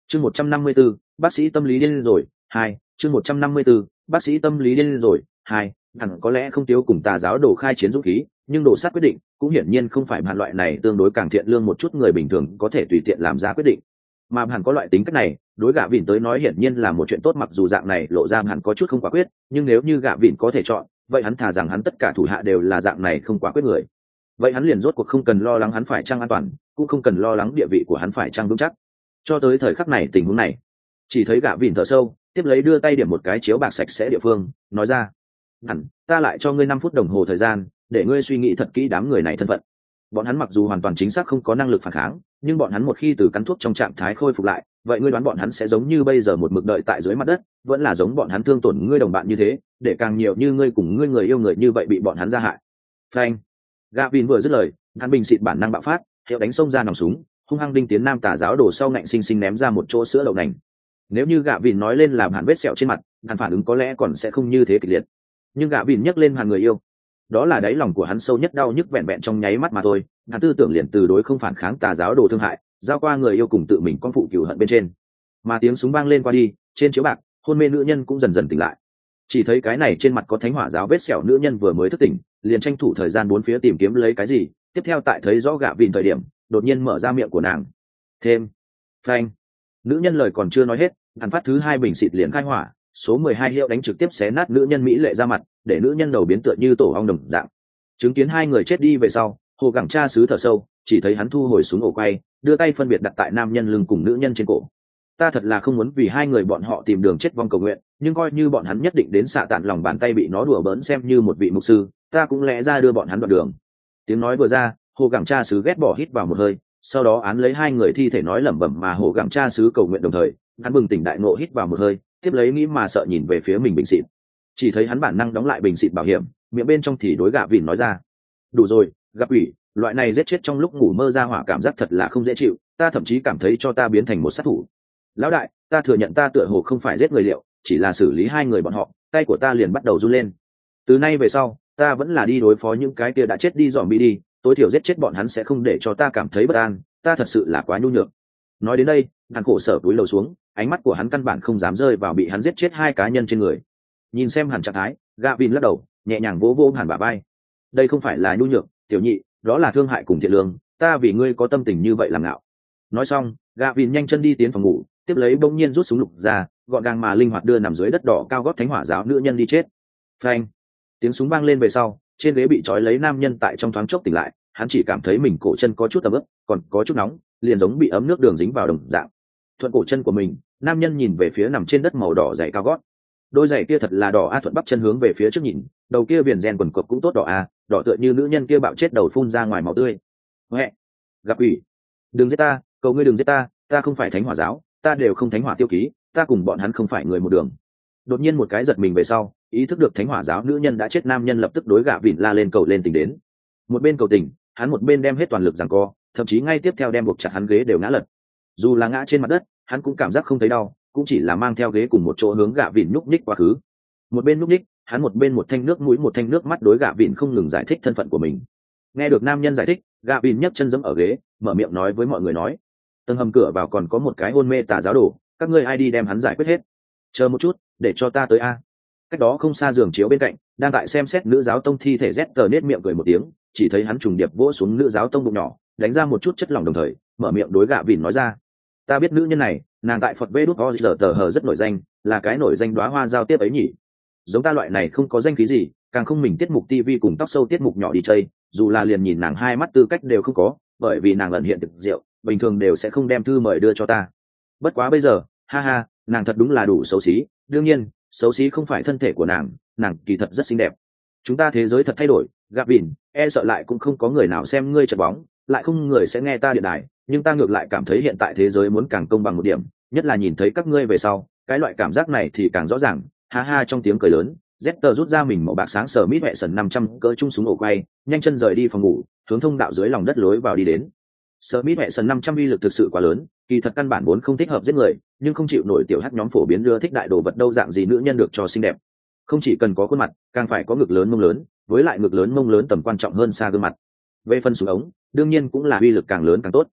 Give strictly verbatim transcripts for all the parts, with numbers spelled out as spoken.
chương một trăm năm mươi 154, bác sĩ tâm lý điên rồi hai chương một trăm năm mươi 154, bác sĩ tâm lý điên rồi hai hẳn có lẽ không thiếu cùng tà giáo đồ khai chiến dũng khí, nhưng đồ sát quyết định cũng hiển nhiên không phải hẳn loại này tương đối càng thiện lương một chút người bình thường có thể tùy tiện làm ra quyết định. Mà hẳn có loại tính cách này, đối gạ vịn tới nói hiển nhiên là một chuyện tốt, mặc dù dạng này lộ ra hẳn có chút không quả quyết, nhưng nếu như gạ vịn có thể chọn, vậy hắn thà rằng hắn tất cả thủ hạ đều là dạng này không quả quyết người. Vậy hắn liền rốt cuộc không cần lo lắng hắn phải chăng an toàn, cũng không cần lo lắng địa vị của hắn phải chăng vững chắc. Cho tới thời khắc này, tình huống này, chỉ thấy gạ vịn thở sâu, tiếp lấy đưa tay điểm một cái chiếu bạc sạch sẽ địa phương, nói ra: hẳn, ta lại cho ngươi năm phút đồng hồ thời gian để ngươi suy nghĩ thật kỹ đám người này thân phận. Bọn hắn mặc dù hoàn toàn chính xác không có năng lực phản kháng, nhưng bọn hắn một khi từ cắn thuốc trong trạng thái khôi phục lại, vậy ngươi đoán bọn hắn sẽ giống như bây giờ một mực đợi tại dưới mặt đất, vẫn là giống bọn hắn thương tổn ngươi đồng bạn như thế, để càng nhiều như ngươi cùng ngươi người yêu người như vậy bị bọn hắn ra hại. Phanh! Gavin vừa dứt lời, hắn bình xịt bản năng bạo phát, hiệu đánh xông ra nòng súng, hung hăng đinh tiến nam tà giáo đồ sau ngạnh sinh sinh ném ra một chỗ sữa đậu nành. Nếu như Gavin nói lên làm hắn vết sẹo trên mặt, hắn phản ứng có lẽ còn sẽ không như thế kịch liệt. Nhưng Gavin nhắc lên hàng người yêu, đó là đáy lòng của hắn sâu nhất đau nhức vẹn vẹn trong nháy mắt mà thôi. Hắn tư tưởng liền từ đối không phản kháng tà giáo đồ thương hại, giao qua người yêu cùng tự mình con phụ cừu hận bên trên. Mà tiếng súng vang lên qua đi, trên chiếu bạc, hôn mê nữ nhân cũng dần dần tỉnh lại. Chỉ thấy cái này trên mặt có thánh hỏa giáo vết sẹo nữ nhân vừa mới thức tỉnh, liền tranh thủ thời gian bốn phía tìm kiếm lấy cái gì. Tiếp theo tại thấy rõ gạ vịn thời điểm, đột nhiên mở ra miệng của nàng. Thêm, phanh. Nữ nhân lời còn chưa nói hết, hắn phát thứ hai bình xịt liền khai hỏa, số mười hai hiệu đánh trực tiếp xé nát nữ nhân mỹ lệ ra mặt, để nữ nhân đầu biến tựa như tổ ong đồng dạng. Chứng kiến hai người chết đi về sau, hồ gẳng cha xứ thở sâu, chỉ thấy hắn thu hồi súng ổ quay, đưa tay phân biệt đặt tại nam nhân lưng cùng nữ nhân trên cổ. Ta thật là không muốn vì hai người bọn họ tìm đường chết vong cầu nguyện, nhưng coi như bọn hắn nhất định đến xạ tản lòng bàn tay bị nó đùa bỡn xem như một vị mục sư, ta cũng lẽ ra đưa bọn hắn đoạn đường. Tiếng nói vừa ra, hồ gẳng cha xứ ghét bỏ hít vào một hơi, sau đó án lấy hai người thi thể nói lẩm bẩm mà hồ gẳng cha xứ cầu nguyện đồng thời, hắn bừng tỉnh đại ngộ hít vào một hơi, tiếp lấy nghĩ mà sợ nhìn về phía mình bình xịt. Chỉ thấy hắn bản năng đóng lại bình xịt bảo hiểm, miệng bên trong thì đối gạ vịn nói ra: đủ rồi, gặp ủy, loại này giết chết trong lúc ngủ mơ ra hỏa cảm giác thật là không dễ chịu, ta thậm chí cảm thấy cho ta biến thành một sát thủ. Lão đại, ta thừa nhận ta tựa hồ không phải giết người liệu, chỉ là xử lý hai người bọn họ, tay của ta liền bắt đầu run lên. Từ nay về sau, ta vẫn là đi đối phó những cái kia đã chết đi dòm bi đi, tối thiểu giết chết bọn hắn sẽ không để cho ta cảm thấy bất an, ta thật sự là quá nhu nhược. Nói đến đây, hắn khổ sở túi lầu xuống, ánh mắt của hắn căn bản không dám rơi vào bị hắn giết chết hai cá nhân trên người. Nhìn xem hẳn trạng thái, Gavin lắc đầu, nhẹ nhàng vỗ vỗ hẳn bả vai. Đây không phải là nhu nhược, tiểu nhị, đó là thương hại cùng thiện lương, ta vì ngươi có tâm tình như vậy làm ngạo. Nói xong, Gavin nhanh chân đi tiến phòng ngủ, tiếp lấy bỗng nhiên rút súng lục ra, gọn gàng mà linh hoạt đưa nằm dưới đất đỏ cao gót thánh hỏa giáo nữ nhân đi chết. Phanh! Tiếng súng vang lên về sau, trên ghế bị trói lấy nam nhân tại trong thoáng chốc tỉnh lại, hắn chỉ cảm thấy mình cổ chân có chút ấm ức, còn có chút nóng, liền giống bị ấm nước đường dính vào đồng dạng. Thuận cổ chân của mình, nam nhân nhìn về phía nằm trên đất màu đỏ giày cao gót. Đôi giày kia thật là đỏ a, thuận bắp chân hướng về phía trước nhìn, đầu kia viền rèn quần cộc cũng tốt đỏ a, đỏ tựa như nữ nhân kia bạo chết đầu phun ra ngoài máu tươi. Huệ, gặp ủy, đừng giết ta, cầu ngươi đừng giết ta, ta không phải thánh hỏa giáo, ta đều không thánh hỏa tiêu ký, ta cùng bọn hắn không phải người một đường. Đột nhiên một cái giật mình về sau, ý thức được thánh hỏa giáo nữ nhân đã chết, nam nhân lập tức đối gạ vịn la lên cầu lên tình đến. Một bên cầu tình, hắn một bên đem hết toàn lực giằng co, thậm chí ngay tiếp theo đem buộc chặt hắn ghế đều ngã lật. Dù là ngã trên mặt đất, hắn cũng cảm giác không thấy đau, cũng chỉ là mang theo ghế cùng một chỗ hướng gạ vịn nhúc nhích quá khứ. Một bên nhúc nhích, hắn một bên một thanh nước mũi một thanh nước mắt đối gạ vịn không ngừng giải thích thân phận của mình. Nghe được nam nhân giải thích, gạ vịn nhấc chân giẫm ở ghế, mở miệng nói với mọi người nói: tầng hầm cửa vào còn có một cái hôn mê tà giáo đồ, các ngươi ai đi đem hắn giải quyết hết. Chờ một chút, để cho ta tới a. Cách đó không xa giường chiếu bên cạnh, đang tại xem xét nữ giáo tông thi thể rét tờ nết miệng cười một tiếng, chỉ thấy hắn trùng điệp vỗ xuống nữ giáo tông bụng nhỏ, đánh ra một chút chất lỏng đồng thời mở miệng đối gạ vịn nói ra: ta biết nữ nhân này, nàng tại Phật vê đút o giờ tờ hờ rất nổi danh, là cái nổi danh đóa hoa giao tiếp ấy nhỉ. Giống ta loại này không có danh khí gì, càng không mình tiết mục tivi cùng tóc sâu tiết mục nhỏ đi chơi, dù là liền nhìn nàng hai mắt tư cách đều không có, bởi vì nàng ẩn hiện thực rượu, bình thường đều sẽ không đem thư mời đưa cho ta. Bất quá bây giờ, ha ha, nàng thật đúng là đủ xấu xí, đương nhiên, xấu xí không phải thân thể của nàng, nàng kỳ thật rất xinh đẹp. Chúng ta thế giới thật thay đổi, gặp vịn, e sợ lại cũng không có người nào xem ngươi chật bóng, lại không người sẽ nghe ta điện đài, nhưng ta ngược lại cảm thấy hiện tại thế giới muốn càng công bằng một điểm, nhất là nhìn thấy các ngươi về sau, cái loại cảm giác này thì càng rõ ràng. Ha ha, trong tiếng cười lớn, Zester rút ra mình màu bạc sáng sờ mít mẹ sần năm trăm cỡ chung súng ổ quay, nhanh chân rời đi phòng ngủ, hướng thông đạo dưới lòng đất lối vào đi đến. Smith mẹ sần năm trăm uy lực thực sự quá lớn, kỳ thật căn bản vốn không thích hợp giết người, nhưng không chịu nổi tiểu hắc nhóm phổ biến đưa thích đại đồ vật đâu dạng gì nữ nhân được cho xinh đẹp. Không chỉ cần có khuôn mặt, càng phải có ngực lớn mông lớn, với lại ngực lớn mông lớn tầm quan trọng hơn xa gương mặt. Về phần súng ống, đương nhiên cũng là uy lực càng lớn càng tốt.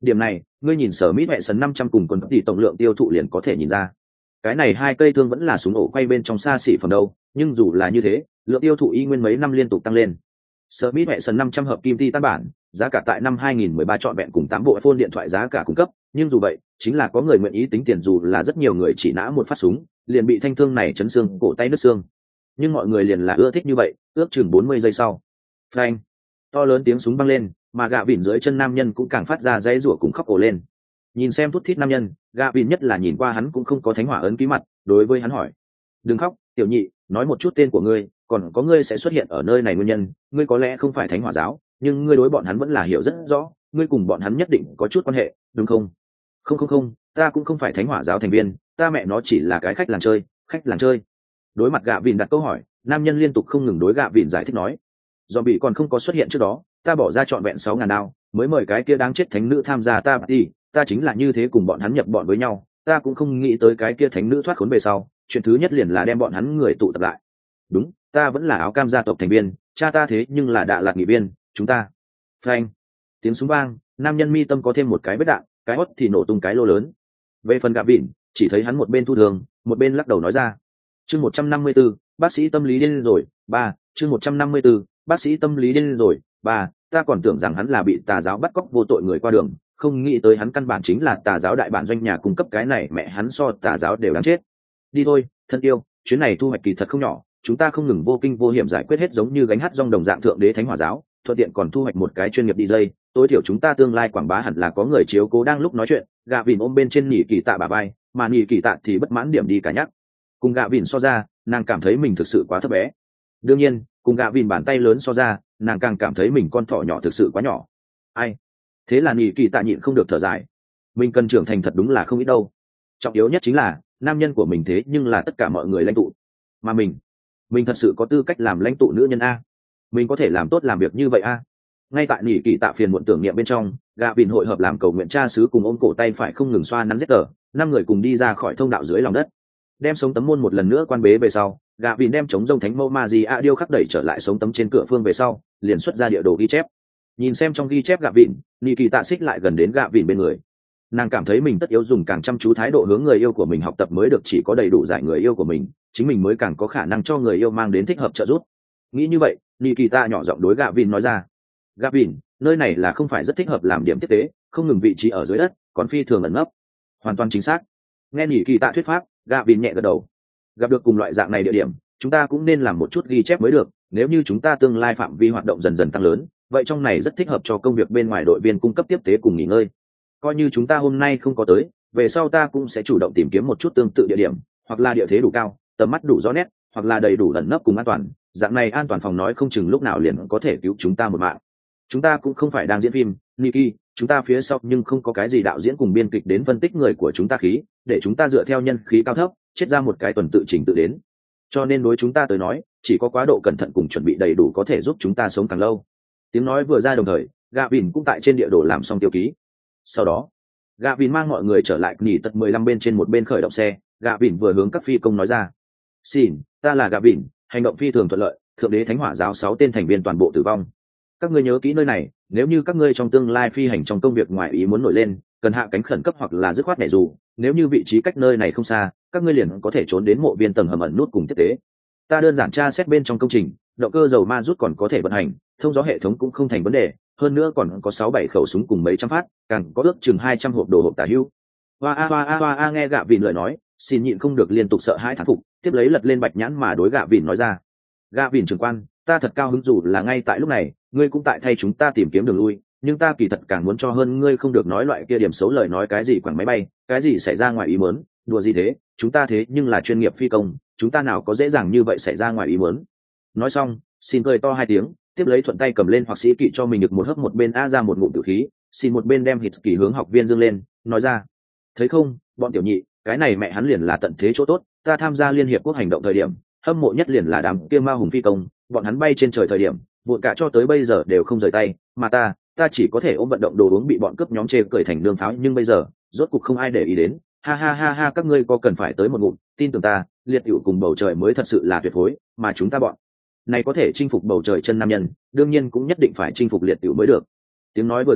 Điểm này ngươi nhìn sở mít mẹ sần năm trăm cùng quần tỷ tổng lượng tiêu thụ liền có thể nhìn ra. Cái này hai cây thương vẫn là súng ổ quay bên trong xa xỉ phần đâu, nhưng dù là như thế lượng tiêu thụ y nguyên mấy năm liên tục tăng lên. Smith Wesson năm trăm hợp kim titan bản, giá cả tại năm hai nghìn mười ba trọn vẹn cùng tám bộ iPhone điện thoại giá cả cung cấp, nhưng dù vậy, chính là có người nguyện ý tính tiền dù là rất nhiều người chỉ nã một phát súng, liền bị thanh thương này chấn xương, cổ tay nứt xương. Nhưng mọi người liền là ưa thích như vậy, ước chừng bốn mươi giây sau. Phanh! To lớn tiếng súng vang lên, mà gạ vỉn dưới chân nam nhân cũng càng phát ra dãy rủa cùng khóc ồ lên. Nhìn xem thút thít nam nhân, gạ vỉn nhất là nhìn qua hắn cũng không có thánh hỏa ấn ký mặt, đối với hắn hỏi: "Đừng khóc, tiểu nhị, nói một chút tên của ngươi, còn có ngươi sẽ xuất hiện ở nơi này nguyên nhân, ngươi có lẽ không phải thánh hỏa giáo, nhưng ngươi đối bọn hắn vẫn là hiểu rất rõ, ngươi cùng bọn hắn nhất định có chút quan hệ, đúng không?" "Không không không, ta cũng không phải thánh hỏa giáo thành viên, ta mẹ nó chỉ là cái khách làng chơi, khách làng chơi." Đối mặt gạ vỉn đặt câu hỏi, nam nhân liên tục không ngừng đối gạ vỉn giải thích nói: "Do bị còn không có xuất hiện trước đó, ta bỏ ra trọn vẹn sáu ngàn đao, mới mời cái kia đáng chết thánh nữ tham gia ta đi, ta chính là như thế cùng bọn hắn nhập bọn với nhau, ta cũng không nghĩ tới cái kia thánh nữ thoát khốn về sau, chuyện thứ nhất liền là đem bọn hắn người tụ tập lại. Đúng, ta vẫn là áo cam gia tộc thành viên, cha ta thế nhưng là Đạ Lạt nghị viên, chúng ta." Phanh! Tiếng súng vang, nam nhân mi tâm có thêm một cái vết đạn, cái hót thì nổ tung cái lô lớn. Về phần gạ vỉn, chỉ thấy hắn một bên thu thường, một bên lắc đầu nói ra: chương một trăm năm mươi 154, bác sĩ tâm lý điên rồi, ba, chương một trăm năm mươi 154, bác sĩ tâm lý điên rồi, ba, ta còn tưởng rằng hắn là bị tà giáo bắt cóc vô tội người qua đường, không nghĩ tới hắn căn bản chính là tà giáo đại bản doanh nhà cung cấp, cái này mẹ hắn so tà giáo đều đáng chết. Đi thôi, thân yêu, chuyến này thu hoạch kỳ thật không nhỏ, chúng ta không ngừng vô kinh vô hiểm giải quyết hết giống như gánh hát dòng đồng dạng thượng đế thánh hỏa giáo, thuận tiện còn thu hoạch một cái chuyên nghiệp đi dây, tối thiểu chúng ta tương lai quảng bá hẳn là có người chiếu cố. Đang lúc nói chuyện, gạ vỉn ôm bên trên nhị kỳ tạ bà bay, mà nhị kỳ tạ thì bất mãn điểm đi cả nhắc. Cùng gạ vỉn so ra, nàng cảm thấy mình thực sự quá thấp bé. Đương nhiên, cùng gạ vỉn bàn tay lớn so ra, nàng càng cảm thấy mình con thỏ nhỏ thực sự quá nhỏ. Ai? Thế là nhị kỳ tạ nhịn không được thở dài. Mình cần trưởng thành thật đúng là không ít đâu. Trọng yếu nhất chính là nam nhân của mình thế nhưng là tất cả mọi người lãnh tụ, mà mình mình thật sự có tư cách làm lãnh tụ nữ nhân a? Mình có thể làm tốt làm việc như vậy a? Ngay tại nhị kỳ tạ phiền muộn tưởng niệm bên trong, gạ vỉn hội hợp làm cầu nguyện cha xứ cùng ôm cổ tay phải không ngừng xoa nắn giết cờ, năm người cùng đi ra khỏi thông đạo dưới lòng đất, đem sống tấm môn một lần nữa quan bế về sau, gạ vỉn đem chống rông thánh mẫu ma di a điêu khắc đẩy trở lại sống tấm trên cửa phương về sau, liền xuất ra địa đồ ghi chép. Nhìn xem trong ghi chép gạ vỉn, nhị kỳ tạ xích lại gần đến gạ vỉn bên người. Nàng cảm thấy mình tất yếu dùng càng chăm chú thái độ hướng người yêu của mình học tập mới được, chỉ có đầy đủ giải người yêu của mình, chính mình mới càng có khả năng cho người yêu mang đến thích hợp trợ giúp. Nghĩ như vậy, nhị kỳ tạ nhỏ giọng đối gạ vỉn nói ra: "Gạ vỉn, nơi này là không phải rất thích hợp làm điểm tiếp tế, không ngừng vị trí ở dưới đất, còn phi thường ẩn nấp." Hoàn toàn chính xác. Nghe nhị kỳ tạ thuyết pháp, gạ vỉn nhẹ gật đầu. Gặp được cùng loại dạng này địa điểm, chúng ta cũng nên làm một chút ghi chép mới được, nếu như chúng ta tương lai phạm vi hoạt động dần dần tăng lớn, vậy trong này rất thích hợp cho công việc bên ngoài đội viên cung cấp tiếp tế cùng nghỉ ngơi. Coi như chúng ta hôm nay không có tới, về sau ta cũng sẽ chủ động tìm kiếm một chút tương tự địa điểm, hoặc là địa thế đủ cao, tầm mắt đủ rõ nét, hoặc là đầy đủ ẩn nấp cùng an toàn, dạng này an toàn phòng nói không chừng lúc nào liền có thể cứu chúng ta một mạng. Chúng ta cũng không phải đang diễn phim, Nikki, chúng ta phía sau nhưng không có cái gì đạo diễn cùng biên kịch đến phân tích người của chúng ta khí, để chúng ta dựa theo nhân khí cao thấp, chết ra một cái tuần tự trình tự đến. Cho nên đối chúng ta tới nói, chỉ có quá độ cẩn thận cùng chuẩn bị đầy đủ có thể giúp chúng ta sống càng lâu. Tiếng nói vừa ra đồng thời, gạ vỉn cũng tại trên địa đồ làm xong tiêu ký. Sau đó, gạ vỉn mang mọi người trở lại nghỉ tật mười lăm bên trên một bên khởi động xe, gạ vỉn vừa hướng các phi công nói ra: "Xin, ta là gạ vỉn, hành động phi thường thuận lợi, thượng đế thánh hỏa giáo sáu tên thành viên toàn bộ tử vong. Các ngươi nhớ kỹ nơi này, nếu như các ngươi trong tương lai phi hành trong công việc ngoài ý muốn nổi lên, cần hạ cánh khẩn cấp hoặc là dứt khoát nhảy dù, nếu như vị trí cách nơi này không xa, các ngươi liền có thể trốn đến mộ viên tầng hầm ẩn nút cùng tiếp tế. Ta đơn giản tra xét bên trong công trình, động cơ dầu ma rút còn có thể vận hành, thông gió hệ thống cũng không thành vấn đề, hơn nữa còn có sáu bảy khẩu súng cùng mấy trăm phát, càng có ước chừng hai trăm hộp đồ hộp tả hữu." Hoa a hoa a hoa a nghe gạ vỉn lời nói, xin nhịn không được liên tục sợ hãi thán phục, tiếp lấy lật lên bạch nhãn mà đối gạ vỉn nói ra: "Gạ vỉn trưởng quan, ta thật cao hứng dù là ngay tại lúc này, ngươi cũng tại thay chúng ta tìm kiếm đường lui, nhưng ta kỳ thật càng muốn cho hơn ngươi không được nói loại kia điểm xấu lời nói, cái gì quảng máy bay, cái gì xảy ra ngoài ý muốn, đùa gì thế, chúng ta thế nhưng là chuyên nghiệp phi công, chúng ta nào có dễ dàng như vậy xảy ra ngoài ý muốn." Nói xong, xin cười to hai tiếng, tiếp lấy thuận tay cầm lên hoặc sĩ kỵ cho mình được một hớp, một bên a ra một ngụm tử khí, xin một bên đem hít kỳ hướng học viên dương lên, nói ra: "Thấy không, bọn tiểu nhị, cái này mẹ hắn liền là tận thế chỗ tốt, ta tham gia liên hiệp quốc hành động thời điểm, hâm mộ nhất liền là đám kia ma hùng phi công, bọn hắn bay trên trời thời điểm, vụn cả cho tới bây giờ đều không rời tay, mà ta, ta chỉ có thể ôm vận động đồ uống bị bọn cướp nhóm chê cười thành đường pháo, nhưng bây giờ, rốt cục không ai để ý đến, ha ha ha ha, các ngươi có cần phải tới một ngụm, tin tưởng ta, liệt hữu cùng bầu trời mới thật sự là tuyệt phối, mà chúng ta bọn này có thể chinh phục bầu trời chân nam nhân, đương nhiên cũng nhất định phải chinh phục liệt hữu mới được." Tiếng nói vừa ra,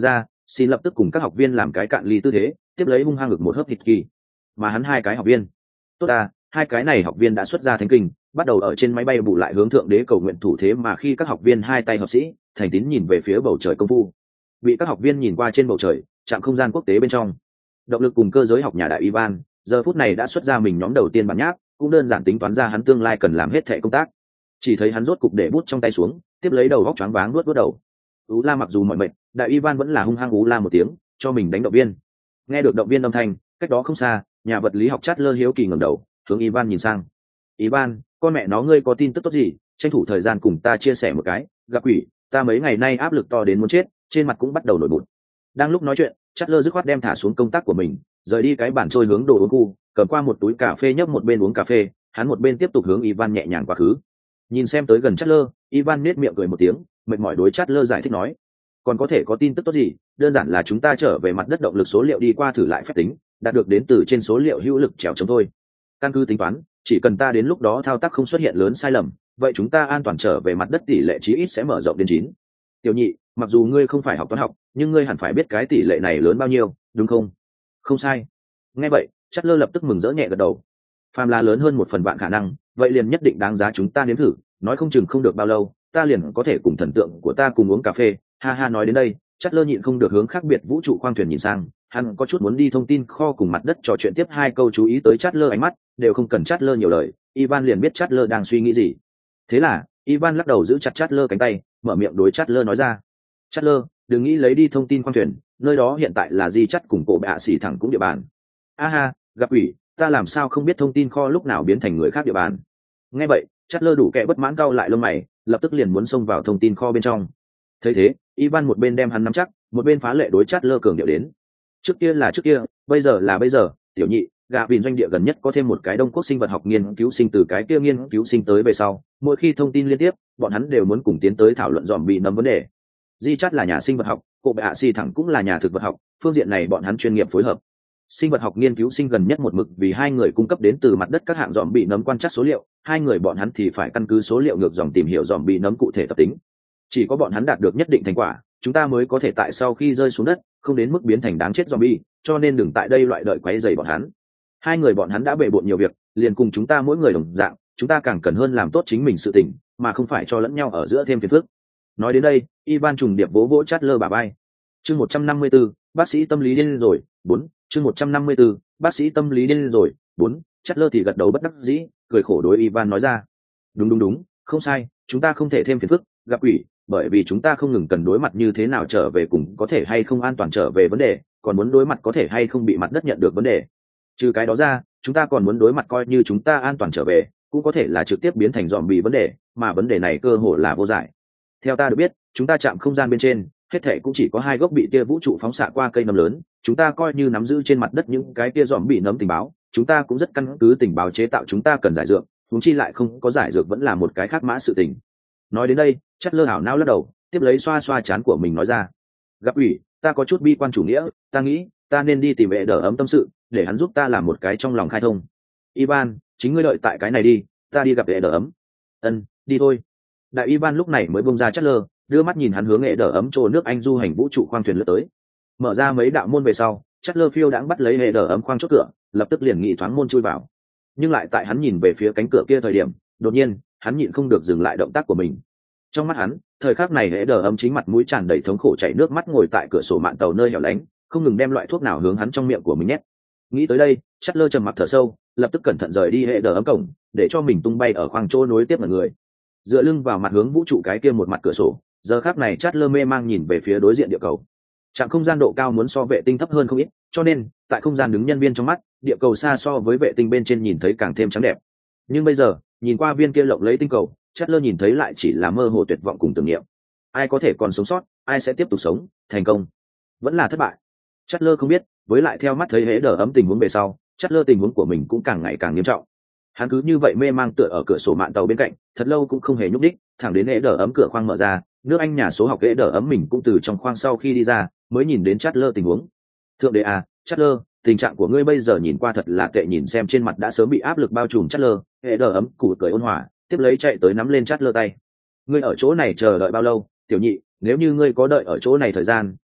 xin lập tức cùng các học viên làm cái cạn ly tư thế, tiếp lấy hung hăng ngực một hớp thịt kỳ. Mà hắn hai cái học viên, tốt ta, hai cái này học viên đã xuất ra thánh kinh, bắt đầu ở trên máy bay bù lại hướng thượng đế cầu nguyện thủ thế. Mà khi các học viên hai tay hợp sĩ thành tín nhìn về phía bầu trời công phu, bị các học viên nhìn qua trên bầu trời trạm không gian quốc tế bên trong, động lực cùng cơ giới học nhà đại Ivan giờ phút này đã xuất ra mình nhóm đầu tiên bản nháp, cũng đơn giản tính toán ra hắn tương lai cần làm hết thệ công tác. Chỉ thấy hắn rốt cục để bút trong tay xuống, tiếp lấy đầu góc choáng váng nuốt nuốt đầu. Ú la mặc dù mọi mệt, đại Ivan vẫn là hung hăng ú la một tiếng cho mình đánh động viên. Nghe được động viên âm thanh, cách đó không xa, nhà vật lý học chát lơ hiếu kỳ ngẩng đầu hướng Ivan nhìn sang. Ivan, con mẹ nó ngươi có tin tức tốt gì, tranh thủ thời gian cùng ta chia sẻ một cái. Gặp quỷ, ta mấy ngày nay áp lực to đến muốn chết, trên mặt cũng bắt đầu nổi bụt. Đang lúc nói chuyện, chát lơ dứt khoát đem thả xuống công tác của mình, rời đi cái bàn trôi hướng đồ uống khu, cầm qua một túi cà phê nhấp một bên uống cà phê, hắn một bên tiếp tục hướng Ivan nhẹ nhàng quá khứ. Nhìn xem tới gần chát lơ, Ivan nét miệng cười một tiếng, mệt mỏi đối chát lơ giải thích nói: còn có thể có tin tức tốt gì, đơn giản là chúng ta trở về mặt đất động lực số liệu đi qua thử lại phép tính, đạt được đến từ trên số liệu hữu lực trèo chống thôi. Căn cứ tính toán, chỉ cần ta đến lúc đó thao tác không xuất hiện lớn sai lầm, vậy chúng ta an toàn trở về mặt đất tỷ lệ chí ít sẽ mở rộng đến chín. Tiểu nhị, mặc dù ngươi không phải học toán học, nhưng ngươi hẳn phải biết cái tỷ lệ này lớn bao nhiêu, đúng không? Không sai. Nghe vậy, Chát lơ lập tức mừng rỡ nhẹ gật đầu. Phàm là lớn hơn một phần vạn khả năng, vậy liền nhất định đáng giá chúng ta nếm thử, nói không chừng không được bao lâu, ta liền có thể cùng thần tượng của ta cùng uống cà phê. Ha ha, nói đến đây, Chát lơ nhịn không được hướng khác biệt vũ trụ khoang thuyền nhìn sang, hắn có chút muốn đi thông tin kho cùng mặt đất trò chuyện tiếp hai câu. Chú ý tới Chát lơ ánh mắt, đều không cần Chát lơ nhiều lời, Ivan liền biết Chát lơ đang suy nghĩ gì. Thế là Ivan lắc đầu giữ chặt Chát lơ cánh tay, mở miệng đối Chát lơ nói ra: Chát lơ, đừng nghĩ lấy đi thông tin khoang thuyền, nơi đó hiện tại là di chắt cùng cổ bạ xỉ thẳng cũng địa bàn. A ha, gặp ủy, ta làm sao không biết thông tin kho lúc nào biến thành người khác địa bàn. Nghe vậy, Chát lơ đủ kẻ bất mãn cau lại lông mày, lập tức liền muốn xông vào thông tin kho bên trong. Thấy thế, Ivan một bên đem hắn nắm chắc, một bên phá lệ đối Chát lơ cường điệu đến: trước kia là trước kia, bây giờ là bây giờ, tiểu nhị, gạ vìn doanh địa gần nhất có thêm một cái Đông Quốc sinh vật học nghiên cứu sinh, từ cái kia nghiên cứu sinh tới về sau, mỗi khi thông tin liên tiếp, bọn hắn đều muốn cùng tiến tới thảo luận dòm bị nấm vấn đề. Di chắt là nhà sinh vật học, cổ bạ xỉ thẳng cũng là nhà thực vật học, phương diện này bọn hắn chuyên nghiệp phối hợp. Sinh vật học nghiên cứu sinh gần nhất một mực vì hai người cung cấp đến từ mặt đất các hạng dòm bị nấm quan trắc số liệu, hai người bọn hắn thì phải căn cứ số liệu ngược dòng tìm hiểu dòm bị nấm cụ thể tập tính. Chỉ có bọn hắn đạt được nhất định thành quả, chúng ta mới có thể tại sau khi rơi xuống đất không đến mức biến thành đáng chết zombie, cho nên đừng tại đây loại đợi quấy rầy bọn hắn. Hai người bọn hắn đã bề bộn nhiều việc, liền cùng chúng ta mỗi người đồng dạng, chúng ta càng cần hơn làm tốt chính mình sự tình, mà không phải cho lẫn nhau ở giữa thêm phiền phức. Nói đến đây, Ivan trùng điệp vỗ vỗ Chát lơ bả vai. Chương một trăm năm mươi tư, bác sĩ tâm lý điên rồi, bốn. Chương một trăm năm mươi tư, bác sĩ tâm lý điên rồi, bốn. Chát lơ thì gật đầu bất đắc dĩ, cười khổ đối Ivan nói ra: đúng đúng đúng, không sai, chúng ta không thể thêm phiền phức, gặp quỷ, bởi vì chúng ta không ngừng cần đối mặt như thế nào trở về cùng có thể hay không an toàn trở về vấn đề, còn muốn đối mặt có thể hay không bị mặt đất nhận được vấn đề. Trừ cái đó ra, chúng ta còn muốn đối mặt coi như chúng ta an toàn trở về, cũng có thể là trực tiếp biến thành dòm bị vấn đề, mà vấn đề này cơ hồ là vô giải. Theo ta được biết, chúng ta chạm không gian bên trên, hết thể cũng chỉ có hai gốc bị tia vũ trụ phóng xạ qua cây nấm lớn, chúng ta coi như nắm giữ trên mặt đất những cái tia dòm bị nấm tình báo, chúng ta cũng rất căn cứ tình báo chế tạo chúng ta cần giải dược, huống chi lại không có giải dược vẫn là một cái khác mã sự tình. Nói đến đây, Chát lơ hảo não lắc đầu, tiếp lấy xoa xoa trán của mình nói ra: gặp ủy, ta có chút bi quan chủ nghĩa, ta nghĩ ta nên đi tìm vệ đỡ ấm tâm sự, để hắn giúp ta làm một cái trong lòng khai thông. Ivan, chính ngươi đợi tại cái này đi, ta đi gặp vệ đỡ ấm. Ân, đi thôi. Đại Ivan lúc này mới bông ra Chát lơ, đưa mắt nhìn hắn hướng vệ đỡ ấm trồ nước Anh du hành vũ trụ khoang thuyền lướt tới. Mở ra mấy đạo môn về sau, Chát lơ phiêu đãng bắt lấy vệ đỡ ấm khoang chốt cửa, lập tức liền nghị thoáng môn chui vào. Nhưng lại tại hắn nhìn về phía cánh cửa kia thời điểm, đột nhiên hắn nhịn không được dừng lại động tác của mình. Trong mắt hắn, thời khắc này vệ đỡ ấm chính mặt mũi tràn đầy thống khổ chảy nước mắt ngồi tại cửa sổ mạn tàu nơi hẻo lánh, không ngừng đem loại thuốc nào hướng hắn trong miệng của mình nhét. Nghĩ tới đây, Chát lơ trầm mặc thở sâu, lập tức cẩn thận rời đi hệ đờ ấm cổng, để cho mình tung bay ở khoang chỗ nối tiếp mọi người. Dựa lưng vào mặt hướng vũ trụ cái kia một mặt cửa sổ, giờ khắc này Chát lơ mê mang nhìn về phía đối diện địa cầu. Trạm không gian độ cao muốn so vệ tinh thấp hơn không ít, cho nên tại không gian đứng nhân viên trong mắt, địa cầu xa so với vệ tinh bên trên nhìn thấy càng thêm trắng đẹp. Nhưng bây giờ, nhìn qua viên kia lộng lấy tinh cầu, Chát lơ nhìn thấy lại chỉ là mơ hồ tuyệt vọng cùng tưởng niệm. Ai có thể còn sống sót, ai sẽ tiếp tục sống, thành công, vẫn là thất bại. Chát lơ không biết, với lại theo mắt thấy hễ đờ ấm tình huống về sau, Chát lơ tình huống của mình cũng càng ngày càng nghiêm trọng. Hắn cứ như vậy mê mang tựa ở cửa sổ mạn tàu bên cạnh, thật lâu cũng không hề nhúc đích, thẳng đến hễ đờ ấm cửa khoang mở ra, nước Anh nhà số học hễ đờ ấm mình cũng từ trong khoang sau khi đi ra, mới nhìn đến Chát lơ tình huống. Thượng đế à, Chát lơ, tình trạng của ngươi bây giờ nhìn qua thật là tệ. Nhìn xem trên mặt đã sớm bị áp lực bao trùm Chát lơ, hễ đờ ấm củ cười ôn hòa, tiếp lấy chạy tới nắm lên Chát lơ tay. Ngươi ở chỗ này chờ đợi bao lâu, tiểu nhị? Nếu như ngươi có đợi ở chỗ này thời gian,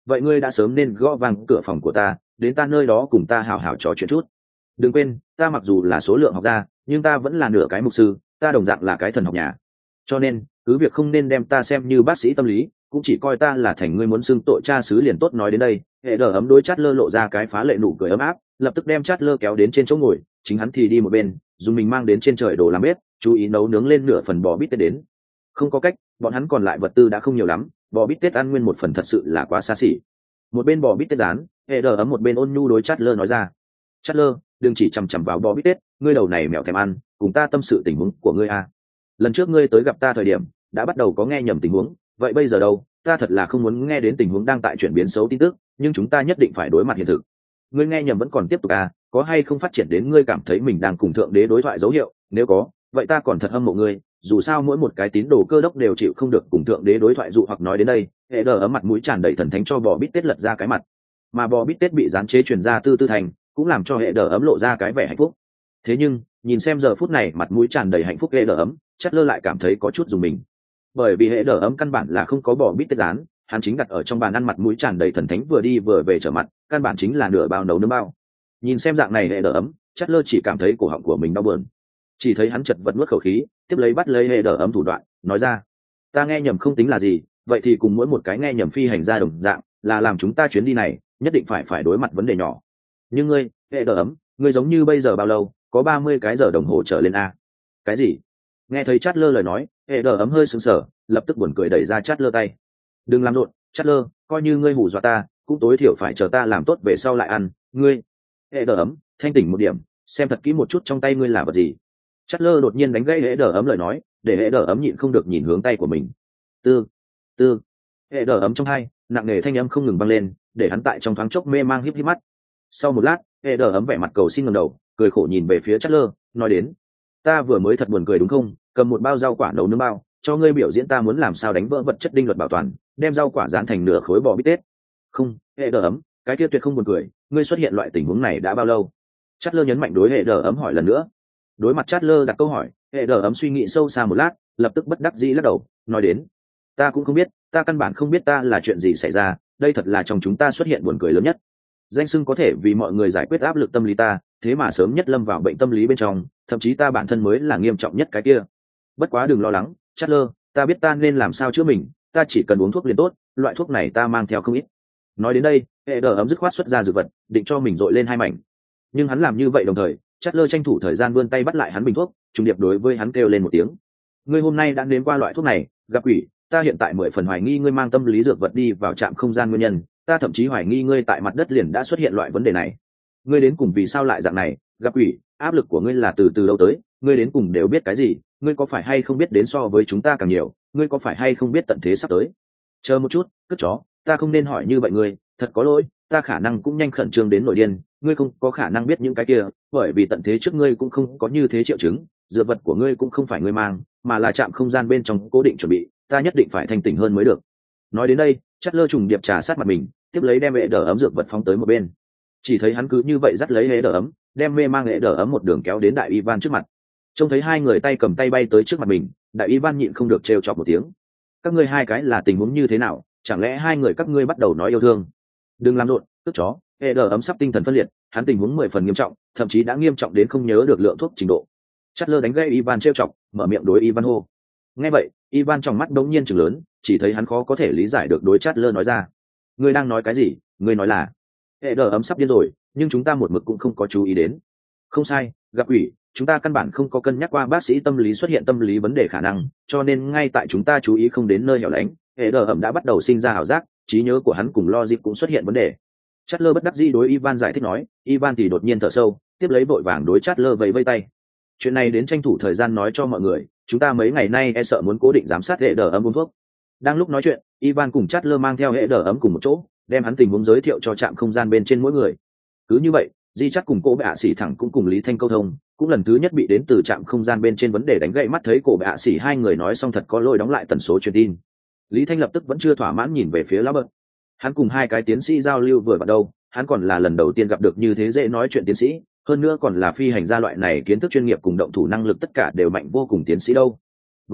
vậy ngươi đã sớm nên gõ vang cửa phòng của ta, đến ta nơi đó cùng ta hào hào trò chuyện chút. Đừng quên, ta mặc dù là số lượng học gia, nhưng ta vẫn là nửa cái mục sư, ta đồng dạng là cái thần học nhà. Cho nên cứ việc không nên đem ta xem như bác sĩ tâm lý, cũng chỉ coi ta là thành ngươi muốn xưng tội cha xứ liền tốt. Nói đến đây, hệ đờ ấm đối chát lơ lộ ra cái phá lệ nụ cười ấm áp, lập tức đem chát lơ kéo đến trên chỗ ngồi, chính hắn thì đi một bên dùng mình mang đến trên trời đồ làm bếp, chú ý nấu nướng lên nửa phần bò bít tết đến. Không có cách, bọn hắn còn lại vật tư đã không nhiều lắm, bò bít tết ăn nguyên một phần thật sự là quá xa xỉ. Một bên bò bít tết rán, hệ đờ ấm một bên ôn nhu đối chát lơ nói ra. Chát lơ, đừng chỉ chằm chằm vào bò bít tết, ngươi đầu này mèo thèm ăn, cùng ta tâm sự tình huống của ngươi à. Lần trước ngươi tới gặp ta thời điểm đã bắt đầu có nghe nhầm tình huống, vậy bây giờ đâu? Ta thật là không muốn nghe đến tình huống đang tại chuyển biến xấu tin tức, nhưng chúng ta nhất định phải đối mặt hiện thực. Ngươi nghe nhầm vẫn còn tiếp tục à? Có hay không phát triển đến ngươi cảm thấy mình đang cùng thượng đế đối thoại dấu hiệu? Nếu có, vậy ta còn thật hâm mộ ngươi. Dù sao mỗi một cái tín đồ cơ đốc đều chịu không được cùng thượng đế đối thoại dụ hoặc. Nói đến đây, hệ đờ ấm mặt mũi tràn đầy thần thánh cho bò bít tết lật ra cái mặt, mà bò bít tết bị gián chế truyền ra tư tư thành, cũng làm cho hệ đờ ấm lộ ra cái vẻ hạnh phúc. Thế nhưng nhìn xem giờ phút này mặt mũi tràn đầy hạnh phúc hệ đờ ấm, chát lơ lại cảm thấy có chút dùng mình, bởi vì hệ đờ ấm căn bản là không có bò bít tết rán, hắn chính đặt ở trong bàn ăn mặt mũi tràn đầy thần thánh vừa đi vừa về trở mặt, căn bản chính là nửa bao nấu nướng bao. Nhìn xem dạng này hệ đờ ấm, chát lơ chỉ cảm thấy cổ họng của mình đau bờn, chỉ thấy hắn chật vật nuốt khẩu khí, tiếp lấy bắt lấy hệ đờ ấm thủ đoạn nói ra, ta nghe nhầm không tính là gì, vậy thì cùng mỗi một cái nghe nhầm phi hành gia đồng dạng, là làm chúng ta chuyến đi này nhất định phải phải đối mặt vấn đề nhỏ. Nhưng ngươi hệ đờ ấm, ngươi giống như bây giờ bao lâu, có ba mươi cái giờ đồng hồ trở lên a? Cái gì? Nghe thấy chát lơ lời nói, hệ đờ ấm hơi sững sờ, lập tức buồn cười đẩy ra chát lơ tay. Đừng làm rộn, chát lơ, coi như ngươi hù dọa ta, cũng tối thiểu phải chờ ta làm tốt về sau lại ăn. Ngươi hệ đờ ấm, thanh tỉnh một điểm, xem thật kỹ một chút trong tay ngươi là vật gì. Chát lơ đột nhiên đánh gãy hệ đờ ấm lời nói, để hệ đờ ấm nhịn không được nhìn hướng tay của mình. Tư tư hệ đờ ấm trong hai nặng nề thanh âm không ngừng vang lên, để hắn tại trong thoáng chốc mê mang híp híp mắt. Sau một lát, hệ đờ ấm vẻ mặt cầu xin ngẩng đầu, cười khổ nhìn về phía chát lơ, nói đến, ta vừa mới thật buồn cười đúng không? Cầm một bao rau quả nấu nướng bao, cho ngươi biểu diễn ta muốn làm sao đánh vỡ vật chất đinh luật bảo toàn, đem rau quả dán thành nửa khối bò bít tết. Không, hệ đờ ấm, cái kia tuyệt không buồn cười, ngươi xuất hiện loại tình huống này đã bao lâu? Chát lơ nhấn mạnh đối hệ đờ ấm hỏi lần nữa. Đối mặt chát lơ đặt câu hỏi, hệ đờ ấm suy nghĩ sâu xa một lát, lập tức bất đắc dĩ lắc đầu, nói đến, ta cũng không biết, ta căn bản không biết ta là chuyện gì xảy ra, đây thật là trong chúng ta xuất hiện buồn cười lớn nhất. Danh xưng có thể vì mọi người giải quyết áp lực tâm lý ta, thế mà sớm nhất lâm vào bệnh tâm lý bên trong, thậm chí ta bản thân mới là nghiêm trọng nhất cái kia. Bất quá đừng lo lắng, chát lơ, ta biết ta nên làm sao chữa mình, ta chỉ cần uống thuốc liền tốt, loại thuốc này ta mang theo không ít. Nói đến đây, hệ đờ ấm dứt khoát xuất ra dược vật, định cho mình dội lên hai mảnh. Nhưng hắn làm như vậy đồng thời, chát lơ tranh thủ thời gian vươn tay bắt lại hắn bình thuốc, trùng điệp đối với hắn kêu lên một tiếng. Ngươi hôm nay đã đến qua loại thuốc này, gặp quỷ, ta hiện tại mười phần hoài nghi ngươi mang tâm lý dược vật đi vào trạm không gian nguyên nhân, ta thậm chí hoài nghi ngươi tại mặt đất liền đã xuất hiện loại vấn đề này. Ngươi đến cùng vì sao lại dạng này, gặp quỷ, áp lực của ngươi là từ từ đâu tới, ngươi đến cùng đều biết cái gì, ngươi có phải hay không biết đến so với chúng ta càng nhiều, ngươi có phải hay không biết tận thế sắp tới. Chờ một chút, cất chó, ta không nên hỏi như vậy ngươi, thật có lỗi, ta khả năng cũng nhanh khẩn trương đến nổi điên, ngươi không có khả năng biết những cái kia, bởi vì tận thế trước ngươi cũng không có như thế triệu chứng, dược vật của ngươi cũng không phải ngươi mang, mà là trạm không gian bên trong cố định chuẩn bị, ta nhất định phải thanh tỉnh hơn mới được. Nói đến đây, chát lơ trùng điệp trà sát mặt mình, tiếp lấy đem hệ đờ ấm dược vật phóng tới một bên. Chỉ thấy hắn cứ như vậy dắt lấy hệ đờ ấm, đem mê mang hệ đờ ấm một đường kéo đến đại Ivan trước mặt. Trông thấy hai người tay cầm tay bay tới trước mặt mình, đại Ivan nhịn không được trêu chọc một tiếng. Các ngươi hai cái là tình huống như thế nào? Chẳng lẽ hai người các ngươi bắt đầu nói yêu thương? Đừng làm rộn, cướp chó. Hệ đờ ấm sắp tinh thần phân liệt, hắn tình huống mười phần nghiêm trọng, thậm chí đã nghiêm trọng đến không nhớ được lượng thuốc trình độ. Chát lơ đánh gãy Ivan trêu chọc, mở miệng đối Ivan hô. Nghe vậy, Ivan trong mắt đống nhiên trừng lớn, chỉ thấy hắn khó có thể lý giải được đối chát lơ nói ra. Ngươi đang nói cái gì? Ngươi nói là hệ đờ ấm sắp điên rồi, nhưng chúng ta một mực cũng không có chú ý đến. Không sai, gặp quỷ, chúng ta căn bản không có cân nhắc qua bác sĩ tâm lý xuất hiện tâm lý vấn đề khả năng, cho nên ngay tại chúng ta chú ý không đến nơi hẻo lánh, hệ đờ ấm đã bắt đầu sinh ra ảo giác, trí nhớ của hắn cùng logic cũng xuất hiện vấn đề. Chát lơ bất đắc dĩ đối Ivan giải thích nói, Ivan thì đột nhiên thở sâu, tiếp lấy vội vàng đối chát lơ vẫy vẫy tay. Chuyện này đến tranh thủ thời gian nói cho mọi người, chúng ta mấy ngày nay e sợ muốn cố định giám sát hệ đờ ấm uống thuốc. Đang lúc nói chuyện, Ivan cùng chát lơ mang theo hệ đờ ấm cùng một chỗ, đem hắn tình huống giới thiệu cho trạm không gian bên trên mỗi người. Cứ như vậy, Di Chát cùng cô bệ sĩ thẳng cũng cùng Lý Thanh câu thông, cũng lần thứ nhất bị đến từ trạm không gian bên trên vấn đề đánh gậy mắt thấy cổ bệ sĩ hai người nói xong thật có lỗi đóng lại tần số truyền tin. Lý Thanh lập tức vẫn chưa thỏa mãn nhìn về phía Lão Bert. Hắn cùng hai cái tiến sĩ giao lưu vừa vào đâu, hắn còn là lần đầu tiên gặp được như thế dễ nói chuyện tiến sĩ, hơn nữa còn là phi hành gia loại này kiến thức chuyên nghiệp cùng động thủ năng lực tất cả đều mạnh vô cùng tiến sĩ đâu. Với lại,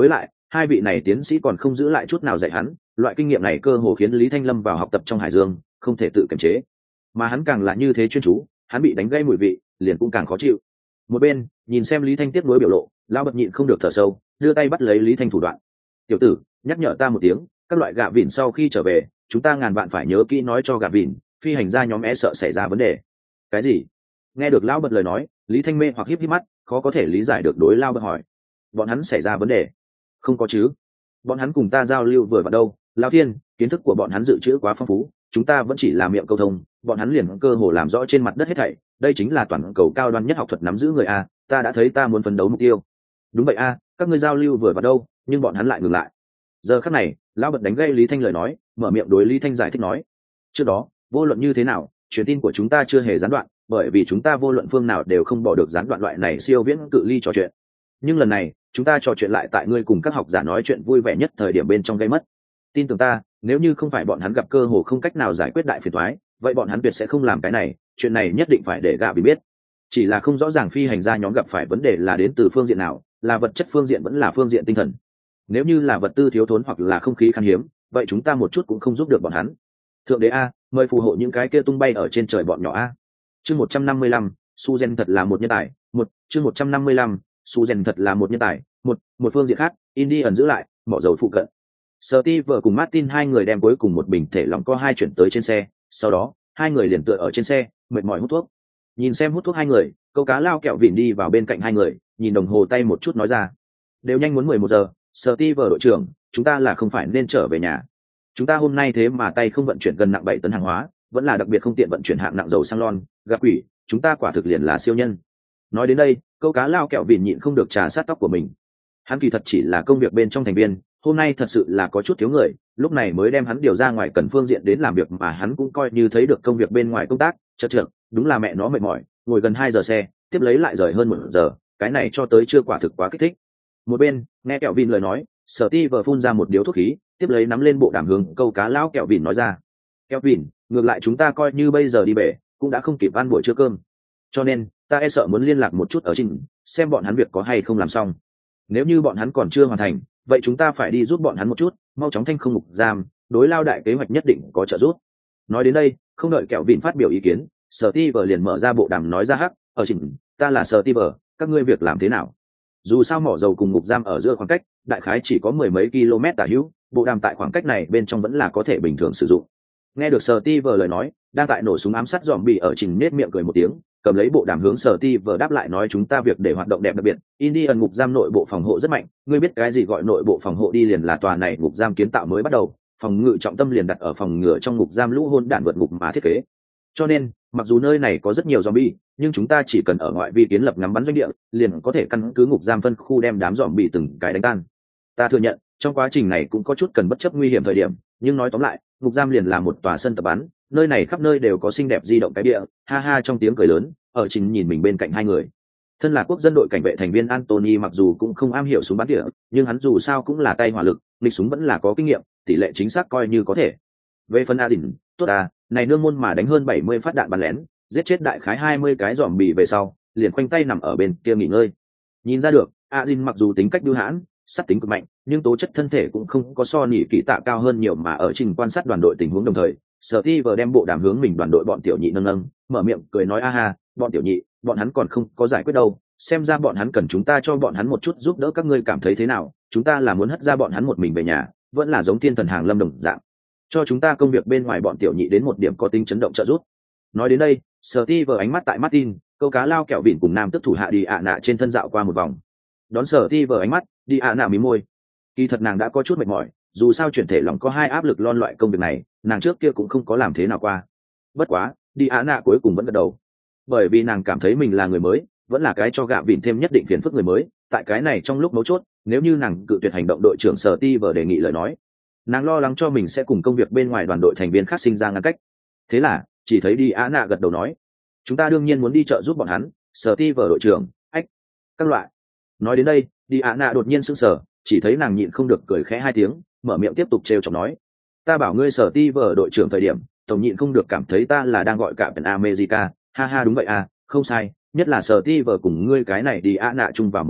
hai vị này tiến sĩ còn không giữ lại chút nào dạy hắn, loại kinh nghiệm này cơ hồ khiến Lý Thanh Lâm vào học tập trong hải dương không thể tự kiềm chế, mà hắn càng là như thế chuyên chú, hắn bị đánh gây mùi vị liền cũng càng khó chịu. Một bên nhìn xem Lý Thanh tiếp nối biểu lộ, lão bật nhịn không được thở sâu, đưa tay bắt lấy Lý Thanh thủ đoạn. Tiểu tử, nhắc nhở ta một tiếng, các loại gạ vịn sau khi trở về chúng ta ngàn vạn phải nhớ kỹ nói cho gạ vịn, phi hành gia nhóm e sợ xảy ra vấn đề. Cái gì? Nghe được lão bật lời nói, Lý Thanh mê hoặc híp híp mắt, khó có thể lý giải được đối lao bật hỏi. Bọn hắn xảy ra vấn đề? Không có chứ, bọn hắn cùng ta giao lưu vừa vào đâu. Lão Thiên, kiến thức của bọn hắn dự trữ quá phong phú, chúng ta vẫn chỉ là miệng câu thông, bọn hắn liền cơ hồ làm rõ trên mặt đất hết thảy. Đây chính là toàn cầu cao đoan nhất học thuật nắm giữ người a, ta đã thấy ta muốn phấn đấu mục tiêu. Đúng vậy a, các ngươi giao lưu vừa vào đâu, nhưng bọn hắn lại ngừng lại. Giờ khắc này, lão bật đánh gây Lý Thanh lời nói, mở miệng đối Lý Thanh giải thích nói. Trước đó, vô luận như thế nào, truyền tin của chúng ta chưa hề gián đoạn, bởi vì chúng ta vô luận phương nào đều không bỏ được gián đoạn loại này siêu viễn cự ly trò chuyện. Nhưng lần này, chúng ta trò chuyện lại tại ngươi cùng các học giả nói chuyện vui vẻ nhất thời điểm bên trong gây mất. Tin tưởng ta, nếu như không phải bọn hắn gặp cơ hồ không cách nào giải quyết đại phiền toái, vậy bọn hắn tuyệt sẽ không làm cái này, chuyện này nhất định phải để gạ bị biết. Chỉ là không rõ ràng phi hành gia nhóm gặp phải vấn đề là đến từ phương diện nào, là vật chất phương diện vẫn là phương diện tinh thần. Nếu như là vật tư thiếu thốn hoặc là không khí khan hiếm, vậy chúng ta một chút cũng không giúp được bọn hắn. Thượng đế a, mời phù hộ những cái kia tung bay ở trên trời bọn nhỏ a. Chương một trăm năm mươi lăm, Suzen thật là một nhân tài. Một, chương một trăm năm mươi lăm, Suzen thật là một nhân tài. Một, một phương diện khác, Indy ẩn giữ lại, mỏ dầu phụ cận. Steve cùng Martin hai người đem cuối cùng một bình thể lỏng co hai chuyển tới trên xe, sau đó, hai người liền tựa ở trên xe, mệt mỏi hút thuốc. Nhìn xem hút thuốc hai người, câu cá lao kẹo vịn đi vào bên cạnh hai người, nhìn đồng hồ tay một chút nói ra. Đều nhanh muốn mười một giờ, Steve đội trưởng, chúng ta là không phải nên trở về nhà. Chúng ta hôm nay thế mà tay không vận chuyển gần nặng bảy tấn hàng hóa, vẫn là đặc biệt không tiện vận chuyển hạng nặng dầu xăng lon, gặp quỷ, chúng ta quả thực liền là siêu nhân. Nói đến đây, câu cá lao kẹo vịn nhịn không được trà sát tóc của mình. Hắn kỳ thật chỉ là công việc bên trong thành viên, hôm nay thật sự là có chút thiếu người, lúc này mới đem hắn điều ra ngoài cần phương diện đến làm việc, mà hắn cũng coi như thấy được công việc bên ngoài công tác, chật chật, đúng là mẹ nó mệt mỏi, ngồi gần hai giờ xe, tiếp lấy lại rời hơn một giờ, cái này cho tới chưa quả thực quá kích thích. Một bên, nghe kẹo vịn lời nói, Steve phun ra một điếu thuốc khí, tiếp lấy nắm lên bộ đàm hướng câu cá lão kẹo vịn nói ra. Kẹo vịn, ngược lại chúng ta coi như bây giờ đi về, cũng đã không kịp ăn buổi trưa cơm, cho nên ta e sợ muốn liên lạc một chút ở trình, xem bọn hắn việc có hay không làm xong. Nếu như bọn hắn còn chưa hoàn thành, vậy chúng ta phải đi giúp bọn hắn một chút, mau chóng thanh không ngục giam, đối lao đại kế hoạch nhất định có trợ giúp. Nói đến đây, không đợi kẹo vịn phát biểu ý kiến, Steve liền mở ra bộ đàm nói ra hắc, ở trình, ta là Steve, các ngươi việc làm thế nào? Dù sao mỏ dầu cùng ngục giam ở giữa khoảng cách, đại khái chỉ có mười mấy km tả hữu, bộ đàm tại khoảng cách này bên trong vẫn là có thể bình thường sử dụng. Nghe được Steve lời nói, đang tại nổ súng ám sát dòm bị ở trình nết miệng cười một tiếng, cầm lấy bộ đàm hướng Steve đáp lại nói chúng ta việc để hoạt động đẹp đặc biệt, Indian ngục giam nội bộ phòng hộ rất mạnh, ngươi biết cái gì gọi nội bộ phòng hộ đi, liền là tòa này ngục giam kiến tạo mới bắt đầu, phòng ngự trọng tâm liền đặt ở phòng ngừa trong ngục giam lũ hôn đản vượt ngục mà thiết kế. Cho nên, mặc dù nơi này có rất nhiều zombie, nhưng chúng ta chỉ cần ở ngoại vi kiến lập ngắm bắn doanh địa, liền có thể căn cứ ngục giam phân khu đem đám zombie từng cái đánh tan. Ta thừa nhận, trong quá trình này cũng có chút cần bất chấp nguy hiểm thời điểm, nhưng nói tóm lại, ngục giam liền là một tòa sân tập bắn, nơi này khắp nơi đều có xinh đẹp di động cái địa, ha ha trong tiếng cười lớn, ở trình nhìn mình bên cạnh hai người. Thân là quốc dân đội cảnh vệ thành viên Anthony mặc dù cũng không am hiểu súng bắn tỉa, nhưng hắn dù sao cũng là tay hỏa lực, nghịch súng vẫn là có kinh nghiệm, tỷ lệ chính xác coi như có thể. Về phần Adin, tốt à, này nương môn mà đánh hơn bảy mươi phát đạn bắn lén, giết chết đại khái hai mươi cái giòm bì về sau, liền khoanh tay nằm ở bên kia nghỉ ngơi. Nhìn ra được, Adin mặc dù tính cách bưu hãn, sát tính cực mạnh, nhưng tố chất thân thể cũng không có so nỉ kỳ tạ cao hơn nhiều, mà ở trình quan sát đoàn đội tình huống đồng thời, Steve đem bộ đàm hướng mình đoàn đội bọn tiểu nhị nâng nâng, mở miệng cười nói a ha, bọn tiểu nhị, bọn hắn còn không có giải quyết đâu, xem ra bọn hắn cần chúng ta cho bọn hắn một chút giúp đỡ, các ngươi cảm thấy thế nào? Chúng ta là muốn hất ra bọn hắn một mình về nhà, vẫn là giống thiên thần hàng lâm đồng dạng, cho chúng ta công việc bên ngoài bọn tiểu nhị đến một điểm có tính chấn động trợ giúp. Nói đến đây, Steve ánh mắt tại Martin, câu cá lao kẹo vịn cùng nam tức thủ hạ đi ạ nạ trên thân dạo qua một vòng. Đón Steve ánh mắt, đi ạ nạ mí môi. Kỳ thật nàng đã có chút mệt mỏi, dù sao chuyển thể lòng có hai áp lực lon loại công việc này, nàng trước kia cũng không có làm thế nào qua. Bất quá, đi ạ nạ cuối cùng vẫn gật đầu, bởi vì nàng cảm thấy mình là người mới, vẫn là cái cho gạ vịn thêm nhất định phiền phức người mới. Tại cái này trong lúc mấu chốt, nếu như nàng cự tuyệt hành động đội trưởng Steve đề nghị lời nói, nàng lo lắng cho mình sẽ cùng công việc bên ngoài đoàn đội thành viên khác sinh ra ngăn cách. Thế là chỉ thấy đi ạ nạ gật đầu nói, chúng ta đương nhiên muốn đi trợ giúp bọn hắn, Steve đội trưởng, ách, các loại. Nói đến đây, đi ạ nạ đột nhiên sững sờ, chỉ thấy nàng nhịn không được cười khẽ hai tiếng, mở miệng tiếp tục trêu chọc nói, ta bảo ngươi Steve đội trưởng thời điểm, tổng nhịn không được cảm thấy ta là đang gọi cả Captain America, ha ha đúng vậy à, không sai, nhất là Steve cùng ngươi cái này đi ạ nạ chung vào một chỗ,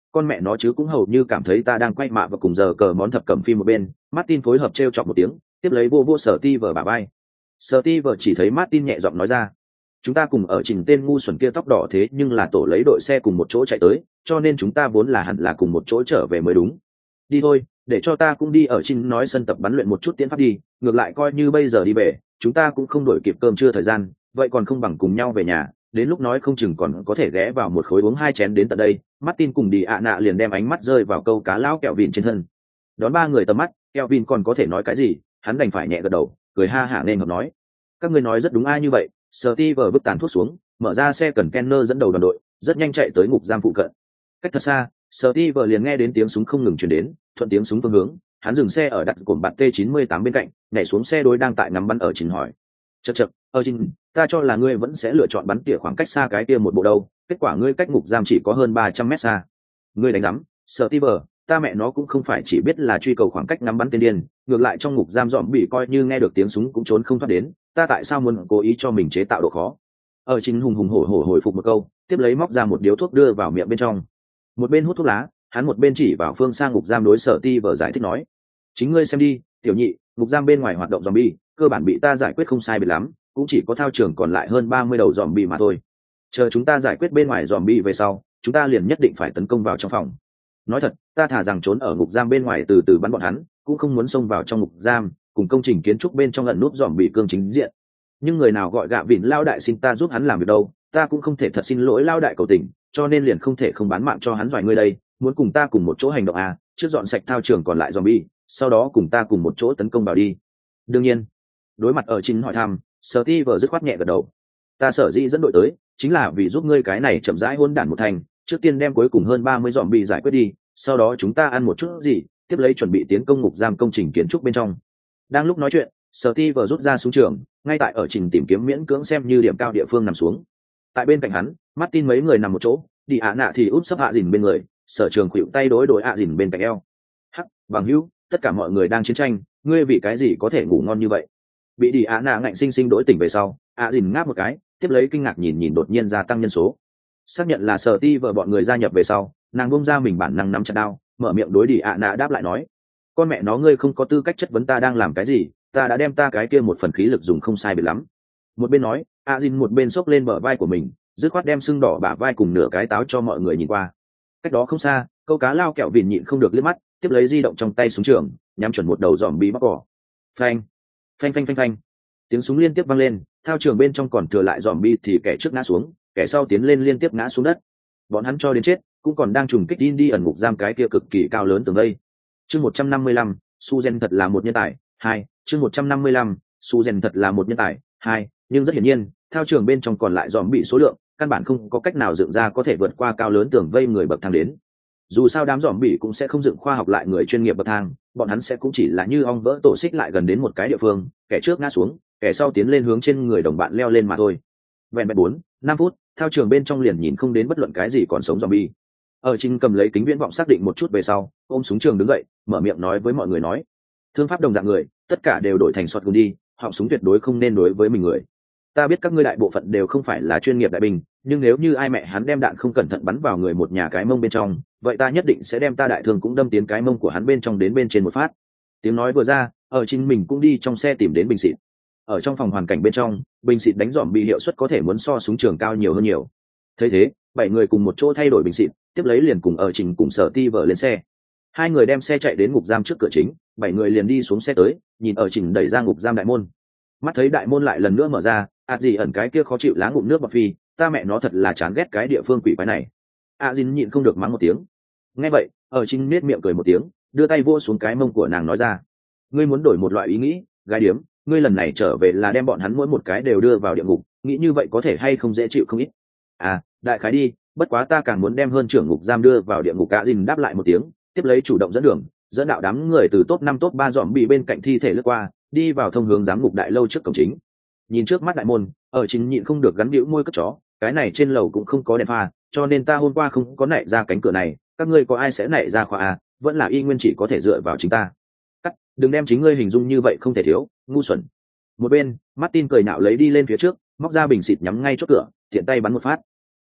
con mẹ nó chứ cũng hầu như cảm thấy ta đang quay mạ và cùng giờ cờ món thập cẩm phim một bên. Martin phối hợp trêu chọc một tiếng, tiếp lấy vô vô sở ti vờ bà bay. Sở ti vờ chỉ thấy Martin nhẹ giọng nói ra, chúng ta cùng ở trình tên ngu xuẩn kia tóc đỏ thế nhưng là tổ lấy đội xe cùng một chỗ chạy tới, cho nên chúng ta vốn là hẳn là cùng một chỗ trở về mới đúng. Đi thôi, để cho ta cũng đi ở trình nói sân tập bắn luyện một chút tiến pháp đi, ngược lại coi như bây giờ đi về chúng ta cũng không đổi kịp cơm trưa thời gian, vậy còn không bằng cùng nhau về nhà, đến lúc nói không chừng còn có thể ghé vào một khối uống hai chén đến tận đây. Martin cùng đi ạ nạ liền đem ánh mắt rơi vào câu cá lão kẹo vìn trên thân. Đón ba người tầm mắt, kẹo vìn còn có thể nói cái gì, hắn đành phải nhẹ gật đầu, cười ha hả nên hợp nói, các ngươi nói rất đúng ai như vậy. Steve vứt tàn thuốc xuống, mở ra xe cần Kenner dẫn đầu đoàn đội, rất nhanh chạy tới ngục giam phụ cận. Cách thật xa, Steve liền nghe đến tiếng súng không ngừng truyền đến, thuận tiếng súng phương hướng, hắn dừng xe ở đặt cồn bạt T chín mươi tám bên cạnh, nhảy xuống xe đối đang tại ngắm bắn ở Trình hỏi, chậc chậc, ở Trình, ta cho là ngươi vẫn sẽ lựa chọn bắn tỉa khoảng cách xa cái kia một bộ đâu, kết quả ngươi cách ngục giam chỉ có hơn ba trăm mét xa. Ngươi đánh rắm, Steve, ta mẹ nó cũng không phải chỉ biết là truy cầu khoảng cách ngắm bắn tên điên, ngược lại trong ngục giam dọm bị coi như nghe được tiếng súng cũng trốn không thoát đến, ta tại sao muốn cố ý cho mình chế tạo độ khó. Ở Trình hùng hùng hổ hổ hồi phục một câu, tiếp lấy móc ra một điếu thuốc đưa vào miệng bên trong, một bên hút thuốc lá, hắn một bên chỉ vào phương sang ngục giam đối Sở Ti vở giải thích nói, chính ngươi xem đi, tiểu nhị, ngục giam bên ngoài hoạt động zombie cơ bản bị ta giải quyết không sai biệt lắm, cũng chỉ có thao trường còn lại hơn ba mươi đầu zombie mà thôi. Chờ chúng ta giải quyết bên ngoài zombie về sau, chúng ta liền nhất định phải tấn công vào trong phòng. Nói thật, ta thà rằng trốn ở ngục giam bên ngoài từ từ bắn bọn hắn, cũng không muốn xông vào trong ngục giam, cùng công trình kiến trúc bên trong ẩn nút zombie cương chính diện. Nhưng người nào gọi gạ vịn lao đại xin ta giúp hắn làm việc đâu, ta cũng không thể thật xin lỗi lao đại cầu tình, cho nên liền không thể không bán mạng cho hắn vài người đây, muốn cùng ta cùng một chỗ hành động à, trước dọn sạch thao trường còn lại zombie, sau đó cùng ta cùng một chỗ tấn công vào đi. Đương nhiên, đối mặt ở chính hỏi thăm, Steve dứt khoát nhẹ gật đầu, ta sở dĩ dẫn đội tới chính là vì giúp ngươi cái này chậm rãi hôn đản một thành, trước tiên đem cuối cùng hơn ba mươi zombie giải quyết đi, sau đó chúng ta ăn một chút gì, tiếp lấy chuẩn bị tiến công ngục giam công trình kiến trúc bên trong. Đang lúc nói chuyện, Steve rút ra súng trường, ngay tại ở trình tìm kiếm miễn cưỡng xem như điểm cao địa phương nằm xuống. Tại bên cạnh hắn, Martin mấy người nằm một chỗ, đi ạ nạ thì úp sấp hạ dìn bên người, sở trường khuỵu tay đối đối ạ dìn bên cạnh eo. Hắc, bằng hữu, tất cả mọi người đang chiến tranh, ngươi vì cái gì có thể ngủ ngon như vậy? Bị đi ạ nạ ngạnh sinh sinh đối tỉnh về sau, ạ dìn ngáp một cái, tiếp lấy kinh ngạc nhìn nhìn đột nhiên gia tăng nhân số. Xác nhận là sở ti vợ bọn người gia nhập về sau, nàng bung ra mình bản năng nắm chặt đao, mở miệng đối đi ạ nạ đáp lại nói, con mẹ nó ngươi không có tư cách chất vấn ta đang làm cái gì, ta đã đem ta cái kia một phần khí lực dùng không sai biệt lắm. Một bên nói, a dìn một bên xốc lên bờ vai của mình, dứt khoát đem sưng đỏ bả vai cùng nửa cái táo cho mọi người nhìn qua. Cách đó không xa, câu cá lao kẹo vìn nhịn không được liếc mắt, tiếp lấy di động trong tay súng trường, nhắm chuẩn một đầu dòm bi mắc cỏ. Phanh, phanh phanh phanh phanh, tiếng súng liên tiếp vang lên, thao trường bên trong còn thừa lại dòm bi thì kẻ trước ngã xuống, kẻ sau tiến lên liên tiếp ngã xuống đất. Bọn hắn cho đến chết, cũng còn đang trùng kích in đi ẩn ngục giam cái kia cực kỳ cao lớn tường đây. Chương một trăm năm mươi lăm, Suzen thật là một nhân tài. Hai, chương một trăm năm mươi lăm, Suzen thật là một nhân tài. Hai, nhưng rất hiển nhiên, thao trường bên trong còn lại dòm bị số lượng, căn bản không có cách nào dựng ra có thể vượt qua cao lớn tường vây người bậc thang đến. Dù sao đám dòm bị cũng sẽ không dựng khoa học lại người chuyên nghiệp bậc thang, bọn hắn sẽ cũng chỉ là như ong vỡ tổ xích lại gần đến một cái địa phương, kẻ trước ngã xuống, kẻ sau tiến lên hướng trên người đồng bạn leo lên mà thôi. Vẹn vẹn bốn, năm phút, thao trường bên trong liền nhìn không đến bất luận cái gì còn sống zombie. Ở Trình cầm lấy kính viễn vọng xác định một chút về sau, ôm súng trường đứng dậy, mở miệng nói với mọi người nói, thương pháp đồng dạng người, tất cả đều đổi thành shotgun đi, họng súng tuyệt đối không nên đối với mình người. Ta biết các ngươi đại bộ phận đều không phải là chuyên nghiệp đại binh, nhưng nếu như ai mẹ hắn đem đạn không cẩn thận bắn vào người một nhà cái mông bên trong, vậy ta nhất định sẽ đem ta đại thương cũng đâm tiến cái mông của hắn bên trong đến bên trên một phát. Tiếng nói vừa ra, ở Trình mình cũng đi trong xe tìm đến bình xịt. Ở trong phòng hoàn cảnh bên trong, bình xịt đánh dòm bị hiệu suất có thể muốn so súng trường cao nhiều hơn nhiều. Thấy thế, bảy người cùng một chỗ thay đổi bình xịt, tiếp lấy liền cùng ở Trình cùng Sở Ti vợ lên xe. Hai người đem xe chạy đến ngục giam trước cửa chính, bảy người liền đi xuống xe tới, nhìn ở Trình đẩy ra ngục giam đại môn. Mắt thấy đại môn lại lần nữa mở ra, ạt gì ẩn cái kia khó chịu lá ngụm nước bọt phi, ta mẹ nó thật là chán ghét cái địa phương quỷ quái này. A Jin nhịn không được mắng một tiếng. Nghe vậy, ở Trình nết miệng cười một tiếng, đưa tay vô xuống cái mông của nàng nói ra, ngươi muốn đổi một loại ý nghĩ, gái điếm, ngươi lần này trở về là đem bọn hắn mỗi một cái đều đưa vào địa ngục, nghĩ như vậy có thể hay không dễ chịu không ít. À, đại khái đi, bất quá ta càng muốn đem hơn trưởng ngục giam đưa vào địa ngục. Cả Jin đáp lại một tiếng, tiếp lấy chủ động dẫn đường, dẫn đạo đám người từ top năm top ba dòm bị bên cạnh thi thể lướt qua, đi vào thông hướng giám ngục đại lâu trước cổng chính. Nhìn trước mắt đại môn, ở Chính nhịn không được gắn bĩu môi cất chó, cái này trên lầu cũng không có đèn pha, cho nên ta hôm qua không có nảy ra cánh cửa này, các ngươi có ai sẽ nảy ra khóa à, vẫn là y nguyên chỉ có thể dựa vào chính ta. Cắt, đừng đem chính ngươi hình dung như vậy không thể thiếu, ngu xuẩn. Một bên, Martin cười nhạo lấy đi lên phía trước, móc ra bình xịt nhắm ngay chốt cửa, tiện tay bắn một phát.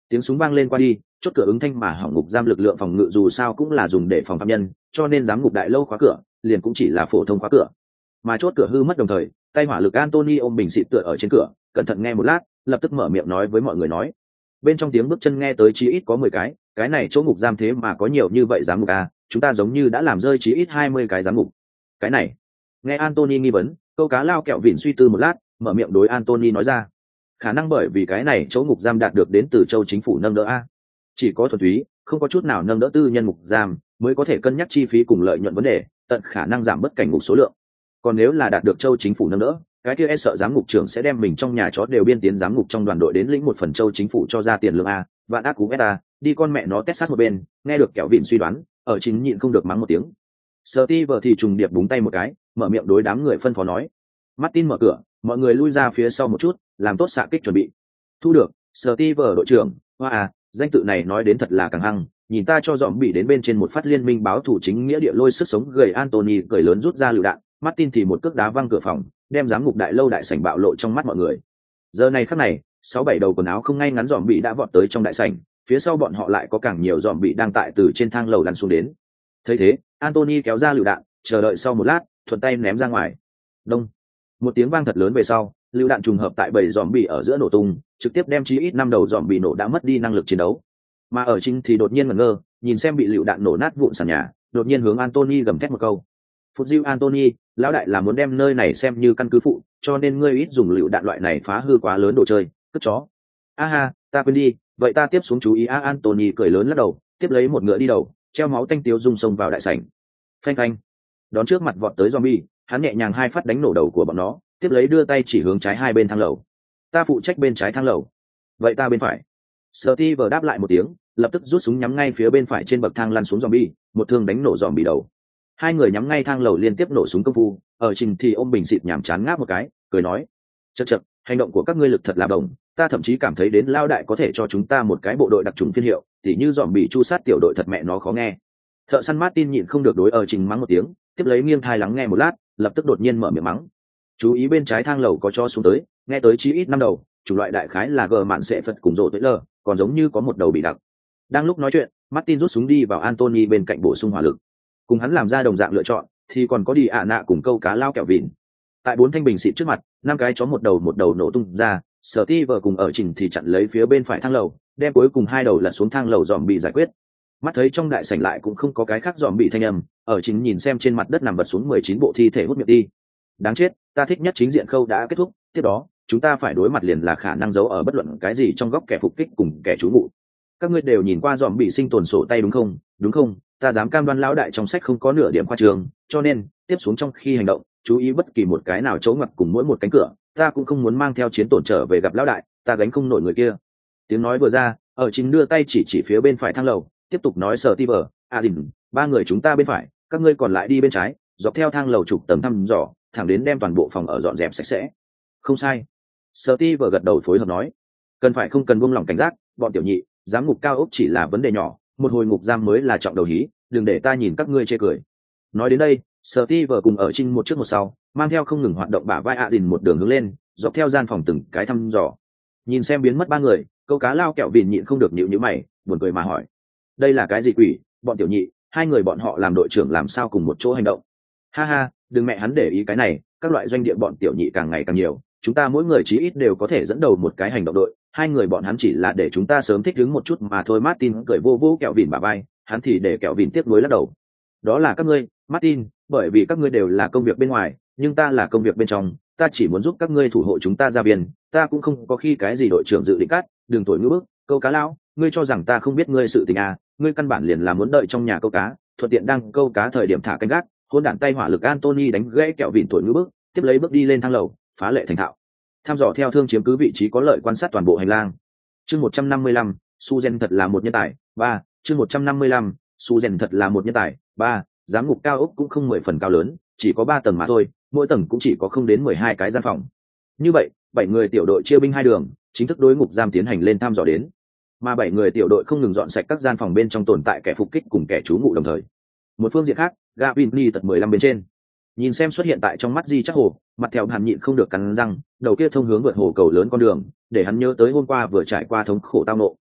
Tiếng súng vang lên qua đi, chốt cửa ứng thanh mà hỏng ngục giam lực lượng phòng ngự dù sao cũng là dùng để phòng phạm nhân, cho nên giám ngục đại lâu khóa cửa liền cũng chỉ là phổ thông khóa cửa. Mà chốt cửa hư mất đồng thời, tay hỏa lực Anthony ôm bình xịt tựa ở trên cửa, cẩn thận nghe một lát, lập tức mở miệng nói với mọi người nói. Bên trong tiếng bước chân nghe tới chí ít có mười cái, cái này chỗ ngục giam thế mà có nhiều như vậy giám ngục à, chúng ta giống như đã làm rơi chí ít hai mươi cái giám ngục. Cái này. Nghe Anthony nghi vấn, câu cá lao kẹo vịn suy tư một lát, mở miệng đối Anthony nói ra. Khả năng bởi vì cái này chỗ ngục giam đạt được đến từ châu chính phủ nâng đỡ a. Chỉ có thuần túy, không có chút nào nâng đỡ tư nhân ngục giam, mới có thể cân nhắc chi phí cùng lợi nhuận vấn đề, tận khả năng giảm bớt cảnh ngục số lượng. Còn nếu là đạt được châu chính phủ nâng đỡ, cái kia e sợ giám ngục trưởng sẽ đem mình trong nhà chó đều biên tiến giám ngục trong đoàn đội đến lĩnh một phần châu chính phủ cho ra tiền lương a, vạn ác cú beta, đi con mẹ nó Texas một bên, nghe được kẹo vịn suy đoán, ở chính nhịn không được mắng một tiếng. Steve thì trùng điệp búng tay một cái, mở miệng đối đám người phân phó nói. Martin mở cửa, mọi người lui ra phía sau một chút, làm tốt xạ kích chuẩn bị. Thu được, Steve đội trưởng, hoa à, danh tự này nói đến thật là càng hăng, nhìn ta cho dòm bị đến bên trên một phát liên minh báo thủ chính nghĩa địa lôi sức sống gầy Anthony cười lớn rút ra lựu đạn, Martin thì một cước đá văng cửa phòng, đem giám ngục đại lâu đại sảnh bạo lộ trong mắt mọi người. Giờ này khắc này, sáu bảy đầu quần áo không ngay ngắn dòm bị đã vọt tới trong đại sảnh, phía sau bọn họ lại có càng nhiều dòm bị đang tại từ trên thang lầu lăn xuống đến. Thấy thế, Anthony kéo ra lựu đạn, chờ đợi sau một lát, thuận tay ném ra ngoài. Đông. Một tiếng vang thật lớn về sau, lựu đạn trùng hợp tại bảy dòm bị ở giữa nổ tung, trực tiếp đem chí ít năm đầu dòm bị nổ đã mất đi năng lực chiến đấu. Mà ở chính thì đột nhiên ngẩn ngơ, nhìn xem bị lựu đạn nổ nát vụn sàn nhà, đột nhiên hướng Anthony gầm thét một câu. Phút diêu Anthony, lão đại là muốn đem nơi này xem như căn cứ phụ, cho nên ngươi ít dùng lựu đạn loại này phá hư quá lớn đồ chơi, cất chó. A ha, ta quên đi, vậy ta tiếp xuống chú ý a. Anthony cười lớn lắc đầu, tiếp lấy một ngựa đi đầu, treo máu tanh tiếu rung sông vào đại sảnh. Phanh phanh. Đón trước mặt vọt tới zombie, hắn nhẹ nhàng hai phát đánh nổ đầu của bọn nó, tiếp lấy đưa tay chỉ hướng trái hai bên thang lầu. Ta phụ trách bên trái thang lầu. Vậy ta bên phải. Steve đáp lại một tiếng, lập tức rút súng nhắm ngay phía bên phải trên bậc thang lăn xuống zombie, một thương đánh nổ zombie đầu. Hai người nhắm ngay thang lầu liên tiếp nổ súng công phu, ở trình thì ôm bình xịt nhảm chán ngáp một cái, cười nói: "Chậc chậc, hành động của các ngươi lực thật là bổng, ta thậm chí cảm thấy đến lao đại có thể cho chúng ta một cái bộ đội đặc trùng phiên hiệu, tỉ như zombie chu sát tiểu đội thật mẹ nó khó nghe." Thợ săn Martin nhịn không được đối ở trình mắng một tiếng, tiếp lấy nghiêng thai lắng nghe một lát, lập tức đột nhiên mở miệng mắng: "Chú ý bên trái thang lầu có cho xuống tới, nghe tới chí ít năm đầu, chủ loại đại khái là gờ mạn sẽ phật cùng rồ tới lờ, còn giống như có một đầu bị đặc." Đang lúc nói chuyện, Martin rút súng đi vào Anthony bên cạnh bổ sung hỏa lực. Cùng hắn làm ra đồng dạng lựa chọn, thì còn có đi ạ nạ cùng câu cá lao kẹo vịn. Tại bốn thanh bình xịt trước mặt, năm cái chó một đầu một đầu nổ tung ra, Steve cùng ở trình thì chặn lấy phía bên phải thang lầu, đem cuối cùng hai đầu lật xuống thang lầu dòm bị giải quyết. Mắt thấy trong đại sảnh lại cũng không có cái khác dòm bị thanh âm, ở chính nhìn xem trên mặt đất nằm vật xuống mười chín bộ thi thể hút miệng đi. Đáng chết, ta thích nhất chính diện khâu đã kết thúc, tiếp đó chúng ta phải đối mặt liền là khả năng giấu ở bất luận cái gì trong góc kẻ phục kích cùng kẻ trú ngụ. Các ngươi đều nhìn qua dòm bị sinh tồn sổ tay đúng không? Đúng không? Ta dám cam đoan lão đại trong sách không có nửa điểm khoa trương, cho nên tiếp xuống trong khi hành động, chú ý bất kỳ một cái nào chỗ ngoặt cùng mỗi một cánh cửa, ta cũng không muốn mang theo chiến tổn trở về gặp lão đại, ta gánh không nổi người kia. Tiếng nói vừa ra, ở chính đưa tay chỉ chỉ phía bên phải thang lầu, tiếp tục nói sở ti vờ, a dìn, ba người chúng ta bên phải, các ngươi còn lại đi bên trái, dọc theo thang lầu chụp tầng thăm dò, thẳng đến đem toàn bộ phòng ở dọn dẹp sạch sẽ. Không sai. Sở ti vờ gật đầu phối hợp nói, cần phải không cần buông lỏng cảnh giác, bọn tiểu nhị, giám ngục cao ốc chỉ là vấn đề nhỏ, một hồi ngục giam mới là trọng đầu hí, đừng để ta nhìn các ngươi chê cười. Nói đến đây, Steve cùng ở Trinh một trước một sau, mang theo không ngừng hoạt động bả vai ạ dìn một đường hướng lên, dọc theo gian phòng từng cái thăm dò. Nhìn xem biến mất ba người, câu cá lao kẹo vịn nhịn không được nhịu nhíu mày, buồn cười mà hỏi: "Đây là cái gì quỷ, bọn tiểu nhị, hai người bọn họ làm đội trưởng làm sao cùng một chỗ hành động?" Ha ha, đừng mẹ hắn để ý cái này, các loại doanh địa bọn tiểu nhị càng ngày càng nhiều, chúng ta mỗi người chí ít đều có thể dẫn đầu một cái hành động đội, hai người bọn hắn chỉ là để chúng ta sớm thích ứng một chút mà thôi. Martin cười vô vô kẹo vịn bả vai, hắn thì để kẹo vịn tiếp nối lắc đầu. Đó là các ngươi, Martin, bởi vì các ngươi đều là công việc bên ngoài, nhưng ta là công việc bên trong, ta chỉ muốn giúp các ngươi thủ hộ chúng ta ra biên, ta cũng không có khi cái gì đội trưởng dự định cắt, đừng tuổi ngữ bức, câu cá lão, ngươi cho rằng ta không biết ngươi sự tình à, ngươi căn bản liền là muốn đợi trong nhà câu cá, thuận tiện đang câu cá thời điểm thả canh gác. Hôn đản tay hỏa lực Anthony đánh gãy kẹo vịn tuổi ngữ bức, tiếp lấy bước đi lên thang lầu, phá lệ thành thạo. Tham dò theo thương chiếm cứ vị trí có lợi quan sát toàn bộ hành lang. Chương một trăm năm mươi lăm, Suzen thật là một nhân tài. Ba, chương một trăm năm mươi lăm, Suzen thật là một nhân tài. Ba, giám ngục cao ốc cũng không mười phần cao lớn, chỉ có ba tầng mà thôi, mỗi tầng cũng chỉ có không đến mười hai cái gian phòng. Như vậy, bảy người tiểu đội chia binh hai đường, chính thức đối ngục giam tiến hành lên thăm dò đến. Mà bảy người tiểu đội không ngừng dọn sạch các gian phòng bên trong tồn tại kẻ phục kích cùng kẻ trú ngụ đồng thời. Một phương diện khác, Gavin đi tận mười lăm bên trên. Nhìn xem xuất hiện tại trong mắt Di Chắc Hồ, mặt theo hàn nhịn không được cắn răng, đầu kia thông hướng vượt hồ cầu lớn con đường, để hắn nhớ tới hôm qua vừa trải qua thống khổ tao nộ.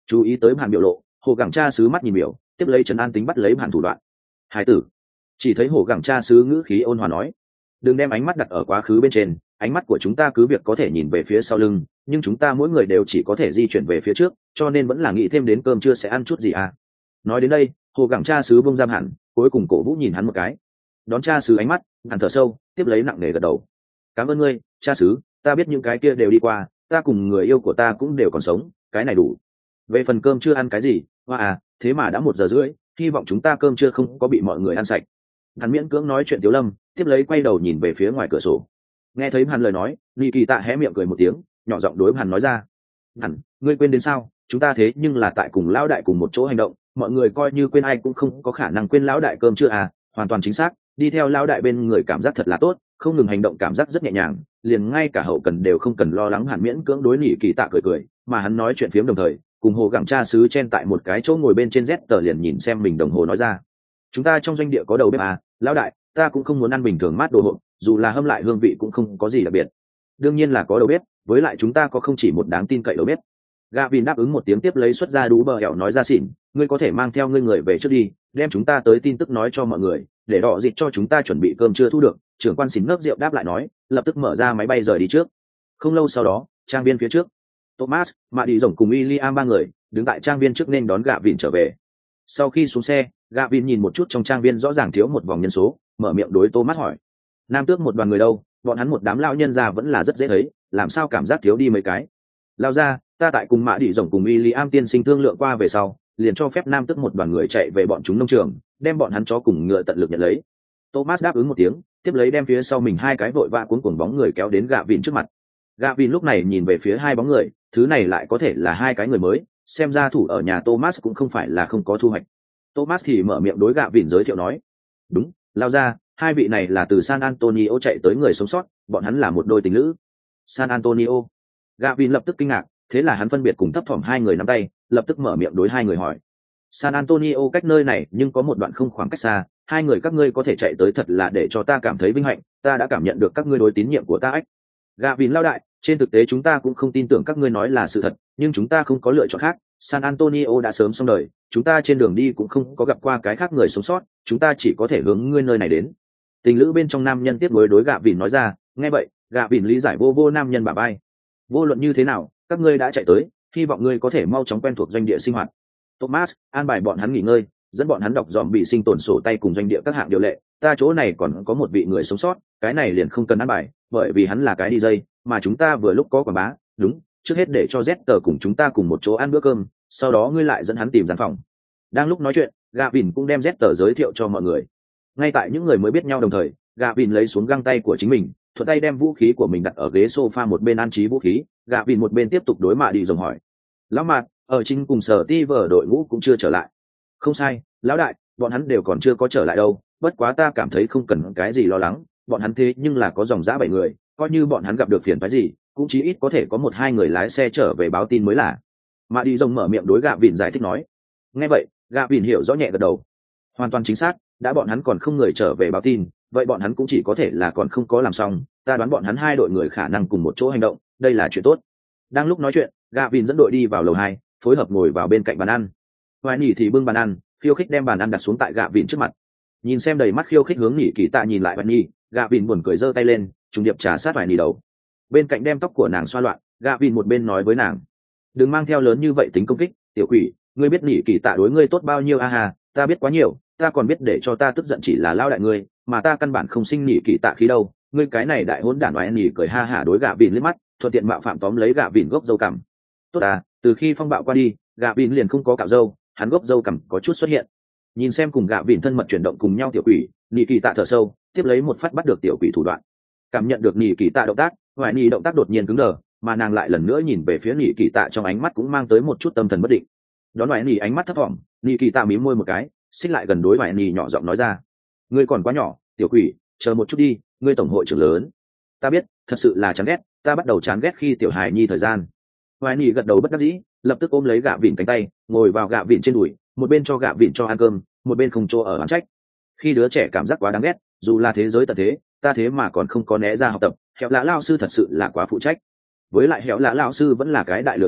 Chú ý tới bàn biểu lộ, hồ gẳng cha sứ mắt nhìn biểu, tiếp lấy trấn an tính bắt lấy bàn thủ đoạn. Hải tử, chỉ thấy hồ gẳng cha sứ ngữ khí ôn hòa nói, đừng đem ánh mắt đặt ở quá khứ bên trên, ánh mắt của chúng ta cứ việc có thể nhìn về phía sau lưng, nhưng chúng ta mỗi người đều chỉ có thể di chuyển về phía trước, cho nên vẫn là nghĩ thêm đến cơm trưa sẽ ăn chút gì à. Nói đến đây, hồ gẳng cha sứ bông giam hẳn, cuối cùng cổ vũ nhìn hắn một cái, đón cha sứ ánh mắt, hẳn thở sâu, tiếp lấy nặng nề gật đầu. Cảm ơn ngươi, cha sứ, ta biết những cái kia đều đi qua, ta cùng người yêu của ta cũng đều còn sống, cái này đủ. Về phần cơm chưa ăn cái gì, hoa à, thế mà đã một giờ rưỡi, hy vọng chúng ta cơm chưa không có bị mọi người ăn sạch. Hắn miễn cưỡng nói chuyện Tiếu Lâm, tiếp lấy quay đầu nhìn về phía ngoài cửa sổ. Nghe thấy hắn lời nói, Nị Kỳ Tạ hé miệng cười một tiếng, nhỏ giọng đối hắn nói ra, hẳn, ngươi quên đến sao, chúng ta thế nhưng là tại cùng lão đại cùng một chỗ hành động, mọi người coi như quên ai cũng không có khả năng quên lão đại cơm chưa à, hoàn toàn chính xác, đi theo lão đại bên người cảm giác thật là tốt, không ngừng hành động cảm giác rất nhẹ nhàng, liền ngay cả hậu cần đều không cần lo lắng. Hàn miễn cưỡng đối Nị Kỳ Tạ cười cười, mà hắn nói chuyện phiếm đồng thời, cùng hồ gẳng cha sứ chen tại một cái chỗ ngồi bên trên Z tờ liền nhìn xem mình đồng hồ nói ra, chúng ta trong doanh địa có đầu bếp à, lão đại, ta cũng không muốn ăn bình thường mát đồ hộp, dù là hâm lại hương vị cũng không có gì đặc biệt. Đương nhiên là có đầu bếp, với lại chúng ta có không chỉ một đáng tin cậy đầu bếp. Gavin đáp ứng một tiếng, tiếp lấy xuất ra đú bờ hẹo nói ra, xỉn, ngươi có thể mang theo ngươi người về trước đi, đem chúng ta tới tin tức nói cho mọi người, để đỏ dịch cho chúng ta chuẩn bị cơm chưa thu được. Trưởng quan xỉn ngớp rượu đáp lại nói, lập tức mở ra máy bay rời đi trước. Không lâu sau đó, trang viên phía trước, Thomas, Mạ Đi Rồng cùng William ba người đứng tại trang viên trước nên đón Gavin trở về. Sau khi xuống xe, Gavin nhìn một chút trong trang viên rõ ràng thiếu một vòng nhân số, mở miệng đối Thomas hỏi, nam tước một đoàn người đâu, bọn hắn một đám lão nhân già vẫn là rất dễ thấy, làm sao cảm giác thiếu đi mấy cái. Lao ra, ta tại cùng Mạ Đi Rồng cùng William tiên sinh thương lượng qua về sau, liền cho phép nam tước một đoàn người chạy về bọn chúng nông trường, đem bọn hắn chó cùng ngựa tận lực nhận lấy. Thomas đáp ứng một tiếng, tiếp lấy đem phía sau mình hai cái vội vã cuốn cuồng bóng người kéo đến Gavin trước mặt. Gavin lúc này nhìn về phía hai bóng người, thứ này lại có thể là hai cái người mới, xem ra thủ ở nhà Thomas cũng không phải là không có thu hoạch. Thomas thì mở miệng đối Gavin giới thiệu nói, đúng, Lao ra, hai vị này là từ San Antonio chạy tới người sống sót, bọn hắn là một đôi tình lữ. San Antonio. Gavin lập tức kinh ngạc, thế là hắn phân biệt cùng thấp thỏm hai người nắm tay, lập tức mở miệng đối hai người hỏi, San Antonio cách nơi này nhưng có một đoạn không khoảng cách xa, hai người các ngươi có thể chạy tới thật là để cho ta cảm thấy vinh hạnh, ta đã cảm nhận được các ngươi đối tín nhiệm của ta ách. Gavin lao đại, trên thực tế chúng ta cũng không tin tưởng các ngươi nói là sự thật, nhưng chúng ta không có lựa chọn khác, San Antonio đã sớm xong đời, chúng ta trên đường đi cũng không có gặp qua cái khác người sống sót, chúng ta chỉ có thể hướng ngươi nơi này đến. Tình lữ bên trong nam nhân tiếp nối đối Gavin nói ra, nghe vậy, Gavin lý giải vô vô nam nhân bả vai. Vô luận như thế nào, các ngươi đã chạy tới, hy vọng ngươi có thể mau chóng quen thuộc doanh địa sinh hoạt. Thomas, an bài bọn hắn nghỉ ngơi, dẫn bọn hắn đọc dòm bị sinh tồn sổ tay cùng doanh địa các hạng điều lệ, ta chỗ này còn có một vị người sống sót, cái này liền không cần an bài, bởi vì hắn là cái đi dây, mà chúng ta vừa lúc có quảng bá, đúng, trước hết để cho Z cùng chúng ta cùng một chỗ ăn bữa cơm, sau đó ngươi lại dẫn hắn tìm gian phòng. Đang lúc nói chuyện, Gavin cũng đem Z giới thiệu cho mọi người. Ngay tại những người mới biết nhau đồng thời, Gavin lấy xuống găng tay của chính mình, thuận tay đem vũ khí của mình đặt ở ghế sofa một bên an trí vũ khí, Gavin một bên tiếp tục đối Mạ Đi Rồng hỏi, lão Mạt, ở chính cùng sở ti vở đội ngũ cũng chưa trở lại. Không sai, lão đại, bọn hắn đều còn chưa có trở lại đâu, bất quá ta cảm thấy không cần cái gì lo lắng, bọn hắn thế nhưng là có dòng dã bảy người, coi như bọn hắn gặp được phiền phức gì, cũng chí ít có thể có một hai người lái xe trở về báo tin mới là. Mạ Đi Rồng mở miệng đối Gavin giải thích nói. Nghe vậy, Gavin hiểu rõ nhẹ gật đầu. Hoàn toàn chính xác, đã bọn hắn còn không người trở về báo tin, vậy bọn hắn cũng chỉ có thể là còn không có làm xong, ta đoán bọn hắn hai đội người khả năng cùng một chỗ hành động, đây là chuyện tốt. Đang lúc nói chuyện, Gavin dẫn đội đi vào lầu hai, phối hợp ngồi vào bên cạnh bàn ăn. Hoài Nỉ thì bưng bàn ăn, khiêu khích đem bàn ăn đặt xuống tại Gavin trước mặt. Nhìn xem đầy mắt khiêu khích hướng Nỉ Kỳ Tạ nhìn lại Hoài Nỉ, Gavin buồn cười giơ tay lên, trùng điệp trà sát Hoài Nỉ đầu. Bên cạnh đem tóc của nàng xoa loạn, Gavin một bên nói với nàng, đừng mang theo lớn như vậy tính công kích, tiểu quỷ, ngươi biết Nỉ Kỳ Tạ đối ngươi tốt bao nhiêu a hà, ta biết quá nhiều, ta còn biết để cho ta tức giận chỉ là lao đại ngươi, mà ta căn bản không sinh Nỉ Kỳ Tạ khí đâu, ngươi cái này đại hỗn đản. Hoài Nỉ cười ha hả đối Gavin liếc mắt, thuận tiện mạo phạm tóm lấy Gavin gốc râu cằm. Tốt à, từ khi phong bạo qua đi, Gavin liền không có cạo râu, hắn gốc râu cằm có chút xuất hiện. Nhìn xem cùng Gavin thân mật chuyển động cùng nhau tiểu quỷ, Nỉ Kỳ Tạ thở sâu, tiếp lấy một phát bắt được tiểu quỷ thủ đoạn. Cảm nhận được Nỉ Kỳ Tạ động tác, Hoài Nỉ động tác đột nhiên cứng đờ, mà nàng lại lần nữa nhìn về phía Nỉ Kỳ Tạ, trong ánh mắt cũng mang tới một chút tâm thần bất định. Đón Hoài Nỉ ánh mắt thấp thỏm, Nỉ Kỳ Tạ mím môi một cái, xích lại gần đối Hoài Nỉ nhỏ giọng nói ra, ngươi còn quá nhỏ, tiểu quỷ, chờ một chút đi, ngươi tổng hội trưởng lớn. Ta biết, thật sự là chán ghét, ta bắt đầu chán ghét khi tiểu hài nhi thời gian. Hoài Nỉ gật đầu bất đắc dĩ, lập tức ôm lấy Gavin cánh tay, ngồi vào Gavin trên đùi, một bên cho Gavin cho ăn cơm, một bên không chỗ ở oán trách. Khi đứa trẻ cảm giác quá đáng ghét, dù là thế giới tận thế, ta thế mà còn không có né ra học tập, Hẻo Lã lão sư thật sự là quá phụ trách. Với lại Hẻo Lã lão sư vẫn là cái đại lừa gạt,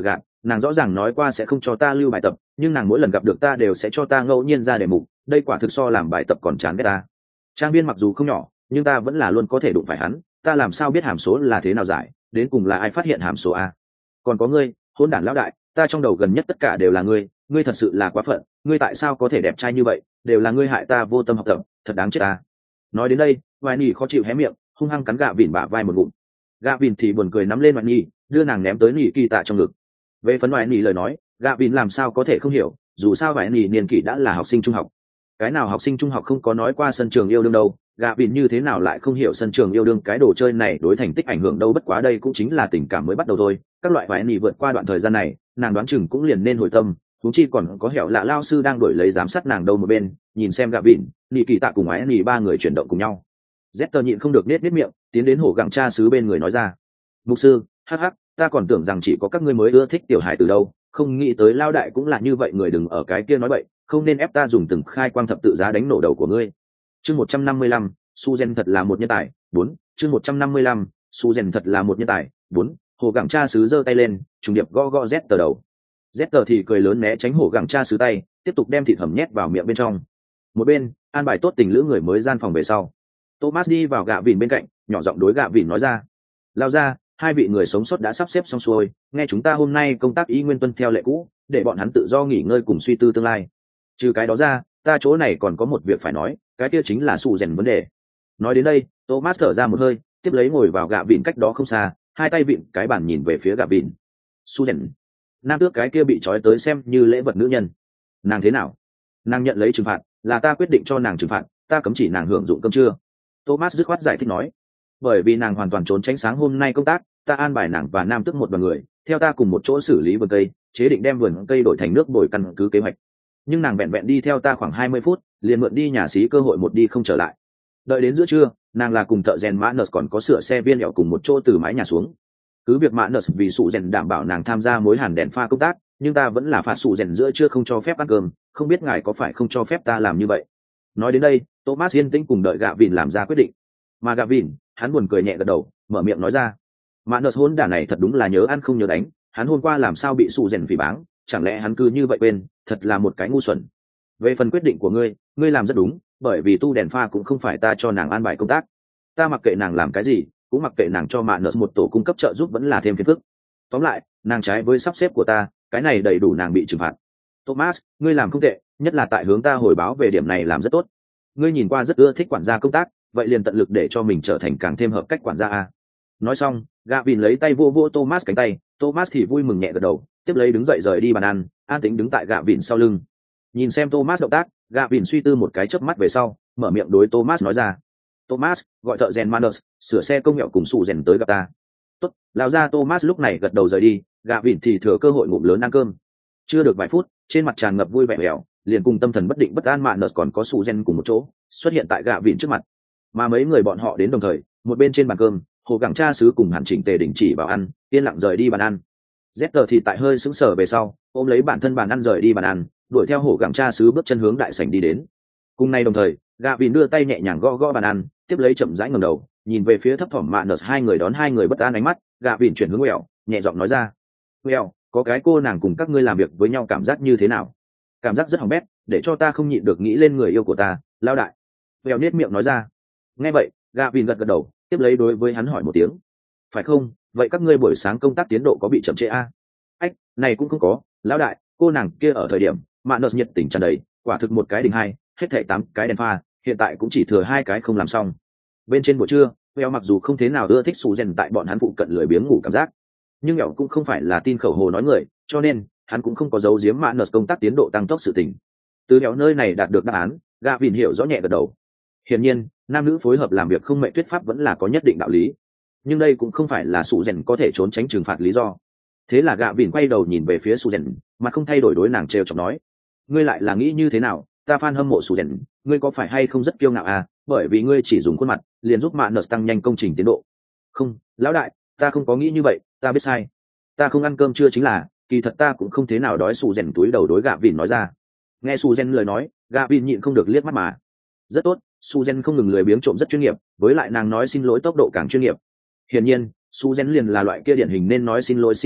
nàng rõ ràng nói qua sẽ không cho ta lưu bài tập, nhưng nàng mỗi lần gặp được ta đều sẽ cho ta ngẫu nhiên ra đề mục, đây quả thực so làm bài tập còn chán ghét ta. Trang viên mặc dù không nhỏ, nhưng ta vẫn là luôn có thể đụng phải hắn, ta làm sao biết hàm số là thế nào giải, đến cùng là ai phát hiện hàm số a? Còn có ngươi, hôn đản lão đại, ta trong đầu gần nhất tất cả đều là ngươi, ngươi thật sự là quá phận, ngươi tại sao có thể đẹp trai như vậy, đều là ngươi hại ta vô tâm học tập, thật đáng chết ta. Nói đến đây, Vài Nỉ khó chịu hé miệng, hung hăng cắn Gạ Vịn bả vai một ngụm. Gạ Vịn thì buồn cười nắm lên Vài Nỉ, đưa nàng ném tới Nỉ Kỳ Tạ trong ngực. Về phần Vài Nỉ lời nói, Gạ Vịn làm sao có thể không hiểu, dù sao Vài Nỉ niên kỷ đã là học sinh trung học. Cái nào học sinh trung học không có nói qua sân trường yêu đương đâu, Gạ Vịn như thế nào lại không hiểu sân trường yêu đương cái đồ chơi này đối thành tích ảnh hưởng đâu, bất quá đây cũng chính là tình cảm mới bắt đầu thôi. Các loại Vài Nỉ vượt qua đoạn thời gian này, nàng đoán chừng cũng liền nên hồi tâm, huống chi còn có hẻo lạ lao sư đang đổi lấy giám sát nàng đâu một bên, nhìn xem Gạ Vịn, Nỉ Kỳ Tạ cùng Ái Nỉ ba người chuyển động cùng nhau. Zester nhịn không được nết nết miệng, tiến đến hổ gặng cha xứ bên người nói ra: "Mục sư, hắc hắc, ta còn tưởng rằng chỉ có các ngươi mới ưa thích tiểu hài từ đâu, không nghĩ tới lao đại cũng là như vậy, người đừng ở cái kia nói bậy, không nên ép ta dùng từng khai quang thập tự giá đánh nổ đầu của ngươi." Chương một trăm năm mươi lăm, Suzen thật là một nhân tài, bốn. Chương một trăm năm mươi lăm, Suzen thật là một nhân tài, bốn. Hổ gặng cha xứ giơ tay lên, trùng điệp gõ gõ Zester đầu. Zester thì cười lớn né tránh hổ gặng cha xứ tay, tiếp tục đem thịt hầm nhét vào miệng bên trong. Một bên, an bài tốt tình lữ người mới gian phòng về sau. Thomas đi vào Gạ Vịn bên cạnh, nhỏ giọng đối Gạ Vịn nói ra: "Lao ra, hai vị người sống sót đã sắp xếp xong xuôi, nghe chúng ta hôm nay công tác y nguyên tuân theo lệ cũ, để bọn hắn tự do nghỉ ngơi cùng suy tư tương lai. Trừ cái đó ra, ta chỗ này còn có một việc phải nói, cái kia chính là sụ rèn vấn đề." Nói đến đây, Thomas thở ra một hơi, tiếp lấy ngồi vào Gạ Vịn cách đó không xa, hai tay vịn cái bàn nhìn về phía Gạ Vịn. "Sụ rèn, nam tước cái kia bị trói tới xem như lễ vật nữ nhân, nàng thế nào?" "Nàng nhận lấy trừng phạt, là ta quyết định cho nàng trừng phạt, ta cấm chỉ nàng hưởng dụng cơm trưa." Thomas dứt khoát giải thích nói: "Bởi vì nàng hoàn toàn trốn tránh sáng hôm nay công tác, ta an bài nàng và nam tước một đoàn người theo ta cùng một chỗ xử lý vườn cây, chế định đem vườn cây đổi thành nước bồi căn cứ kế hoạch. Nhưng nàng vẹn vẹn đi theo ta khoảng hai mươi phút, liền mượn đi nhà xí cơ hội một đi không trở lại. Đợi đến giữa trưa, nàng là cùng thợ rèn Mãnus còn có sửa xe viên dẻo cùng một chỗ từ mái nhà xuống. Cứ việc Mãnus vì sụ rèn đảm bảo nàng tham gia mối hàn đèn pha công tác, nhưng ta vẫn là phạt sụ rèn giữa trưa không cho phép ăn cơm, không biết ngài có phải không cho phép ta làm như vậy?" Nói đến đây, Thomas yên tĩnh cùng đợi Gạ Vịn làm ra quyết định. Mà Gạ Vịn, hắn buồn cười nhẹ gật đầu, mở miệng nói ra: "Mãnus hôn đản này thật đúng là nhớ ăn không nhớ đánh, hắn hôm qua làm sao bị sụ rèn phỉ báng, chẳng lẽ hắn cứ như vậy quên, thật là một cái ngu xuẩn. Về phần quyết định của ngươi, ngươi làm rất đúng, bởi vì tu đèn pha cũng không phải ta cho nàng an bài công tác, ta mặc kệ nàng làm cái gì, cũng mặc kệ nàng cho Mãnus một tổ cung cấp trợ giúp vẫn là thêm phiền phức. Tóm lại, nàng trái với sắp xếp của ta, cái này đầy đủ nàng bị trừng phạt. Thomas, ngươi làm không tệ, nhất là tại hướng ta hồi báo về điểm này làm rất tốt. Ngươi nhìn qua rất ưa thích quản gia công tác, vậy liền tận lực để cho mình trở thành càng thêm hợp cách quản gia a." Nói xong, Gạ Vịn lấy tay vô vô Thomas cánh tay, Thomas thì vui mừng nhẹ gật đầu, tiếp lấy đứng dậy rời đi bàn ăn, an tĩnh đứng tại Gạ Vịn sau lưng. Nhìn xem Thomas động tác, Gạ Vịn suy tư một cái chớp mắt về sau, mở miệng đối Thomas nói ra: "Thomas, gọi thợ rèn Mãnus, sửa xe công nhậu cùng sụ rèn tới gặp ta." "Tốt." Lão gia Thomas lúc này gật đầu rời đi, Gạ Vịn thì thừa cơ hội ngụm lớn ăn cơm. Chưa được vài phút, trên mặt tràn ngập vui vẻ mèo, liền cùng tâm thần bất định bất an Mãnus còn có sụ rèn cùng một chỗ xuất hiện tại Gạ Vịn trước mặt. Mà mấy người bọn họ đến đồng thời, một bên trên bàn cơm, hồ gặng cha xứ cùng hàn chỉnh tề đình chỉ vào ăn, yên lặng rời đi bàn ăn. Zester thì tại hơi sững sờ về sau, ôm lấy bản thân bàn ăn rời đi bàn ăn, đuổi theo hồ gặng cha xứ bước chân hướng đại sảnh đi đến. Cùng nay đồng thời, Gạ Vịn đưa tay nhẹ nhàng gõ gõ bàn ăn, tiếp lấy chậm rãi ngẩng đầu, nhìn về phía thấp thỏm Mãnus, hai người đón hai người bất an ánh mắt, Gạ Vịn chuyển hướng Mèo, nhẹ giọng nói ra: "Mèo, có cái cô nàng cùng các ngươi làm việc với nhau cảm giác như thế nào?" "Cảm giác rất hỏng bét, để cho ta không nhịn được nghĩ lên người yêu của ta, lao đại." Mèo nết miệng nói ra. Nghe vậy, Gạ Vịn gật gật đầu, tiếp lấy đối với hắn hỏi một tiếng: "Phải không? Vậy các ngươi buổi sáng công tác tiến độ có bị chậm trễ a?" "Ách, này cũng không có, lão đại, cô nàng kia ở thời điểm Mãnus nhiệt tình tràn đầy, quả thực một cái đỉnh hai, hết thảy tám cái đèn pha, hiện tại cũng chỉ thừa hai cái không làm xong." Bên trên buổi trưa, Mèo mặc dù không thế nào ưa thích sụ rèn tại bọn hắn phụ cận lười biếng ngủ cảm giác, nhưng Mèo cũng không phải là tin khẩu hồ nói người, cho nên hắn cũng không có giấu giếm Mãnus công tác tiến độ tăng tốc sự tình. Từ Mèo nơi này đạt được đáp án, Gạ Vịn hiểu rõ nhẹ gật đầu. Hiển nhiên, nam nữ phối hợp làm việc không mệnh thuyết pháp vẫn là có nhất định đạo lý, nhưng đây cũng không phải là sụ rèn có thể trốn tránh trừng phạt lý do. Thế là Gạ Vịn quay đầu nhìn về phía sụ rèn, mà không thay đổi đối nàng trêu chọc nói: "Ngươi lại là nghĩ như thế nào? Ta fan hâm mộ sụ rèn, ngươi có phải hay không rất kiêu ngạo à? Bởi vì ngươi chỉ dùng khuôn mặt liền giúp Mãnus tăng nhanh công trình tiến độ." "Không, lão đại, ta không có nghĩ như vậy, ta biết sai. Ta không ăn cơm trưa chính là, kỳ thật ta cũng không thế nào đói." Sụ rèn túi đầu đối Gạ Vịn nói ra. Nghe sụ rèn lời nói, Gạ Vịn nhịn không được liếc mắt mà. Rất tốt, Suzen không ngừng lười biếng trộm rất chuyên nghiệp, với lại nàng nói xin lỗi tốc độ càng chuyên nghiệp. Hiển nhiên, Suzen liền là loại kia điển hình nên nói xin lỗi xin lỗi,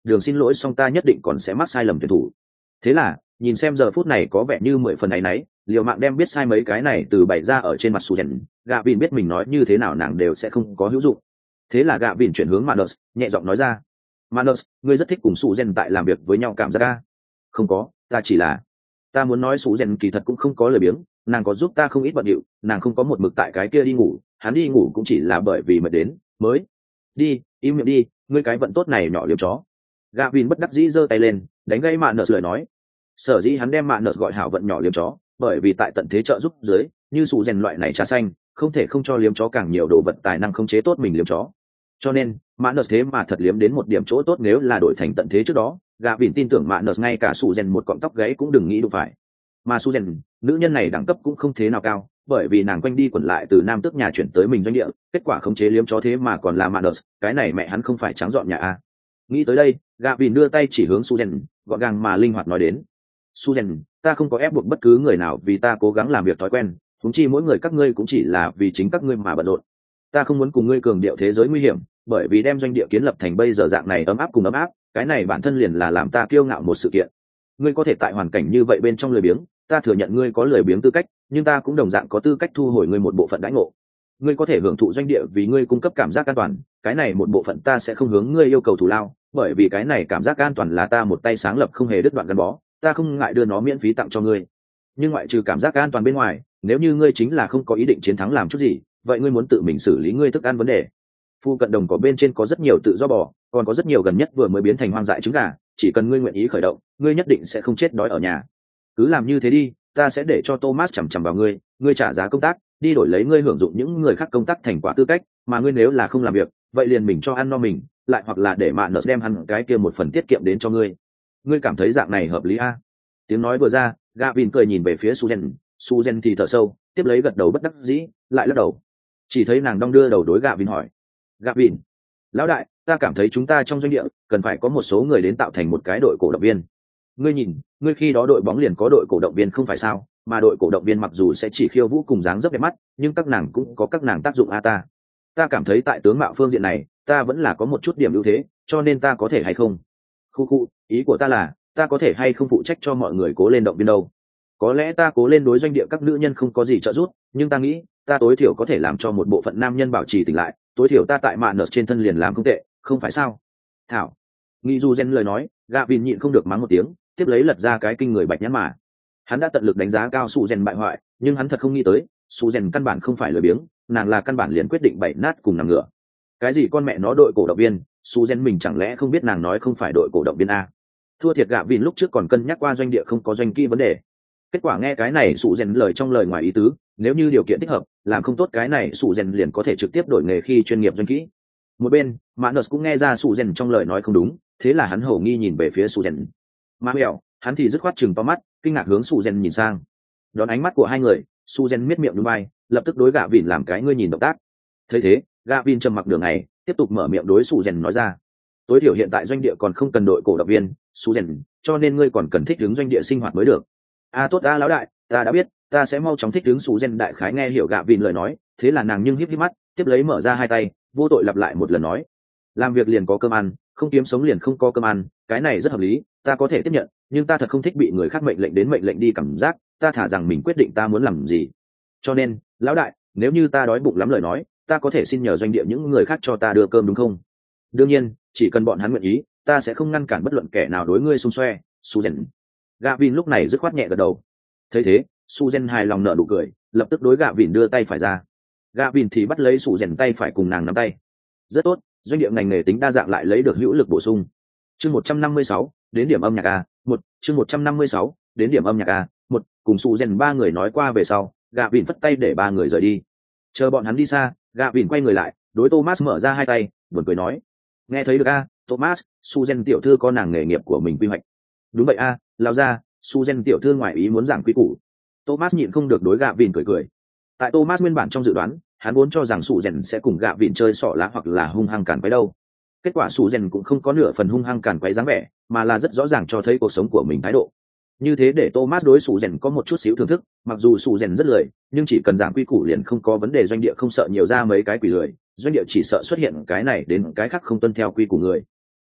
đường xin lỗi song ta nhất định còn sẽ mắc sai lầm tuyển thủ. Thế là nhìn xem giờ phút này có vẻ như mười phần áy náy, liều mạng đem biết sai mấy cái này từ bày ra ở trên mặt Suzen, gạ vịn biết mình nói như thế nào nàng đều sẽ không có hữu dụng. Thế là gạ vịn chuyển hướng Manus, nhẹ giọng nói ra: Manus, ngươi rất thích cùng Suzen tại làm việc với nhau cảm giác à? Không có, ta chỉ là ta muốn nói Suzen kỳ thật cũng không có lời biếng, nàng có giúp ta không ít bận điệu, nàng không có một mực tại cái kia đi ngủ, hắn đi ngủ cũng chỉ là bởi vì mệt đến mới đi. Im miệng đi, ngươi cái vận tốt này nhỏ liếm chó. Gạ vịn bất đắc dĩ giơ tay lên đánh gây Manus lời nói. Sở dĩ hắn đem Manus gọi hảo vận nhỏ liếm chó, bởi vì tại tận thế trợ giúp dưới, như Suzen loại này trà xanh không thể không cho liếm chó càng nhiều đồ vật tài năng khống chế tốt mình liếm chó. Cho nên Manus thế mà thật liếm đến một điểm chỗ tốt, nếu là đổi thành tận thế trước đó, gạ vịn tin tưởng Manus ngay cả Suzen một cọng tóc gáy cũng đừng nghĩ đủ phải. Mà Suzen, nữ nhân này đẳng cấp cũng không thế nào cao, bởi vì nàng quanh đi quẩn lại từ nam tước nhà chuyển tới mình doanh địa, kết quả khống chế liếm chó thế mà còn là Manus, cái này mẹ hắn không phải trắng dọn nhà a. Nghĩ tới đây, gạ vịn đưa tay chỉ hướng Suzen, gọn gàng mà linh hoạt nói đến: Suzen, ta không có ép buộc bất cứ người nào vì ta cố gắng làm việc thói quen, huống chi mỗi người các ngươi cũng chỉ là vì chính các ngươi mà bận rộn. Ta không muốn cùng ngươi cường điệu thế giới nguy hiểm, bởi vì đem doanh địa kiến lập thành bây giờ dạng này ấm áp cùng ấm áp, cái này bản thân liền là làm ta kiêu ngạo một sự kiện. Ngươi có thể tại hoàn cảnh như vậy bên trong lười biếng, ta thừa nhận ngươi có lười biếng tư cách, nhưng ta cũng đồng dạng có tư cách thu hồi ngươi một bộ phận đãi ngộ. Ngươi có thể hưởng thụ doanh địa vì ngươi cung cấp cảm giác an toàn, cái này một bộ phận ta sẽ không hướng ngươi yêu cầu thù lao, bởi vì cái này cảm giác an toàn là ta một tay sáng lập không hề đứt đoạn gắn bó, ta không ngại đưa nó miễn phí tặng cho ngươi. Nhưng ngoại trừ cảm giác an toàn bên ngoài, nếu như ngươi chính là không có ý định chiến thắng làm chút gì, vậy ngươi muốn tự mình xử lý ngươi thức ăn vấn đề. Phu cận đồng có bên trên có rất nhiều tự do bò, còn có rất nhiều gần nhất vừa mới biến thành hoang dại trứng gà, chỉ cần ngươi nguyện ý khởi động, ngươi nhất định sẽ không chết đói ở nhà. Cứ làm như thế đi, ta sẽ để cho Thomas chằm chằm vào ngươi, ngươi trả giá công tác, đi đổi lấy ngươi hưởng dụng những người khác công tác thành quả tư cách, mà ngươi nếu là không làm việc, vậy liền mình cho ăn no mình, lại hoặc là để Manus đem ăn cái kia một phần tiết kiệm đến cho ngươi. Ngươi cảm thấy dạng này hợp lý a? Tiếng nói vừa ra, Gavin cười nhìn về phía Suzen, Suzen thì thở sâu, tiếp lấy gật đầu bất đắc dĩ, lại lắc đầu. Chỉ thấy nàng đong đưa đầu đối Gavin hỏi: Gavin, lão đại, ta cảm thấy chúng ta trong doanh địa cần phải có một số người đến tạo thành một cái đội cổ động viên. Ngươi nhìn, ngươi khi đó đội bóng liền có đội cổ động viên không phải sao? Mà đội cổ động viên mặc dù sẽ chỉ khiêu vũ cùng dáng dấp đẹp mắt, nhưng các nàng cũng có các nàng tác dụng a ta. Ta cảm thấy tại tướng mạo phương diện này, ta vẫn là có một chút điểm ưu thế, cho nên ta có thể hay không? Khu khu, ý của ta là, ta có thể hay không phụ trách cho mọi người cố lên động viên đâu? Có lẽ ta cố lên đối doanh địa các nữ nhân không có gì trợ giúp, nhưng ta nghĩ, ta tối thiểu có thể làm cho một bộ phận nam nhân bảo trì tỉnh lại, tối thiểu ta tại mạn nợ trên thân liền làm không tệ, không phải sao? Thảo, nghĩ dù gen lời nói, Gavin nhịn không được mắng một tiếng, tiếp lấy lật ra cái kinh người bạch nhãn mà. Hắn đã tận lực đánh giá cao Suzen bại hoại, nhưng hắn thật không nghĩ tới, Suzen căn bản không phải lười biếng, nàng là căn bản liền quyết định bậy nát cùng nằm ngửa. Cái gì con mẹ nó đội cổ động viên, Suzen mình chẳng lẽ không biết nàng nói không phải đội cổ động viên a? Thua thiệt gạ vịn lúc trước còn cân nhắc qua doanh địa không có doanh kỹ vấn đề. Kết quả nghe cái này Suzen lời trong lời ngoài ý tứ, nếu như điều kiện thích hợp, làm không tốt cái này Suzen liền có thể trực tiếp đổi nghề khi chuyên nghiệp doanh kỹ. Một bên, Manus cũng nghe ra Suzen trong lời nói không đúng, thế là hắn hổ nghi nhìn về phía Suzen. Mà mèo, hắn thì dứt khoát chừng to mắt, kinh ngạc hướng Suzen nhìn sang. Đón ánh mắt của hai người, Suzen miết miệng nhún vai, lập tức đối gạ vịn làm cái ngươi nhìn động tác. Thấy thế, gạ vịn trầm mặc đường này, tiếp tục mở miệng đối Suzen nói ra: tối thiểu hiện tại doanh địa còn không cần đội cổ động viên, Suzen, cho nên ngươi còn cần thích ứng doanh địa sinh hoạt mới được. A à, tốt a lão đại, ta đã biết, ta sẽ mau chóng thích ứng. Suzen đại khái nghe hiểu gạ vịn lời nói, thế là nàng nhưng híp híp mắt, tiếp lấy mở ra hai tay, vô tội lặp lại một lần nói: làm việc liền có cơm ăn, không kiếm sống liền không có cơm ăn, cái này rất hợp lý, ta có thể tiếp nhận, nhưng ta thật không thích bị người khác mệnh lệnh đến mệnh lệnh đi cảm giác, ta thả rằng mình quyết định ta muốn làm gì. Cho nên, lão đại, nếu như ta đói bụng lắm lời nói, ta có thể xin nhờ doanh địa những người khác cho ta đưa cơm đúng không? Đương nhiên, chỉ cần bọn hắn nguyện ý, ta sẽ không ngăn cản bất luận kẻ nào đối ngươi xung xoe. Suzen. Gavin lúc này dứt khoát nhẹ gật đầu. Thấy thế, Suzen hài lòng nở nụ cười, lập tức đối Gavin đưa tay phải ra. Gavin thì bắt lấy Suzen tay phải cùng nàng nắm tay. Rất tốt, doanh địa ngành nghề tính đa dạng lại lấy được hữu lực bổ sung. Chương một trăm năm mươi sáu, đến điểm âm nhạc a, một, chương một trăm năm mươi sáu, đến điểm âm nhạc a, một, cùng Suzen ba người nói qua về sau, Gavin phất tay để ba người rời đi. Chờ bọn hắn đi xa, Gavin quay người lại, đối Thomas mở ra hai tay, buồn cười nói: nghe thấy được a, Thomas, Suzen tiểu thư có nàng nghề nghiệp của mình quy hoạch. Đúng vậy a, lao ra, Suzen tiểu thư ngoại ý muốn giảng quy củ. Thomas nhịn không được đối Gavin cười cười. Tại Thomas nguyên bản trong dự đoán, hắn vốn cho rằng Suzen sẽ cùng Gavin chơi xỏ lá hoặc là hung hăng cản quấy đâu. Kết quả Suzen cũng không có nửa phần hung hăng cản quấy dáng vẻ, mà là rất rõ ràng cho thấy cuộc sống của mình thái độ. Như thế để Thomas đối Suzen có một chút xíu thưởng thức, mặc dù Suzen rất lười, nhưng chỉ cần giảng quy củ liền không có vấn đề, doanh địa không sợ nhiều ra mấy cái quỷ lười, doanh địa chỉ sợ xuất hiện cái này đến cái khác không tuân theo quy củ người.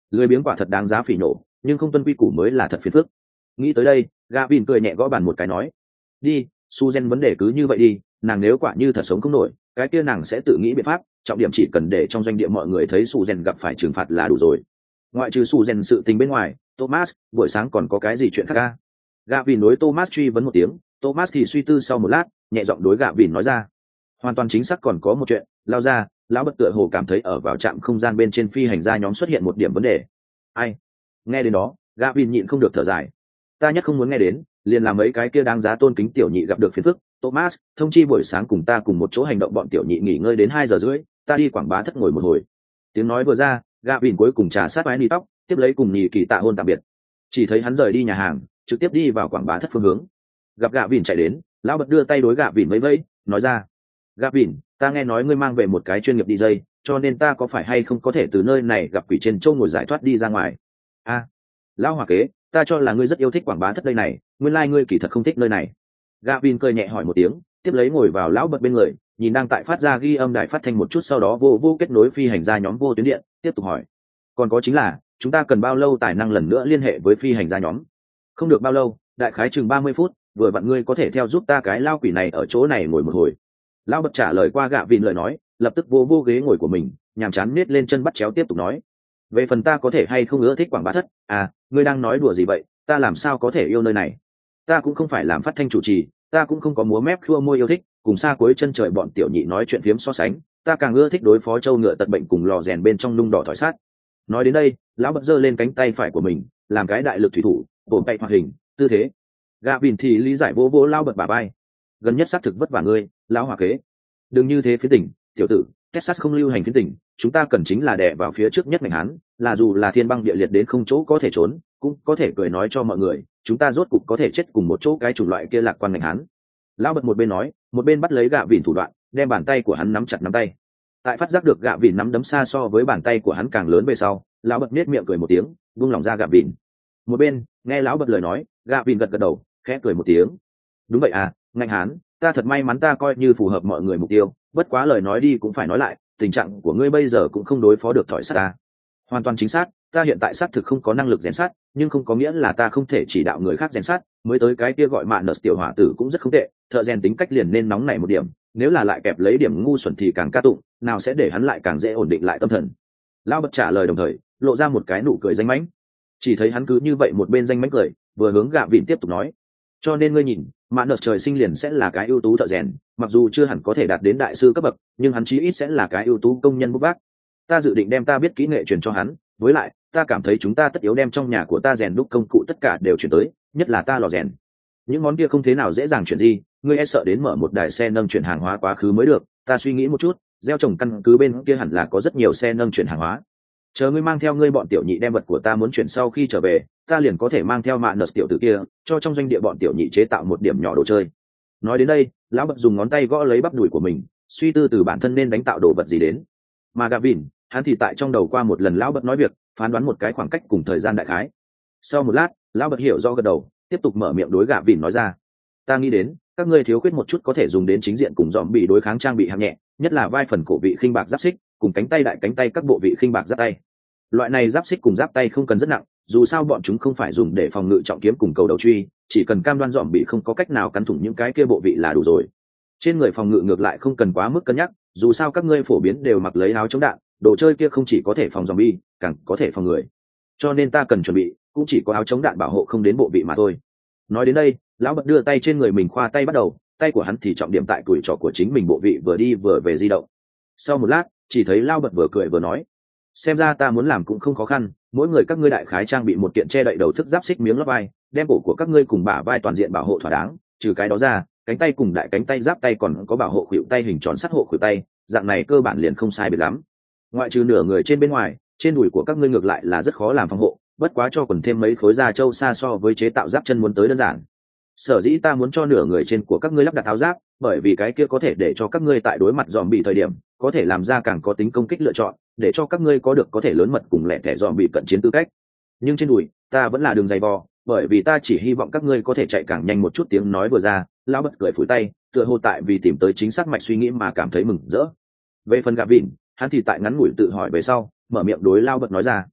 lười biếng quả thật đáng giá phỉ nổ, nhưng không tuân quy củ mới là thật phiền phức. Nghĩ tới đây, Gavin cười nhẹ gõ bàn một cái nói, đi, Suzen vấn đề cứ như vậy đi, nàng nếu quả như thật sống không nổi, cái kia nàng sẽ tự nghĩ biện pháp, trọng điểm chỉ cần để trong doanh địa mọi người thấy Suzen gặp phải trừng phạt là đủ rồi. Ngoại trừ Suzen sự tình bên ngoài, Thomas, buổi sáng còn có cái gì chuyện khác à? Gavin đối Thomas truy vấn một tiếng, Thomas thì suy tư sau một lát, nhẹ giọng đối Gavin nói ra, hoàn toàn chính xác còn có một chuyện, lao ra, lão bất tựa hồ cảm thấy ở vào trạm không gian bên trên phi hành gia nhóm xuất hiện một điểm vấn đề. Ai? Nghe đến đó, Gavin nhịn không được thở dài. Ta nhất không muốn nghe đến, liền làm mấy cái kia đáng giá tôn kính tiểu nhị gặp được phiền phức. Thomas, thông chi buổi sáng cùng ta cùng một chỗ hành động, bọn tiểu nhị nghỉ ngơi đến hai giờ rưỡi, ta đi quảng bá thất ngồi một hồi. Tiếng nói vừa ra, Gavin cuối cùng trà sát váy nỉ tóc, tiếp lấy cùng nhị kỳ tạ hôn tạm biệt. Chỉ thấy hắn rời đi nhà hàng, trực tiếp đi vào quảng bá thất phương hướng. Gặp Gavin chạy đến, lão bật đưa tay đối Gavin vẫy vẫy, nói ra, Gavin, ta nghe nói ngươi mang về một cái chuyên nghiệp đi dây, cho nên ta có phải hay không có thể từ nơi này gặp quỷ trên châu ngồi giải thoát đi ra ngoài. A, à, lão hòa kế, ta cho là ngươi rất yêu thích quảng bá thất đây này, nguyên lai ngươi kỳ thật không thích nơi này. Gavin cười nhẹ hỏi một tiếng, tiếp lấy ngồi vào lão bật bên người, nhìn đang tại phát ra ghi âm đài phát thanh một chút, sau đó vô vô kết nối phi hành gia nhóm vô tuyến điện, tiếp tục hỏi, còn có chính là chúng ta cần bao lâu tài năng lần nữa liên hệ với phi hành gia nhóm? Không được bao lâu, đại khái chừng ba mươi phút, vừa vặn ngươi có thể theo giúp ta cái lao quỷ này ở chỗ này ngồi một hồi. Lão bật trả lời qua Gavin lời nói, lập tức vô vô ghế ngồi của mình, nhàm chán nết lên chân bắt chéo tiếp tục nói, về phần ta có thể hay không ưa thích quảng bá thất, à, ngươi đang nói đùa gì vậy, ta làm sao có thể yêu nơi này? Ta cũng không phải làm phát thanh chủ trì, ta cũng không có múa mép khua môi yêu thích, cùng xa cuối chân trời bọn tiểu nhị nói chuyện phiếm so sánh, ta càng ưa thích đối phó châu ngựa tật bệnh cùng lò rèn bên trong nung đỏ thỏi sát. Nói đến đây, lão bật giơ lên cánh tay phải của mình, làm cái đại lực thủy thủ, bổ tay hoạt hình, tư thế. Gavin thì lý giải vô vô lao bật bà bay. Gần nhất xác thực vất vả ngươi, lão hòa kế. Đừng như thế phía tỉnh, tiểu tử, Texas không lưu hành phiến tỉnh, chúng ta cần chính là đè vào phía trước nhất ngành hán, là dù là thiên băng địa liệt đến không chỗ có thể trốn, cũng có thể cười nói cho mọi người, chúng ta rốt cục có thể chết cùng một chỗ cái chủng loại kia lạc quan ngành hán. Lão bật một bên nói, một bên bắt lấy Gavin thủ đoạn, đem bàn tay của hắn nắm chặt nắm tay. Tại phát giác được Gavin nắm đấm xa so với bàn tay của hắn càng lớn về sau, lão bật nhếch miệng cười một tiếng, buông lòng ra Gavin. Một bên, nghe lão bật lời nói, Gavin gật gật đầu, khẽ cười một tiếng. Đúng vậy à, ngành hán, ta thật may mắn, ta coi như phù hợp mọi người mục tiêu, bất quá lời nói đi cũng phải nói lại, tình trạng của ngươi bây giờ cũng không đối phó được thỏi sắt ta. Hoàn toàn chính xác, ta hiện tại xác thực không có năng lực rèn sắt, nhưng không có nghĩa là ta không thể chỉ đạo người khác rèn sắt, mới tới cái kia gọi mạn nợ tiểu hỏa tử cũng rất không tệ, thợ rèn tính cách liền nên nóng nảy một điểm, nếu là lại kẹp lấy điểm ngu xuẩn thì càng ca tụng, nào sẽ để hắn lại càng dễ ổn định lại tâm thần. Lão bật trả lời đồng thời, lộ ra một cái nụ cười danh mãnh. Chỉ thấy hắn cứ như vậy một bên danh mãnh cười, vừa hướng Gavin tiếp tục nói, cho nên ngươi nhìn, mạn nợ trời sinh liền sẽ là cái ưu tú thợ rèn, mặc dù chưa hẳn có thể đạt đến đại sư cấp bậc, nhưng hắn chí ít sẽ là cái ưu tú công nhân bốc vác. Ta dự định đem ta biết kỹ nghệ truyền cho hắn, với lại ta cảm thấy chúng ta tất yếu đem trong nhà của ta rèn đúc công cụ tất cả đều chuyển tới, nhất là ta lò rèn. Những món kia không thế nào dễ dàng chuyển gì, ngươi e sợ đến mở một đài xe nâng chuyển hàng hóa quá khứ mới được, ta suy nghĩ một chút, gieo trồng căn cứ bên kia hẳn là có rất nhiều xe nâng chuyển hàng hóa. Chờ ngươi mang theo ngươi bọn tiểu nhị đem vật của ta muốn chuyển sau khi trở về, ta liền có thể mang theo mạn nợ tiểu tử kia, cho trong doanh địa bọn tiểu nhị chế tạo một điểm nhỏ đồ chơi. Nói đến đây, lão bật dùng ngón tay gõ lấy bắp đùi của mình, suy tư từ bản thân nên đánh tạo đồ vật gì đến. Mà Gavin, hắn thì tại trong đầu qua một lần lão bật nói việc, phán đoán một cái khoảng cách cùng thời gian đại khái. Sau một lát, lão bật hiểu do gật đầu, tiếp tục mở miệng đối Gavin nói ra, ta nghĩ đến các ngươi thiếu khuyết một chút có thể dùng đến chính diện cùng dòm bị đối kháng trang bị hạng nhẹ, nhất là vai phần cổ vị khinh bạc giáp xích cùng cánh tay đại cánh tay các bộ vị khinh bạc giáp tay. Loại này giáp xích cùng giáp tay không cần rất nặng, dù sao bọn chúng không phải dùng để phòng ngự trọng kiếm cùng cầu đầu truy, chỉ cần cam đoan dòm bị không có cách nào cắn thủng những cái kia bộ vị là đủ rồi. Trên người phòng ngự ngược lại không cần quá mức cân nhắc, dù sao các ngươi phổ biến đều mặc lấy áo chống đạn, đồ chơi kia không chỉ có thể phòng zombie, càng có thể phòng người. Cho nên ta cần chuẩn bị cũng chỉ có áo chống đạn bảo hộ không đến bộ vị mà thôi. Nói đến đây, lão bật đưa tay trên người mình khoa tay bắt đầu, tay của hắn thì trọng điểm tại tuổi trỏ của chính mình bộ vị vừa đi vừa về di động. Sau một lát, chỉ thấy lão bật vừa cười vừa nói, xem ra ta muốn làm cũng không khó khăn, mỗi người các ngươi đại khái trang bị một kiện che đậy đầu thức giáp xích miếng lót vai, đem cổ của các ngươi cùng bả vai toàn diện bảo hộ thỏa đáng, trừ cái đó ra, cánh tay cùng đại cánh tay giáp tay còn có bảo hộ khuỷu tay hình tròn sắt hộ khuỷu tay, dạng này cơ bản liền không sai biệt lắm. Ngoại trừ nửa người trên bên ngoài, trên đùi của các ngươi ngược lại là rất khó làm phòng hộ, bất quá cho quần thêm mấy khối da trâu xa so với chế tạo giáp chân muốn tới đơn giản. Sở dĩ ta muốn cho nửa người trên của các ngươi lắp đặt áo giáp, bởi vì cái kia có thể để cho các ngươi tại đối mặt dòm bị thời điểm, có thể làm ra càng có tính công kích lựa chọn, để cho các ngươi có được có thể lớn mật cùng lẻ thẻ dòm bị cận chiến tư cách. Nhưng trên đùi, ta vẫn là đường dày vò, bởi vì ta chỉ hy vọng các ngươi có thể chạy càng nhanh một chút. Tiếng nói vừa ra, lão bật cười phủi tay, tựa hồ tại vì tìm tới chính xác mạch suy nghĩ mà cảm thấy mừng rỡ. Về phần Gavin, hắn thì tại ngắn ngủi tự hỏi về sau, mở miệng đối lão bật nói ra,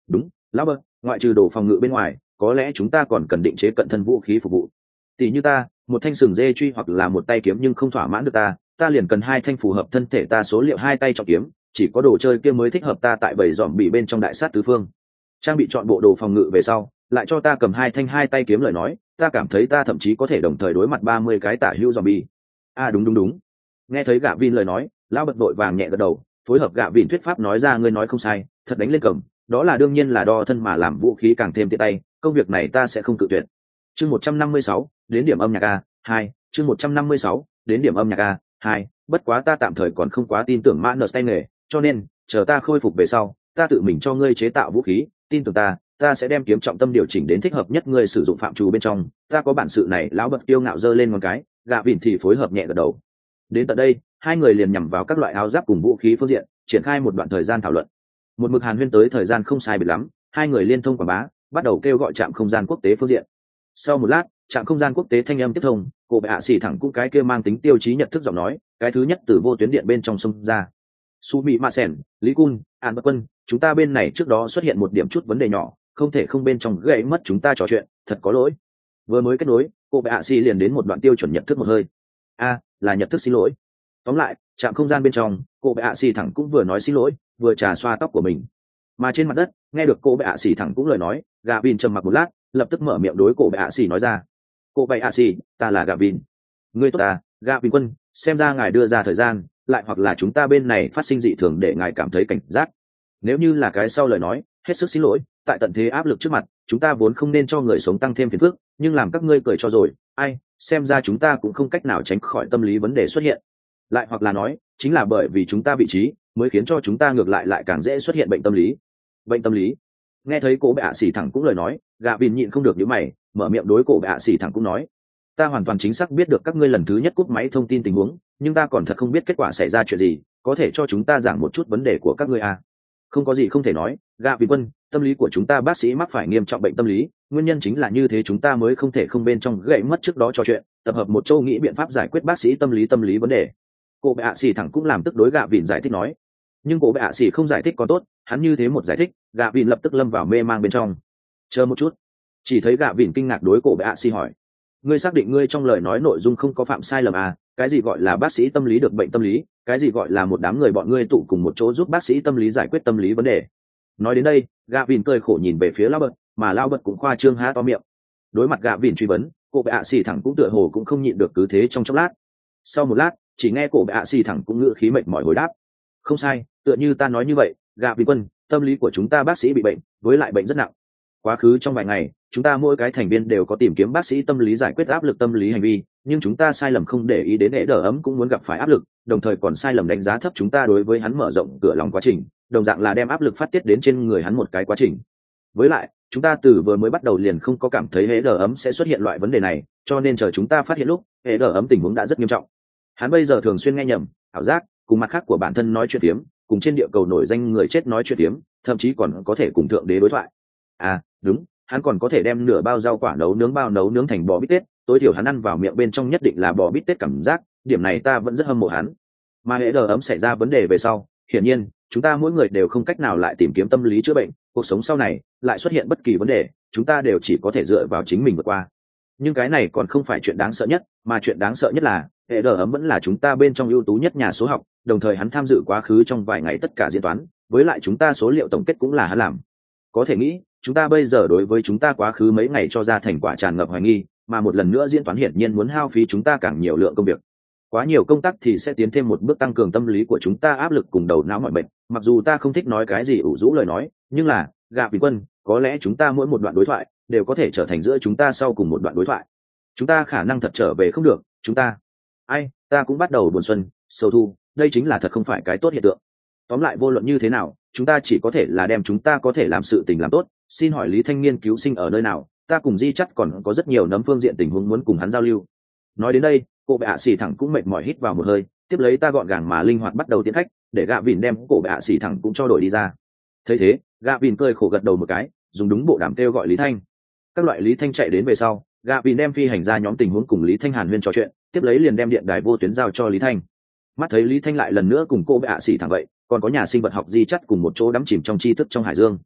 đúng, lão bật, ngoại trừ đồ phòng ngự bên ngoài có lẽ chúng ta còn cần định chế cận thân vũ khí phục vụ. Tỷ như ta một thanh sừng dê truy hoặc là một tay kiếm nhưng không thỏa mãn được ta ta liền cần hai thanh phù hợp thân thể ta số liệu hai tay trọng kiếm, chỉ có đồ chơi kia mới thích hợp ta tại bảy dòm bị bên trong đại sát tứ phương. Trang bị chọn bộ đồ phòng ngự về sau lại cho ta cầm hai thanh hai tay kiếm lời nói, ta cảm thấy ta thậm chí có thể đồng thời đối mặt ba mươi cái tả hữu zombie. À đúng đúng đúng. Nghe thấy Gạ Vin lời nói, lão bật đội vàng nhẹ gật đầu, phối hợp Gạ Vin thuyết pháp nói ra ngươi nói không sai, thật đánh lên cầm, đó là đương nhiên là đo thân mà làm vũ khí càng thêm tiện tay, công việc này ta sẽ không cự tuyệt. Chương một trăm năm mươi sáu, đến điểm âm nhạc a, hai, chương một trăm năm mươi sáu, đến điểm âm nhạc a, hai, bất quá ta tạm thời còn không quá tin tưởng Mã Nợ tay nghề, cho nên, chờ ta khôi phục về sau, ta tự mình cho ngươi chế tạo vũ khí, tin tưởng ta, ta sẽ đem kiếm trọng tâm điều chỉnh đến thích hợp nhất ngươi sử dụng phạm trù bên trong, ta có bản sự này. Lão bật kiêu ngạo giơ lên ngón cái, Gạ Vin thì phối hợp nhẹ gật đầu. Đến tận đây, hai người liền nhằm vào các loại áo giáp cùng vũ khí phương diện, triển khai một đoạn thời gian thảo luận. Một mực hàn huyên tới thời gian không sai biệt lắm, hai người liên thông quảng bá, bắt đầu kêu gọi trạm không gian quốc tế phương diện. Sau một lát, trạm không gian quốc tế thanh âm tiếp thông, cô bệ hạ xỉ thẳng cũng cái kia mang tính tiêu chí nhận thức giọng nói, cái thứ nhất từ vô tuyến điện bên trong sông ra. Su Mỹ Ma Sen, Lý Cun, An Bất Quân, chúng ta bên này trước đó xuất hiện một điểm chút vấn đề nhỏ, không thể không bên trong gãy mất chúng ta trò chuyện, thật có lỗi. Vừa mới kết nối, cô bệ hạ xỉ liền đến một đoạn tiêu chuẩn nhận thức một hơi. A, là nhận thức xin lỗi. Tóm lại, trạm không gian bên trong, cô bệ hạ xỉ thẳng cũng vừa nói xin lỗi, vừa trà xoa tóc của mình. Mà trên mặt đất, nghe được cô bệ hạ xỉ thẳng cũng lời nói, Gạ Vin trầm mặc một lát, lập tức mở miệng đối cô bệ hạ xỉ nói ra. Cô bệ hạ xỉ, ta là Gạ Vin. Ngươi tốt à, Gạ Vin quân, xem ra ngài đưa ra thời gian, lại hoặc là chúng ta bên này phát sinh dị thường để ngài cảm thấy cảnh giác. Nếu như là cái sau lời nói, hết sức xin lỗi, tại tận thế áp lực trước mặt, chúng ta vốn không nên cho người sống tăng thêm phiền phức, nhưng làm các ngươi cười cho rồi, ai, xem ra chúng ta cũng không cách nào tránh khỏi tâm lý vấn đề xuất hiện. Lại hoặc là nói, chính là bởi vì chúng ta vị trí, mới khiến cho chúng ta ngược lại lại càng dễ xuất hiện bệnh tâm lý. Bệnh tâm lý. Nghe thấy cô bệ hạ xỉ thẳng cũng lời nói, Gạ Vin nhịn không được nhíu mày, mở miệng đối cô bệ hạ xỉ thẳng cũng nói, ta hoàn toàn chính xác biết được các ngươi lần thứ nhất cúp máy thông tin tình huống, nhưng ta còn thật không biết kết quả xảy ra chuyện gì, có thể cho chúng ta giảng một chút vấn đề của các ngươi à? Không có gì không thể nói, Gạ Vin quân, tâm lý của chúng ta bác sĩ mắc phải nghiêm trọng bệnh tâm lý, nguyên nhân chính là như thế chúng ta mới không thể không bên trong gãy mất trước đó trò chuyện, tập hợp một châu nghĩ biện pháp giải quyết bác sĩ tâm lý tâm lý vấn đề. Cô bệ hạ xỉ thẳng cũng làm tức đối Gạ Vin giải thích nói, nhưng cô bệ hạ xỉ không giải thích còn tốt, hắn như thế một giải thích, Gạ Vin lập tức lâm vào mê mang bên trong. Chờ một chút. Chỉ thấy Gạ Vin kinh ngạc đối cô bệ hạ xỉ hỏi, ngươi xác định ngươi trong lời nói nội dung không có phạm sai lầm à? Cái gì gọi là bác sĩ tâm lý được bệnh tâm lý, cái gì gọi là một đám người bọn ngươi tụ cùng một chỗ giúp bác sĩ tâm lý giải quyết tâm lý vấn đề? Nói đến đây, Gạ Vin cười khổ nhìn về phía Lão Bật, mà Lão Bật cũng khoa trương há to miệng. Đối mặt Gạ Vin truy vấn, cô bệ hạ xỉ thẳng cũng tựa hồ cũng không nhịn được cứ thế trong chốc lát. Sau một lát, chỉ nghe cô bệ hạ xỉ thẳng cũng ngữ khí mệt mỏi hồi đáp, không sai, tựa như ta nói như vậy, Gạ Vin quân, tâm lý của chúng ta bác sĩ bị bệnh, với lại bệnh rất nặng. Quá khứ trong vài ngày, chúng ta mỗi cái thành viên đều có tìm kiếm bác sĩ tâm lý giải quyết áp lực tâm lý hành vi, nhưng chúng ta sai lầm không để ý đến hệ đờ ấm cũng muốn gặp phải áp lực, đồng thời còn sai lầm đánh giá thấp chúng ta đối với hắn mở rộng cửa lòng quá trình, đồng dạng là đem áp lực phát tiết đến trên người hắn một cái quá trình. Với lại, chúng ta từ vừa mới bắt đầu liền không có cảm thấy hệ đờ ấm sẽ xuất hiện loại vấn đề này, cho nên chờ chúng ta phát hiện lúc, hệ đờ ấm tình huống đã rất nghiêm trọng. Hắn bây giờ thường xuyên nghe nhầm, ảo giác, cùng mặt khác của bản thân nói chuyện phiếm, cùng trên địa cầu nổi danh người chết nói chuyện phiếm, thậm chí còn có thể cùng thượng đế đối thoại. À, đúng, hắn còn có thể đem nửa bao rau quả nấu nướng bao nấu nướng thành bò bít tết, tối thiểu hắn ăn vào miệng bên trong nhất định là bò bít tết cảm giác, điểm này ta vẫn rất hâm mộ hắn. Mà hệ đờ ấm xảy ra vấn đề về sau, hiển nhiên, chúng ta mỗi người đều không cách nào lại tìm kiếm tâm lý chữa bệnh, cuộc sống sau này lại xuất hiện bất kỳ vấn đề, chúng ta đều chỉ có thể dựa vào chính mình vượt qua. Nhưng cái này còn không phải chuyện đáng sợ nhất, mà chuyện đáng sợ nhất là hệ đờ ấm vẫn là chúng ta bên trong ưu tú nhất nhà số học, đồng thời hắn tham dự quá khứ trong vài ngày tất cả diễn toán, với lại chúng ta số liệu tổng kết cũng là hắn làm. Có thể nghĩ, chúng ta bây giờ đối với chúng ta quá khứ mấy ngày cho ra thành quả tràn ngập hoài nghi, mà một lần nữa diễn toán hiển nhiên muốn hao phí chúng ta càng nhiều lượng công việc. Quá nhiều công tác thì sẽ tiến thêm một bước tăng cường tâm lý của chúng ta áp lực cùng đầu não mọi bệnh. Mặc dù ta không thích nói cái gì ủ rũ lời nói, nhưng là, Gạ Vin quân, có lẽ chúng ta mỗi một đoạn đối thoại đều có thể trở thành giữa chúng ta sau cùng một đoạn đối thoại. Chúng ta khả năng thật trở về không được, chúng ta. Ai, ta cũng bắt đầu buồn xuân, sầu thu, đây chính là thật không phải cái tốt hiện tượng. Tóm lại vô luận như thế nào, chúng ta chỉ có thể là đem chúng ta có thể làm sự tình làm tốt. Xin hỏi Lý Thanh Niên cứu sinh ở nơi nào? Ta cùng Di Chắt còn có rất nhiều nấm phương diện tình huống muốn cùng hắn giao lưu. Nói đến đây, cô bệ hạ xỉ thẳng cũng mệt mỏi hít vào một hơi, tiếp lấy ta gọn gàng mà linh hoạt bắt đầu tiến khách, để Gạ Vin đem cô bệ hạ xỉ thẳng cũng cho đổi đi ra. Thấy thế, Gạ Vin cười khổ gật đầu một cái, dùng đúng bộ đàm kêu gọi Lý Thanh. Các loại Lý Thanh chạy đến về sau, Gạ Vin đem phi hành ra nhóm tình huống cùng Lý Thanh hàn huyên trò chuyện, tiếp lấy liền đem điện đài vô tuyến giao cho Lý Thanh. Mắt thấy Lý Thanh lại lần nữa cùng cô bệ hạ xỉ thẳng vậy, còn có nhà sinh vật học Di Chắt cùng một chỗ đắm chìm trong tri thức trong hải dương.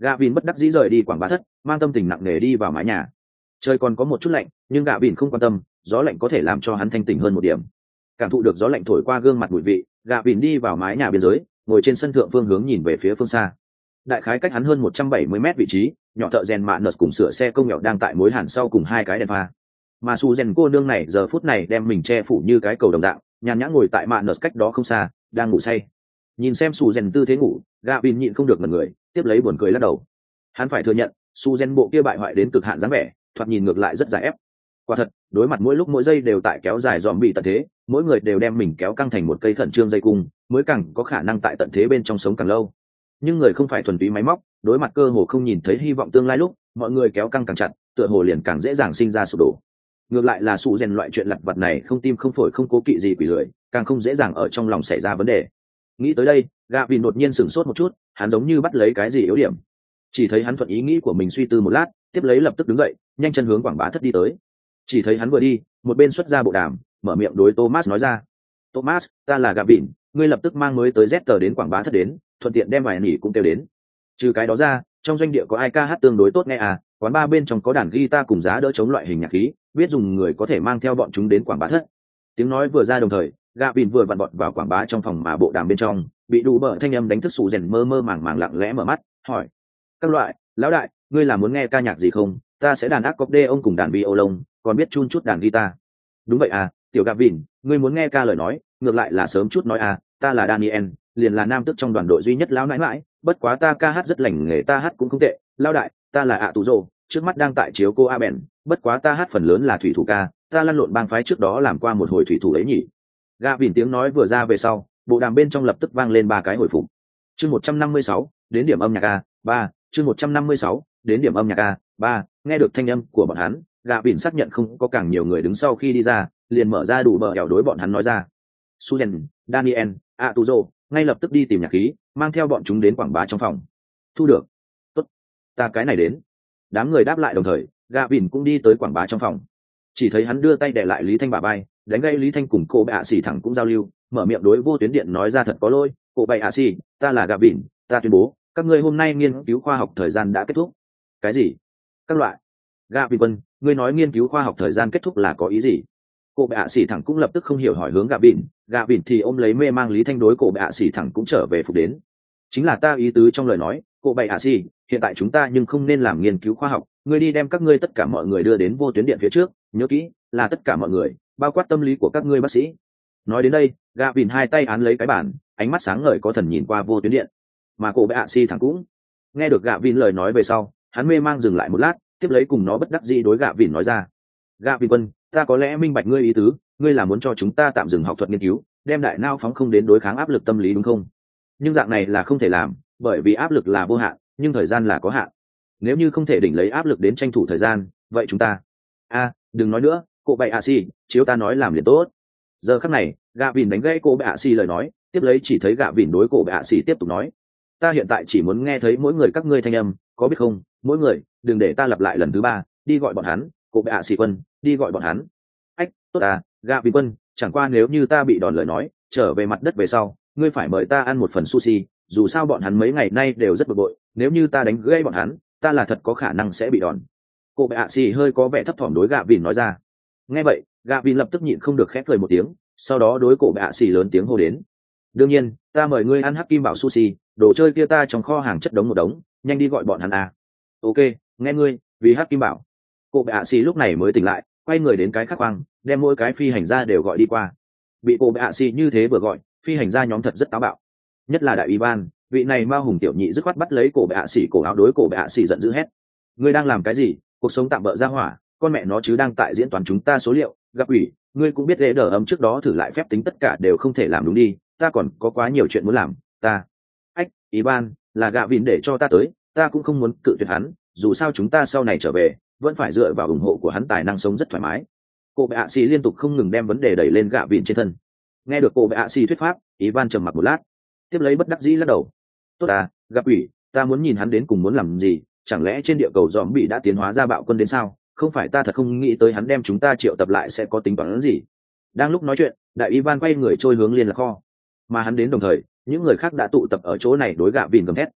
Gavin bất đắc dĩ rời đi quảng bá thất, mang tâm tình nặng nề đi vào mái nhà. Trời còn có một chút lạnh, nhưng Gavin không quan tâm, gió lạnh có thể làm cho hắn thanh tỉnh hơn một điểm. Cảm thụ được gió lạnh thổi qua gương mặt bụi vị, Gavin đi vào mái nhà biên giới, ngồi trên sân thượng phương hướng nhìn về phía phương xa. Đại khái cách hắn hơn một trăm bảy mươi mét vị trí, nhỏ thợ rèn mạ nợt cùng sửa xe công nghèo đang tại mối hàn sau cùng hai cái đèn pha. Mà su rèn cô nương này giờ phút này đem mình che phủ như cái cầu đồng dạng, nhàn nhã ngồi tại mạ nợt cách đó không xa, đang ngủ say. Nhìn xem su rèn tư thế ngủ, Gavin nhịn không được ngẩn người, tiếp lấy buồn cười lắc đầu. Hắn phải thừa nhận, su rèn bộ kia bại hoại đến cực hạn dáng vẻ, thoạt nhìn ngược lại rất giải ép. Quả thật, đối mặt mỗi lúc mỗi giây đều tại kéo dài dòm bị tận thế, mỗi người đều đem mình kéo căng thành một cây khẩn trương dây cung, mới càng có khả năng tại tận thế bên trong sống càng lâu. Nhưng người không phải thuần túy máy móc, đối mặt cơ hồ không nhìn thấy hy vọng tương lai lúc, mọi người kéo căng càng chặt, tựa hồ liền càng dễ dàng sinh ra sụp đổ. Ngược lại là sụ rèn loại chuyện lặt vặt này không tim không phổi không cố kỵ gì quỷ lười, càng không dễ dàng ở trong lòng xảy ra vấn đề. Nghĩ tới đây, Gavin đột nhiên sửng sốt một chút, hắn giống như bắt lấy cái gì yếu điểm. Chỉ thấy hắn thuận ý nghĩ của mình suy tư một lát, tiếp lấy lập tức đứng dậy, nhanh chân hướng quảng bá thất đi tới. Chỉ thấy hắn vừa đi, một bên xuất ra bộ đàm, mở miệng đối Thomas nói ra: "Thomas, ta là Gavin, ngươi lập tức mang mới tới Z đến quảng bá thất đến, thuận tiện đem vài nỉ cũng kêu đến. Trừ cái đó ra, trong doanh địa có ai ca hát tương đối tốt nghe à, quán ba bên trong có đàn guitar cùng giá đỡ chống loại hình nhạc khí, biết dùng người có thể mang theo bọn chúng đến quảng bá thất." Tiếng nói vừa ra đồng thời, Gavin vừa vặn bọt vào quảng bá trong phòng mà bộ đàm bên trong, bị đủ bờ thanh âm đánh thức sụ rèn mơ mơ màng màng lặng lẽ mở mắt, hỏi: "Các loại, lão đại, ngươi là muốn nghe ca nhạc gì không? Ta sẽ đàn accordion cùng đàn violon, còn biết chun chút đàn guitar." "Đúng vậy à, tiểu Gavin, ngươi muốn nghe ca lời nói, ngược lại là sớm chút nói à, ta là Daniel, liền là nam tước trong đoàn đội duy nhất lão nãi nãi, bất quá ta ca hát rất lành nghề, ta hát cũng không tệ. Lão đại, ta là ạ tù rồ, trước mắt đang tại chiếu cô Aben, bất quá ta hát phần lớn là thủy thủ ca, ta lăn lộn bang phái trước đó làm qua một hồi thủy thủ ấy nhỉ." Gavin tiếng nói vừa ra về sau, bộ đàm bên trong lập tức vang lên ba cái hồi phục. Chương một trăm năm mươi sáu, đến điểm âm nhạc a, ba, chương một trăm năm mươi sáu, đến điểm âm nhạc a, ba, nghe được thanh âm của bọn hắn, Gavin xác nhận không có càng nhiều người đứng sau khi đi ra, liền mở ra đủ bờ ẻo đối bọn hắn nói ra: "Suzen, Daniel, Atuzo, ngay lập tức đi tìm nhạc khí, mang theo bọn chúng đến quảng bá trong phòng." "Thu được." "Tốt, ta cái này đến." Đám người đáp lại đồng thời, Gavin cũng đi tới quảng bá trong phòng. Chỉ thấy hắn đưa tay đè lại Lý Thanh bả vai, đánh gây Lý Thanh cùng cô bệ xỉ thẳng cũng giao lưu, mở miệng đối vô tuyến điện nói ra thật có lỗi: "Cô bệ xỉ, ta là Gavin, ta tuyên bố, các ngươi hôm nay nghiên cứu khoa học thời gian đã kết thúc." "Cái gì?" "Các loại." "Gavin quân, ngươi nói nghiên cứu khoa học thời gian kết thúc là có ý gì?" Cô bệ xỉ thẳng cũng lập tức không hiểu hỏi hướng Gavin, Gavin thì ôm lấy mê mang Lý Thanh đối cổ bệ xỉ thẳng cũng trở về phục đến: "Chính là ta ý tứ trong lời nói, cô bệ xỉ, hiện tại chúng ta nhưng không nên làm nghiên cứu khoa học, ngươi đi đem các ngươi tất cả mọi người đưa đến vô tuyến điện phía trước, nhớ kỹ, là tất cả mọi người, bao quát tâm lý của các ngươi bác sĩ." Nói đến đây, Gavin hai tay án lấy cái bàn, ánh mắt sáng ngời có thần nhìn qua vô tuyến điện. Mà cổ bệ xỉ thẳng cũng nghe được Gavin lời nói về sau, hắn mê mang dừng lại một lát, tiếp lấy cùng nó bất đắc dĩ đối Gavin nói ra: "Gavin quân, ta có lẽ minh bạch ngươi ý tứ, ngươi là muốn cho chúng ta tạm dừng học thuật nghiên cứu, đem đại não phóng không đến đối kháng áp lực tâm lý đúng không? Nhưng dạng này là không thể làm, bởi vì áp lực là vô hạn, nhưng thời gian là có hạn. Nếu như không thể đỉnh lấy áp lực đến tranh thủ thời gian, vậy chúng ta..." "A, đừng nói nữa, cô bệ a si, chiếu ta nói làm liền tốt." Giờ khắc này, Gavin đánh gãy cô bệ a si lời nói, tiếp lấy chỉ thấy Gavin đối cô bệ a si tiếp tục nói: "Ta hiện tại chỉ muốn nghe thấy mỗi người các ngươi thanh âm, có biết không? Mỗi người, đừng để ta lặp lại lần thứ ba, đi gọi bọn hắn, cô bệ a si quân, đi gọi bọn hắn." "Ách, tốt à, Gavin quân, chẳng qua nếu như ta bị đòn lời nói, trở về mặt đất về sau, ngươi phải mời ta ăn một phần sushi, dù sao bọn hắn mấy ngày nay đều rất bực bội, nếu như ta đánh gãy bọn hắn, ta là thật có khả năng sẽ bị đòn." Cô bệ ạ xì hơi có vẻ thấp thỏm đối Gavin nói ra. Nghe vậy, Gavin lập tức nhịn không được khép cười một tiếng, sau đó đối cổ bệ ạ xì lớn tiếng hô đến: "Đương nhiên, ta mời ngươi ăn hắc kim bảo sushi, đồ chơi kia ta trong kho hàng chất đống một đống, nhanh đi gọi bọn hắn à." "Ok, nghe ngươi, vì hắc kim bảo." Cô bệ ạ xì lúc này mới tỉnh lại, quay người đến cái khắc khoang, đem mỗi cái phi hành gia đều gọi đi qua. Bị cô bệ ạ xì như thế vừa gọi, phi hành gia nhóm thật rất táo bạo, nhất là đại Ivan, vị này ma hùng tiểu nhị dứt khoát bắt lấy cổ bệ ạ xì cổ áo đối cổ bệ ạ xì giận dữ hét: "Ngươi đang làm cái gì? Cuộc sống tạm bỡ ra hỏa, con mẹ nó chứ đang tại diễn toán chúng ta số liệu, gặp ủy, ngươi cũng biết lễ đờ ấm trước đó thử lại phép tính tất cả đều không thể làm đúng đi, ta còn có quá nhiều chuyện muốn làm, ta..." "Ách, Ivan, là Gavin để cho ta tới, ta cũng không muốn cự tuyệt hắn, dù sao chúng ta sau này trở về vẫn phải dựa vào ủng hộ của hắn tài năng sống rất thoải mái." Cô bệ ạ xì liên tục không ngừng đem vấn đề đẩy lên Gavin trên thân. Nghe được cô bệ ạ xì thuyết pháp, Ivan trầm mặc một lát, tiếp lấy bất đắc dĩ lắc đầu: "Tốt à, gặp ủy, ta muốn nhìn hắn đến cùng muốn làm gì, chẳng lẽ trên địa cầu dòm bị đã tiến hóa ra bạo quân đến sao? Không phải ta thật không nghĩ tới hắn đem chúng ta triệu tập lại sẽ có tính toán gì." Đang lúc nói chuyện, đại Ivan quay người trôi hướng liên lạc kho, mà hắn đến đồng thời, những người khác đã tụ tập ở chỗ này đối Gavin gầm thét: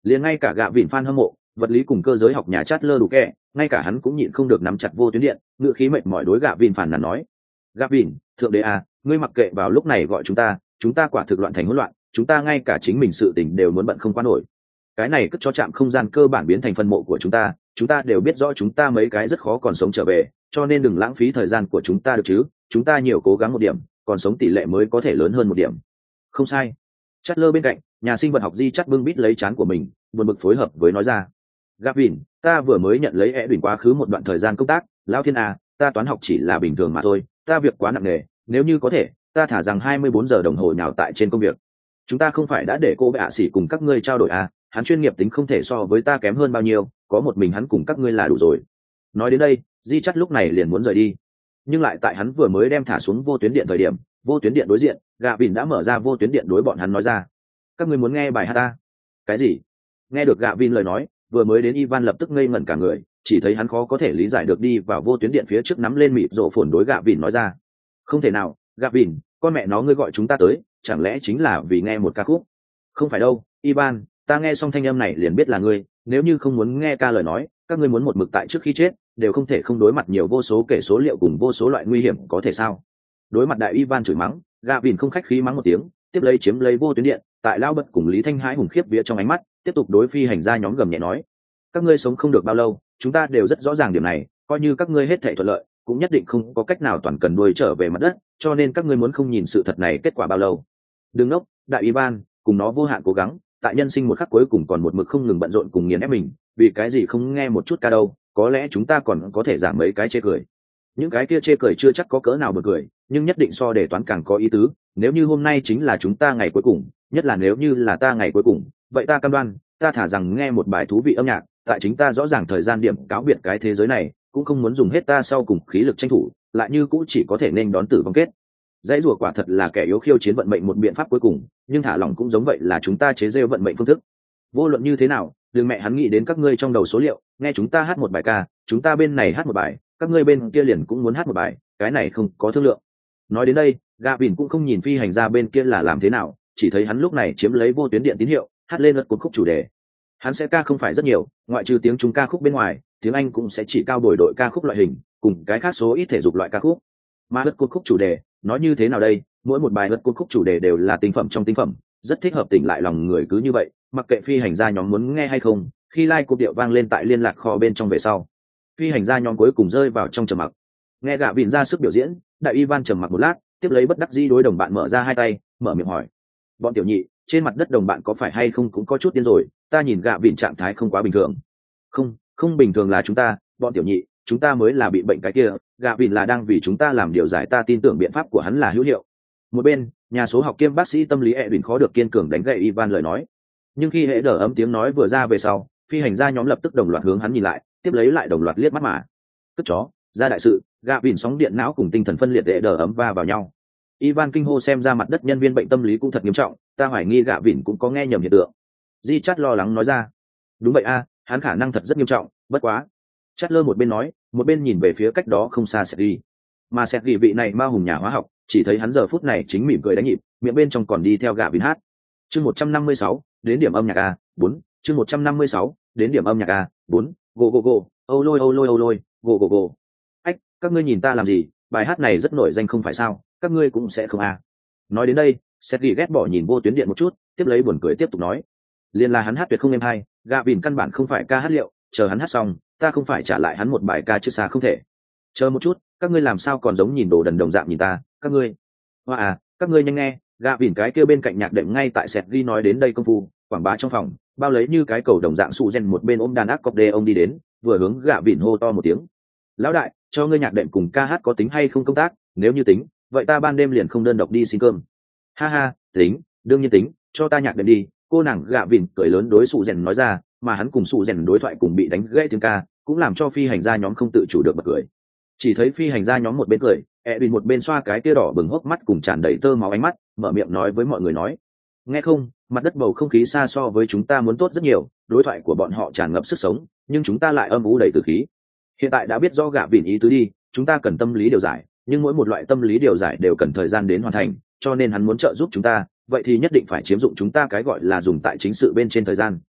liền ngay cả gạ vịn fan hâm mộ vật lý cùng cơ giới học nhà chát lơ đủ kẹ, ngay cả hắn cũng nhịn không được nắm chặt vô tuyến điện, ngựa khí mệt mỏi đối gạ vịn phản nàn nói: gạ vịn, thượng đế à, ngươi mặc kệ vào lúc này gọi chúng ta, chúng ta quả thực loạn thành hỗn loạn, chúng ta ngay cả chính mình sự tình đều muốn bận không qua nổi. Cái này cất cho trạm không gian cơ bản biến thành phân mộ của chúng ta, chúng ta đều biết rõ chúng ta mấy cái rất khó còn sống trở về, cho nên đừng lãng phí thời gian của chúng ta được chứ, chúng ta nhiều cố gắng một điểm, còn sống tỷ lệ mới có thể lớn hơn một điểm. Không sai. Chát lơ bên cạnh, nhà sinh vật học di chắt bưng bít lấy trán của mình, buồn bực phối hợp với nói ra: Gavin, ta vừa mới nhận lấy e đỉnh quá khứ một đoạn thời gian công tác, lão thiên à, ta toán học chỉ là bình thường mà thôi, ta việc quá nặng nề, nếu như có thể, ta thả rằng hai mươi bốn giờ đồng hồ nhào tại trên công việc. Chúng ta không phải đã để cô bệ sĩ cùng các ngươi trao đổi à, hắn chuyên nghiệp tính không thể so với ta kém hơn bao nhiêu, có một mình hắn cùng các ngươi là đủ rồi. Nói đến đây, di chắt lúc này liền muốn rời đi, nhưng lại tại hắn vừa mới đem thả xuống vô tuyến điện thời điểm, vô tuyến điện đối diện, Gavin đã mở ra vô tuyến điện đối bọn hắn nói ra: các ngươi muốn nghe bài hát ta? Cái gì? Nghe được Gavin lời nói, vừa mới đến Ivan lập tức ngây ngẩn cả người, chỉ thấy hắn khó có thể lý giải được đi vào vô tuyến điện phía trước nắm lên mịt rộ phồn đối Gavin nói ra: không thể nào, Gavin, con mẹ nó ngươi gọi chúng ta tới, chẳng lẽ chính là vì nghe một ca khúc? Không phải đâu, Ivan, ta nghe xong thanh âm này liền biết là ngươi, nếu như không muốn nghe ca lời nói, các ngươi muốn một mực tại trước khi chết, đều không thể không đối mặt nhiều vô số kể số liệu cùng vô số loại nguy hiểm có thể sao? Đối mặt đại Ivan chửi mắng, Gavin không khách khí mắng một tiếng, tiếp lấy chiếm lấy vô tuyến điện, tại lao bật cùng Lý Thanh Hãi hùng khiếp vía trong ánh mắt, tiếp tục đối phi hành gia nhóm gầm nhẹ nói: các ngươi sống không được bao lâu, chúng ta đều rất rõ ràng điểm này, coi như các ngươi hết thảy thuận lợi, cũng nhất định không có cách nào toàn cần đuôi trở về mặt đất, cho nên các ngươi muốn không nhìn sự thật này kết quả bao lâu. Đừng ngốc, đại Ivan, cùng nó vô hạn cố gắng, tại nhân sinh một khắc cuối cùng còn một mực không ngừng bận rộn cùng nghiền ép mình, vì cái gì không nghe một chút ca đâu, có lẽ chúng ta còn có thể giảm mấy cái chê cười. Những cái kia chê cười chưa chắc có cỡ nào bật cười, nhưng nhất định so để toán càng có ý tứ, nếu như hôm nay chính là chúng ta ngày cuối cùng, nhất là nếu như là ta ngày cuối cùng, vậy ta cam đoan, ta thả rằng nghe một bài thú vị âm nhạc, tại chính ta rõ ràng thời gian điểm cáo biệt cái thế giới này, cũng không muốn dùng hết ta sau cùng khí lực tranh thủ, lại như cũ chỉ có thể nên đón tử vong kết. Dãy rùa quả thật là kẻ yếu khiêu chiến vận mệnh một biện pháp cuối cùng, nhưng thả lỏng cũng giống vậy là chúng ta chế giễu vận mệnh phương thức. Vô luận như thế nào, đừng mẹ hắn nghĩ đến các ngươi trong đầu số liệu, nghe chúng ta hát một bài ca, chúng ta bên này hát một bài, các ngươi bên kia liền cũng muốn hát một bài, cái này không có thương lượng. Nói đến đây, Gavin cũng không nhìn phi hành gia bên kia là làm thế nào, chỉ thấy hắn lúc này chiếm lấy vô tuyến điện tín hiệu, hát lên lượt cuốn khúc chủ đề. Hắn sẽ ca không phải rất nhiều, ngoại trừ tiếng Trung ca khúc bên ngoài, tiếng Anh cũng sẽ chỉ cao đổi đội ca khúc loại hình, cùng cái khác số ít thể dục loại ca khúc. Mà lượt cuốn khúc chủ đề, nói như thế nào đây, mỗi một bài lượt cuốn khúc chủ đề đều là tinh phẩm trong tinh phẩm, rất thích hợp tỉnh lại lòng người cứ như vậy, mặc kệ phi hành gia nhóm muốn nghe hay không, khi like cúp điệu vang lên tại liên lạc kho bên trong về sau, phi hành gia nhóm cuối cùng rơi vào trong trầm mặc. Nghe Gavin ra sức biểu diễn, đại Ivan trầm mặc một lát, tiếp lấy bất đắc dĩ đối đồng bạn mở ra hai tay, mở miệng hỏi: bọn tiểu nhị, trên mặt đất đồng bạn có phải hay không cũng có chút điên rồi, ta nhìn Gavin trạng thái không quá bình thường. Không, không bình thường là chúng ta, bọn tiểu nhị, chúng ta mới là bị bệnh cái kia, Gavin là đang vì chúng ta làm điều giải, ta tin tưởng biện pháp của hắn là hữu hiệu. Một bên, nhà số học kiêm bác sĩ tâm lý Edwin khó được kiên cường đánh gậy Ivan lời nói. Nhưng khi hệ đờ ấm tiếng nói vừa ra về sau, phi hành gia nhóm lập tức đồng loạt hướng hắn nhìn lại, tiếp lấy lại đồng loạt liếc mắt mà. Cất chó, ra đại sự, Gavin sóng điện não cùng tinh thần phân liệt hệ đờ ấm va vào nhau. Ivan kinh hô xem ra mặt đất nhân viên bệnh tâm lý cũng thật nghiêm trọng, ta hoài nghi Gavin cũng có nghe nhầm hiện tượng. Di Chát lo lắng nói ra. Đúng vậy a, hắn khả năng thật rất nghiêm trọng, bất quá. Chát lơ một bên nói, một bên nhìn về phía cách đó không xa Sergei. Mà Sergei vị này ma hùng nhà hóa học, chỉ thấy hắn giờ phút này chính mỉm cười đánh nhịp, miệng bên trong còn đi theo Gavin hát. Chương một trăm năm mươi sáu, đến điểm âm nhạc a, bốn, chương một trăm năm mươi sáu, đến điểm âm nhạc a, bốn, go go go, ô lôi ô lôi ô lôi, go go go. Ách, các ngươi nhìn ta làm gì, bài hát này rất nổi danh không phải sao, các ngươi cũng sẽ không a. Nói đến đây, Sergei ghét bỏ nhìn vô tuyến điện một chút, tiếp lấy buồn cười tiếp tục nói. Liên là hắn hát tuyệt không êm hay, Gavin căn bản không phải ca hát liệu, chờ hắn hát xong, ta không phải trả lại hắn một bài ca chứ xa không thể. Chờ một chút, các ngươi làm sao còn giống nhìn đồ đần đồng dạng nhìn ta, các ngươi. Hoa à, các ngươi nhanh nghe, Gavin cái kia bên cạnh nhạc đệm ngay tại Sergei nói đến đây công phu, quảng bá trong phòng, bao lấy như cái cầu đồng dạng sụ gen một bên ôm đàn ác cọc đê ông đi đến, vừa hướng Gavin hô to một tiếng. Lão đại, cho ngươi nhạc đệm cùng ca hát có tính hay không công tác, nếu như tính, vậy ta ban đêm liền không đơn độc đi xin cơm. Ha ha, tính, đương nhiên tính, cho ta nhạc đệm đi, cô nàng Gavin cười lớn đối sụ rèn nói ra, mà hắn cùng sụ rèn đối thoại cùng bị đánh gãy tiếng ca, cũng làm cho phi hành gia nhóm không tự chủ được bật cười. Chỉ thấy phi hành gia nhóm một bên cười, Edwin một bên xoa cái tia đỏ bừng hốc mắt cùng tràn đầy tơ máu ánh mắt, mở miệng nói với mọi người nói: nghe không, mặt đất bầu không khí xa so với chúng ta muốn tốt rất nhiều, đối thoại của bọn họ tràn ngập sức sống, nhưng chúng ta lại âm u đầy tử khí. Hiện tại đã biết do Gavin ý tứ đi, chúng ta cần tâm lý điều giải, nhưng mỗi một loại tâm lý điều giải đều cần thời gian đến hoàn thành, cho nên hắn muốn trợ giúp chúng ta, vậy thì nhất định phải chiếm dụng chúng ta cái gọi là dùng tại chính sự bên trên thời gian.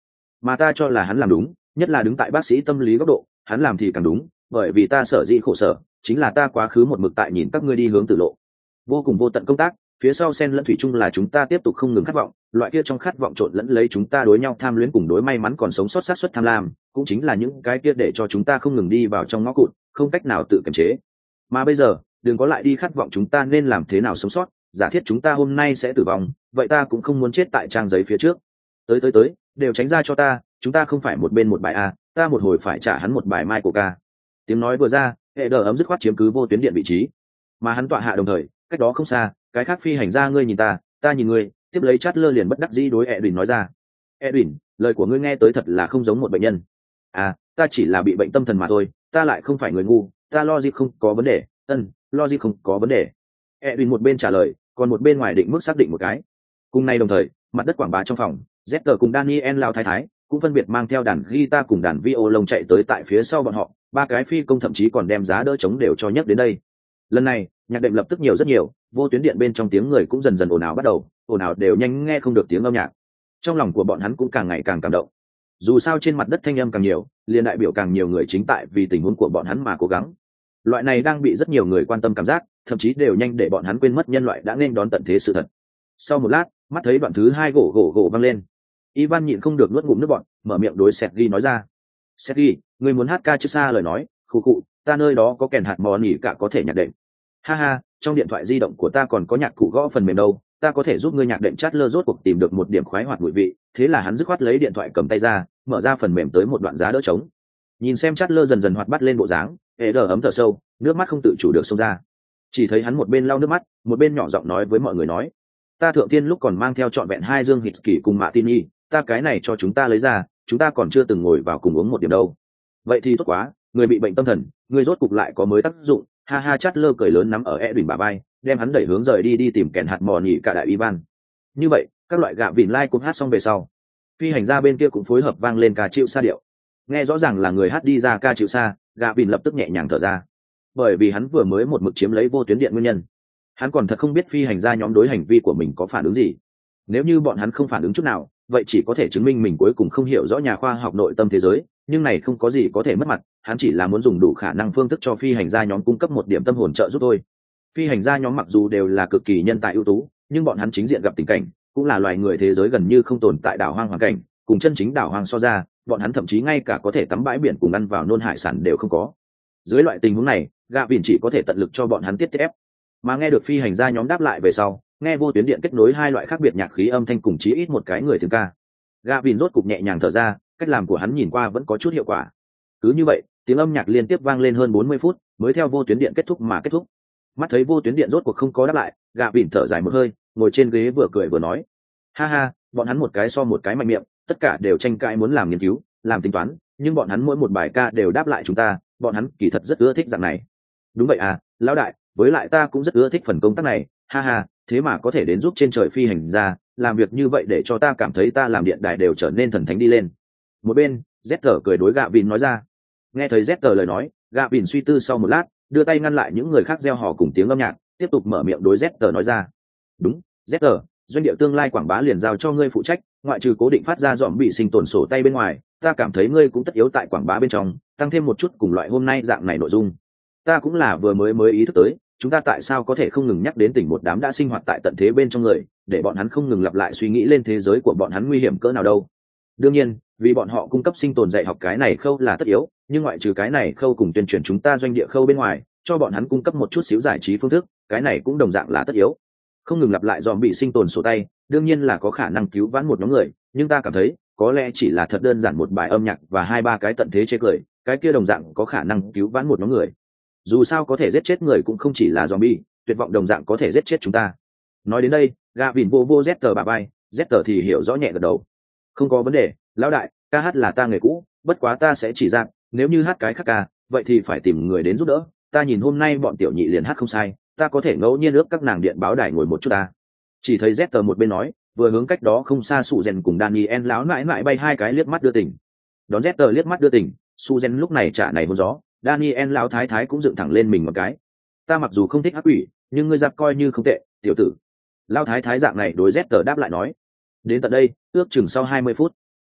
mà ta cho là hắn làm đúng, nhất là đứng tại bác sĩ tâm lý góc độ, hắn làm thì càng đúng, bởi vì ta sở dĩ khổ sở chính là ta quá khứ một mực tại nhìn các ngươi đi hướng tử lộ, vô cùng vô tận công tác, phía sau sen lẫn thủy chung là chúng ta tiếp tục không ngừng khát vọng, loại kia trong khát vọng trộn lẫn lấy chúng ta đối nhau tham luyến cùng đối may mắn còn sống sót xác suất tham lam, cũng chính là những cái kia để cho chúng ta không ngừng đi vào trong ngõ cụt, không cách nào tự kiềm chế. Mà bây giờ đừng có lại đi khát vọng chúng ta nên làm thế nào sống sót, giả thiết chúng ta hôm nay sẽ tử vong, vậy ta cũng không muốn chết tại trang giấy phía trước. Tới tới tới, đều tránh ra cho ta, chúng ta không phải một bên một bài a, ta một hồi phải trả hắn một bài mai của ca. Tiếng nói vừa ra, hệ đờ ấm dứt khoát chiếm cứ vô tuyến điện vị trí, mà hắn tọa hạ đồng thời, cách đó không xa, cái khác phi hành gia ngươi nhìn ta, ta nhìn ngươi, tiếp lấy chát lơ liền bất đắc dĩ đối Edwin nói ra. Edwin, lời của ngươi nghe tới thật là không giống một bệnh nhân. À, ta chỉ là bị bệnh tâm thần mà thôi, ta lại không phải người ngu, ta logic không có vấn đề, ân, logic không có vấn đề. Edwin một bên trả lời, còn một bên ngoài định mức xác định một cái. Cùng nay đồng thời, mặt đất quảng bá trong phòng, Zester cùng Daniel lao thái thái cũng phân biệt mang theo đàn guitar cùng đàn violon chạy tới tại phía sau bọn họ, ba cái phi công thậm chí còn đem giá đỡ chống đều cho nhấc đến đây. Lần này, nhạc đệm lập tức nhiều rất nhiều, vô tuyến điện bên trong tiếng người cũng dần dần ồn ào bắt đầu, ồn ào đều nhanh nghe không được tiếng âm nhạc. Trong lòng của bọn hắn cũng càng ngày càng cảm động. Dù sao trên mặt đất thanh âm càng nhiều, liền đại biểu càng nhiều người chính tại vì tình huống của bọn hắn mà cố gắng. Loại này đang bị rất nhiều người quan tâm cảm giác, thậm chí đều nhanh để bọn hắn quên mất nhân loại đã nên đón tận thế sự thật. Sau một lát, mắt thấy đoạn thứ hai gỗ gỗ gỗ vang lên, Ivan nhịn không được nuốt ngụm nước bọt, mở miệng đối Sergei nói ra: "Sergei, người muốn hát ca chứ xa lời nói, khụ khụ, ta nơi đó có kèn hạt mò nỉ cả có thể nhạc đệm. Ha ha, trong điện thoại di động của ta còn có nhạc cụ gõ phần mềm đâu, ta có thể giúp ngươi nhạc đệm chát lơ rốt cuộc tìm được một điểm khoái hoạt mùi vị." Thế là hắn dứt khoát lấy điện thoại cầm tay ra, mở ra phần mềm tới một đoạn giá đỡ trống. Nhìn xem chát lơ dần dần hoạt bắt lên bộ dáng, hệ đờ ấm thở sâu, nước mắt không tự chủ được xông ra. Chỉ thấy hắn một bên lau nước mắt, một bên nhỏ giọng nói với mọi người nói: "Ta thượng tiên lúc còn mang theo trọn vẹn hai dương hít kỳ cùng mạ tin y, ta cái này cho chúng ta lấy ra, chúng ta còn chưa từng ngồi vào cùng uống một điểm đâu. Vậy thì tốt quá, người bị bệnh tâm thần, người rốt cục lại có mới tác dụng." Ha ha, chát lơ cười lớn nắm ở Edwin bả vai, đem hắn đẩy hướng rời đi đi tìm kèn hạt mò nhỉ cả đại Ivan. Như vậy, các loại gạ vịn lai cũng hát xong về sau, phi hành gia bên kia cũng phối hợp vang lên ca chịu xa điệu. Nghe rõ ràng là người hát đi ra ca chịu xa, gạ vịn lập tức nhẹ nhàng thở ra, bởi vì hắn vừa mới một mực chiếm lấy vô tuyến điện nguyên nhân. Hắn còn thật không biết phi hành gia nhóm đối hành vi của mình có phản ứng gì. Nếu như bọn hắn không phản ứng chút nào, vậy chỉ có thể chứng minh mình cuối cùng không hiểu rõ nhà khoa học nội tâm thế giới, nhưng này không có gì có thể mất mặt, hắn chỉ là muốn dùng đủ khả năng phương thức cho phi hành gia nhóm cung cấp một điểm tâm hồn trợ giúp thôi. Phi hành gia nhóm mặc dù đều là cực kỳ nhân tài ưu tú, nhưng bọn hắn chính diện gặp tình cảnh, cũng là loài người thế giới gần như không tồn tại đảo hoang hoàn cảnh, cùng chân chính đảo hoang so ra, bọn hắn thậm chí ngay cả có thể tắm bãi biển cùng ăn vào nôn hải sản đều không có. Dưới loại tình huống này, gạ vịn chỉ có thể tận lực cho bọn hắn tiết ép. Mà nghe được phi hành gia nhóm đáp lại về sau, nghe vô tuyến điện kết nối hai loại khác biệt nhạc khí âm thanh cùng chí ít một cái người thường ca, gạ vịn rốt cục nhẹ nhàng thở ra, cách làm của hắn nhìn qua vẫn có chút hiệu quả. Cứ như vậy, tiếng âm nhạc liên tiếp vang lên hơn bốn mươi phút, mới theo vô tuyến điện kết thúc mà kết thúc. Mắt thấy vô tuyến điện rốt cuộc không có đáp lại, gạ vịn thở dài một hơi, ngồi trên ghế vừa cười vừa nói: "Ha ha, bọn hắn một cái so một cái mạnh miệng, tất cả đều tranh cãi muốn làm nghiên cứu, làm tính toán, nhưng bọn hắn mỗi một bài ca đều đáp lại chúng ta, bọn hắn kỳ thật rất ưa thích dạng này." "Đúng vậy à, lão đại, với lại ta cũng rất ưa thích phần công tác này, ha ha, thế mà có thể đến giúp trên trời phi hành ra, làm việc như vậy để cho ta cảm thấy ta làm điện đài đều trở nên thần thánh đi lên." Một bên, Zester cười đối gạ vịn nói ra. Nghe thấy Zester lời nói, gạ vịn suy tư sau một lát, đưa tay ngăn lại những người khác gieo hò cùng tiếng âm nhạc, tiếp tục mở miệng đối Zester nói ra: "Đúng, Zester, doanh điệu tương lai quảng bá liền giao cho ngươi phụ trách, ngoại trừ cố định phát ra dọn bị sinh tồn sổ tay bên ngoài, ta cảm thấy ngươi cũng tất yếu tại quảng bá bên trong tăng thêm một chút cùng loại hôm nay dạng này nội dung. Ta cũng là vừa mới mới ý thức tới, chúng ta tại sao có thể không ngừng nhắc đến tỉnh một đám đã sinh hoạt tại tận thế bên trong người, để bọn hắn không ngừng lặp lại suy nghĩ lên thế giới của bọn hắn nguy hiểm cỡ nào đâu. Đương nhiên, vì bọn họ cung cấp sinh tồn dạy học cái này khâu là tất yếu, nhưng ngoại trừ cái này khâu cùng tuyên truyền chúng ta doanh địa khâu bên ngoài, cho bọn hắn cung cấp một chút xíu giải trí phương thức, cái này cũng đồng dạng là tất yếu. Không ngừng lặp lại dòm bị sinh tồn sổ tay, đương nhiên là có khả năng cứu vãn một nhóm người, nhưng ta cảm thấy có lẽ chỉ là thật đơn giản một bài âm nhạc và hai ba cái tận thế chế cười, cái kia đồng dạng có khả năng cứu vãn một nhóm người. Dù sao có thể giết chết người cũng không chỉ là zombie, tuyệt vọng đồng dạng có thể giết chết chúng ta." Nói đến đây, gạ vịn vô vô Zester bà bay, Zester thì hiểu rõ nhẹ gật đầu. "Không có vấn đề, lão đại, ca hát là ta nghề cũ, bất quá ta sẽ chỉ dạng, nếu như hát cái khác ca, vậy thì phải tìm người đến giúp đỡ. Ta nhìn hôm nay bọn tiểu nhị liền hát không sai, ta có thể ngẫu nhiên ước các nàng điện báo đài ngồi một chút ta." Chỉ thấy Zester một bên nói, vừa hướng cách đó không xa Sụ Rèn cùng Daniel láo nãi nãi bay hai cái liếc mắt đưa tình. Đón Zester liếc mắt đưa tình, Sụ Rèn lúc này trả này hôn gió, Daniel lão thái thái cũng dựng thẳng lên mình một cái. "Ta mặc dù không thích ác quỷ, nhưng ngươi giặc coi như không tệ, tiểu tử." Lão thái thái dạng này đối Zester đáp lại nói. Đến tận đây, ước chừng sau hai mươi phút,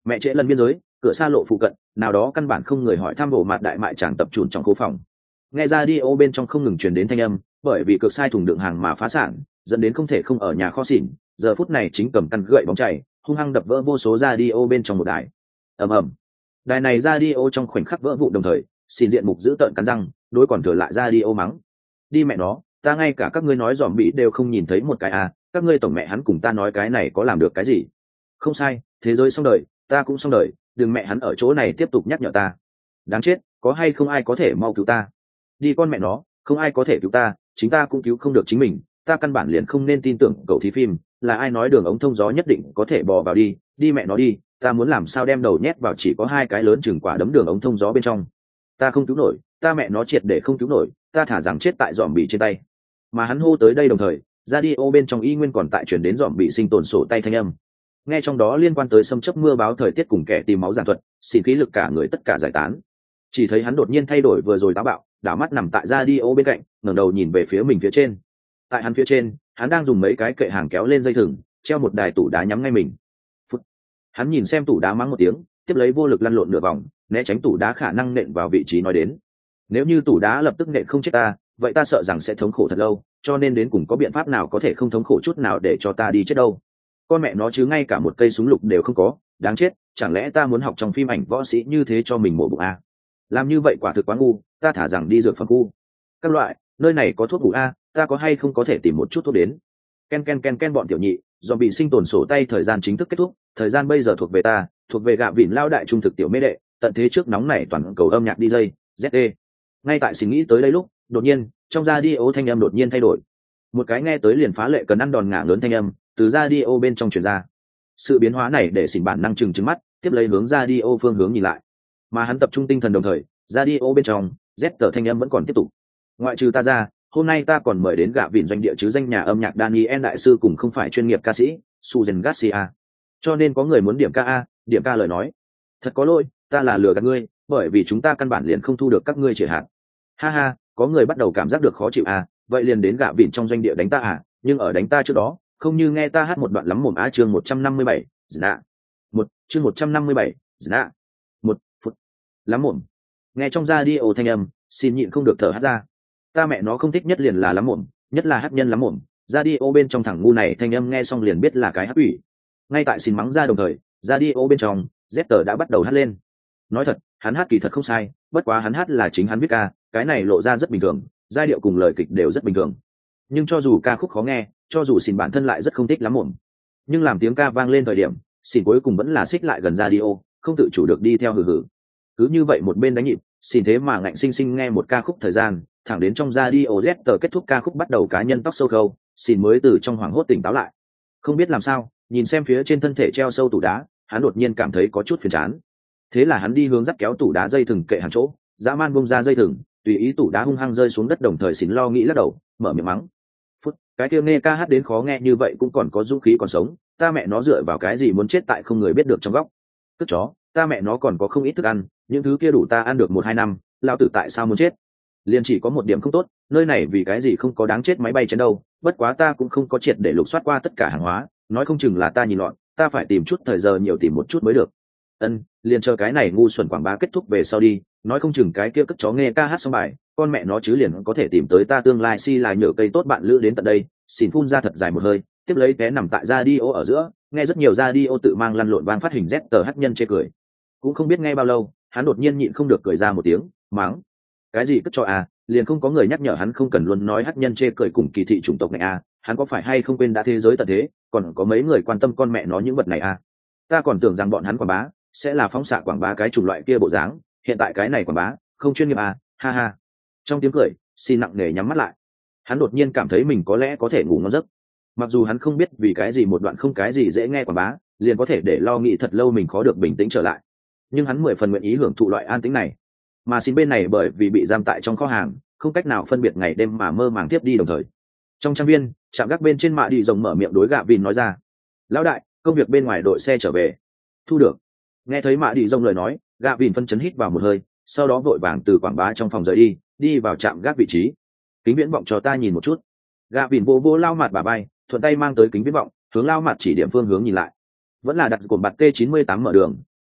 Mẹ trễ lần biên giới, cửa xa lộ phụ cận, nào đó căn bản không người hỏi thăm bộ mặt đại mại chàng tập trung trong khu phòng. Nghe ra đi ô bên trong không ngừng truyền đến thanh âm, bởi vì cực sai thùng đựng hàng mà phá sản, dẫn đến không thể không ở nhà kho xỉn, giờ phút này chính cầm căn gậy bóng chảy, hung hăng đập vỡ vô số ra đi ô bên trong một đài. Ầm ầm. Đài này ra đi ô trong khoảnh khắc vỡ vụn đồng thời, xin diện mục giữ tợn cắn răng, đối còn thừa lại ra đi ô mắng. Đi mẹ nó, ta ngay cả các ngươi nói dòm bị đều không nhìn thấy một cái à, các ngươi tổng mẹ hắn cùng ta nói cái này có làm được cái gì? Không sai, thế giới xong đời, ta cũng xong đời, đừng mẹ hắn ở chỗ này tiếp tục nhắc nhở ta. Đáng chết, có hay không ai có thể mau cứu ta? Đi con mẹ nó, không ai có thể cứu ta, chính ta cũng cứu không được chính mình, ta căn bản liền không nên tin tưởng cậu thí phim, là ai nói đường ống thông gió nhất định có thể bò vào đi, đi mẹ nó đi, ta muốn làm sao đem đầu nhét vào chỉ có hai cái lớn chừng quả đấm đường ống thông gió bên trong. Ta không cứu nổi, ta mẹ nó triệt để không cứu nổi, ta thả rằng chết tại dòm bị trên tay. Mà hắn hô tới đây đồng thời, radio bên trong y nguyên còn tại chuyển đến dòm bị sinh tồn sổ tay thanh âm. Nghe trong đó liên quan tới xâm chấp mưa báo thời tiết cùng kẻ tìm máu giản thuật, xin khí lực cả người tất cả giải tán. Chỉ thấy hắn đột nhiên thay đổi vừa rồi táo bạo, đảo mắt nằm tại radio bên cạnh, ngẩng đầu nhìn về phía mình phía trên. Tại hắn phía trên, hắn đang dùng mấy cái kệ hàng kéo lên dây thừng, treo một đài tủ đá nhắm ngay mình. Phút. Hắn nhìn xem tủ đá mắng một tiếng, tiếp lấy vô lực lăn lộn nửa vòng, né tránh tủ đá khả năng nện vào vị trí nói đến. Nếu như tủ đá lập tức nện không chết ta, vậy ta sợ rằng sẽ thống khổ thật lâu, cho nên đến cùng có biện pháp nào có thể không thống khổ chút nào để cho ta đi chết đâu. Con mẹ nó chứ ngay cả một cây súng lục đều không có, đáng chết, chẳng lẽ ta muốn học trong phim ảnh võ sĩ như thế cho mình mổ bụng a? Làm như vậy quả thực quá ngu, ta thả rằng đi dược phẩm khu. Các loại, nơi này có thuốc ngủ a, ta có hay không có thể tìm một chút thuốc đến. Ken ken ken ken bọn tiểu nhị, do bị sinh tồn sổ tay thời gian chính thức kết thúc, thời gian bây giờ thuộc về ta, thuộc về gạ vịn lao đại trung thực tiểu mê đệ, tận thế trước nóng này toàn cầu âm nhạc đi dây, zét tê. Ngay tại suy nghĩ tới đây lúc, đột nhiên, trong radio thanh âm đột nhiên thay đổi. Một cái nghe tới liền phá lệ cần ăn đòn ngã lớn thanh âm, từ radio bên trong truyền ra. Sự biến hóa này để xỉn bản năng chừng chừng mắt, tiếp lấy hướng radio phương hướng nhìn lại. Mà hắn tập trung tinh thần đồng thời, radio bên trong, Z tờ thanh âm vẫn còn tiếp tục. Ngoại trừ ta ra, hôm nay ta còn mời đến gạ vịn doanh địa chứ danh nhà âm nhạc Daniel đại sư cùng không phải chuyên nghiệp ca sĩ, Susan Garcia. Cho nên có người muốn điểm ca a, điểm ca lời nói. Thật có lỗi, ta là lừa gạt ngươi, bởi vì chúng ta căn bản liền không thu được các ngươi chỉ hạt. Ha ha, có người bắt đầu cảm giác được khó chịu à, vậy liền đến gạ vịn trong doanh địa đánh ta à, nhưng ở đánh ta trước đó, không như nghe ta hát một đoạn lắm mồm á chương một trăm năm mươi bảy, dạ. Một, chương một trăm năm mươi bảy, dạ. Một, phút. Lắm mồm. Nghe trong radio thanh âm, xin nhịn không được thở hát ra. Ta mẹ nó không thích nhất liền là lắm mồm, nhất là hát nhân lắm mồm, radio bên trong thằng ngu này thanh âm nghe xong liền biết là cái hát ủy. Ngay tại xin mắng ra đồng thời, radio bên trong, Zester đã bắt đầu hát lên. Nói thật, hắn hát kỳ thật không sai, bất quá hắn hát là chính hắn viết ca, cái này lộ ra rất bình thường, giai điệu cùng lời kịch đều rất bình thường. Nhưng cho dù ca khúc khó nghe, cho dù xin bản thân lại rất không thích lắm mồm, nhưng làm tiếng ca vang lên thời điểm, xin cuối cùng vẫn là xích lại gần radio, không tự chủ được đi theo hừ hừ. Cứ như vậy một bên đánh nhịp, xin thế mà ngạnh sinh sinh nghe một ca khúc thời gian, thẳng đến trong radio Z kết thúc ca khúc bắt đầu cá nhân tóc sâu khâu, xin mới từ trong hoảng hốt tỉnh táo lại. Không biết làm sao, nhìn xem phía trên thân thể treo sâu tủ đá, hắn đột nhiên cảm thấy có chút phiền chán. Thế là hắn đi hướng dắt kéo tủ đá dây thừng kệ hàng chỗ, dã man bung ra dây thừng, tùy ý tủ đá hung hăng rơi xuống đất đồng thời xin lo nghĩ lắc đầu, mở miệng mắng. Phút, cái kia nghe ca hát đến khó nghe như vậy cũng còn có dũng khí còn sống, ta mẹ nó dựa vào cái gì muốn chết tại không người biết được trong góc. Tức chó, ta mẹ nó còn có không ít thức ăn, những thứ kia đủ ta ăn được một hai năm, lao tử tại sao muốn chết? Liền chỉ có một điểm không tốt, nơi này vì cái gì không có đáng chết máy bay trên đâu, bất quá ta cũng không có triệt để lục soát qua tất cả hàng hóa, nói không chừng là ta nhìn lọn, ta phải tìm chút thời giờ nhiều tìm một chút mới được. Ân, liền chờ cái này ngu xuẩn quảng bá kết thúc về sau đi, nói không chừng cái kia cất chó nghe ca hát xong bài, con mẹ nó chứ liền có thể tìm tới ta tương lai si là nhựa cây tốt bạn lữ đến tận đây. Xin phun ra thật dài một hơi, tiếp lấy té nằm tại radio ở giữa, nghe rất nhiều radio tự mang lăn lộn vang phát hình Z tờ hát nhân chê cười. Cũng không biết nghe bao lâu, hắn đột nhiên nhịn không được cười ra một tiếng, mắng. Cái gì cất cho à, liền không có người nhắc nhở hắn không cần luôn nói hát nhân chê cười cùng kỳ thị chủng tộc này à, hắn có phải hay không quên đã thế giới tận thế, còn có mấy người quan tâm con mẹ nó những vật này à. Ta còn tưởng rằng bọn hắn quảng bá sẽ là phóng xạ quảng bá cái chủng loại kia bộ dáng, hiện tại cái này quảng bá không chuyên nghiệp à, ha ha. Trong tiếng cười, xin nặng nề nhắm mắt lại. Hắn đột nhiên cảm thấy mình có lẽ có thể ngủ ngon giấc. Mặc dù hắn không biết vì cái gì một đoạn không cái gì dễ nghe quảng bá liền có thể để lo nghĩ thật lâu mình khó được bình tĩnh trở lại, nhưng hắn mười phần nguyện ý hưởng thụ loại an tĩnh này. Mà xin bên này bởi vì bị giam tại trong kho hàng, không cách nào phân biệt ngày đêm mà mơ màng tiếp đi đồng thời. Trong trang viên, trạm gác bên trên mạ đi rồng mở miệng đối gạ vìn nói ra: lão đại, công việc bên ngoài đội xe trở về. Thu được. Nghe thấy mạ đi rồng lời nói, gạ vìn phân chấn hít vào một hơi, sau đó vội vàng từ quảng bá trong phòng rời đi, đi vào trạm gác vị trí. Kính viễn vọng cho ta nhìn một chút. Gạ vìn vô vô lao mặt bà bay, thuận tay mang tới kính viễn vọng, hướng lao mặt chỉ điểm phương hướng nhìn lại. Vẫn là đặt cột bạt T chín mươi tám mở đường,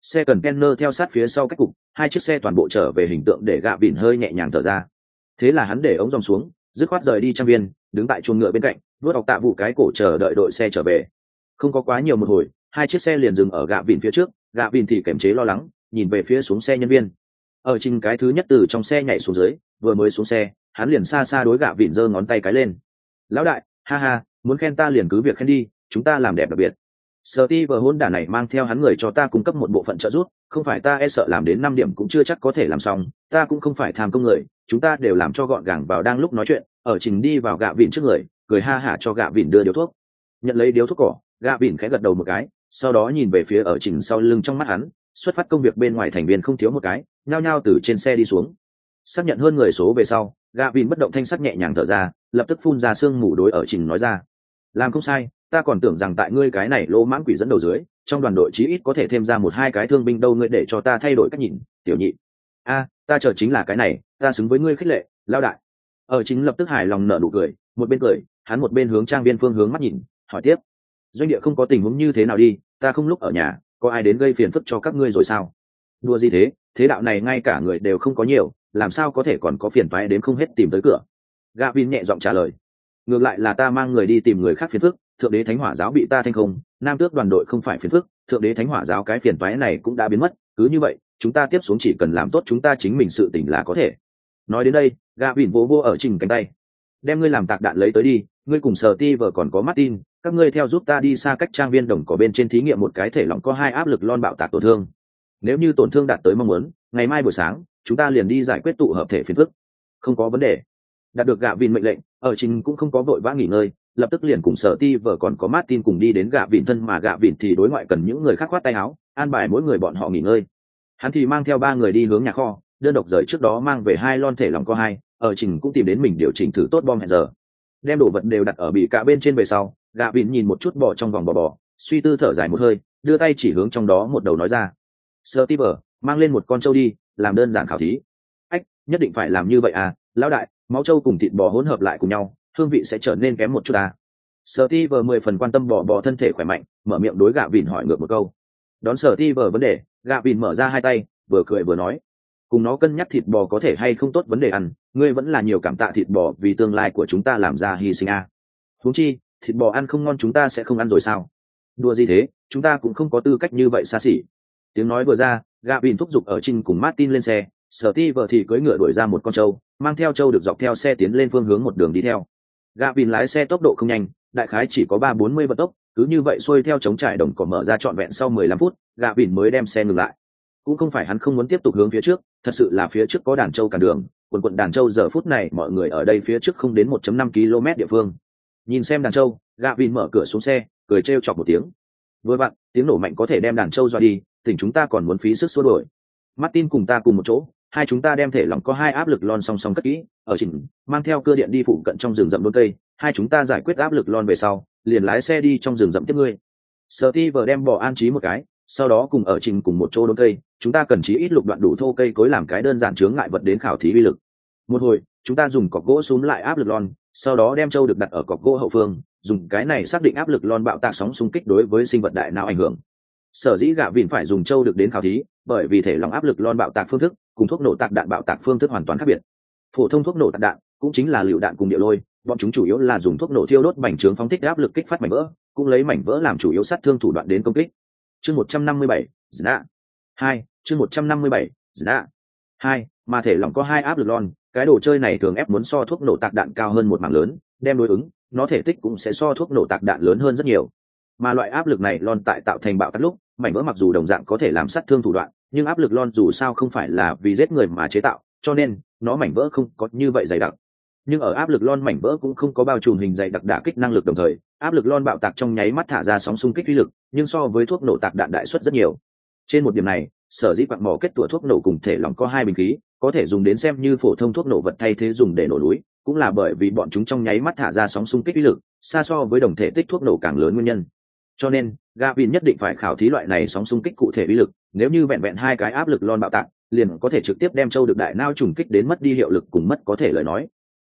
xe cần Kenner theo sát phía sau cách cục, hai chiếc xe toàn bộ trở về hình tượng để gạ vịn hơi nhẹ nhàng thở ra. Thế là hắn để ống dòng xuống, dứt khoát rời đi trang viên, đứng tại chuồng ngựa bên cạnh, vuốt ọc tạ vụ cái cổ chờ đợi đội xe trở về. Không có quá nhiều một hồi, hai chiếc xe liền dừng ở gạ vịn phía trước, gạ vịn thì kiềm chế lo lắng, nhìn về phía xuống xe nhân viên. Ở trình cái thứ nhất từ trong xe nhảy xuống dưới, vừa mới xuống xe, hắn liền xa xa đối gạ vịn giơ ngón tay cái lên. Lão đại, ha ha, muốn khen ta liền cứ việc khen đi, chúng ta làm đẹp đặc biệt. Steve hôn đả này mang theo hắn người cho ta cung cấp một bộ phận trợ giúp, không phải ta e sợ làm đến năm điểm cũng chưa chắc có thể làm xong, ta cũng không phải tham công người, chúng ta đều làm cho gọn gàng vào đang lúc nói chuyện, ở trình đi vào gạ vịn trước người, cười ha hả cho gạ vịn đưa điếu thuốc. Nhận lấy điếu thuốc cỏ, gạ vịn khẽ gật đầu một cái, sau đó nhìn về phía ở trình sau lưng trong mắt hắn, xuất phát công việc bên ngoài thành viên không thiếu một cái, nhao nhao từ trên xe đi xuống. Xác nhận hơn người số về sau, gạ vịn bất động thanh sắc nhẹ nhàng thở ra, lập tức phun ra sương mù đối ở trình nói ra. Làm không sai, ta còn tưởng rằng tại ngươi cái này lỗ mãng quỷ dẫn đầu dưới, trong đoàn đội chí ít có thể thêm ra một hai cái thương binh đâu, ngươi để cho ta thay đổi cách nhìn, tiểu nhị. A, ta chờ chính là cái này, ta xứng với ngươi khích lệ, lao đại. Ở chính lập tức hài lòng nở nụ cười, một bên cười, hắn một bên hướng trang viên phương hướng mắt nhìn, hỏi tiếp. Doanh địa không có tình huống như thế nào đi, ta không lúc ở nhà, có ai đến gây phiền phức cho các ngươi rồi sao? Đùa gì thế, thế đạo này ngay cả người đều không có nhiều, làm sao có thể còn có phiền toái đến không hết tìm tới cửa. Gavin nhẹ giọng trả lời. Ngược lại là ta mang người đi tìm người khác phiền phức, thượng đế thánh hỏa giáo bị ta thanh không, nam tước đoàn đội không phải phiền phức, thượng đế thánh hỏa giáo cái phiền toái này cũng đã biến mất, cứ như vậy chúng ta tiếp xuống chỉ cần làm tốt chúng ta chính mình sự tỉnh là có thể. Nói đến đây, Gavin vỗ vỗ ở trình cánh tay. Đem ngươi làm tạc đạn lấy tới đi, ngươi cùng sở ti vợ còn có Martin, các ngươi theo giúp ta đi xa cách trang viên đồng cỏ bên trên thí nghiệm một cái thể lỏng có hai áp lực lon bạo tạc tổn thương. Nếu như tổn thương đạt tới mong muốn, ngày mai buổi sáng chúng ta liền đi giải quyết tụ hợp thể phiền phức. Không có vấn đề. Đạt được Gavin mệnh lệnh, ở trình cũng không có vội vã nghỉ ngơi, lập tức liền cùng sở ti vợ còn có Martin cùng đi đến Gavin thân, mà Gavin thì đối ngoại cần những người khác khoát tay áo, an bài mỗi người bọn họ nghỉ ngơi. Hắn thì mang theo ba người đi hướng nhà kho, đơn độc rời trước đó mang về hai lon thể lỏng có hai, ở trình cũng tìm đến mình điều chỉnh thử tốt bom hẹn giờ. Đem đồ vật đều đặt ở bị cả bên trên về sau, Gavin nhìn một chút bò trong vòng bò bò, suy tư thở dài một hơi, đưa tay chỉ hướng trong đó một đầu nói ra. Steve, mang lên một con trâu đi, làm đơn giản khảo thí. Ách, nhất định phải làm như vậy à, lão đại, máu trâu cùng thịt bò hỗn hợp lại cùng nhau, hương vị sẽ trở nên kém một chút à. Steve mười phần quan tâm bò bò thân thể khỏe mạnh, mở miệng đối Gavin hỏi ngược một câu. Đón Steve vấn đề, Gavin mở ra hai tay, vừa cười vừa nói. Cùng nó cân nhắc thịt bò có thể hay không tốt vấn đề ăn, ngươi vẫn là nhiều cảm tạ thịt bò vì tương lai của chúng ta làm ra hy sinh à. Huống chi, thịt bò ăn không ngon chúng ta sẽ không ăn rồi sao? Đùa gì thế, chúng ta cũng không có tư cách như vậy xa xỉ. Tiếng nói vừa ra, Gavin thúc giục ở Trinh cùng Martin lên xe, Steve thì cưỡi ngựa đuổi ra một con trâu, mang theo trâu được dọc theo xe tiến lên phương hướng một đường đi theo. Gavin lái xe tốc độ không nhanh, đại khái chỉ có ba bốn mươi vận tốc, cứ như vậy xuôi theo trống trải đồng cỏ mở ra trọn vẹn sau mười lăm phút, Gavin mới đem xe ngừng lại. Cũng không phải hắn không muốn tiếp tục hướng phía trước, thật sự là phía trước có đàn trâu cản đường, quần quần đàn trâu giờ phút này mọi người ở đây phía trước không đến một phẩy năm ki lô mét địa phương. Nhìn xem đàn trâu, Gavin mở cửa xuống xe, cười trêu chọc một tiếng. Vừa vặn, tiếng nổ mạnh có thể đem đàn trâu dọa đi, tỉnh chúng ta còn muốn phí sức xua đuổi. Martin cùng ta cùng một chỗ, hai chúng ta đem thể lỏng có hai áp lực lon song song cất kỹ, ở chỉnh, mang theo cưa điện đi phụ cận trong rừng rậm đốn cây, hai chúng ta giải quyết áp lực lon về sau, liền lái xe đi trong rừng rậm tiếp ngươi. Steve đem bò an trí một cái, sau đó cùng ở trình cùng một chỗ đốn cây, chúng ta cần chí ít lục đoạn đủ thô cây cối làm cái đơn giản chướng ngại vật đến khảo thí uy lực. Một hồi, chúng ta dùng cọc gỗ xúm lại áp lực lon, sau đó đem trâu được đặt ở cọc gỗ hậu phương, dùng cái này xác định áp lực lon bạo tạc sóng xung kích đối với sinh vật đại não ảnh hưởng. Sở dĩ Gavin phải dùng trâu được đến khảo thí, bởi vì thể lỏng áp lực lon bạo tạc phương thức cùng thuốc nổ tạc đạn bạo tạc phương thức hoàn toàn khác biệt. Phổ thông thuốc nổ tạc đạn cũng chính là lựu đạn cùng địa lôi, bọn chúng chủ yếu là dùng thuốc nổ thiêu đốt mảnh chướng phóng thích áp lực kích phát mảnh vỡ, cũng lấy mảnh vỡ làm chủ yếu sát thương thủ đoạn đến công kích. Chương một trăm năm mươi bảy, Zna. hai, chương một trăm năm mươi bảy, Zna. hai, mà thể lỏng có hai áp lực lon, cái đồ chơi này thường ép muốn so thuốc nổ tạc đạn cao hơn một mảng lớn, đem đối ứng, nó thể tích cũng sẽ so thuốc nổ tạc đạn lớn hơn rất nhiều. Mà loại áp lực này lon tại tạo thành bạo tạc lúc, mảnh vỡ mặc dù đồng dạng có thể làm sát thương thủ đoạn, nhưng áp lực lon dù sao không phải là vì giết người mà chế tạo, cho nên nó mảnh vỡ không có như vậy dày đặc. Nhưng ở áp lực lon mảnh vỡ cũng không có bao trùm hình dày đặc đả kích năng lực đồng thời, áp lực lon bạo tạc trong nháy mắt thả ra sóng xung kích uy lực, nhưng so với thuốc nổ tạc đạn đại suất rất nhiều. Trên một điểm này, sở dĩ quặng mỏ kết tủa thuốc nổ cùng thể lỏng có hai bình khí, có thể dùng đến xem như phổ thông thuốc nổ vật thay thế dùng để nổ núi, cũng là bởi vì bọn chúng trong nháy mắt thả ra sóng xung kích uy lực, xa so với đồng thể tích thuốc nổ càng lớn nguyên nhân. Cho nên, Gavin nhất định phải khảo thí loại này sóng xung kích cụ thể uy lực, nếu như vẹn vẹn hai cái áp lực lon bạo tạc, liền có thể trực tiếp đem châu được đại não trùng kích đến mất đi hiệu lực cùng mất có thể lời nói.